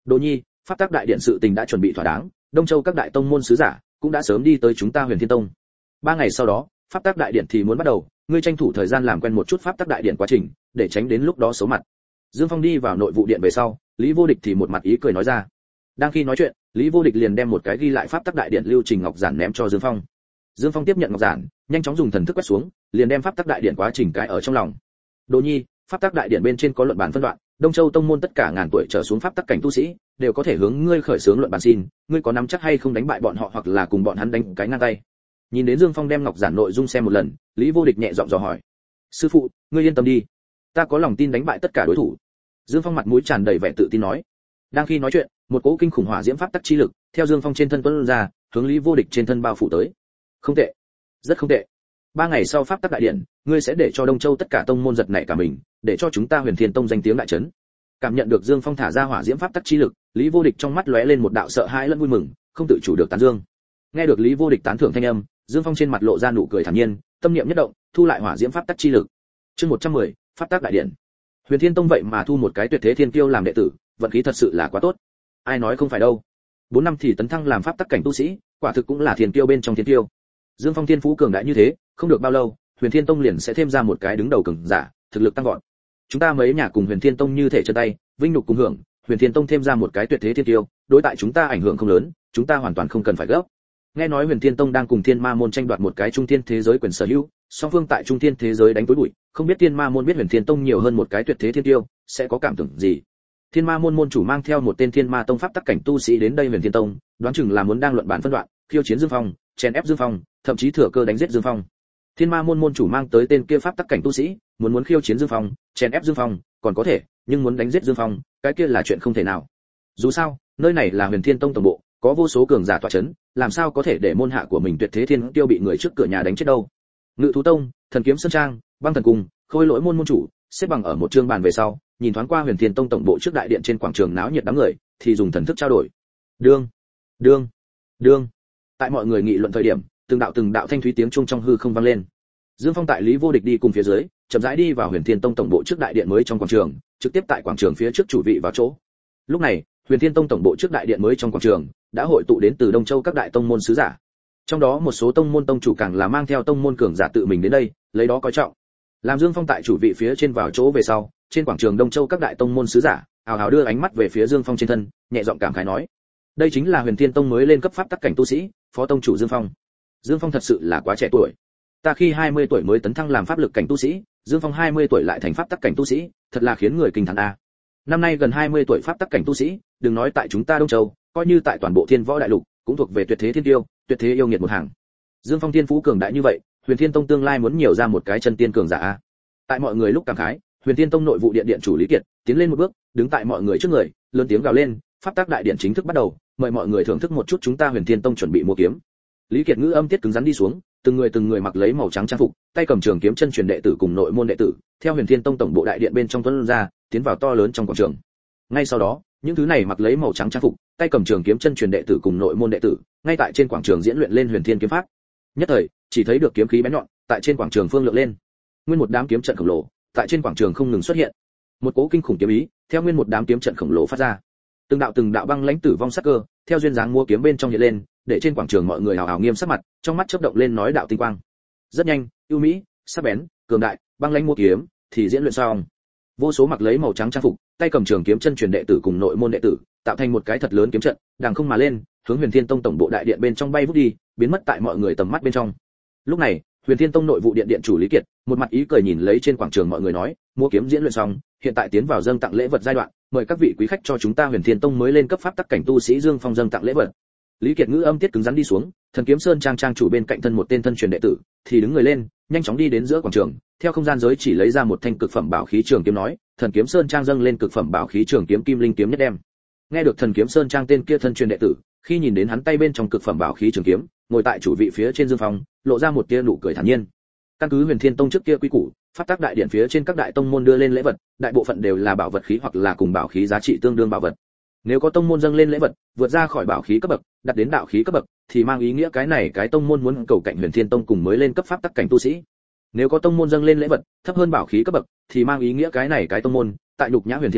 S1: Đỗ Nhi, pháp tắc đại điện sự tình đã chuẩn bị thỏa đáng, Đông Châu các đại tông môn sứ giả cũng đã sớm đi tới chúng ta Huyền Thiên Tông. Ba ngày sau đó, pháp tắc đại điện thì muốn bắt đầu, ngươi tranh thủ thời gian làm quen một chút pháp tắc đại điện quá trình, để tránh đến lúc đó xấu mặt. Dương Phong đi vào nội vụ điện về sau, Lý Vô Địch thì một mặt ý cười nói ra. Đang khi nói chuyện, Lý Vô Địch liền đem một cái ghi lại pháp tắc đại điện lưu trình ngọc giản ném cho Dương Phong. Dương Phong tiếp nhận ngọc giản, nhanh chóng dùng thần thức quét xuống, liền đem pháp tắc đại điện quá trình cái ở trong lòng. Đỗ Nhi, pháp tắc đại điện bên trên có luận bàn phân đoạn, Đông Châu tông môn tất cả ngàn tuổi trở xuống pháp tắc cảnh tu sĩ đều có thể hướng ngươi khởi xướng luận bàn xin, ngươi có nắm chắc hay không đánh bại bọn họ hoặc là cùng bọn hắn đánh cái ngang tay. Nhìn đến Dương Phong đem ngọc giản nội dung xem một lần, Lý Vô Địch nhẹ giọng dò hỏi: "Sư phụ, ngươi yên tâm đi, ta có lòng tin đánh bại tất cả đối thủ." Dương Phong mặt mũi tràn đầy vẻ tự tin nói. Đang khi nói chuyện, một cỗ kinh khủng hỏa diễm pháp tắc chi lực theo Dương Phong trên thân tuôn ra, hướng Lý Vô Địch trên thân bao phủ tới. "Không tệ, rất không tệ. Ba ngày sau pháp tắc đại điện, ngươi sẽ để cho Đông Châu tất cả tông môn giật nảy cả mình, để cho chúng ta Huyền Thiên Tông danh tiếng đại chấn." Cảm nhận được Dương Phong thả ra hỏa diễm pháp tắc chi lực, Lý Vô Địch trong mắt lóe lên một đạo sợ hãi lẫn vui mừng, không tự chủ được tán dương. Nghe được Lý Vô Địch tán thưởng thanh âm, Dương Phong trên mặt lộ ra nụ cười thản nhiên, tâm niệm nhất động, thu lại hỏa diễm pháp tắc chi lực. Chương một trăm mười, pháp tắc đại điện. Huyền Thiên Tông vậy mà thu một cái tuyệt thế thiên kiêu làm đệ tử, vận khí thật sự là quá tốt. Ai nói không phải đâu. Bốn năm thì tấn thăng làm pháp tắc cảnh tu sĩ, quả thực cũng là thiên kiêu bên trong thiên kiêu. Dương Phong thiên phú cường đại như thế, không được bao lâu, Huyền Thiên Tông liền sẽ thêm ra một cái đứng đầu cường giả, thực lực tăng vọt. Chúng ta mấy nhà cùng Huyền Thiên Tông như thể chân tay, vinh nhục cùng hưởng, Huyền Thiên Tông thêm ra một cái tuyệt thế thiên kiêu, đối tại chúng ta ảnh hưởng không lớn, chúng ta hoàn toàn không cần phải gấp. Nghe nói Huyền Thiên Tông đang cùng Thiên Ma môn tranh đoạt một cái trung thiên thế giới quyền sở hữu, song phương tại trung thiên thế giới đánh tối bụi, không biết Thiên Ma môn biết Huyền Thiên Tông nhiều hơn một cái tuyệt thế thiên kiêu, sẽ có cảm tưởng gì? Thiên Ma môn môn chủ mang theo một tên Thiên Ma tông pháp tắc cảnh tu sĩ đến đây Huyền Thiên Tông, đoán chừng là muốn đang luận bản phân đoạn, khiêu chiến Dương Phong, chèn ép Dương Phong, thậm chí thừa cơ đánh giết Dương Phong. Thiên Ma môn môn chủ mang tới tên kia pháp tắc cảnh tu sĩ, muốn muốn khiêu chiến Dương Phong, chèn ép Dương Phong, còn có thể, nhưng muốn đánh giết Dương Phong, cái kia là chuyện không thể nào. Dù sao, nơi này là Huyền Thiên Tông tổng bộ, có vô số cường giả tọa chấn, làm sao có thể để môn hạ của mình tuyệt thế thiên tiêu bị người trước cửa nhà đánh chết đâu. Ngự thú tông, Thần kiếm sơn trang, Băng thần cung, Khôi lỗi môn môn chủ, xếp bằng ở một trương bàn về sau, nhìn thoáng qua Huyền Thiên Tông tổng bộ trước đại điện trên quảng trường náo nhiệt đám người, thì dùng thần thức trao đổi. Đương, đương, đương. Tại mọi người nghị luận thời điểm, từng đạo từng đạo thanh thúy tiếng chuông trong hư không vang lên. Dương Phong tại Lý Vô Địch đi cùng phía dưới, chậm rãi đi vào Huyền Thiên Tông tổng bộ trước đại điện mới trong quảng trường, trực tiếp tại quảng trường phía trước chủ vị vào chỗ. Lúc này, Huyền Thiên Tông tổng bộ trước đại điện mới trong quảng trường đã hội tụ đến từ Đông Châu các đại tông môn sứ giả. Trong đó một số tông môn tông chủ càng là mang theo tông môn cường giả tự mình đến đây, lấy đó coi trọng. Làm Dương Phong tại chủ vị phía trên vào chỗ về sau, trên quảng trường Đông Châu các đại tông môn sứ giả, hào hào đưa ánh mắt về phía Dương Phong trên thân, nhẹ giọng cảm khái nói: "Đây chính là Huyền Thiên Tông mới lên cấp pháp tắc cảnh tu sĩ, phó tông chủ Dương Phong. Dương Phong thật sự là quá trẻ tuổi. Ta khi hai mươi tuổi mới tấn thăng làm pháp lực cảnh tu sĩ, Dương Phong hai mươi tuổi lại thành pháp tắc cảnh tu sĩ, thật là khiến người kinh thán a. Năm nay gần hai mươi tuổi pháp tắc cảnh tu sĩ, đừng nói tại chúng ta Đông Châu, coi như tại toàn bộ Thiên Võ đại lục, cũng thuộc về tuyệt thế thiên tiêu, tuyệt thế yêu nghiệt một hàng. Dương Phong thiên phú cường đại như vậy, Huyền Thiên Tông tương lai muốn nhiều ra một cái chân tiên cường giả a." Tại mọi người lúc cảm khái, Huyền Thiên Tông nội vụ điện điện chủ Lý Kiệt tiến lên một bước, đứng tại mọi người trước người, lớn tiếng gào lên: "Pháp tắc đại điện chính thức bắt đầu, mời mọi người thưởng thức một chút chúng ta Huyền Thiên Tông chuẩn bị mua kiếm." Lý Kiệt ngữ âm tiết cứng rắn đi xuống, từng người từng người mặc lấy màu trắng trang phục, tay cầm trường kiếm chân truyền đệ tử cùng nội môn đệ tử, theo Huyền Thiên Tông tổng bộ đại điện bên trong tuấn ra, tiến vào to lớn trong quảng trường. Ngay sau đó, những thứ này mặc lấy màu trắng trang phục, tay cầm trường kiếm chân truyền đệ tử cùng nội môn đệ tử, ngay tại trên quảng trường diễn luyện lên Huyền Thiên kiếm pháp. Nhất thời, chỉ thấy được kiếm khí bén nhọn, tại trên quảng trường phương lượng lên. Nguyên một đám kiếm trận khổng lồ, tại trên quảng trường không ngừng xuất hiện. Một cỗ kinh khủng kiếm ý, theo nguyên một đám kiếm trận khổng lồ phát ra. Từng đạo từng đạo băng lãnh tử vong sắc cơ, theo duyên dáng mua kiếm bên trong hiện lên, để trên quảng trường mọi người hào hào nghiêm sắc mặt, trong mắt chớp động lên nói đạo tinh quang. Rất nhanh, ưu mỹ, sắc bén, cường đại, băng lãnh mua kiếm thì diễn luyện xong. Vô số mặc lấy màu trắng trang phục, tay cầm trường kiếm chân truyền đệ tử cùng nội môn đệ tử, tạo thành một cái thật lớn kiếm trận, đằng không mà lên, hướng Huyền Thiên Tông tổng bộ đại điện bên trong bay vút đi, biến mất tại mọi người tầm mắt bên trong. Lúc này, Huyền Thiên Tông nội vụ điện điện chủ Lý Kiệt, một mặt ý cười nhìn lấy trên quảng trường mọi người nói: "Mua kiếm diễn luyện xong, hiện tại tiến vào dâng tặng lễ vật giai đoạn, mời các vị quý khách cho chúng ta Huyền Thiên Tông mới lên cấp pháp tắc cảnh tu sĩ Dương Phong dâng tặng lễ vật." Lý Kiệt ngữ âm tiết cứng rắn đi xuống, Thần kiếm sơn trang trang chủ bên cạnh thân một tên thân truyền đệ tử, thì đứng người lên, nhanh chóng đi đến giữa quảng trường, theo không gian giới chỉ lấy ra một thanh cực phẩm bảo khí trường kiếm nói: "Thần kiếm sơn trang dâng lên cực phẩm bảo khí trường kiếm kim linh kiếm nhất đem." Nghe được Thần kiếm sơn trang tên kia thân truyền đệ tử, khi nhìn đến hắn tay bên trong cực phẩm bảo khí trường kiếm, ngồi tại chủ vị phía trên Dương Phong, lộ ra một tia nụ cười thản nhiên. Căn cứ Huyền Thiên Tông trước kia quy củ, pháp tắc đại điện phía trên các đại tông môn đưa lên lễ vật, đại bộ phận đều là bảo vật khí hoặc là cùng bảo khí giá trị tương đương bảo vật. Nếu có tông môn dâng lên lễ vật, vượt ra khỏi bảo khí cấp bậc, đạt đến đạo khí cấp bậc, thì mang ý nghĩa cái này cái tông môn muốn cầu cạnh Huyền Thiên Tông cùng mới lên cấp pháp tắc cảnh tu sĩ. Nếu có tông môn dâng lên lễ vật, thấp hơn bảo khí cấp bậc, thì mang ý nghĩa cái này cái tông môn tại nhục nhã Huyền Thiên Tông,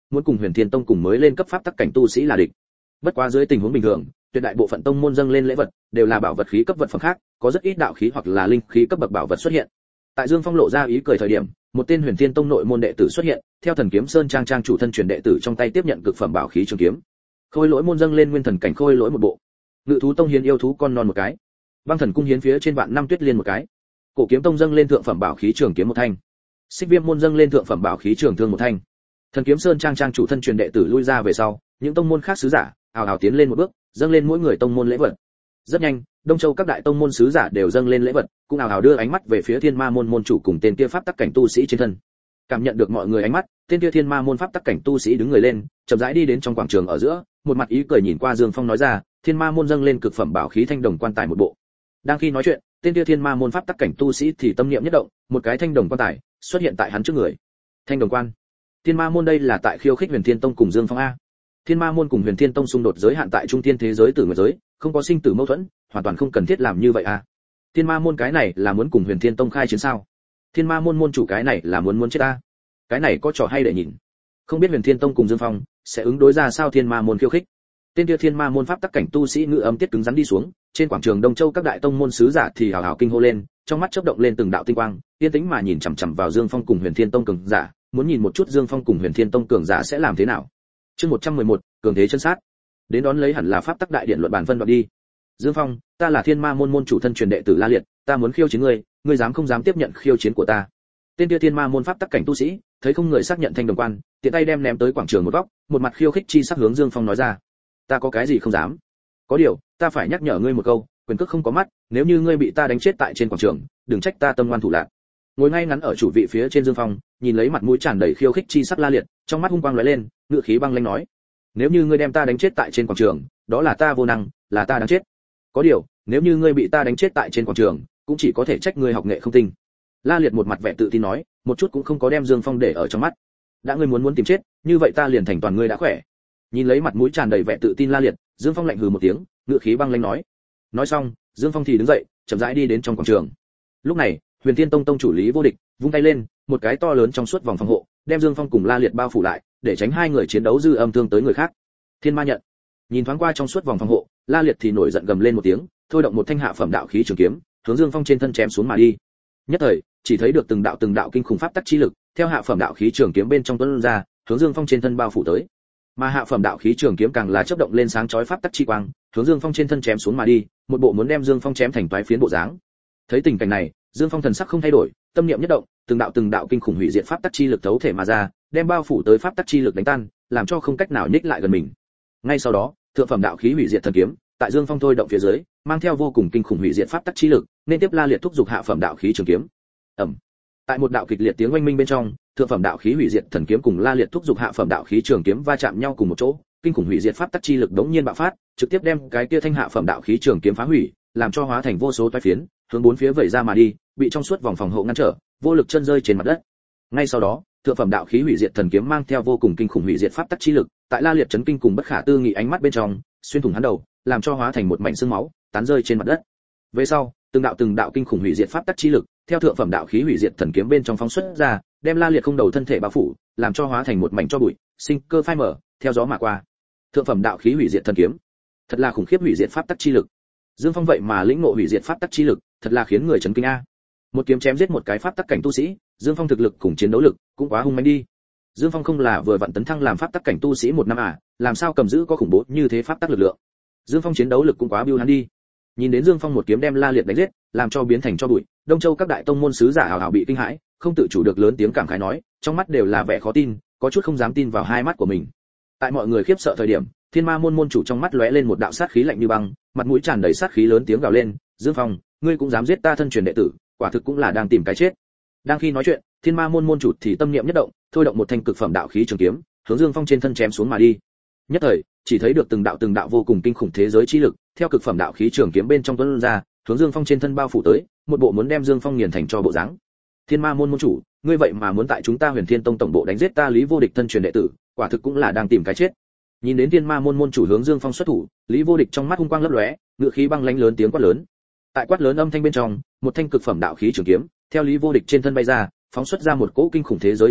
S1: muốn cùng Huyền Thiên Tông cùng mới lên cấp pháp tắc cảnh tu sĩ là địch. Bất quá dưới tình huống bình thường, tuyệt đại bộ phận tông môn dâng lên lễ vật đều là bảo vật khí cấp vật phẩm khác, có rất ít đạo khí hoặc là linh khí cấp bậc bảo vật xuất hiện. Tại Dương Phong lộ ra ý cười thời điểm, một tên Huyền Thiên Tông nội môn đệ tử xuất hiện, theo Thần Kiếm Sơn trang trang chủ thân truyền đệ tử trong tay tiếp nhận cực phẩm bảo khí trường kiếm. Khôi lỗi môn dâng lên nguyên thần cảnh khôi lỗi một bộ. Ngự thú tông hiến yêu thú con non một cái. Băng Thần cung hiến phía trên vạn năm tuyết liên một cái. Cổ kiếm tông dâng lên thượng phẩm bảo khí trường kiếm một thanh. Xích Viêm môn dâng lên thượng phẩm bảo khí trường thương một thanh. Thần Kiếm Sơn trang trang chủ thân truyền đệ tử lui ra về sau, những tông môn khác sứ giả ào ào tiến lên một bước, dâng lên mỗi người tông môn lễ vật. Rất nhanh, Đông Châu các đại tông môn sứ giả đều dâng lên lễ vật, cũng ào ào đưa ánh mắt về phía Thiên Ma môn môn chủ cùng tên kia pháp tắc cảnh tu sĩ trên thân. Cảm nhận được mọi người ánh mắt, tên kia Thiên Ma môn pháp tắc cảnh tu sĩ đứng người lên, chậm rãi đi đến trong quảng trường ở giữa, một mặt ý cười nhìn qua Dương Phong nói ra, Thiên Ma môn dâng lên cực phẩm bảo khí thanh đồng quan tài một bộ. Đang khi nói chuyện, tên kia Thiên Ma môn pháp tắc cảnh tu sĩ thì tâm niệm nhất động, một cái thanh đồng quan tài xuất hiện tại hắn trước người. Thanh đồng quan. Thiên Ma môn đây là tại khiêu khích Huyền Thiên Tông cùng Dương Phong a. Thiên Ma môn cùng Huyền Thiên Tông xung đột giới hạn tại trung thiên thế giới tử nguyệt giới, không có sinh tử mâu thuẫn, hoàn toàn không cần thiết làm như vậy a. Thiên Ma môn cái này là muốn cùng Huyền Thiên Tông khai chiến sao? Thiên Ma môn môn chủ cái này là muốn muốn chết a. Cái này có trò hay để nhìn. Không biết Huyền Thiên Tông cùng Dương Phong sẽ ứng đối ra sao Thiên Ma môn khiêu khích. Tên kia Thiên Ma môn pháp tắc cảnh tu sĩ ngự âm tiết cứng rắn đi xuống, trên quảng trường Đông Châu các đại tông môn sứ giả thì hào hào kinh hô lên, trong mắt chớp động lên từng đạo tinh quang, yên tĩnh mà nhìn chằm chằm vào Dương Phong cùng Huyền Thiên Tông cường giả, muốn nhìn một chút Dương Phong cùng Huyền Thiên Tông cường giả sẽ làm thế nào. Chương một trăm mười một, cường thế chân sát. Đến đón lấy hẳn là pháp tắc đại điện luận bàn phân đoạn đi. Dương Phong, ta là Thiên Ma môn môn chủ thân truyền đệ tử La Liệt, ta muốn khiêu chiến ngươi, ngươi dám không dám tiếp nhận khiêu chiến của ta? Tên kia Thiên Ma môn pháp tắc cảnh tu sĩ, thấy không người xác nhận thanh đồng quan, tiện tay đem ném tới quảng trường một góc, một mặt khiêu khích chi sắc hướng Dương Phong nói ra. Ta có cái gì không dám? Có điều, ta phải nhắc nhở ngươi một câu, quyền cước không có mắt, nếu như ngươi bị ta đánh chết tại trên quảng trường, đừng trách ta tâm ngoan thủ lạn. Ngồi ngay ngắn ở chủ vị phía trên Dương Phong, nhìn lấy mặt mũi tràn đầy khiêu khích chi sắc La Liệt, trong mắt hung quang lóe lên, ngựa khí băng lãnh nói: nếu như ngươi đem ta đánh chết tại trên quảng trường, đó là ta vô năng, là ta đáng chết. Có điều, nếu như ngươi bị ta đánh chết tại trên quảng trường, cũng chỉ có thể trách ngươi học nghệ không tinh. La Liệt một mặt vẻ tự tin nói, một chút cũng không có đem Dương Phong để ở trong mắt. Đã ngươi muốn muốn tìm chết, như vậy ta liền thành toàn ngươi đã khỏe. Nhìn lấy mặt mũi tràn đầy vẻ tự tin La Liệt, Dương Phong lạnh hừ một tiếng, ngựa khí băng lãnh nói. Nói xong, Dương Phong thì đứng dậy, chậm rãi đi đến trong quảng trường. Lúc này, Huyền Thiên Tông tông chủ Lý Vô Địch vung tay lên, một cái to lớn trong suốt vòng phòng hộ, đem Dương Phong cùng La Liệt bao phủ lại, để tránh hai người chiến đấu dư âm thương tới người khác. Thiên Ma nhận. Nhìn thoáng qua trong suốt vòng phòng hộ, La Liệt thì nổi giận gầm lên một tiếng, thôi động một thanh hạ phẩm đạo khí trường kiếm, hướng Dương Phong trên thân chém xuống mà đi. Nhất thời, chỉ thấy được từng đạo từng đạo kinh khủng pháp tắc chi lực, theo hạ phẩm đạo khí trường kiếm bên trong tuôn ra, hướng Dương Phong trên thân bao phủ tới. Mà hạ phẩm đạo khí trường kiếm càng là chớp động lên sáng chói pháp tắc chi quang, hướng Dương Phong trên thân chém xuống mà đi, một bộ muốn đem Dương Phong chém thành toái phiến bộ dáng. Thấy tình cảnh này, Dương Phong thần sắc không thay đổi, tâm niệm nhất động, từng đạo từng đạo kinh khủng hủy diệt pháp tắc chi lực thấu thể mà ra, đem bao phủ tới pháp tắc chi lực đánh tan, làm cho không cách nào nhích lại gần mình. Ngay sau đó, thượng phẩm đạo khí hủy diệt thần kiếm, tại Dương Phong thôi động phía dưới, mang theo vô cùng kinh khủng hủy diệt pháp tắc chi lực, nên tiếp La Liệt thúc giục hạ phẩm đạo khí trường kiếm. Ầm. Tại một đạo kịch liệt tiếng oanh minh bên trong, thượng phẩm đạo khí hủy diệt thần kiếm cùng La Liệt thúc giục hạ phẩm đạo khí trường kiếm va chạm nhau cùng một chỗ, kinh khủng hủy diệt pháp tắc chi lực đống nhiên bạo phát, trực tiếp đem cái kia thanh hạ phẩm đạo khí trường kiếm phá hủy, làm cho hóa thành vô số toái phiến, hướng bốn phía vẩy ra mà đi, bị trong suốt vòng phòng hộ ngăn trở, vô lực chân rơi trên mặt đất. Ngay sau đó, thượng phẩm đạo khí hủy diệt thần kiếm mang theo vô cùng kinh khủng hủy diệt pháp tắc chi lực, tại La Liệt chấn kinh cùng bất khả tư nghị ánh mắt bên trong, xuyên thủng hắn đầu, làm cho hóa thành một mảnh xương máu, tán rơi trên mặt đất. Về sau, từng đạo từng đạo kinh khủng hủy diệt pháp tắc chi lực, theo thượng phẩm đạo khí hủy diệt thần kiếm bên trong phóng xuất ra, đem La Liệt không đầu thân thể bao phủ, làm cho hóa thành một mảnh tro bụi, sinh cơ phai mở, theo gió mà qua. Thượng phẩm đạo khí hủy diệt thần kiếm, thật là khủng khiếp hủy diệt pháp tắc chi lực. Dương Phong vậy mà lĩnh ngộ hủy diệt pháp tắc chi lực, thật là khiến người chấn kinh a. Một kiếm chém giết một cái pháp tắc cảnh tu sĩ, Dương Phong thực lực cùng chiến đấu lực cũng quá hung mãnh đi. Dương Phong không là vừa vặn tấn thăng làm pháp tắc cảnh tu sĩ một năm à, làm sao cầm giữ có khủng bố như thế pháp tắc lực lượng. Dương Phong chiến đấu lực cũng quá biêu hắn đi. Nhìn đến Dương Phong một kiếm đem La Liệt đánh giết, làm cho biến thành cho bụi, Đông Châu các đại tông môn sứ giả hào hào bị kinh hãi, không tự chủ được lớn tiếng cảm khái nói, trong mắt đều là vẻ khó tin, có chút không dám tin vào hai mắt của mình. Tại mọi người khiếp sợ thời điểm, Thiên Ma môn môn chủ trong mắt lóe lên một đạo sát khí lạnh như băng, mặt mũi tràn đầy sát khí lớn tiếng gào lên, "Dương Phong, ngươi cũng dám giết ta thân truyền đệ tử, quả thực cũng là đang tìm cái chết." Đang khi nói chuyện, Thiên Ma môn môn chủ thì tâm niệm nhất động, thôi động một thanh cực phẩm đạo khí trường kiếm, hướng Dương Phong trên thân chém xuống mà đi. Nhất thời, chỉ thấy được từng đạo từng đạo vô cùng kinh khủng thế giới chi lực, theo cực phẩm đạo khí trường kiếm bên trong tuôn ra, hướng Dương Phong trên thân bao phủ tới, một bộ muốn đem Dương Phong nghiền thành cho bộ dáng. Thiên Ma môn môn chủ, ngươi vậy mà muốn tại chúng ta Huyền Thiên Tông tổng bộ đánh giết ta Lý Vô Địch thân truyền đệ tử, quả thực cũng là đang tìm cái chết. Nhìn đến Thiên Ma môn môn chủ hướng Dương Phong xuất thủ, Lý Vô Địch trong mắt hung quang lấp lóe, ngựa khí băng lãnh lớn tiếng quát lớn. Tại quát lớn âm thanh bên trong, một thanh cực phẩm đạo khí trường kiếm, theo Lý Vô Địch trên thân bay ra, phóng xuất ra một cỗ kinh khủng thế giới chi lực,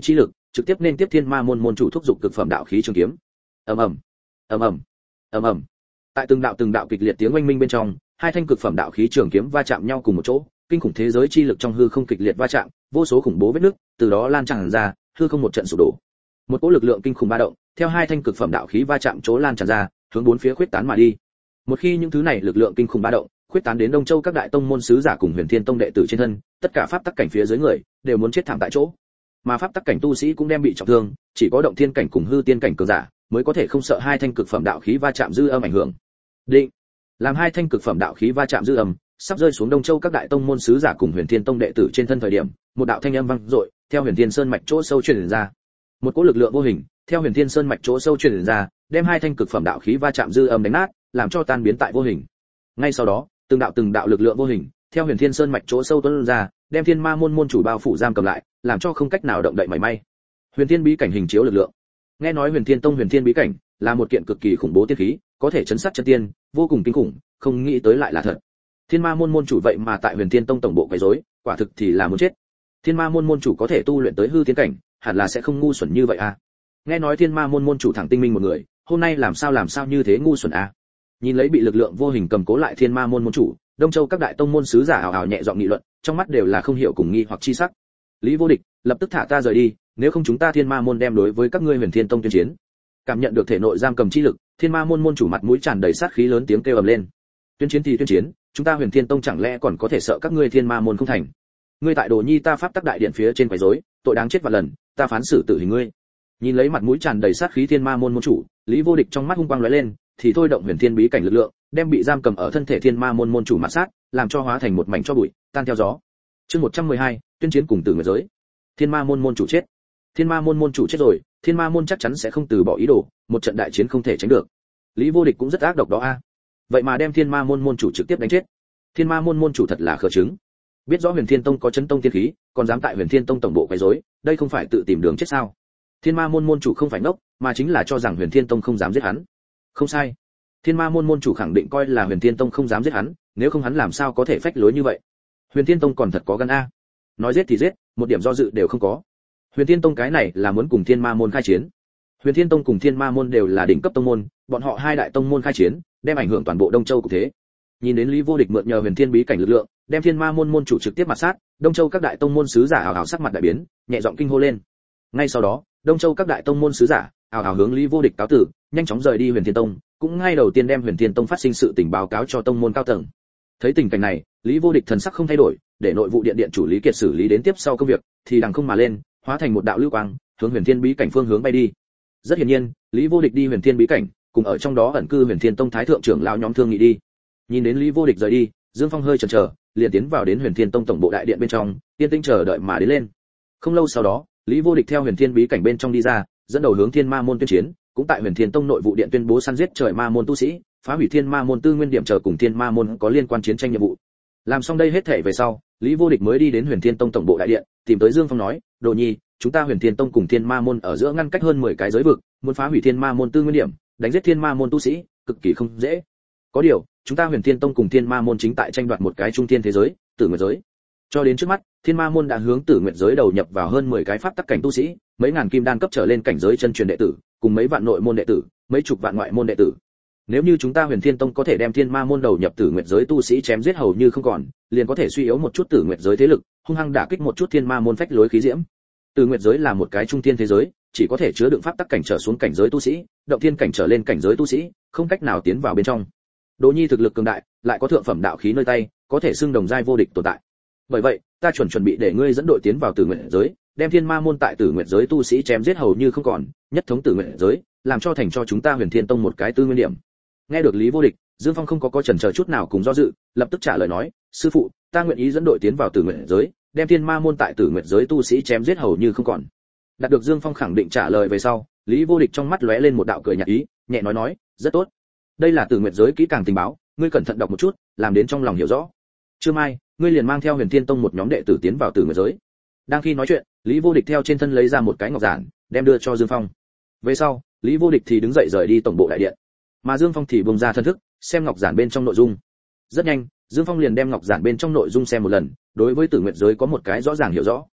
S1: trực tiếp nên tiếp thiên ma môn môn chủ thúc giục cực phẩm đạo khí trường kiếm. ầm ầm ầm ầm ầm ầm. Tại từng đạo từng đạo kịch liệt tiếng oanh minh bên trong, hai thanh cực phẩm đạo khí trường kiếm va chạm nhau cùng một chỗ, kinh khủng thế giới chi lực trong hư không kịch liệt va chạm, vô số khủng bố vết nứt từ đó lan tràn ra, hư không một trận sụp đổ. Một cỗ lực lượng kinh khủng ba động, theo hai thanh cực phẩm đạo khí va chạm chỗ lan tràn ra, hướng bốn phía khuyết tán mà đi. Một khi những thứ này lực lượng kinh khủng ba động khuyết tán đến Đông Châu các đại tông môn sứ giả cùng Huyền Thiên Tông đệ tử trên thân, tất cả pháp tắc cảnh phía dưới người đều muốn chết thảm tại chỗ. Mà pháp tắc cảnh tu sĩ cũng đem bị trọng thương, chỉ có động thiên cảnh cùng hư tiên cảnh cường giả mới có thể không sợ hai thanh cực phẩm đạo khí va chạm dư âm ảnh hưởng. Định, làm hai thanh cực phẩm đạo khí va chạm dư âm sắp rơi xuống Đông Châu các đại tông môn sứ giả cùng Huyền Thiên Tông đệ tử trên thân thời điểm, một đạo thanh âm vang dội theo Huyền Thiên Sơn mạch chỗ sâu truyền ra. Một cỗ lực lượng vô hình theo Huyền Thiên Sơn mạch chỗ sâu truyền ra, đem hai thanh cực phẩm đạo khí va chạm dư âm đánh nát, làm cho tan biến tại vô hình. Ngay sau đó, từng đạo từng đạo lực lượng vô hình theo Huyền Thiên Sơn mạch chỗ sâu tuôn ra, đem Thiên Ma môn môn chủ bao phủ giam cầm lại, làm cho không cách nào động đậy mảy may. Huyền Thiên bí cảnh hình chiếu lực lượng. Nghe nói Huyền Thiên Tông Huyền Thiên bí cảnh là một kiện cực kỳ khủng bố tiên khí, có thể chấn sát chân tiên, vô cùng kinh khủng, không nghĩ tới lại là thật. Thiên Ma môn môn chủ vậy mà tại Huyền Thiên Tông tổng bộ quấy rối, quả thực thì là muốn chết. Thiên Ma môn môn chủ có thể tu luyện tới hư tiên cảnh, hẳn là sẽ không ngu xuẩn như vậy à? Nghe nói Thiên Ma môn môn chủ thẳng tinh minh một người, hôm nay làm sao làm sao như thế ngu xuẩn à? Nhìn lấy bị lực lượng vô hình cầm cố lại Thiên Ma môn môn chủ, Đông Châu các đại tông môn sứ giả ảo ảo nhẹ giọng nghị luận, trong mắt đều là không hiểu cùng nghi hoặc chi sắc. Lý Vô Địch, lập tức thả ta rời đi, nếu không chúng ta Thiên Ma môn đem đối với các ngươi Huyền Thiên Tông tuyên chiến. Cảm nhận được thể nội giam cầm chi lực, Thiên Ma môn môn chủ mặt mũi tràn đầy sát khí lớn tiếng kêu ầm lên. Tuyên chiến thì tuyên chiến, chúng ta Huyền Thiên Tông chẳng lẽ còn có thể sợ các ngươi Thiên Ma môn không thành? Ngươi tại Đồ Nhi ta pháp tắc đại điện phía trên quấy rối, tội đáng chết vạn lần, ta phán xử tử hình ngươi. Nhìn lấy mặt mũi tràn đầy sát khí Thiên Ma môn môn chủ, Lý Vô Địch trong mắt hung quang lóe lên, thì thôi động Huyền Thiên bí cảnh lực lượng, đem bị giam cầm ở thân thể Thiên Ma môn môn chủ mạt sát, làm cho hóa thành một mảnh tro bụi, tan theo gió. Chương một trăm mười hai, tuyên chiến cùng Tử Nguyệt giới. Thiên Ma môn môn chủ chết. Thiên Ma môn môn chủ chết rồi, Thiên Ma môn chắc chắn sẽ không từ bỏ ý đồ, một trận đại chiến không thể tránh được. Lý Vô Địch cũng rất ác độc đó a. Vậy mà đem Thiên Ma môn môn chủ trực tiếp đánh chết. Thiên Ma môn môn chủ thật là khờ chứng. Biết rõ Huyền Thiên Tông có chấn tông tiên khí, còn dám tại Huyền Thiên Tông tổng bộ quấy rối, đây không phải tự tìm đường chết sao? Thiên Ma môn môn chủ không phải ngốc, mà chính là cho rằng Huyền Thiên Tông không dám giết hắn. Không sai. Thiên Ma môn môn chủ khẳng định coi là Huyền Thiên Tông không dám giết hắn, nếu không hắn làm sao có thể phách lối như vậy? Huyền Thiên Tông còn thật có gan a. Nói giết thì giết, một điểm do dự đều không có. Huyền Thiên Tông cái này là muốn cùng Thiên Ma môn khai chiến. Huyền Thiên Tông cùng Thiên Ma môn đều là đỉnh cấp tông môn, bọn họ hai đại tông môn khai chiến, đem ảnh hưởng toàn bộ Đông Châu cục thế. Nhìn đến Lý Vô Địch mượn nhờ Huyền Thiên bí cảnh lực lượng, đem Thiên Ma môn môn chủ trực tiếp mặt sát, Đông Châu các đại tông môn sứ giả ảo ảo sắc mặt đại biến, nhẹ giọng kinh hô lên. Ngay sau đó, Đông Châu các đại tông môn sứ giả ảo ảo hướng Lý Vô Địch cáo tử, nhanh chóng rời đi Huyền Thiên Tông, cũng ngay đầu tiên đem Huyền Thiên Tông phát sinh sự tình báo cáo cho tông môn cao tầng. Thấy tình cảnh này, Lý Vô Địch thần sắc không thay đổi, để nội vụ điện điện chủ Lý Kiệt xử lý đến tiếp sau công việc, thì đằng không mà lên, hóa thành một đạo lưu quang, hướng Huyền Thiên bí cảnh phương hướng bay đi. Rất hiển nhiên, Lý Vô Địch đi Huyền Thiên bí cảnh, cùng ở trong đó ẩn cư Huyền Thiên Tông thái thượng trưởng lão nhóm thương nghị đi. Nhìn đến Lý Vô Địch rời đi, Dương Phong hơi chần chờ, liền tiến vào đến Huyền Thiên Tông tổng bộ đại điện bên trong, yên tĩnh chờ đợi mà đến lên. Không lâu sau đó, Lý Vô Địch theo Huyền Thiên bí cảnh bên trong đi ra, dẫn đầu hướng Thiên Ma môn tuyên chiến, cũng tại Huyền Thiên Tông nội vụ điện tuyên bố săn giết trời ma môn tu sĩ, phá hủy Thiên Ma môn tư nguyên điểm chờ cùng Thiên Ma môn có liên quan chiến tranh nhiệm vụ. Làm xong đây hết thảy về sau, Lý Vô Địch mới đi đến Huyền Thiên Tông tổng bộ đại điện, tìm tới Dương Phong nói, "Đồ Nhi, chúng ta Huyền Thiên Tông cùng Thiên Ma môn ở giữa ngăn cách hơn mười cái giới vực, muốn phá hủy Thiên Ma môn tư nguyên điểm, đánh giết Thiên Ma môn tu sĩ, cực kỳ không dễ. Có điều, chúng ta Huyền Thiên Tông cùng Thiên Ma môn chính tại tranh đoạt một cái trung thiên thế giới, Tử Nguyệt giới. Cho đến trước mắt, Thiên Ma môn đã hướng Tử Nguyệt giới đầu nhập vào hơn mười cái pháp tắc cảnh tu sĩ, mấy ngàn kim đan cấp trở lên cảnh giới chân truyền đệ tử, cùng mấy vạn nội môn đệ tử, mấy chục vạn ngoại môn đệ tử. Nếu như chúng ta Huyền Thiên Tông có thể đem Thiên Ma môn đầu nhập Tử Nguyệt giới tu sĩ chém giết hầu như không còn, liền có thể suy yếu một chút Tử Nguyệt giới thế lực, hung hăng đả kích một chút Thiên Ma môn phách lối khí diễm. Tử Nguyệt giới là một cái trung thiên thế giới, chỉ có thể chứa đựng pháp tắc cảnh trở xuống cảnh giới tu sĩ, động thiên cảnh trở lên cảnh giới tu sĩ, không cách nào tiến vào bên trong. Đỗ Nhi thực lực cường đại, lại có thượng phẩm đạo khí nơi tay, có thể xưng đồng giai vô địch tồn tại. Bởi vậy, ta chuẩn chuẩn bị để ngươi dẫn đội tiến vào Tử Nguyệt giới, đem Thiên Ma môn tại Tử Nguyệt giới tu sĩ chém giết hầu như không còn, nhất thống Tử Nguyệt giới, làm cho thành cho chúng ta Huyền Thiên Tông một cái tư nguyên điểm." Nghe được Lý Vô Địch, Dương Phong không có có chần chờ chút nào cùng do dự, lập tức trả lời nói, "Sư phụ, ta nguyện ý dẫn đội tiến vào Tử Nguyệt giới, đem Thiên Ma môn tại Tử Nguyệt giới tu sĩ chém giết hầu như không còn." Đạt được Dương Phong khẳng định trả lời về sau, Lý Vô Địch trong mắt lóe lên một đạo cười nhạt ý, nhẹ nói nói, "Rất tốt. Đây là Tử Nguyệt giới kỹ càng tình báo, ngươi cẩn thận đọc một chút, làm đến trong lòng hiểu rõ. Trưa mai, ngươi liền mang theo Huyền Thiên Tông một nhóm đệ tử tiến vào Tử Nguyệt giới." Đang khi nói chuyện, Lý Vô Địch theo trên thân lấy ra một cái ngọc giản, đem đưa cho Dương Phong. Về sau, Lý Vô Địch thì đứng dậy rời đi tổng bộ đại điện, mà Dương Phong thì bùng ra thân thức, xem ngọc giản bên trong nội dung. Rất nhanh, Dương Phong liền đem ngọc giản bên trong nội dung xem một lần, đối với Tử Nguyệt giới có một cái rõ ràng hiểu rõ.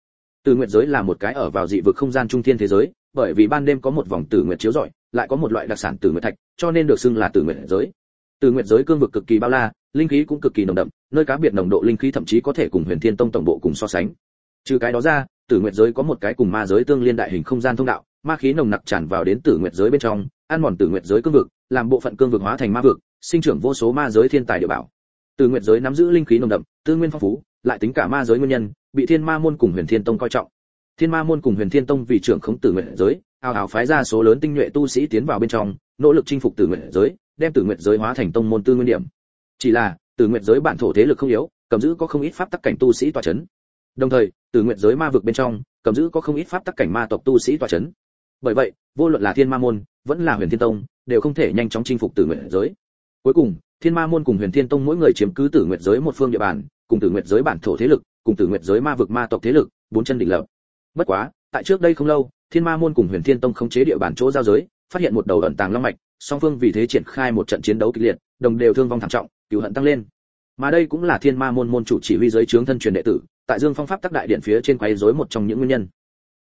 S1: Tử Nguyệt giới là một cái ở vào dị vực không gian trung thiên thế giới, bởi vì ban đêm có một vòng tử nguyệt chiếu rọi, lại có một loại đặc sản tử nguyệt thạch, cho nên được xưng là Tử Nguyệt giới. Tử Nguyệt giới cương vực cực kỳ bao la, linh khí cũng cực kỳ nồng đậm, nơi cá biệt nồng độ linh khí thậm chí có thể cùng Huyền Thiên Tông tổng bộ cùng so sánh. Trừ cái đó ra, Tử Nguyệt giới có một cái cùng ma giới tương liên đại hình không gian thông đạo, ma khí nồng nặc tràn vào đến Tử Nguyệt giới bên trong, ăn mòn Tử Nguyệt giới cương vực, làm bộ phận cương vực hóa thành ma vực, sinh trưởng vô số ma giới thiên tài địa bảo. Tử Nguyệt giới nắm giữ linh khí nồng đậm, tư nguyên phong phú, lại tính cả ma giới nguyên nhân, bị Thiên Ma môn cùng Huyền Thiên Tông coi trọng. Thiên Ma môn cùng Huyền Thiên Tông vì trưởng khống Tử Nguyệt giới, ào ào phái ra số lớn tinh nhuệ tu sĩ tiến vào bên trong, nỗ lực chinh phục Tử Nguyệt giới, đem Tử Nguyệt giới hóa thành tông môn tư nguyên điểm. Chỉ là, Tử Nguyệt giới bản thổ thế lực không yếu, cầm giữ có không ít pháp tắc cảnh tu sĩ tọa chấn. Đồng thời, Tử Nguyệt giới ma vực bên trong, cầm giữ có không ít pháp tắc cảnh ma tộc tu sĩ tọa chấn. Bởi vậy, vô luận là Thiên Ma môn, vẫn là Huyền Thiên Tông, đều không thể nhanh chóng chinh phục Tử Nguyệt giới. Cuối cùng, Thiên Ma môn cùng Huyền Thiên Tông mỗi người chiếm cứ Tử Nguyệt giới một phương địa bàn, cùng Tử Nguyệt giới bản thổ thế lực, cùng Tử Nguyệt giới ma vực ma tộc thế lực, bốn chân đỉnh lập. Bất quá, tại trước đây không lâu, Thiên Ma môn cùng Huyền Thiên Tông khống chế địa bàn chỗ giao giới, phát hiện một đầu ẩn tàng long mạch, song phương vì thế triển khai một trận chiến đấu kịch liệt, đồng đều thương vong thảm trọng, cừu hận tăng lên. Mà đây cũng là Thiên Ma môn môn chủ chỉ huy giới trướng thân truyền đệ tử, tại Dương Phong pháp tắc đại điện phía trên quấy rối một trong những nguyên nhân.